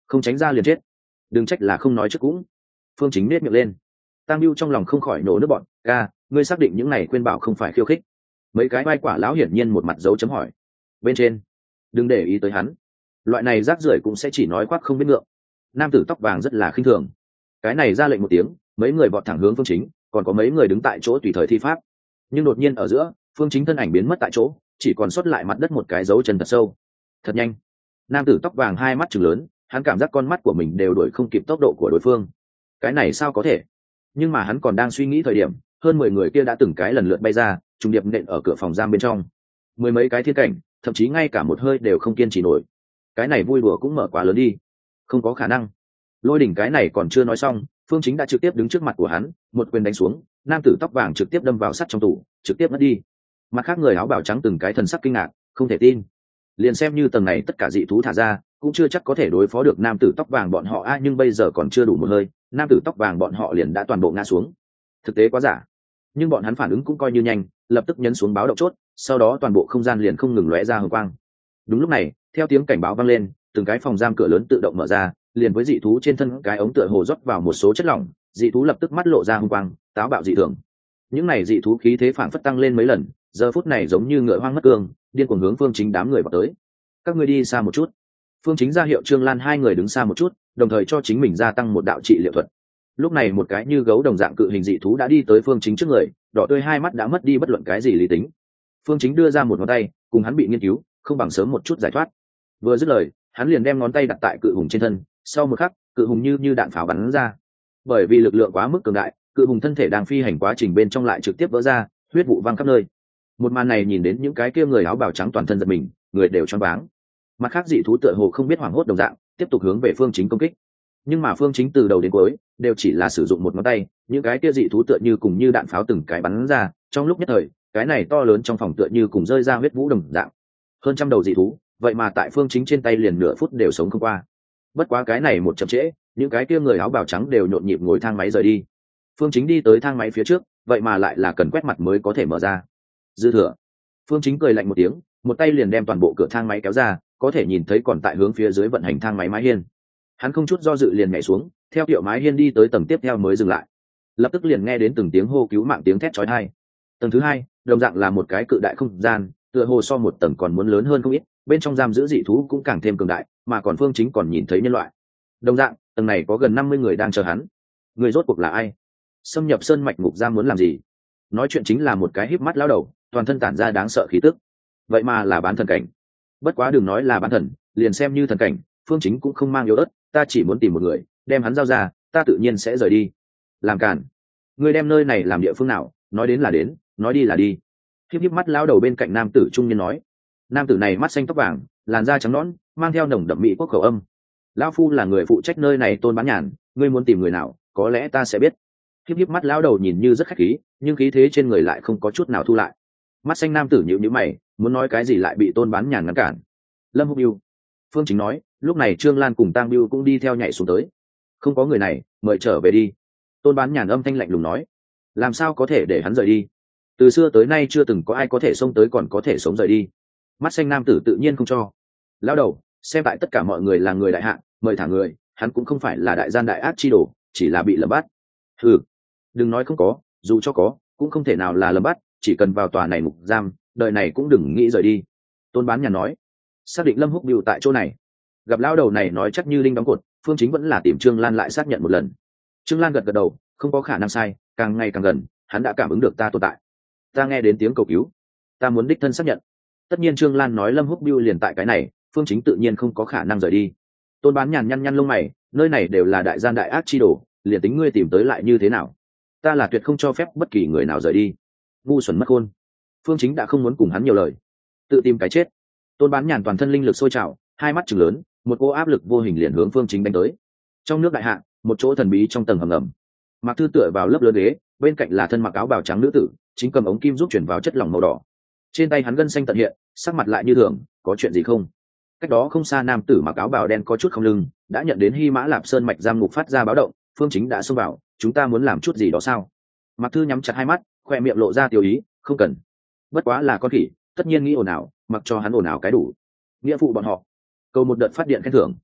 không tránh ra liền chết. Đừng trách là không nói trước cũng. Phương Chính nết miệng lên. Tang Biêu trong lòng không khỏi nổ nước bọn, ca, ngươi xác định những này khuyên bảo không phải khiêu khích? Mấy cái vai quả lão hiển nhiên một mặt dấu chấm hỏi. Bên trên, đừng để ý tới hắn. Loại này rác rưởi cũng sẽ chỉ nói khoác không biết ngượng. Nam tử tóc vàng rất là khinh thường. Cái này ra lệnh một tiếng, mấy người vọt thẳng hướng Phương Chính, còn có mấy người đứng tại chỗ tùy thời thi pháp. Nhưng đột nhiên ở giữa, Phương Chính thân ảnh biến mất tại chỗ, chỉ còn sót lại mặt đất một cái dấu chân thật sâu. Thật nhanh. Nam tử tóc vàng hai mắt trừng lớn, hắn cảm giác con mắt của mình đều đuổi không kịp tốc độ của đối phương. Cái này sao có thể? Nhưng mà hắn còn đang suy nghĩ thời điểm, hơn mười người kia đã từng cái lần lượt bay ra, trùng điệp nện ở cửa phòng giam bên trong. Mười mấy cái thiên cảnh, thậm chí ngay cả một hơi đều không kiên trì nổi. Cái này vui đùa cũng mở quá lớn đi. Không có khả năng. Lôi đỉnh cái này còn chưa nói xong, Phương Chính đã trực tiếp đứng trước mặt của hắn, một quyền đánh xuống, nam tử tóc vàng trực tiếp đâm vào sắt trong tủ, trực tiếp mất đi. Mặt khác người áo bào trắng từng cái thần sắc kinh ngạc, không thể tin. Liền xem như tầng này tất cả dị thú thả ra, cũng chưa chắc có thể đối phó được nam tử tóc vàng bọn họ a, nhưng bây giờ còn chưa đủ một hơi, nam tử tóc vàng bọn họ liền đã toàn bộ ngã xuống. Thực tế quá giả. Nhưng bọn hắn phản ứng cũng coi như nhanh, lập tức nhấn xuống báo động chốt, sau đó toàn bộ không gian liền không ngừng lóe ra hồng quang. Đúng lúc này, theo tiếng cảnh báo vang lên, từng cái phòng giam cửa lớn tự động mở ra, liền với dị thú trên thân cái ống tựa hồ rót vào một số chất lỏng, dị thú lập tức mắt lộ ra hồng quang, táo bạo dị thường. Những này dị thú khí thế phản phất tăng lên mấy lần, giờ phút này giống như ngựa hoang mất cương, điên cuồng hướng Phương Chính đám người vào tới. Các ngươi đi xa một chút. Phương Chính ra hiệu Trương Lan hai người đứng xa một chút, đồng thời cho chính mình gia tăng một đạo trị liệu thuật. Lúc này một cái như gấu đồng dạng cự hình dị thú đã đi tới Phương Chính trước người, đỏ tươi hai mắt đã mất đi bất luận cái gì lý tính. Phương Chính đưa ra một ngón tay, cùng hắn bị nghiên cứu, không bằng sớm một chút giải thoát. Vừa dứt lời, hắn liền đem ngón tay đặt tại cự hùng trên thân, sau một khắc, cự hùng như như đạn pháo bắn ra. Bởi vì lực lượng quá mức cường đại, cự hùng thân thể đang phi hành quá trình bên trong lại trực tiếp vỡ ra, huyết vụ văng khắp nơi. Một màn này nhìn đến những cái kia người áo bào trắng toàn thân giật mình, người đều choáng váng. Mặt khác dị thú tựa hồ không biết hoảng hốt đồng dạng, tiếp tục hướng về Phương Chính công kích. Nhưng mà Phương Chính từ đầu đến cuối đều chỉ là sử dụng một ngón tay, những cái kia dị thú tựa như cùng như đạn pháo từng cái bắn ra, trong lúc nhất thời, cái này to lớn trong phòng tựa như cùng rơi ra huyết vũ đồng dạng. Hơn trăm đầu dị thú, vậy mà tại Phương Chính trên tay liền nửa phút đều sống không qua. Bất quá cái này một chậm trễ, những cái kia người áo bào trắng đều nhộn nhịp ngồi thang máy rời đi. Phương Chính đi tới thang máy phía trước, vậy mà lại là cần quét mặt mới có thể mở ra. Dư thừa. Phương Chính cười lạnh một tiếng, một tay liền đem toàn bộ cửa thang máy kéo ra, có thể nhìn thấy còn tại hướng phía dưới vận hành thang máy mái hiên. Hắn không chút do dự liền nhảy xuống, theo kiểu mái hiên đi tới tầng tiếp theo mới dừng lại. Lập tức liền nghe đến từng tiếng hô cứu mạng, tiếng thét chói tai. Tầng thứ hai, đồng dạng là một cái cự đại không gian, tựa hồ so một tầng còn muốn lớn hơn không ít, bên trong giam giữ dị thú cũng càng thêm cường đại, mà còn Phương Chính còn nhìn thấy nhân loại. Đồng dạng, tầng này có gần năm mươi người đang chờ hắn. Người rốt cuộc là ai? Xâm nhập sơn mạch ngục giam muốn làm gì? Nói chuyện chính là một cái híp mắt lão đầu, toàn thân tản ra đáng sợ khí tức. Vậy mà là bán thần cảnh. Bất quá đừng nói là bán thần, liền xem như thần cảnh, Phương Chính cũng không mang yếu ớt, ta chỉ muốn tìm một người, đem hắn giao ra, ta tự nhiên sẽ rời đi. Làm cản. Ngươi đem nơi này làm địa phương nào, nói đến là đến, nói đi là đi. Híp híp mắt lão đầu bên cạnh nam tử trung niên nói. Nam tử này mắt xanh tóc vàng, làn da trắng nõn, mang theo nồng đậm mỹ quốc khẩu âm. Lão phu là người phụ trách nơi này Tôn Bán Nhàn, ngươi muốn tìm người nào, có lẽ ta sẽ biết. Híp híp mắt lão đầu nhìn như rất khách khí, nhưng khí thế trên người lại không có chút nào thu lại. Mắt xanh nam tử nhíu nhíu mày, muốn nói cái gì lại bị Tôn Bán Nhàn ngăn cản. Lâm Húc Biêu. Phương Chính nói, lúc này Trương Lan cùng Tang Biêu cũng đi theo nhảy xuống tới. Không có người này, mời trở về đi. Tôn Bán Nhàn âm thanh lạnh lùng nói. Làm sao có thể để hắn rời đi? Từ xưa tới nay chưa từng có ai có thể xông tới còn có thể sống rời đi. Mắt xanh nam tử tự nhiên không cho. Lão đầu, xem tại tất cả mọi người là người đại hạ, mời thả người, hắn cũng không phải là đại gian đại ác chi đồ, chỉ là bị lầm bắt. Hừ, đừng nói không có, dù cho có, cũng không thể nào là lầm bắt, chỉ cần vào tòa này ngục giam, đời này cũng đừng nghĩ rời đi. Tôn Bán Nhàn nói. Xác định Lâm Húc Biêu tại chỗ này. Gặp lão đầu này nói chắc như linh đóng cột, Phương Chính vẫn là tìm Trương Lan lại xác nhận một lần. Trương Lan gật gật đầu, không có khả năng sai, càng ngày càng gần, hắn đã cảm ứng được ta tồn tại. Ta nghe đến tiếng cầu cứu, ta muốn đích thân xác nhận. Tất nhiên Trương Lan nói Lâm Húc Biêu liền tại cái này, Phương Chính tự nhiên không có khả năng rời đi. Tôn Bán Nhàn nhăn nhăn lông mày, nơi này đều là đại gian đại ác chi đồ, liền tính ngươi tìm tới lại như thế nào? Ta là tuyệt không cho phép bất kỳ người nào rời đi. Ngu xuẩn mất khôn. Phương Chính đã không muốn cùng hắn nhiều lời, tự tìm cái chết. Tôn Bán Nhàn toàn thân linh lực sôi trào, hai mắt trừng lớn, một cô áp lực vô hình liền hướng Phương Chính đánh tới. Trong nước đại hạ, một chỗ thần bí trong tầng hầm ngầm, Mạc Thư tựa vào lớp lớn ghế, bên cạnh là thân mặc áo bào trắng nữ tử, chính cầm ống kim giúp chuyển vào chất lỏng màu đỏ. Trên tay hắn gân xanh tận hiện, sắc mặt lại như thường, có chuyện gì không? Cách đó không xa nam tử mặc áo bào đen có chút không lưng, đã nhận đến Hy Mã Lạp Sơn mạch giam ngục phát ra báo động, Phương Chính đã xông vào, chúng ta muốn làm chút gì đó sao? Mạc Thư nhắm chặt hai mắt, khoe miệng lộ ra tiêu ý, không cần. Bất quá là con khỉ, tất nhiên nghĩ ồn ào, mặc cho hắn ồn ào cái đủ. Nghĩa phụ bọn họ, cầu một đợt phát điện khen thưởng.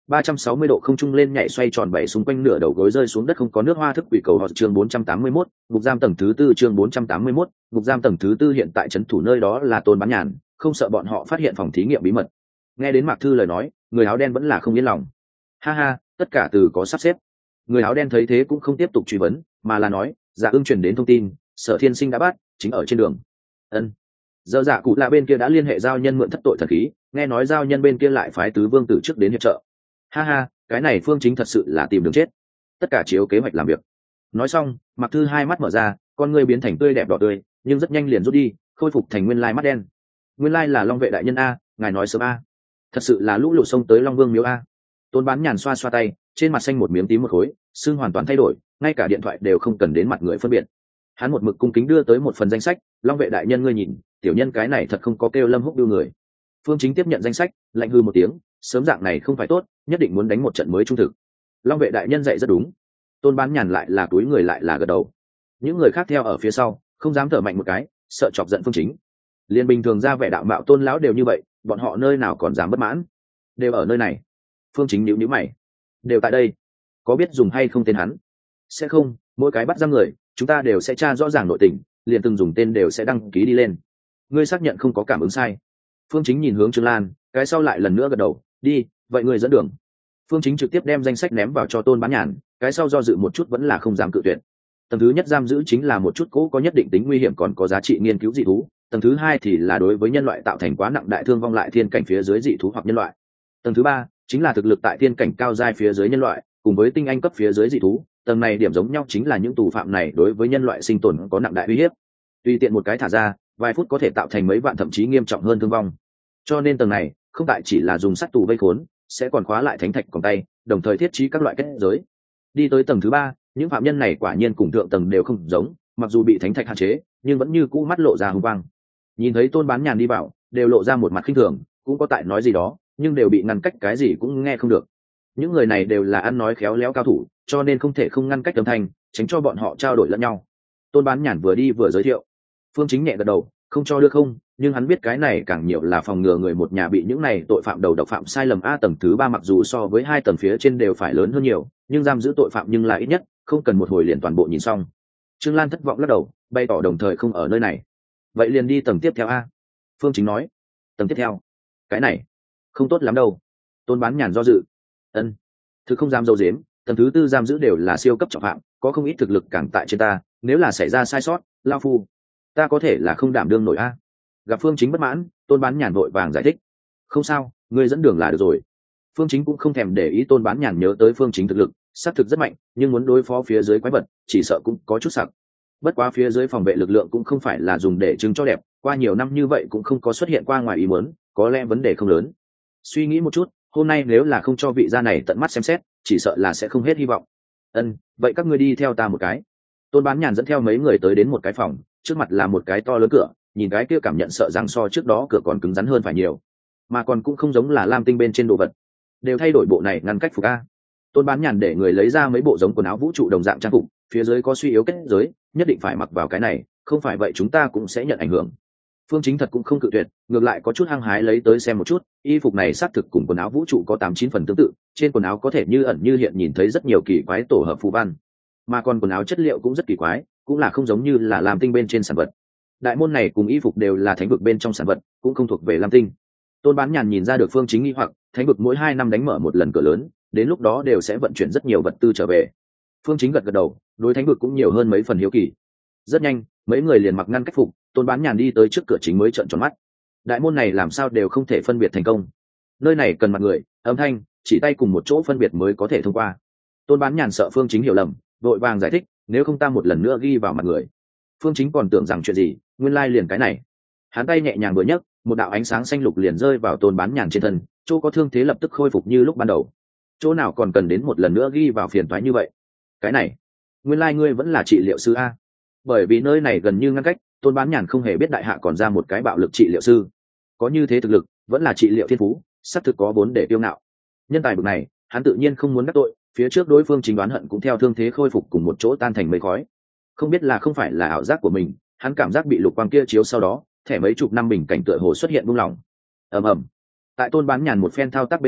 ba trăm sáu mươi độ không trung lên nhảy xoay tròn bảy xung quanh nửa đầu gối rơi xuống đất không có nước hoa thức quỷ cầu họ chương bốn trăm tám mươi mốt, ngục giam tầng thứ tư chương bốn trăm tám mươi mốt, ngục giam tầng thứ tư hiện tại trấn thủ nơi đó là Tôn Bán Nhàn, không sợ bọn họ phát hiện phòng thí nghiệm bí mật. Nghe đến Mạc Thư lời nói, người áo đen vẫn là không yên lòng. Ha ha, tất cả từ có sắp xếp. Người áo đen thấy thế cũng không tiếp tục truy vấn, mà là nói, Dạ Ưng truyền đến thông tin, Sở Thiên Sinh đã bắt, chính ở trên đường. Ân. Giờ Dạ Cụ Lạ bên kia đã liên hệ giao nhân mượn thất tội thần khí, nghe nói giao nhân bên kia lại phái tứ vương tử trước đến hiệp trợ. Ha ha, cái này Phương Chính thật sự là tìm đường chết. Tất cả chiếu kế hoạch làm việc. Nói xong, Mạc Thư hai mắt mở ra, con ngươi biến thành tươi đẹp đỏ tươi, nhưng rất nhanh liền rút đi, khôi phục thành nguyên lai mắt đen. Nguyên lai là Long vệ đại nhân a, ngài nói sớm a. Thật sự là lũ lụt sông tới Long Vương miếu a. Tôn Bán Nhàn xoa xoa tay, trên mặt xanh một miếng tím một khối, xương hoàn toàn thay đổi, ngay cả điện thoại đều không cần đến mặt người phân biệt. Hắn một mực cung kính đưa tới một phần danh sách, Long vệ đại nhân ngươi nhìn, tiểu nhân cái này thật không có kêu Lâm Húc đưa người. Phương Chính tiếp nhận danh sách, lạnh hư một tiếng, sớm dạng này không phải tốt, nhất định muốn đánh một trận mới trung thực. Long vệ đại nhân dạy rất đúng. Tôn Bán Nhàn lại là túi người lại là gật đầu. Những người khác theo ở phía sau, không dám thở mạnh một cái, sợ chọc giận Phương Chính. Liên bình thường ra vẻ đạo mạo Tôn lão đều như vậy, bọn họ nơi nào còn dám bất mãn. Đều ở nơi này. Phương Chính nhíu nhíu mày. Đều tại đây. Có biết dùng hay không tên hắn? Sẽ không, mỗi cái bắt giam người, chúng ta đều sẽ tra rõ ràng nội tình, liền từng dùng tên đều sẽ đăng ký đi lên. Ngươi xác nhận không có cảm ứng sai. Phương Chính nhìn hướng Trương Lan, cái sau lại lần nữa gật đầu, đi, vậy ngươi dẫn đường. Phương Chính trực tiếp đem danh sách ném vào cho Tôn Bán Nhàn, cái sau do dự một chút vẫn là không dám cự tuyệt. Tầng thứ nhất giam giữ chính là một chút cỗ có nhất định tính nguy hiểm còn có giá trị nghiên cứu dị thú, tầng thứ hai thì là đối với nhân loại tạo thành quá nặng đại thương vong lại thiên cảnh phía dưới dị thú hoặc nhân loại. Tầng thứ ba chính là thực lực tại thiên cảnh cao giai phía dưới nhân loại, cùng với tinh anh cấp phía dưới dị thú, tầng này điểm giống nhau chính là những tù phạm này đối với nhân loại sinh tồn có nặng đại uy hiếp. Tùy tiện một cái thả ra, vài phút có thể tạo thành mấy vạn thậm chí nghiêm trọng hơn thương vong. Cho nên tầng này không tại chỉ là dùng sắt tù vây khốn, sẽ còn khóa lại thánh thạch còng tay, đồng thời thiết trí các loại kết giới. Đi tới tầng thứ ba, những phạm nhân này quả nhiên cùng thượng tầng đều không giống, mặc dù bị thánh thạch hạn chế, nhưng vẫn như cũ mắt lộ ra hung quang. Nhìn thấy Tôn Bán Nhàn đi vào, đều lộ ra một mặt khinh thường, cũng có tại nói gì đó, nhưng đều bị ngăn cách cái gì cũng nghe không được. Những người này đều là ăn nói khéo léo cao thủ, cho nên không thể không ngăn cách âm thanh, tránh cho bọn họ trao đổi lẫn nhau. Tôn Bán Nhàn vừa đi vừa giới thiệu. Phương Chính nhẹ gật đầu, không cho được không, nhưng hắn biết cái này càng nhiều là phòng ngừa người một nhà bị những này tội phạm đầu độc phạm sai lầm a tầng thứ ba mặc dù so với hai tầng phía trên đều phải lớn hơn nhiều, nhưng giam giữ tội phạm nhưng là ít nhất, không cần một hồi liền toàn bộ nhìn xong. Trương Lan thất vọng lắc đầu, bày tỏ đồng thời không ở nơi này. Vậy liền đi tầng tiếp theo a. Phương Chính nói. Tầng tiếp theo? Cái này không tốt lắm đâu. Tôn Bán Nhàn do dự. Ân, thực không dám dâu dếm, tầng thứ tư giam giữ đều là siêu cấp trọng phạm, có không ít thực lực càng tại trên ta, nếu là xảy ra sai sót, lao phu ta có thể là không đảm đương nổi a. Gặp Phương Chính bất mãn, Tôn Bán Nhàn vội vàng giải thích. Không sao, ngươi dẫn đường là được rồi. Phương Chính cũng không thèm để ý Tôn Bán Nhàn nhớ tới Phương Chính thực lực, xác thực rất mạnh, nhưng muốn đối phó phía dưới quái vật, chỉ sợ cũng có chút sặc. Bất quá phía dưới phòng vệ lực lượng cũng không phải là dùng để trưng cho đẹp, qua nhiều năm như vậy cũng không có xuất hiện qua ngoài ý muốn, có lẽ vấn đề không lớn. Suy nghĩ một chút, hôm nay nếu là không cho vị gia này tận mắt xem xét, chỉ sợ là sẽ không hết hy vọng. Ân, vậy các ngươi đi theo ta một cái. Tôn Bán Nhàn dẫn theo mấy người tới đến một cái phòng, trước mặt là một cái to lớn cửa, nhìn cái kia cảm nhận sợ rằng so trước đó cửa còn cứng rắn hơn phải nhiều, mà còn cũng không giống là lam tinh bên trên đồ vật, đều thay đổi bộ này ngăn cách phục a. Tôn Bán Nhàn để người lấy ra mấy bộ giống quần áo vũ trụ đồng dạng trang phục, phía dưới có suy yếu kết giới, nhất định phải mặc vào cái này, không phải vậy chúng ta cũng sẽ nhận ảnh hưởng. Phương Chính thật cũng không cự tuyệt, ngược lại có chút hăng hái lấy tới xem một chút, y phục này xác thực cùng quần áo vũ trụ có tám chín phần tương tự, trên quần áo có thể như ẩn như hiện nhìn thấy rất nhiều kỳ quái tổ hợp phù văn, mà còn quần áo chất liệu cũng rất kỳ quái, cũng là không giống như là lam tinh bên trên sản vật. Đại môn này cùng y phục đều là thánh vực bên trong sản vật, cũng không thuộc về lam tinh. Tôn Bán Nhàn nhìn ra được Phương Chính nghi hoặc, thánh vực mỗi hai năm đánh mở một lần cửa lớn, đến lúc đó đều sẽ vận chuyển rất nhiều vật tư trở về. Phương Chính gật gật đầu, đối thánh vực cũng nhiều hơn mấy phần hiếu kỳ. Rất nhanh, mấy người liền mặc ngăn cách phục, Tôn Bán Nhàn đi tới trước cửa chính mới trợn tròn mắt. Đại môn này làm sao đều không thể phân biệt thành công. Nơi này cần mặt người, âm thanh, chỉ tay cùng một chỗ phân biệt mới có thể thông qua. Tôn Bán Nhàn sợ Phương Chính hiểu lầm, vội vàng giải thích, nếu không ta một lần nữa ghi vào mặt người. Phương Chính còn tưởng rằng chuyện gì, nguyên lai liền cái này. Hắn tay nhẹ nhàng vừa nhấc, một đạo ánh sáng xanh lục liền rơi vào Tôn Bán Nhàn trên thân, chỗ có thương thế lập tức khôi phục như lúc ban đầu. Chỗ nào còn cần đến một lần nữa ghi vào phiền toái như vậy. Cái này, nguyên lai ngươi vẫn là trị liệu sư a. Bởi vì nơi này gần như ngăn cách, Tôn Bán Nhàn không hề biết đại hạ còn ra một cái bạo lực trị liệu sư. Có như thế thực lực, vẫn là trị liệu thiên phú, sắp thực có vốn để tiêu ngạo. Nhân tài bậc này, hắn tự nhiên không muốn đắc tội, phía trước đối phương chính đoán hận cũng theo thương thế khôi phục cùng một chỗ tan thành mây khói. Không biết là không phải là ảo giác của mình, hắn cảm giác bị lục quang kia chiếu sau đó, thẻ mấy chục năm bình cảnh tựa hồ xuất hiện buông lỏng. Ầm ầm. Tại Tôn Bán Nhàn một phen thao tác bên dưới,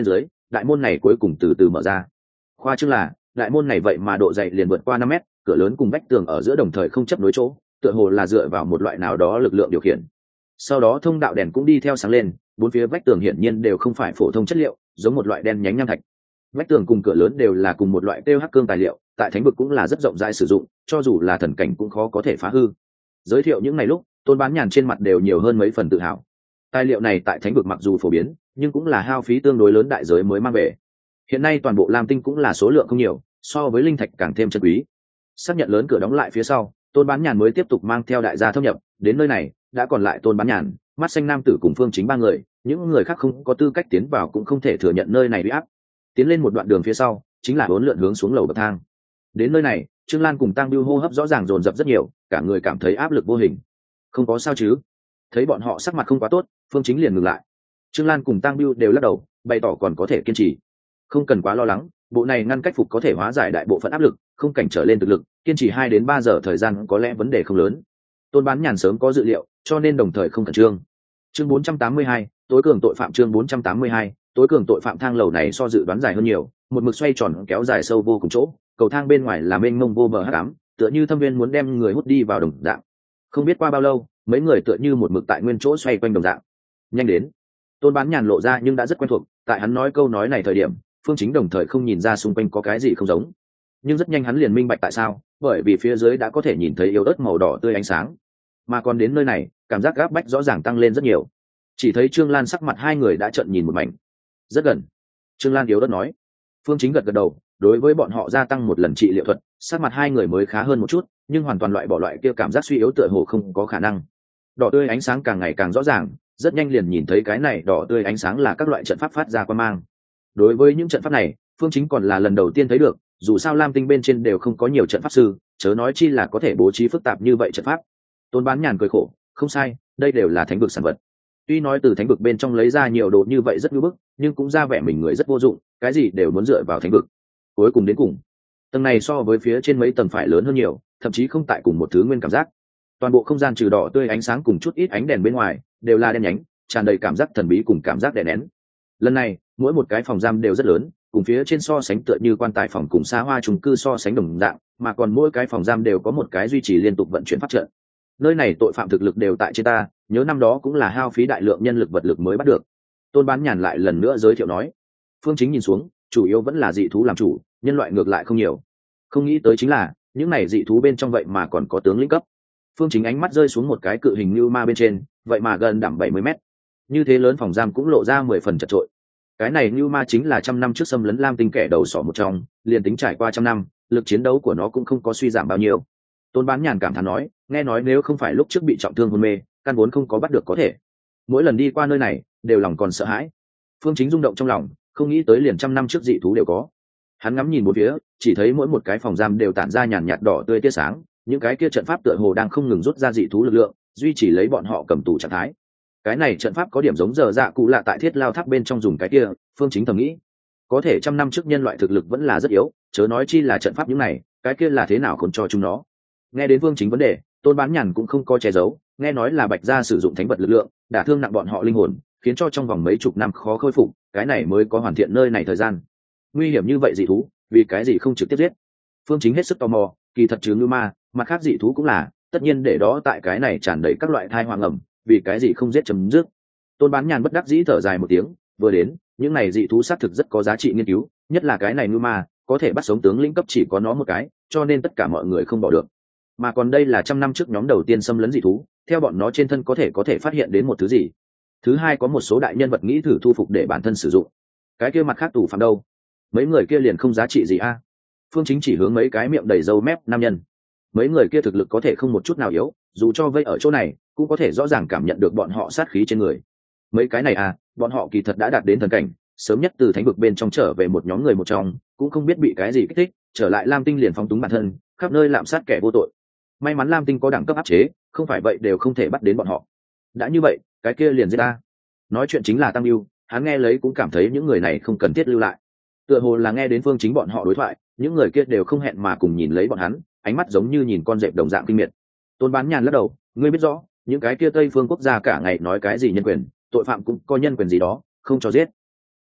đại môn này cuối cùng từ từ mở ra. Khoa trương là đại môn này vậy mà độ dày liền vượt qua năm mét, cửa lớn cùng vách tường ở giữa đồng thời không chấp nối chỗ, tựa hồ là dựa vào một loại nào đó lực lượng điều khiển. Sau đó thông đạo đèn cũng đi theo sáng lên, bốn phía vách tường hiển nhiên đều không phải phổ thông chất liệu, giống một loại đen nhánh nham thạch. Vách tường cùng cửa lớn đều là cùng một loại pê hát cương tài liệu, tại thánh vực cũng là rất rộng rãi sử dụng, cho dù là thần cảnh cũng khó có thể phá hư. Giới thiệu những ngày lúc, Tôn Bán Nhàn trên mặt đều nhiều hơn mấy phần tự hào. Tài liệu này tại thánh vực mặc dù phổ biến, nhưng cũng là hao phí tương đối lớn đại giới mới mang về. Hiện nay toàn bộ lam tinh cũng là số lượng không nhiều, so với linh thạch càng thêm chân quý. Xác nhận lớn cửa đóng lại phía sau, Tôn Bán Nhàn mới tiếp tục mang theo đại gia thâm nhập. Đến nơi này đã còn lại Tôn Bán Nhàn, Mắt Xanh nam tử cùng Phương Chính ba người, những người khác không có tư cách tiến vào cũng không thể thừa nhận nơi này uy áp. Tiến lên một đoạn đường phía sau, chính là bốn lượn hướng xuống lầu bậc thang. Đến nơi này, Trương Lan cùng Tăng Bưu hô hấp rõ ràng dồn dập rất nhiều, cả người cảm thấy áp lực vô hình. Không có sao chứ? Thấy bọn họ sắc mặt không quá tốt, Phương Chính liền ngừng lại. Trương Lan cùng Tăng Bưu đều lắc đầu, bày tỏ còn có thể kiên trì. Không cần quá lo lắng, bộ này ngăn cách phục có thể hóa giải đại bộ phận áp lực, không cảnh trở lên thực lực, kiên trì hai đến ba giờ thời gian có lẽ vấn đề không lớn. Tôn Bán Nhàn sớm có dự liệu, cho nên đồng thời không khẩn trương. Chương bốn trăm tám mươi hai, tối cường tội phạm chương bốn trăm tám mươi hai, tối cường tội phạm thang lầu này so dự đoán dài hơn nhiều, một mực xoay tròn kéo dài sâu vô cùng chỗ, cầu thang bên ngoài là mênh mông vô bờ hắc ám, tựa như thâm viên muốn đem người hút đi vào đồng dạng. Không biết qua bao lâu, mấy người tựa như một mực tại nguyên chỗ xoay quanh đồng dạng. Nhanh đến. Tôn Bán Nhàn lộ ra nhưng đã rất quen thuộc, tại hắn nói câu nói này thời điểm, Phương Chính đồng thời không nhìn ra xung quanh có cái gì không giống. Nhưng rất nhanh hắn liền minh bạch tại sao, bởi vì phía dưới đã có thể nhìn thấy yếu ớt màu đỏ tươi ánh sáng. Mà còn đến nơi này, cảm giác gáp bách rõ ràng tăng lên rất nhiều. Chỉ thấy Trương Lan sắc mặt hai người đã trợn nhìn một mảnh. Rất gần. Trương Lan yếu ớt nói. Phương Chính gật gật đầu, đối với bọn họ gia tăng một lần trị liệu thuật, sắc mặt hai người mới khá hơn một chút, nhưng hoàn toàn loại bỏ loại kia cảm giác suy yếu tựa hồ không có khả năng. Đỏ tươi ánh sáng càng ngày càng rõ ràng, rất nhanh liền nhìn thấy cái này đỏ tươi ánh sáng là các loại trận pháp phát ra quang mang. Đối với những trận pháp này, Phương Chính còn là lần đầu tiên thấy được, dù sao lam tinh bên trên đều không có nhiều trận pháp sư, chớ nói chi là có thể bố trí phức tạp như vậy trận pháp. Tôn Bán Nhàn cười khổ, không sai, đây đều là thánh vực sản vật. Tuy nói từ thánh vực bên trong lấy ra nhiều đồ như vậy rất ngưỡng bức, nhưng cũng ra vẻ mình người rất vô dụng, cái gì đều muốn dựa vào thánh vực. Cuối cùng đến cùng, tầng này so với phía trên mấy tầng phải lớn hơn nhiều, thậm chí không tại cùng một thứ nguyên cảm giác. Toàn bộ không gian trừ đỏ tươi ánh sáng cùng chút ít ánh đèn bên ngoài, đều là đen nhánh, tràn đầy cảm giác thần bí cùng cảm giác đè nén. Lần này, mỗi một cái phòng giam đều rất lớn, cùng phía trên so sánh tựa như quan tài phòng cùng xa hoa chung cư so sánh đồng dạng, mà còn mỗi cái phòng giam đều có một cái duy trì liên tục vận chuyển pháp trận. Nơi này tội phạm thực lực đều tại trên ta, nhớ năm đó cũng là hao phí đại lượng nhân lực vật lực mới bắt được. Tôn Bán Nhàn lại lần nữa giới thiệu nói. Phương Chính nhìn xuống, chủ yếu vẫn là dị thú làm chủ, nhân loại ngược lại không nhiều. Không nghĩ tới chính là những này dị thú bên trong vậy mà còn có tướng lĩnh cấp. Phương Chính ánh mắt rơi xuống một cái cự hình lưu ma bên trên, vậy mà gần đẳng bảy mươi mét. Như thế lớn phòng giam cũng lộ ra mười phần chật trội. Cái này lưu ma chính là trăm năm trước xâm lấn lam tinh kẻ đầu sỏ một trong, liền tính trải qua trăm năm, lực chiến đấu của nó cũng không có suy giảm bao nhiêu. Tôn Bán Nhàn cảm thán nói, nghe nói nếu không phải lúc trước bị trọng thương hôn mê, căn vốn không có bắt được có thể. Mỗi lần đi qua nơi này, đều lòng còn sợ hãi. Phương Chính rung động trong lòng, không nghĩ tới liền trăm năm trước dị thú đều có. Hắn ngắm nhìn một phía, chỉ thấy mỗi một cái phòng giam đều tản ra nhàn nhạt đỏ tươi tia sáng, những cái kia trận pháp tựa hồ đang không ngừng rút ra dị thú lực lượng, duy trì lấy bọn họ cầm tù trạng thái. Cái này trận pháp có điểm giống giờ dạ cụ lạ tại Thiết Lao Tháp bên trong dùng cái kia, Phương Chính thầm nghĩ. Có thể trăm năm trước nhân loại thực lực vẫn là rất yếu, chớ nói chi là trận pháp những này, cái kia là thế nào còn cho chúng nó. Nghe đến Phương Chính vấn đề, Tôn Bán Nhàn cũng không có che giấu, nghe nói là Bạch Gia sử dụng thánh vật lực lượng, đả thương nặng bọn họ linh hồn, khiến cho trong vòng mấy chục năm khó khôi phục, cái này mới có hoàn thiện nơi này thời gian. Nguy hiểm như vậy dị thú, vì cái gì không trực tiếp giết? Phương Chính hết sức tò mò, kỳ thật chứ như ma, mặt khác dị thú cũng là, tất nhiên để đó tại cái này tràn đầy các loại thai hoang ẩm, vì cái gì không giết chấm dứt? Tôn Bán Nhàn bất đắc dĩ thở dài một tiếng, vừa đến, những này dị thú xác thực rất có giá trị nghiên cứu, nhất là cái này như ma, có thể bắt sống tướng lĩnh cấp chỉ có nó một cái, cho nên tất cả mọi người không bỏ được. Mà còn đây là trăm năm trước nhóm đầu tiên xâm lấn dị thú, theo bọn nó trên thân có thể có thể phát hiện đến một thứ gì. Thứ hai có một số đại nhân vật nghĩ thử thu phục để bản thân sử dụng. Cái kia mặt khác tù phạm đâu? Mấy người kia liền không giá trị gì a? Phương Chính chỉ hướng mấy cái miệng đầy râu mép nam nhân. Mấy người kia thực lực có thể không một chút nào yếu, dù cho vây ở chỗ này, cũng có thể rõ ràng cảm nhận được bọn họ sát khí trên người. Mấy cái này à, bọn họ kỳ thật đã đạt đến thần cảnh, sớm nhất từ thánh vực bên trong trở về một nhóm người một trong, cũng không biết bị cái gì kích thích, trở lại Lam Tinh liền phóng túng bản thân, khắp nơi lạm sát kẻ vô tội. May mắn Lam Tinh có đẳng cấp áp chế, không phải vậy đều không thể bắt đến bọn họ. Đã như vậy, cái kia liền giết ta. Nói chuyện chính là Tăng Lưu, hắn nghe lấy cũng cảm thấy những người này không cần thiết lưu lại. Tựa hồ là nghe đến Phương Chính bọn họ đối thoại, những người kia đều không hẹn mà cùng nhìn lấy bọn hắn, ánh mắt giống như nhìn con dẹp đồng dạng kinh miệt. Tôn Bán Nhàn lắc đầu, ngươi biết rõ, những cái kia Tây phương quốc gia cả ngày nói cái gì nhân quyền, tội phạm cũng có nhân quyền gì đó, không cho giết.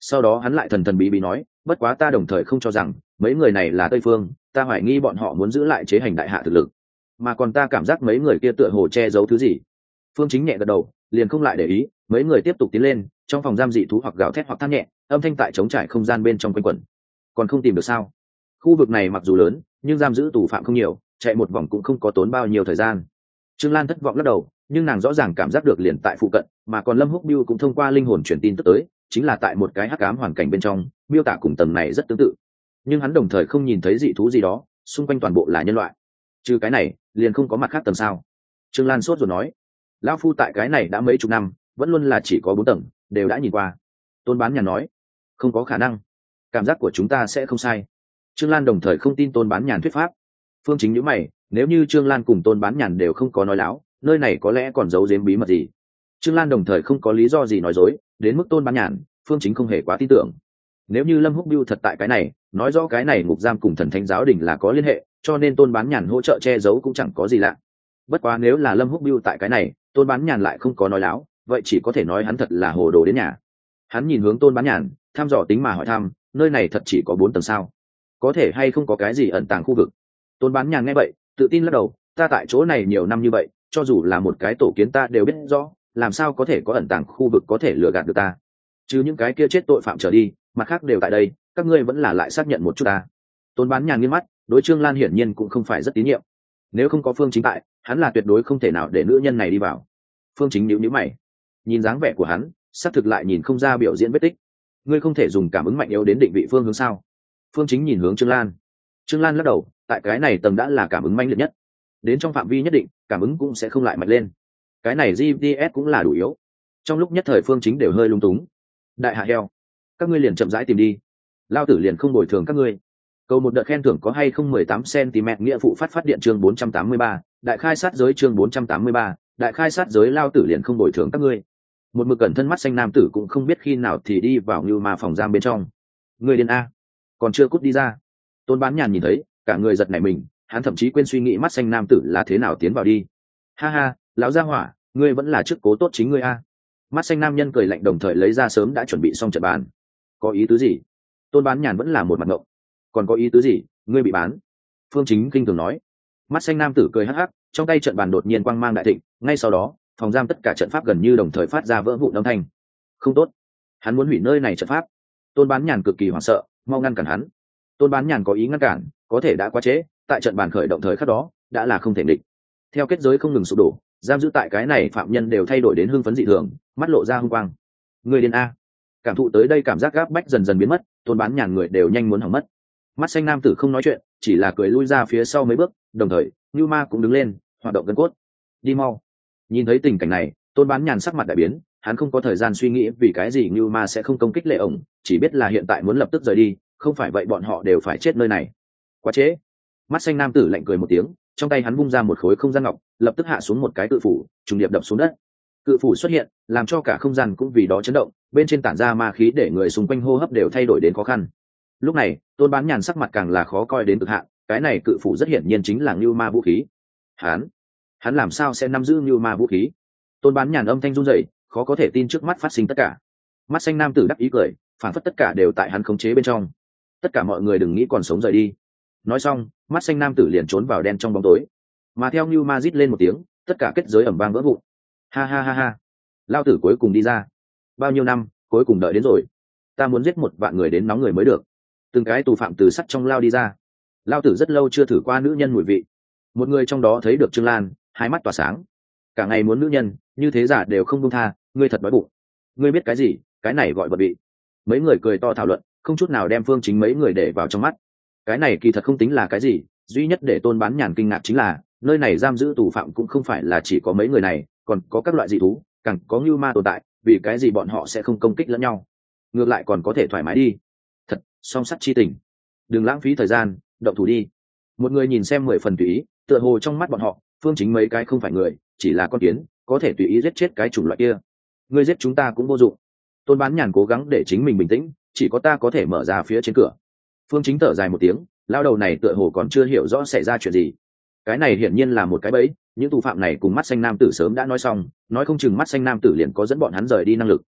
Sau đó hắn lại thần thần bí bí nói, bất quá ta đồng thời không cho rằng mấy người này là Tây Phương, ta hoài nghi bọn họ muốn giữ lại chế hành đại hạ thực lực, mà còn ta cảm giác mấy người kia tựa hồ che giấu thứ gì. Phương Chính nhẹ gật đầu, liền không lại để ý. Mấy người tiếp tục tiến lên, trong phòng giam dị thú hoặc gào thét hoặc than nhẹ, âm thanh tại trống trải không gian bên trong quanh quẩn. Còn không tìm được sao? Khu vực này mặc dù lớn, nhưng giam giữ tù phạm không nhiều, chạy một vòng cũng không có tốn bao nhiêu thời gian. Trương Lan thất vọng lắc đầu, nhưng nàng rõ ràng cảm giác được liền tại phụ cận, mà còn Lâm Húc Biêu cũng thông qua linh hồn truyền tin tức tới, chính là tại một cái hắc ám hoàn cảnh bên trong, miêu tả cùng tầng này rất tương tự. Nhưng hắn đồng thời không nhìn thấy dị thú gì đó, xung quanh toàn bộ là nhân loại. Trừ cái này, liền không có mặt khác tầng sao? Trương Lan sốt rồi nói, lão phu tại cái này đã mấy chục năm, vẫn luôn là chỉ có bốn tầng, đều đã nhìn qua. Tôn Bán Nhàn nói, không có khả năng, cảm giác của chúng ta sẽ không sai. Trương Lan đồng thời không tin Tôn Bán Nhàn thuyết pháp. Phương Chính nhíu mày, nếu như Trương Lan cùng Tôn Bán Nhàn đều không có nói láo, nơi này có lẽ còn giấu giếm bí mật gì. Trương Lan đồng thời không có lý do gì nói dối, đến mức Tôn Bán Nhàn, Phương Chính không hề quá tin tưởng. Nếu như Lâm Húc Biêu thật tại cái này, nói rõ cái này ngục giam cùng Thần Thánh giáo đình là có liên hệ, cho nên Tôn Bán Nhàn hỗ trợ che giấu cũng chẳng có gì lạ. Bất quá nếu là Lâm Húc Biêu tại cái này, Tôn Bán Nhàn lại không có nói láo, vậy chỉ có thể nói hắn thật là hồ đồ đến nhà. Hắn nhìn hướng Tôn Bán Nhàn, thăm dò tính mà hỏi thăm, nơi này thật chỉ có bốn tầng sao? Có thể hay không có cái gì ẩn tàng khu vực? Tôn Bán Nhàn nghe vậy, tự tin lắc đầu, ta tại chỗ này nhiều năm như vậy, cho dù là một cái tổ kiến ta đều biết rõ, làm sao có thể có ẩn tàng khu vực có thể lừa gạt được ta? Chứ những cái kia chết tội phạm trở đi, mặt khác đều tại đây, các ngươi vẫn là lại xác nhận một chút ta. Tôn Bán Nhàn nghiêng mắt, đối Trương Lan hiển nhiên cũng không phải rất tín nhiệm. Nếu không có Phương Chính tại, hắn là tuyệt đối không thể nào để nữ nhân này đi vào. Phương Chính nhíu nhíu mày, nhìn dáng vẻ của hắn, xác thực lại nhìn không ra biểu diễn vết tích. Ngươi không thể dùng cảm ứng mạnh yếu đến định vị phương hướng sao? Phương Chính nhìn hướng Trương Lan. Trương Lan lắc đầu, tại cái này tầng đã là cảm ứng mạnh liệt nhất, đến trong phạm vi nhất định, cảm ứng cũng sẽ không lại mạnh lên. Cái này giê pê ét cũng là đủ yếu. Trong lúc nhất thời Phương Chính đều hơi lung túng. Đại hạ heo, các ngươi liền chậm rãi tìm đi, lao tử liền không bồi thường các ngươi. Cầu một đợt khen thưởng có hay không mười tám xăng-ti-mét nghĩa phụ phát phát điện chương bốn trăm tám mươi ba, đại khai sát giới chương bốn trăm tám mươi ba, đại khai sát giới lao tử liền không bồi thường các ngươi. Một mực cẩn thân mắt xanh nam tử cũng không biết khi nào thì đi vào như ma phòng giam bên trong. Người điên a, còn chưa cút đi ra. Tôn Bán Nhàn nhìn thấy, cả người giật nảy mình, hắn thậm chí quên suy nghĩ mắt xanh nam tử là thế nào tiến vào đi. Ha ha, lão gia hỏa, ngươi vẫn là chức cố tốt chính ngươi a. Mắt xanh nam nhân cười lạnh đồng thời lấy ra sớm đã chuẩn bị xong trận bàn. Có ý tứ gì? Tôn Bán Nhàn vẫn là một mặt ngộng. Còn có ý tứ gì? Ngươi bị bán. Phương Chính kinh thường nói. Mắt xanh nam tử cười hắc hắc, trong tay trận bàn đột nhiên quang mang đại thịnh, ngay sau đó, phòng giam tất cả trận pháp gần như đồng thời phát ra vỡ vụn âm thanh. Không tốt, hắn muốn hủy nơi này trận pháp. Tôn Bán Nhàn cực kỳ hoảng sợ, mau ngăn cản hắn. Tôn Bán Nhàn có ý ngăn cản, có thể đã quá trễ, tại trận bàn khởi động thời khắc đó, đã là không thể địch. Theo kết giới không ngừng sụp đổ, giam giữ tại cái này phạm nhân đều thay đổi đến hưng phấn dị thường, mắt lộ ra hung quang. Người điên a. Cảm thụ tới đây cảm giác gáp bách dần dần biến mất, Tôn Bán Nhàn người đều nhanh muốn hỏng mất. Mắt xanh nam tử không nói chuyện, chỉ là cười lui ra phía sau mấy bước, đồng thời Nưu Ma cũng đứng lên, hoạt động gân cốt. Đi mau. Nhìn thấy tình cảnh này, Tôn Bán Nhàn sắc mặt đại biến, hắn không có thời gian suy nghĩ vì cái gì Nưu Ma sẽ không công kích Lệ ổng, chỉ biết là hiện tại muốn lập tức rời đi, không phải vậy bọn họ đều phải chết nơi này. Quá trễ. Mắt xanh nam tử lạnh cười một tiếng, trong tay hắn vung ra một khối không gian ngọc, lập tức hạ xuống một cái cự phủ, trùng điệp đập xuống đất. Cự phủ xuất hiện, làm cho cả không gian cũng vì đó chấn động, bên trên tản ra ma khí để người xung quanh hô hấp đều thay đổi đến khó khăn. Lúc này, Tôn Bán Nhàn sắc mặt càng là khó coi đến cực hạn, cái này cự phủ rất hiển nhiên chính là Nưu Ma vũ khí. Hắn, hắn làm sao sẽ nắm giữ Nưu Ma vũ khí? Tôn Bán Nhàn âm thanh run rẩy, khó có thể tin trước mắt phát sinh tất cả. Mắt xanh nam tử đắc ý cười, phản phất tất cả đều tại hắn khống chế bên trong. Tất cả mọi người đừng nghĩ còn sống rời đi. Nói xong, mắt xanh nam tử liền trốn vào đen trong bóng tối. Mà theo Nưu Ma rít lên một tiếng, tất cả kết giới ầm vang vỡ vụn. Ha ha ha ha, lao tử cuối cùng đi ra. Bao nhiêu năm, cuối cùng đợi đến rồi. Ta muốn giết một vạn người đến nóng người mới được. Từng cái tù phạm từ sắt trong lao đi ra. Lao tử rất lâu chưa thử qua nữ nhân mùi vị. Một người trong đó thấy được Trương Lan, hai mắt tỏa sáng. Cả ngày muốn nữ nhân, như thế giả đều không buông tha, ngươi thật đói bụng. Ngươi biết cái gì, cái này gọi vật vị. Mấy người cười to thảo luận, không chút nào đem Phương Chính mấy người để vào trong mắt. Cái này kỳ thật không tính là cái gì, duy nhất để Tôn Bán Nhàn kinh ngạc chính là, nơi này giam giữ tù phạm cũng không phải là chỉ có mấy người này, còn có các loại dị thú, càng có Nưu Ma tồn tại, vì cái gì bọn họ sẽ không công kích lẫn nhau, ngược lại còn có thể thoải mái đi. Thật, song sắt chi tình. Đừng lãng phí thời gian, động thủ đi. Một người nhìn xem mười phần tùy ý, tựa hồ trong mắt bọn họ, Phương Chính mấy cái không phải người, chỉ là con kiến, có thể tùy ý giết chết cái chủng loại kia. Ngươi giết chúng ta cũng vô dụng. Tôn Bán Nhàn cố gắng để chính mình bình tĩnh, chỉ có ta có thể mở ra phía trên cửa. Phương Chính thở dài một tiếng, lao đầu này tựa hồ còn chưa hiểu rõ xảy ra chuyện gì. Cái này hiển nhiên là một cái bẫy, những tù phạm này cùng mắt xanh nam tử sớm đã nói xong, nói không chừng mắt xanh nam tử liền có dẫn bọn hắn rời đi năng lực.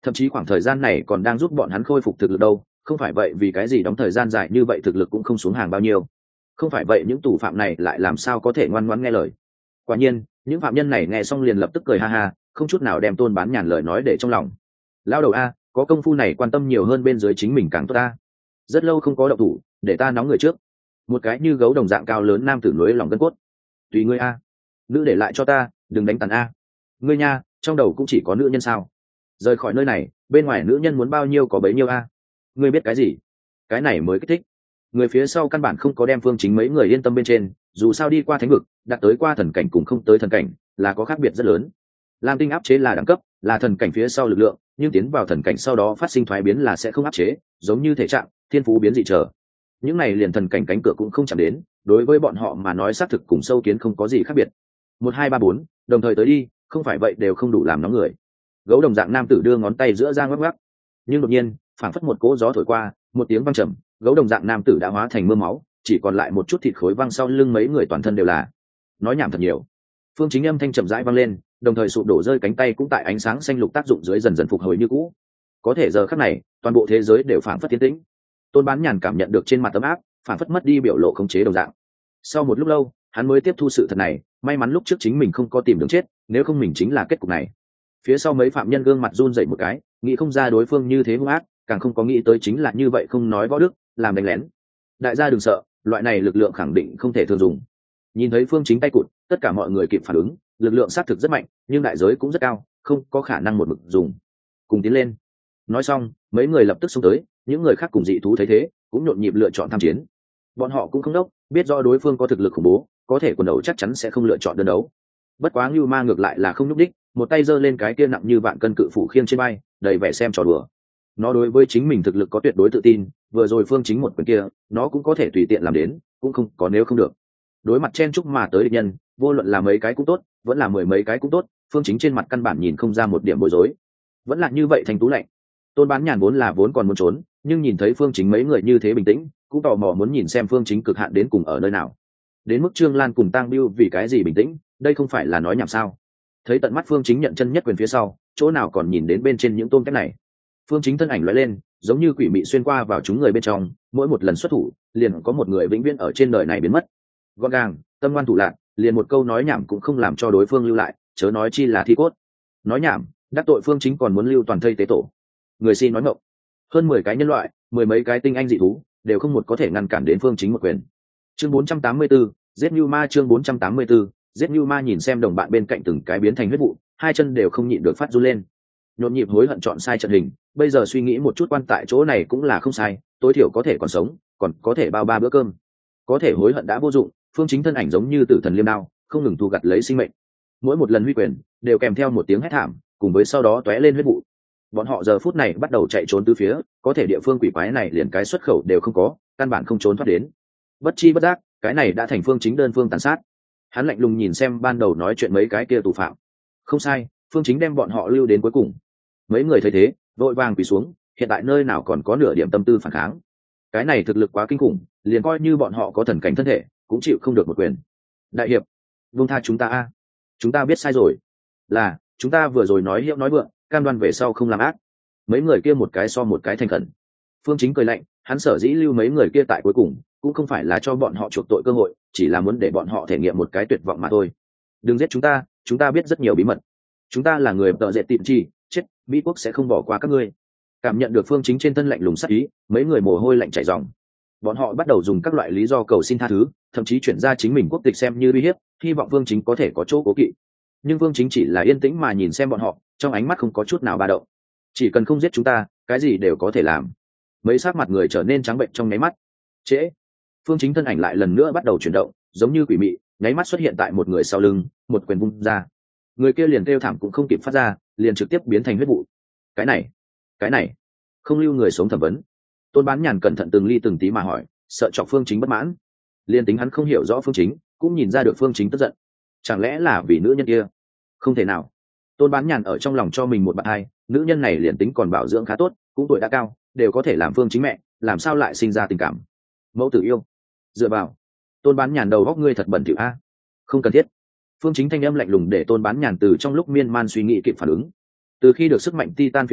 thậm chí khoảng thời gian này còn đang giúp bọn hắn khôi phục thực lực đâu. Không phải vậy vì cái gì đóng thời gian dài như vậy thực lực cũng không xuống hàng bao nhiêu. Không phải vậy những tù phạm này lại làm sao có thể ngoan ngoãn nghe lời. Quả nhiên những phạm nhân này nghe xong liền lập tức cười ha ha, không chút nào đem Tôn Bán Nhàn lời nói để trong lòng. Lao đầu a, có công phu này quan tâm nhiều hơn bên dưới chính mình càng tốt ta. Rất lâu không có động thủ, để ta nóng người trước. Một cái như gấu đồng dạng cao lớn nam tử núi lòng gân cốt. Tùy ngươi a, nữ để lại cho ta, đừng đánh tàn a. Ngươi nha, trong đầu cũng chỉ có nữ nhân sao? Rời khỏi nơi này, bên ngoài nữ nhân muốn bao nhiêu có bấy nhiêu a. Ngươi biết cái gì? Cái này mới kích thích. Người phía sau căn bản không có đem Phương Chính mấy người yên tâm bên trên, dù sao đi qua thánh vực, đạt tới qua thần cảnh cũng không tới thần cảnh, là có khác biệt rất lớn. Lam tinh áp chế là đẳng cấp, là thần cảnh phía sau lực lượng, nhưng tiến vào thần cảnh sau đó phát sinh thoái biến là sẽ không áp chế, giống như thể trạng, thiên phú biến dị trở. Những này liền thần cảnh cánh cửa cũng không chạm đến, đối với bọn họ mà nói xác thực cùng sâu kiến không có gì khác biệt. Một hai ba bốn, đồng thời tới đi, không phải vậy đều không đủ làm nóng người. Gấu đồng dạng nam tử đưa ngón tay giữa ra ngoắc ngoắc, nhưng đột nhiên, phảng phất một cỗ gió thổi qua, một tiếng vang trầm, gấu đồng dạng nam tử đã hóa thành mưa máu, chỉ còn lại một chút thịt khối văng sau lưng mấy người toàn thân đều là. Nói nhảm thật nhiều. Phương Chính âm thanh chậm rãi vang lên, đồng thời sụp đổ rơi cánh tay cũng tại ánh sáng xanh lục tác dụng dưới dần dần phục hồi như cũ. Có thể giờ khắc này, toàn bộ thế giới đều phảng phất tiến tĩnh. Tôn Bán Nhàn cảm nhận được trên mặt ấm áp, phảng phất mất đi biểu lộ khống chế đồng dạng. Sau một lúc lâu, hắn mới tiếp thu sự thật này, may mắn lúc trước chính mình không có tìm đường chết, nếu không mình chính là kết cục này. Phía sau mấy phạm nhân gương mặt run rẩy một cái, nghĩ không ra đối phương như thế hung ác, càng không có nghĩ tới chính là như vậy không nói võ đức, làm đánh lén. Đại gia đừng sợ, loại này lực lượng khẳng định không thể thường dùng. Nhìn thấy Phương Chính tay cụt, tất cả mọi người kịp phản ứng, lực lượng xác thực rất mạnh, nhưng đại giới cũng rất cao, không có khả năng một mực dùng. Cùng tiến lên. Nói xong, mấy người lập tức xông tới, những người khác cùng dị thú thấy thế, cũng nhộn nhịp lựa chọn tham chiến. Bọn họ cũng không đốc, biết rõ đối phương có thực lực khủng bố, có thể quần đấu chắc chắn sẽ không lựa chọn đơn đấu. Bất quá Ngưu Ma ngược lại là không nhúc đích, một tay giơ lên cái kia nặng như vạn cân cự phủ khiêng trên bay, đầy vẻ xem trò đùa. Nó đối với chính mình thực lực có tuyệt đối tự tin, vừa rồi Phương Chính một quyền kia, nó cũng có thể tùy tiện làm đến, cũng không có nếu không được. Đối mặt chen chúc mà tới địch nhân, vô luận là mấy cái cũng tốt, vẫn là mười mấy cái cũng tốt, Phương Chính trên mặt căn bản nhìn không ra một điểm bối rối. Vẫn là như vậy thành tú lạnh. Tôn Bán Nhàn vốn là vốn còn muốn trốn, nhưng nhìn thấy Phương Chính mấy người như thế bình tĩnh, cũng tò mò muốn nhìn xem Phương Chính cực hạn đến cùng ở nơi nào. Đến mức Trương Lan cùng Tang Bưu vì cái gì bình tĩnh, đây không phải là nói nhảm sao? Thấy tận mắt Phương Chính nhận chân nhất quyền phía sau, chỗ nào còn nhìn đến bên trên những tôm kép này. Phương Chính thân ảnh lóe lên, giống như quỷ mị xuyên qua vào chúng người bên trong, mỗi một lần xuất thủ, liền có một người vĩnh viễn ở trên đời này biến mất. Gọn gàng, tâm ngoan thủ lạn, liền một câu nói nhảm cũng không làm cho đối phương lưu lại, chớ nói chi là thi cốt. Nói nhảm, đắc tội Phương Chính còn muốn lưu toàn thây tế tổ. Người xin nói ngọng. Hơn mười cái nhân loại, mười mấy cái tinh anh dị thú, đều không một có thể ngăn cản đến Phương Chính một quyền. Chương bốn trăm tám mươi tư, giết Nưu Ma chương bốn trăm tám mươi tư, giết Nưu Ma nhìn xem đồng bạn bên cạnh từng cái biến thành huyết vụ, hai chân đều không nhịn được phát run lên. Nhộn nhịp hối hận chọn sai trận hình, bây giờ suy nghĩ một chút quan tại chỗ này cũng là không sai, tối thiểu có thể còn sống, còn có thể bao ba bữa cơm. Có thể hối hận đã vô dụng, Phương Chính thân ảnh giống như tử thần liêm đao, không ngừng thu gặt lấy sinh mệnh. Mỗi một lần huy quyền, đều kèm theo một tiếng hét thảm, cùng với sau đó tóe lên huyết vụ. Bọn họ giờ phút này bắt đầu chạy trốn tứ phía, có thể địa phương quỷ quái này liền cái xuất khẩu đều không có, căn bản không trốn thoát đến. Bất chi bất giác, cái này đã thành Phương Chính đơn phương tàn sát. Hắn lạnh lùng nhìn xem ban đầu nói chuyện mấy cái kia tù phạm. Không sai, Phương Chính đem bọn họ lưu đến cuối cùng. Mấy người thấy thế, vội vàng quỳ xuống, hiện tại nơi nào còn có nửa điểm tâm tư phản kháng. Cái này thực lực quá kinh khủng, liền coi như bọn họ có thần cảnh thân thể, cũng chịu không được một quyền. Đại hiệp, buông tha chúng ta a, chúng ta biết sai rồi. Là, chúng ta vừa rồi nói hiệu nói vượng, cam đoan về sau không làm ác. Mấy người kia một cái so một cái thành khẩn. Phương Chính cười lạnh, hắn sở dĩ lưu mấy người kia tại cuối cùng, cũng không phải là cho bọn họ chuộc tội cơ hội, chỉ là muốn để bọn họ thể nghiệm một cái tuyệt vọng mà thôi. Đừng giết chúng ta, chúng ta biết rất nhiều bí mật. Chúng ta là người tợ dệt tịm chi, chết, Mỹ quốc sẽ không bỏ qua các ngươi. Cảm nhận được Phương Chính trên thân lạnh lùng sắc ý, mấy người mồ hôi lạnh chảy ròng. Bọn họ bắt đầu dùng các loại lý do cầu xin tha thứ, thậm chí chuyển ra chính mình quốc tịch xem như uy hiếp, hy vọng Phương Chính có thể có chỗ cố kỵ. Nhưng Phương Chính chỉ là yên tĩnh mà nhìn xem bọn họ, trong ánh mắt không có chút nào ba động. Chỉ cần không giết chúng ta, cái gì đều có thể làm. Mấy sắc mặt người trở nên trắng bệnh trong nháy mắt. Trễ, Phương Chính thân ảnh lại lần nữa bắt đầu chuyển động, giống như quỷ mị, nháy mắt xuất hiện tại một người sau lưng, một quyền vung ra. Người kia liền kêu thảm cũng không kịp phát ra, liền trực tiếp biến thành huyết vụ. Cái này, cái này, không lưu người sống thẩm vấn. Tôn Bán Nhàn cẩn thận từng ly từng tí mà hỏi, sợ chọc Phương Chính bất mãn. Liên tính hắn không hiểu rõ Phương Chính, cũng nhìn ra được Phương Chính tức giận. Chẳng lẽ là vì nữ nhân kia? Không thể nào. Tôn Bán Nhàn ở trong lòng cho mình một bạn hai, nữ nhân này liền tính còn bảo dưỡng khá tốt, cũng tuổi đã cao, đều có thể làm Phương Chính mẹ, làm sao lại sinh ra tình cảm? Mẫu tử yêu. Dựa vào. Tôn Bán Nhàn đầu góc ngươi thật bẩn thỉu a. Không cần thiết. Phương Chính thanh âm lạnh lùng để Tôn Bán Nhàn từ trong lúc miên man suy nghĩ kịp phản ứng. Từ khi được sức mạnh Titan phía sau,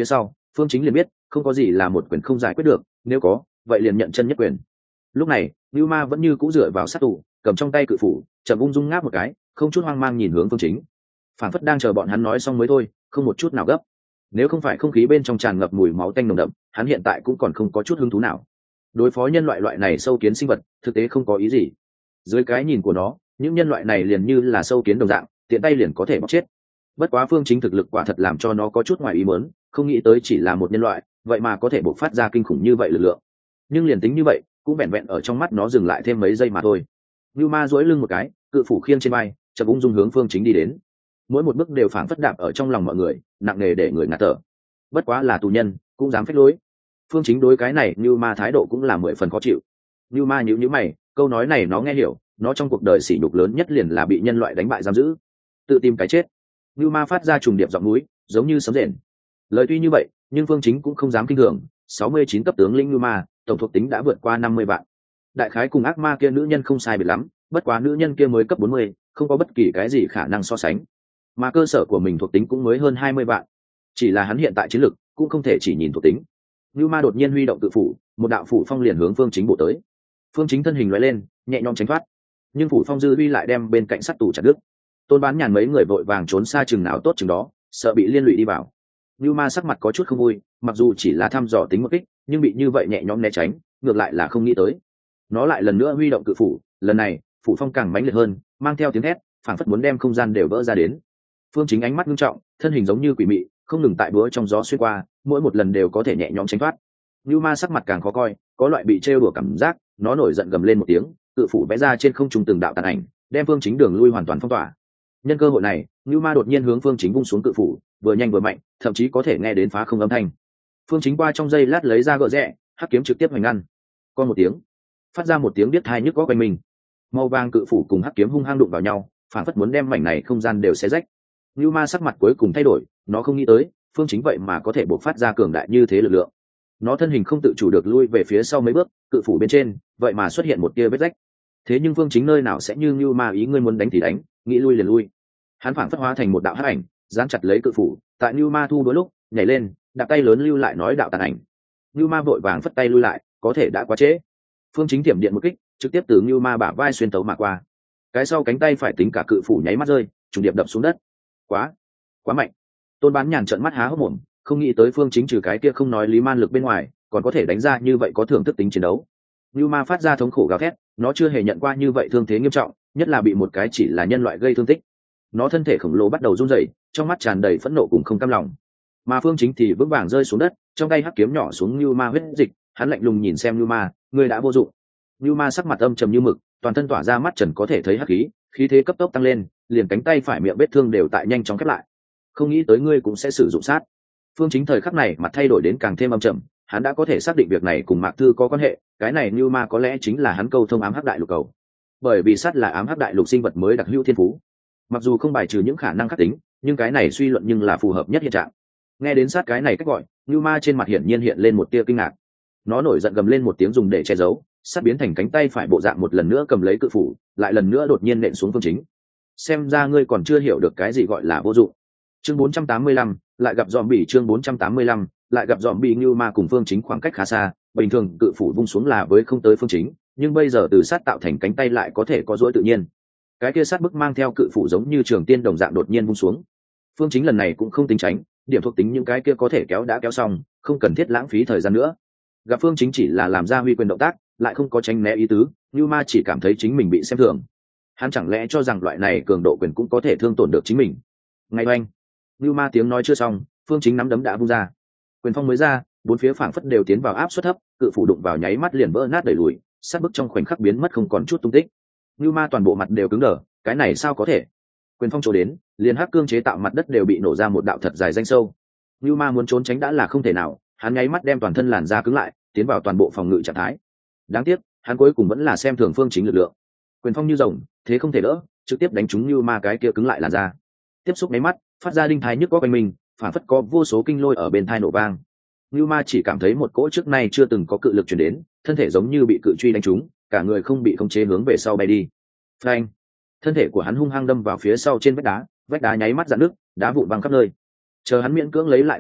Phương Chính liền biết không có gì là một quyền không giải quyết được, nếu có vậy liền nhận chân nhất quyền. Lúc này Nưu Ma vẫn như cũ dựa vào sát tủ, cầm trong tay cự phủ chậm ung dung ngáp một cái, không chút hoang mang nhìn hướng Phương Chính, phản phất đang chờ bọn hắn nói xong mới thôi, không một chút nào gấp. Nếu không phải không khí bên trong tràn ngập mùi máu tanh nồng đậm, hắn hiện tại cũng còn không có chút hứng thú nào. Đối phó nhân loại loại này sâu kiến sinh vật thực tế không có ý gì. Dưới cái nhìn của nó, những nhân loại này liền như là sâu kiến đồng dạng, tiện tay liền có thể bóc chết. Bất quá Phương Chính thực lực quả thật làm cho nó có chút ngoài ý muốn, không nghĩ tới chỉ là một nhân loại vậy mà có thể bộc phát ra kinh khủng như vậy lực lượng. Nhưng liền tính như vậy cũng vẹn vẹn ở trong mắt nó dừng lại thêm mấy giây mà thôi. Như Ma duỗi lưng một cái, cự phủ khiêng trên vai, chậm ung dung hướng Phương Chính đi đến. Mỗi một bước đều phảng phất đạp ở trong lòng mọi người, nặng nề để người ngạt thở. Bất quá là tù nhân cũng dám phách lối. Phương Chính đối cái này Như Ma thái độ cũng là mười phần khó chịu. Như Ma nhíu nhíu mày, câu nói này nó nghe hiểu, nó trong cuộc đời sỉ nhục lớn nhất liền là bị nhân loại đánh bại giam giữ, tự tìm cái chết. Như Ma phát ra trùng điệp giọng núi, giống như sấm rền. Lời tuy như vậy, nhưng Phương Chính cũng không dám kinh thường. sáu mươi chín cấp tướng lĩnh Như Ma, tổng thuộc tính đã vượt qua năm mươi vạn. Đại khái cùng ác ma kia nữ nhân không sai biệt lắm, bất quá nữ nhân kia mới cấp bốn mươi, không có bất kỳ cái gì khả năng so sánh. Mà cơ sở của mình thuộc tính cũng mới hơn hai mươi vạn. Chỉ là hắn hiện tại chiến lực cũng không thể chỉ nhìn thuộc tính. Như Ma đột nhiên huy động tự phủ, một đạo phủ phong liền hướng Phương Chính bổ tới. Phương Chính thân hình lóe lên, nhẹ nhõm tránh thoát, nhưng phủ phong dư uy lại đem bên cạnh sắt tủ chặt đứt. Tôn Bán Nhàn mấy người vội vàng trốn xa chừng nào tốt chừng đó, sợ bị liên lụy đi vào. Như Ma sắc mặt có chút không vui, mặc dù chỉ là thăm dò tính một kích, nhưng bị như vậy nhẹ nhõm né tránh, ngược lại là không nghĩ tới. Nó lại lần nữa huy động cự phủ, lần này phủ phong càng mãnh liệt hơn, mang theo tiếng hét, phảng phất muốn đem không gian đều vỡ ra đến. Phương Chính ánh mắt nghiêm trọng, thân hình giống như quỷ mị, không ngừng tại búa trong gió xuyên qua, mỗi một lần đều có thể nhẹ nhõm tránh thoát. Như Ma sắc mặt càng khó coi, có loại bị trêu đùa cảm giác, nó nổi giận gầm lên một tiếng, cự phủ vẽ ra trên không trung từng đạo tàn ảnh, đem Phương Chính đường lui hoàn toàn phong tỏa. Nhân cơ hội này, Như Ma đột nhiên hướng Phương Chính vung xuống cự phủ, vừa nhanh vừa mạnh, thậm chí có thể nghe đến phá không âm thanh. Phương Chính qua trong giây lát lấy ra gỡ rẽ, hắc kiếm trực tiếp hoành ngăn. Con một tiếng, phát ra một tiếng biết thai nhức có quanh mình. Màu vàng cự phủ cùng hắc kiếm hung hăng đụng vào nhau, phản phất muốn đem mảnh này không gian đều xé rách. Như Ma sắc mặt cuối cùng thay đổi, nó không nghĩ tới Phương Chính vậy mà có thể bộc phát ra cường đại như thế lực lượng. Nó thân hình không tự chủ được lui về phía sau mấy bước, cự phủ bên trên vậy mà xuất hiện một tia vết rách. Thế nhưng Phương Chính nơi nào sẽ như Như Ma ý ngươi muốn đánh thì đánh, nghĩ lui liền lui. Hắn phảng phất hóa thành một đạo hắc ảnh, dán chặt lấy cự phủ, tại Như Ma thu đôi lúc nhảy lên, đạp tay lớn lưu lại nói đạo tàn ảnh. Như Ma vội vàng phất tay lui lại, có thể đã quá trễ. Phương Chính tiệm điện một kích, trực tiếp từ Như Ma bả vai xuyên tấu mà qua. Cái sau cánh tay phải tính cả cự phủ nháy mắt rơi, trùng điệp đập xuống đất. Quá, quá mạnh. Tôn Bán Nhàn trợn mắt há hốc mồm, không nghĩ tới Phương Chính trừ cái kia không nói lý man lực bên ngoài, còn có thể đánh ra như vậy có thưởng thức tính chiến đấu. Như Ma phát ra thống khổ gào thét, nó chưa hề nhận qua như vậy thương thế nghiêm trọng, nhất là bị một cái chỉ là nhân loại gây thương tích. Nó thân thể khổng lồ bắt đầu run rẩy, trong mắt tràn đầy phẫn nộ cùng không cam lòng. Mà Phương Chính thì vững vàng rơi xuống đất, trong tay hắc kiếm nhỏ xuống Như Ma huyết dịch, hắn lạnh lùng nhìn xem Như Ma, ngươi đã vô dụng. Như Ma sắc mặt âm trầm như mực, toàn thân tỏa ra mắt trần có thể thấy hắc khí, khí thế cấp tốc tăng lên, liền cánh tay phải miệng vết thương đều tại nhanh chóng khép lại. Không nghĩ tới ngươi cũng sẽ sử dụng sát. Phương Chính thời khắc này mặt thay đổi đến càng thêm âm trầm, hắn đã có thể xác định việc này cùng Mạc Thư có quan hệ, cái này Như Ma có lẽ chính là hắn câu thông ám hắc đại lục cầu. Bởi vì sát là ám hắc đại lục sinh vật mới đặc hữu thiên phú. Mặc dù không bài trừ những khả năng khắc tính, nhưng cái này suy luận nhưng là phù hợp nhất hiện trạng. Nghe đến sát cái này cách gọi, Như Ma trên mặt hiển nhiên hiện lên một tia kinh ngạc. Nó nổi giận gầm lên một tiếng dùng để che giấu, sát biến thành cánh tay phải bộ dạng một lần nữa cầm lấy cự phủ, lại lần nữa đột nhiên nện xuống Phương Chính. Xem ra ngươi còn chưa hiểu được cái gì gọi là vô dụng. Chương bốn trăm tám mươi lăm, lại gặp zombie chương bốn trăm tám mươi lăm, lại gặp zombie. Như Ma cùng Phương Chính khoảng cách khá xa, bình thường cự phủ vung xuống là với không tới Phương Chính, nhưng bây giờ từ sát tạo thành cánh tay lại có thể có duỗi tự nhiên. Cái kia sát bức mang theo cự phủ giống như trường tiên đồng dạng đột nhiên vung xuống. Phương Chính lần này cũng không tính tránh, điểm thuộc tính những cái kia có thể kéo đã kéo xong, không cần thiết lãng phí thời gian nữa. Gặp Phương Chính chỉ là làm ra huy quyền động tác, lại không có tránh né ý tứ, Như Ma chỉ cảm thấy chính mình bị xem thường. Hắn chẳng lẽ cho rằng loại này cường độ quyền cũng có thể thương tổn được chính mình? Ngay oanh, Như Ma tiếng nói chưa xong, Phương Chính nắm đấm đã vung ra. Quyền phong mới ra, bốn phía phảng phất đều tiến vào áp suất thấp, cự phủ đụng vào nháy mắt liền vỡ nát đẩy lùi, sát bức trong khoảnh khắc biến mất không còn chút tung tích. Như Ma toàn bộ mặt đều cứng đờ, cái này sao có thể? Quyền phong trổ đến, liền hắc cương chế tạo mặt đất đều bị nổ ra một đạo thật dài danh sâu. Như Ma muốn trốn tránh đã là không thể nào, hắn nháy mắt đem toàn thân làn da cứng lại, tiến vào toàn bộ phòng ngự trạng thái. Đáng tiếc, hắn cuối cùng vẫn là xem thường Phương Chính lực lượng. Quyền phong như rồng, thế không thể đỡ, trực tiếp đánh trúng Như Ma cái kia cứng lại làn da. Tiếp xúc nháy mắt, phát ra đinh thái nhức có quanh mình, phản phất có vô số kinh lôi ở bên thai nổ vang. Như Ma chỉ cảm thấy một cỗ trước nay chưa từng có cự lực truyền đến, thân thể giống như bị cự truy đánh trúng, cả người không bị khống chế hướng về sau bay đi. Phanh! Thân thể của hắn hung hăng đâm vào phía sau trên vách đá, vách đá nháy mắt rạn nứt, đá vụn văng khắp nơi. Chờ hắn miễn cưỡng lấy lại tinh thần,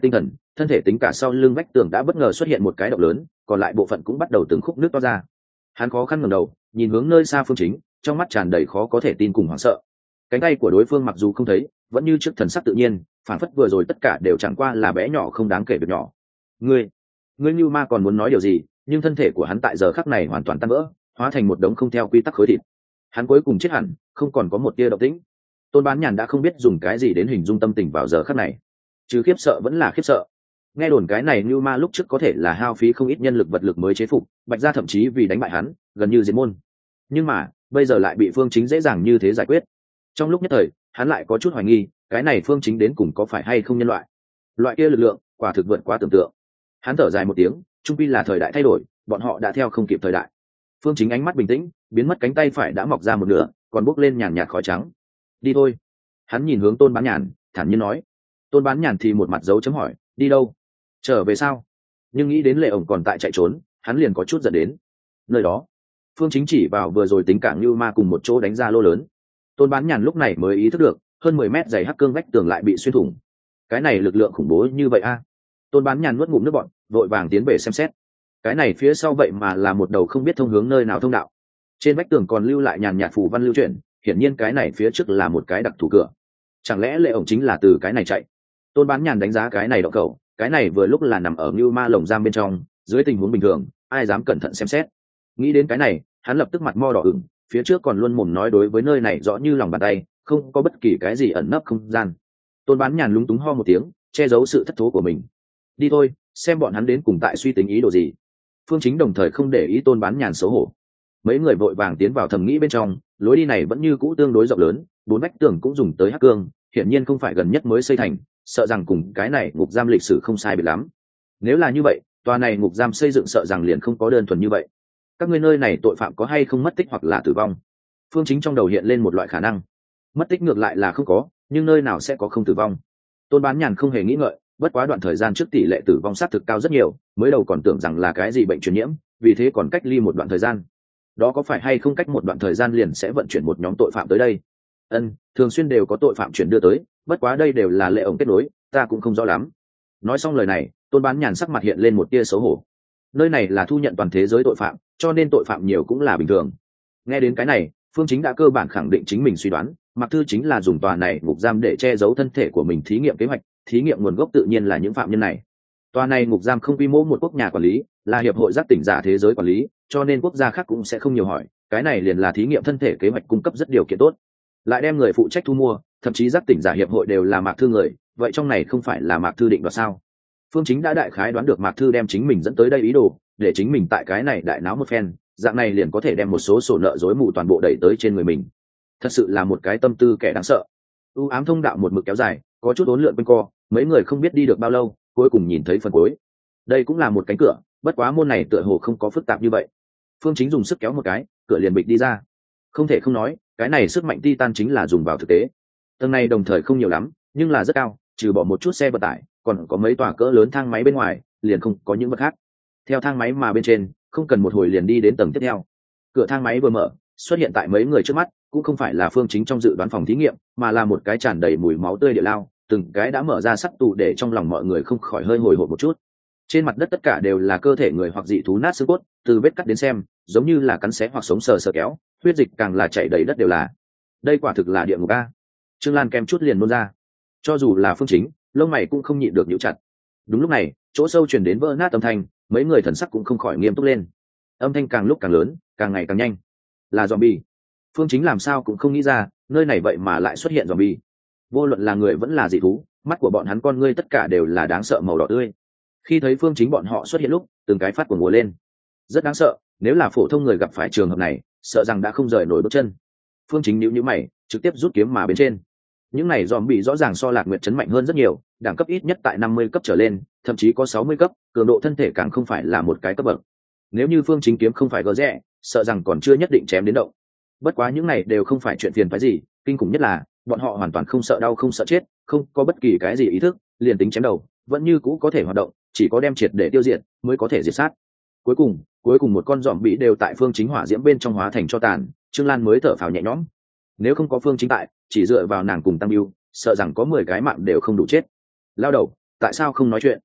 thân thể tính cả sau lưng vách tường đã bất ngờ xuất hiện một cái động lớn, còn lại bộ phận cũng bắt đầu từng khúc nước to ra. Hắn khó khăn ngẩng đầu nhìn hướng nơi xa Phương Chính, trong mắt tràn đầy khó có thể tin cùng hoảng sợ. Cánh tay của đối phương mặc dù không thấy, vẫn như trước thần sắc tự nhiên, phản phất vừa rồi tất cả đều chẳng qua là bé nhỏ không đáng kể việc nhỏ. Ngươi, ngươi Như Ma còn muốn nói điều gì, nhưng thân thể của hắn tại giờ khắc này hoàn toàn tan vỡ, hóa thành một đống không theo quy tắc khối thịt. Hắn cuối cùng chết hẳn, không còn có một tia động tĩnh. Tôn Bán Nhàn đã không biết dùng cái gì đến hình dung tâm tình vào giờ khắc này, chứ khiếp sợ vẫn là khiếp sợ. Nghe đồn cái này Như Ma lúc trước có thể là hao phí không ít nhân lực vật lực mới chế phục, Bạch gia thậm chí vì đánh bại hắn, gần như diệt môn. Nhưng mà, bây giờ lại bị Phương Chính dễ dàng như thế giải quyết. Trong lúc nhất thời, hắn lại có chút hoài nghi, cái này Phương Chính đến cùng có phải hay không nhân loại. Loại kia lực lượng, quả thực vượt quá tưởng tượng. Hắn thở dài một tiếng, chung quy là thời đại thay đổi, bọn họ đã theo không kịp thời đại. Phương Chính ánh mắt bình tĩnh, biến mất cánh tay phải đã mọc ra một nửa, còn bốc lên nhàn nhạt khói trắng. Đi thôi. Hắn nhìn hướng Tôn Bán Nhàn, thản nhiên nói. Tôn Bán Nhàn thì một mặt dấu chấm hỏi, đi đâu? Trở về sao? Nhưng nghĩ đến Lệ ổng còn tại chạy trốn, hắn liền có chút giận đến. Nơi đó. Phương Chính chỉ vào vừa rồi tính cảng Như Ma cùng một chỗ đánh ra lô lớn. Tôn Bán Nhàn lúc này mới ý thức được, hơn mười mét dày hắc cương vách tường lại bị xuyên thủng. Cái này lực lượng khủng bố như vậy a? À? Tôn Bán Nhàn nuốt ngụm nước bọt, vội vàng tiến về xem xét. Cái này phía sau vậy mà là một đầu không biết thông hướng nơi nào thông đạo. Trên vách tường còn lưu lại nhàn nhạt phù văn lưu chuyển, hiển nhiên cái này phía trước là một cái đặc thù cửa. Chẳng lẽ Lệ ổng chính là từ cái này chạy? Tôn Bán Nhàn đánh giá cái này động cầu, cái này vừa lúc là nằm ở Như Ma lồng giam bên trong, dưới tình huống bình thường, ai dám cẩn thận xem xét. Nghĩ đến cái này, hắn lập tức mặt mo đỏ ửng, phía trước còn luôn mồm nói đối với nơi này rõ như lòng bàn tay, không có bất kỳ cái gì ẩn nấp không gian. Tôn Bán Nhàn lúng túng ho một tiếng, che giấu sự thất thố của mình. Đi thôi, xem bọn hắn đến cùng tại suy tính ý đồ gì. Phương Chính đồng thời không để ý Tôn Bán Nhàn xấu hổ. Mấy người vội vàng tiến vào thầm nghĩ bên trong, lối đi này vẫn như cũ tương đối rộng lớn, bốn vách tường cũng dùng tới hắc cương, hiển nhiên không phải gần nhất mới xây thành, sợ rằng cùng cái này ngục giam lịch sử không sai biệt lắm. Nếu là như vậy, tòa này ngục giam xây dựng sợ rằng liền không có đơn thuần như vậy. Các ngươi nơi này tội phạm có hay không mất tích hoặc là tử vong? Phương Chính trong đầu hiện lên một loại khả năng. Mất tích ngược lại là không có, nhưng nơi nào sẽ có không tử vong? Tôn Bán Nhàn không hề nghĩ ngợi, bất quá đoạn thời gian trước tỷ lệ tử vong xác thực cao rất nhiều, mới đầu còn tưởng rằng là cái gì bệnh truyền nhiễm, vì thế còn cách ly một đoạn thời gian. Đó có phải hay không cách một đoạn thời gian liền sẽ vận chuyển một nhóm tội phạm tới đây? Ân, thường xuyên đều có tội phạm chuyển đưa tới, bất quá đây đều là Lệ ổng kết nối, ta cũng không rõ lắm. Nói xong lời này, Tôn Bán Nhàn sắc mặt hiện lên một tia xấu hổ. Nơi này là thu nhận toàn thế giới tội phạm, cho nên tội phạm nhiều cũng là bình thường. Nghe đến cái này, Phương Chính đã cơ bản khẳng định chính mình suy đoán, Mạc Thư chính là dùng tòa này ngục giam để che giấu thân thể của mình thí nghiệm kế hoạch, thí nghiệm nguồn gốc tự nhiên là những phạm nhân này. Tòa này ngục giam không quy mô một quốc nhà quản lý, là hiệp hội giác tỉnh giả thế giới quản lý, cho nên quốc gia khác cũng sẽ không nhiều hỏi, cái này liền là thí nghiệm thân thể kế hoạch cung cấp rất điều kiện tốt. Lại đem người phụ trách thu mua, thậm chí giác tỉnh giả hiệp hội đều là Mạc Thư người, vậy trong này không phải là Mạc Thư định đoạt sao? Phương Chính đã đại khái đoán được Mạc Thư đem chính mình dẫn tới đây ý đồ, để chính mình tại cái này đại náo một phen, dạng này liền có thể đem một số sổ nợ rối mù toàn bộ đẩy tới trên người mình. Thật sự là một cái tâm tư kẻ đáng sợ. U ám thông đạo một mực kéo dài, có chút uốn lượn quanh co, mấy người không biết đi được bao lâu, cuối cùng nhìn thấy phần cuối. Đây cũng là một cánh cửa, bất quá môn này tựa hồ không có phức tạp như vậy. Phương Chính dùng sức kéo một cái, cửa liền bịch đi ra. Không thể không nói, cái này sức mạnh titan chính là dùng vào thực tế. Tầng này đồng thời không nhiều lắm, nhưng là rất cao, trừ bỏ một chút xe vận tải, còn có mấy tòa cỡ lớn thang máy bên ngoài, liền không có những vật khác. Theo thang máy mà bên trên, không cần một hồi liền đi đến tầng tiếp theo. Cửa thang máy vừa mở, xuất hiện tại mấy người trước mắt, cũng không phải là Phương Chính trong dự đoán phòng thí nghiệm, mà là một cái tràn đầy mùi máu tươi địa lao, từng cái đã mở ra sắt tủ để trong lòng mọi người không khỏi hơi hồi hộp một chút. Trên mặt đất tất cả đều là cơ thể người hoặc dị thú nát xương cốt, từ vết cắt đến xem, giống như là cắn xé hoặc sống sờ sờ kéo, huyết dịch càng là chảy đầy đất đều là. Đây quả thực là địa ngục a. Trương Lan kem chút liền nôn ra. Cho dù là Phương Chính, lông mày cũng không nhịn được nhíu chặt. Đúng lúc này, chỗ sâu truyền đến vỡ nát âm thanh, mấy người thần sắc cũng không khỏi nghiêm túc lên. Âm thanh càng lúc càng lớn, càng ngày càng nhanh. Là zombie. Phương Chính làm sao cũng không nghĩ ra, nơi này vậy mà lại xuất hiện zombie. Vô luận là người vẫn là dị thú, mắt của bọn hắn con ngươi tất cả đều là đáng sợ màu đỏ tươi. Khi thấy Phương Chính bọn họ xuất hiện lúc, từng cái phát cuồng mùa lên. Rất đáng sợ, nếu là phổ thông người gặp phải trường hợp này, sợ rằng đã không rời nổi bước chân. Phương Chính nhíu nhíu mày, trực tiếp rút kiếm mà bên trên. Những này zombie rõ ràng so Lạc Nguyệt chấn mạnh hơn rất nhiều, đẳng cấp ít nhất tại năm mươi cấp trở lên, thậm chí có sáu mươi cấp, cường độ thân thể càng không phải là một cái cấp bậc. Nếu như Phương Chính kiếm không phải gỡ rẽ, sợ rằng còn chưa nhất định chém đến động. Bất quá những này đều không phải chuyện phiền phức gì, kinh khủng nhất là bọn họ hoàn toàn không sợ đau không sợ chết, không có bất kỳ cái gì ý thức, liền tính chém đầu, vẫn như cũ có thể hoạt động, chỉ có đem triệt để tiêu diệt mới có thể diệt sát. Cuối cùng, cuối cùng một con zombie đều tại Phương Chính hỏa diễm bên trong hóa thành cho tàn, Trương Lan mới thở phào nhẹ nhõm. Nếu không có Phương Chính tại, chỉ dựa vào nàng cùng Tăng Bưu, sợ rằng có mười cái mạng đều không đủ chết. Lao đầu, tại sao không nói chuyện?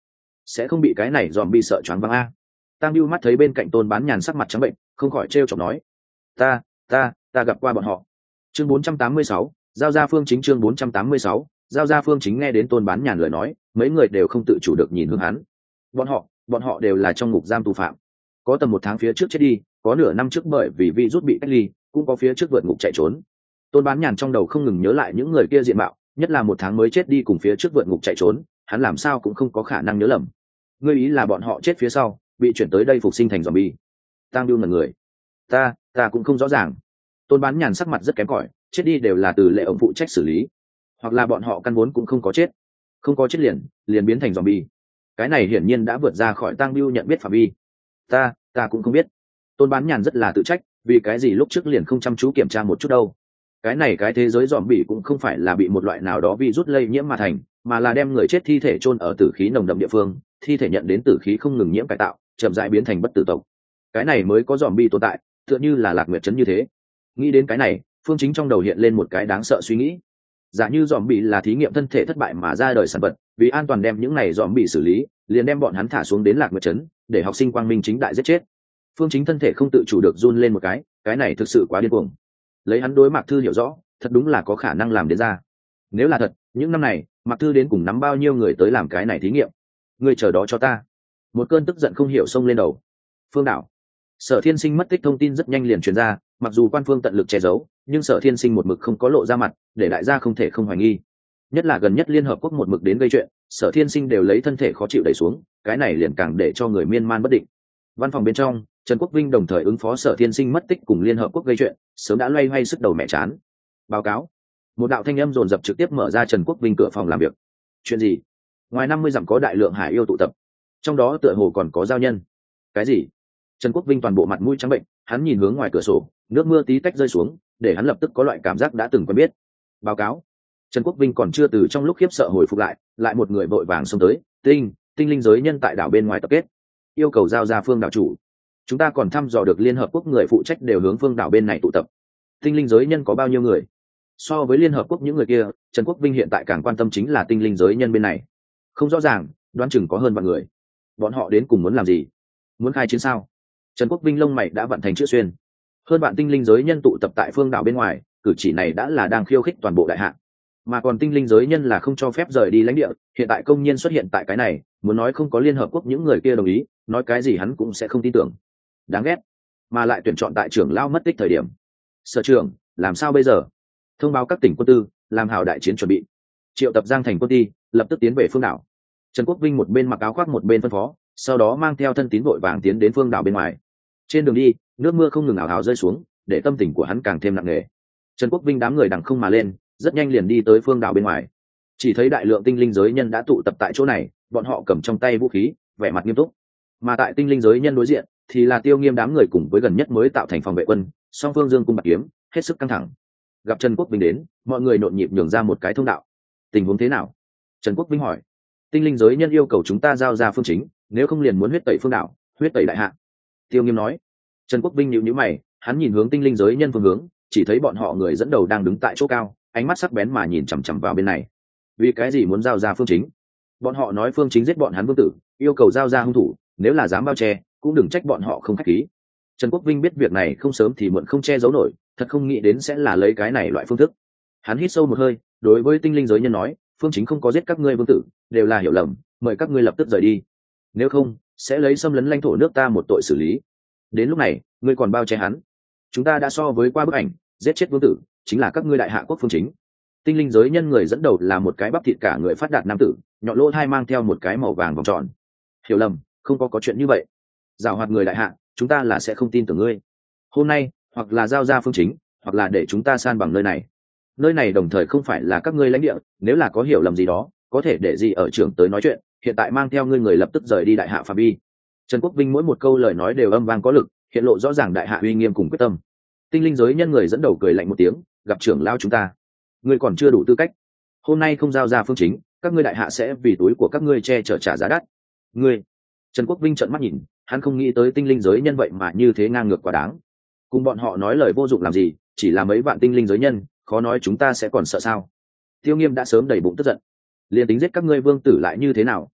sẽ không bị cái này dòm bị sợ choáng váng a. Tăng Biêu mắt thấy bên cạnh Tôn Bán Nhàn sắc mặt trắng bệnh, không khỏi trêu chọc nói: "Ta, ta, ta gặp qua bọn họ." Chương bốn trăm tám mươi sáu, giao ra phương chính chương bốn trăm tám mươi sáu, giao ra phương chính nghe đến Tôn Bán Nhàn lời nói, mấy người đều không tự chủ được nhìn hướng hắn. Bọn họ, bọn họ đều là trong ngục giam tù phạm. Có tầm một tháng phía trước chết đi, có nửa năm trước bởi vì virus bị cách ly, cũng có phía trước vượt ngục chạy trốn. Tôn Bán Nhàn trong đầu không ngừng nhớ lại những người kia diện mạo, nhất là một tháng mới chết đi cùng phía trước vượt ngục chạy trốn, hắn làm sao cũng không có khả năng nhớ lầm. Ngươi ý là bọn họ chết phía sau, bị chuyển tới đây phục sinh thành zombie? Tang Biêu ngẩn người. Ta, ta cũng không rõ ràng. Tôn Bán Nhàn sắc mặt rất kém cỏi, chết đi đều là từ Lệ ổng phụ trách xử lý, hoặc là bọn họ căn vốn cũng không có chết, không có chết liền, liền biến thành zombie. Cái này hiển nhiên đã vượt ra khỏi Tang Biêu nhận biết phạm vi. Ta, ta cũng không biết. Tôn Bán Nhàn rất là tự trách, vì cái gì lúc trước liền không chăm chú kiểm tra một chút đâu. Cái này cái thế giới zombie cũng không phải là bị một loại nào đó virus lây nhiễm mà thành, mà là đem người chết thi thể chôn ở tử khí nồng đậm địa phương, thi thể nhận đến tử khí không ngừng nhiễm cải tạo, chậm rãi biến thành bất tử tộc. Cái này mới có zombie tồn tại, tựa như là Lạc Nguyệt trấn như thế. Nghĩ đến cái này, Phương Chính trong đầu hiện lên một cái đáng sợ suy nghĩ. Giả như zombie là thí nghiệm thân thể thất bại mà ra đời sản vật, vì an toàn đem những này zombie xử lý, liền đem bọn hắn thả xuống đến Lạc Nguyệt trấn, để học sinh quang minh chính đại giết chết. Phương Chính thân thể không tự chủ được run lên một cái, cái này thực sự quá điên cuồng. Lấy hắn đối Mạc Thư hiểu rõ, thật đúng là có khả năng làm đến ra. Nếu là thật, những năm này, Mạc Thư đến cùng nắm bao nhiêu người tới làm cái này thí nghiệm? Ngươi chờ đó cho ta. Một cơn tức giận không hiểu xông lên đầu. Phương đảo. Sở Thiên Sinh mất tích thông tin rất nhanh liền truyền ra, mặc dù quan phương tận lực che giấu, nhưng Sở Thiên Sinh một mực không có lộ ra mặt, để đại gia không thể không hoài nghi. Nhất là gần nhất Liên Hợp Quốc một mực đến gây chuyện, Sở Thiên Sinh đều lấy thân thể khó chịu đẩy xuống, cái này liền càng để cho người miên man bất định. Văn phòng bên trong, Trần Quốc Vinh đồng thời ứng phó Sở Thiên Sinh mất tích cùng Liên Hợp Quốc gây chuyện, sớm đã loay hoay sức đầu mẹ chán. Báo cáo. Một đạo thanh âm dồn dập trực tiếp mở ra Trần Quốc Vinh cửa phòng làm việc. Chuyện gì? Ngoài năm mươi dặm có đại lượng hải yêu tụ tập, trong đó tựa hồ còn có giao nhân. Cái gì? Trần Quốc Vinh toàn bộ mặt mũi trắng bệnh, hắn nhìn hướng ngoài cửa sổ, nước mưa tí tách rơi xuống, để hắn lập tức có loại cảm giác đã từng quen biết. Báo cáo. Trần Quốc Vinh còn chưa từ trong lúc khiếp sợ hồi phục lại, lại một người vội vàng xông tới, tinh, tinh linh giới nhân tại đảo bên ngoài tập kết, yêu cầu giao ra phương đảo chủ. Chúng ta còn thăm dò được Liên Hợp Quốc người phụ trách đều hướng phương đảo bên này tụ tập. Tinh linh giới nhân có bao nhiêu người? So với Liên Hợp Quốc những người kia, Trần Quốc Vinh hiện tại càng quan tâm chính là tinh linh giới nhân bên này. Không rõ ràng, đoán chừng có hơn vạn người. Bọn họ đến cùng muốn làm gì? Muốn khai chiến sao? Trần Quốc Vinh lông mày đã vận thành chữ xuyên. Hơn vạn tinh linh giới nhân tụ tập tại phương đảo bên ngoài, cử chỉ này đã là đang khiêu khích toàn bộ đại hạ. Mà còn tinh linh giới nhân là không cho phép rời đi lãnh địa, hiện tại công nhiên xuất hiện tại cái này, muốn nói không có Liên Hợp Quốc những người kia đồng ý, nói cái gì hắn cũng sẽ không tin tưởng. Đáng ghét. Mà lại tuyển chọn tại trưởng lao mất tích thời điểm. Sở trưởng, làm sao bây giờ? Thông báo các tỉnh quân tư, làm hào đại chiến chuẩn bị. Triệu tập Giang thành quân ty, lập tức tiến về phương đảo. Trần Quốc Vinh một bên mặc áo khoác một bên phân phó, sau đó mang theo thân tín vội vàng tiến đến phương đảo bên ngoài. Trên đường đi, nước mưa không ngừng ảo ảo rơi xuống, để tâm tình của hắn càng thêm nặng nề. Trần Quốc Vinh đám người đằng không mà lên, rất nhanh liền đi tới phương đảo bên ngoài. Chỉ thấy đại lượng tinh linh giới nhân đã tụ tập tại chỗ này, bọn họ cầm trong tay vũ khí, vẻ mặt nghiêm túc. Mà tại tinh linh giới nhân đối diện, thì là Tiêu Nghiêm đám người cùng với gần nhất mới tạo thành phòng vệ quân, song phương dương cung bạc kiếm, hết sức căng thẳng. Gặp Trần Quốc Vinh đến, mọi người nhộn nhịp nhường ra một cái thông đạo. Tình huống thế nào? Trần Quốc Vinh hỏi. Tinh linh giới nhân yêu cầu chúng ta giao ra phương chính, nếu không liền muốn huyết tẩy phương đảo, huyết tẩy đại hạ. Tiêu Nghiêm nói. Trần Quốc Vinh nhíu nhíu mày, hắn nhìn hướng tinh linh giới nhân phương hướng, chỉ thấy bọn họ người dẫn đầu đang đứng tại chỗ cao, ánh mắt sắc bén mà nhìn chằm chằm vào bên này. Vì cái gì muốn giao ra phương chính? Bọn họ nói phương chính giết bọn hắn vương tử, yêu cầu giao ra hung thủ, nếu là dám bao che, cũng đừng trách bọn họ không khách khí. Trần Quốc Vinh biết việc này không sớm thì muộn không che giấu nổi, thật không nghĩ đến sẽ là lấy cái này loại phương thức. Hắn hít sâu một hơi, đối với tinh linh giới nhân nói, phương chính không có giết các ngươi vương tử, đều là hiểu lầm, mời các ngươi lập tức rời đi. Nếu không, sẽ lấy xâm lấn lãnh thổ nước ta một tội xử lý. Đến lúc này, ngươi còn bao che hắn? Chúng ta đã so với qua bức ảnh, giết chết vương tử, chính là các ngươi đại hạ quốc phương chính. Tinh linh giới nhân người dẫn đầu là một cái bắp thịt cả người phát đạt nam tử, nhọn lỗ thai mang theo một cái màu vàng vòng tròn. Hiểu lầm, không có có chuyện như vậy. Giảo hoạt người đại hạ, chúng ta là sẽ không tin tưởng ngươi. Hôm nay, hoặc là giao ra phương chính, hoặc là để chúng ta san bằng nơi này. Nơi này đồng thời không phải là các ngươi lãnh địa, nếu là có hiểu lầm gì đó, có thể để gì ở trưởng tới nói chuyện, hiện tại mang theo ngươi người lập tức rời đi đại hạ phạm vi. Trần Quốc Vinh mỗi một câu lời nói đều âm vang có lực, hiện lộ rõ ràng đại hạ uy nghiêm cùng quyết tâm. Tinh linh giới nhân người dẫn đầu cười lạnh một tiếng, gặp trưởng lao chúng ta, ngươi còn chưa đủ tư cách. Hôm nay không giao ra phương chính, các ngươi đại hạ sẽ vì túi của các ngươi che chở trả giá đắt. Ngươi. Trần Quốc Vinh trợn mắt nhìn, hắn không nghĩ tới tinh linh giới nhân vậy mà như thế ngang ngược quá đáng. Cùng bọn họ nói lời vô dụng làm gì, chỉ là mấy vạn tinh linh giới nhân, khó nói chúng ta sẽ còn sợ sao? Tiêu Nghiêm đã sớm đầy bụng tức giận. Liên tính giết các ngươi vương tử lại như thế nào,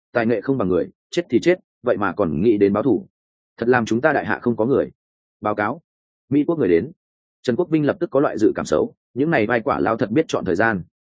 tài nghệ không bằng người, chết thì chết, vậy mà còn nghĩ đến báo thù, thật làm chúng ta đại hạ không có người. Báo cáo, Mỹ quốc người đến. Trần Quốc Vinh lập tức có loại dự cảm xấu, những này vai quả lao thật biết chọn thời gian.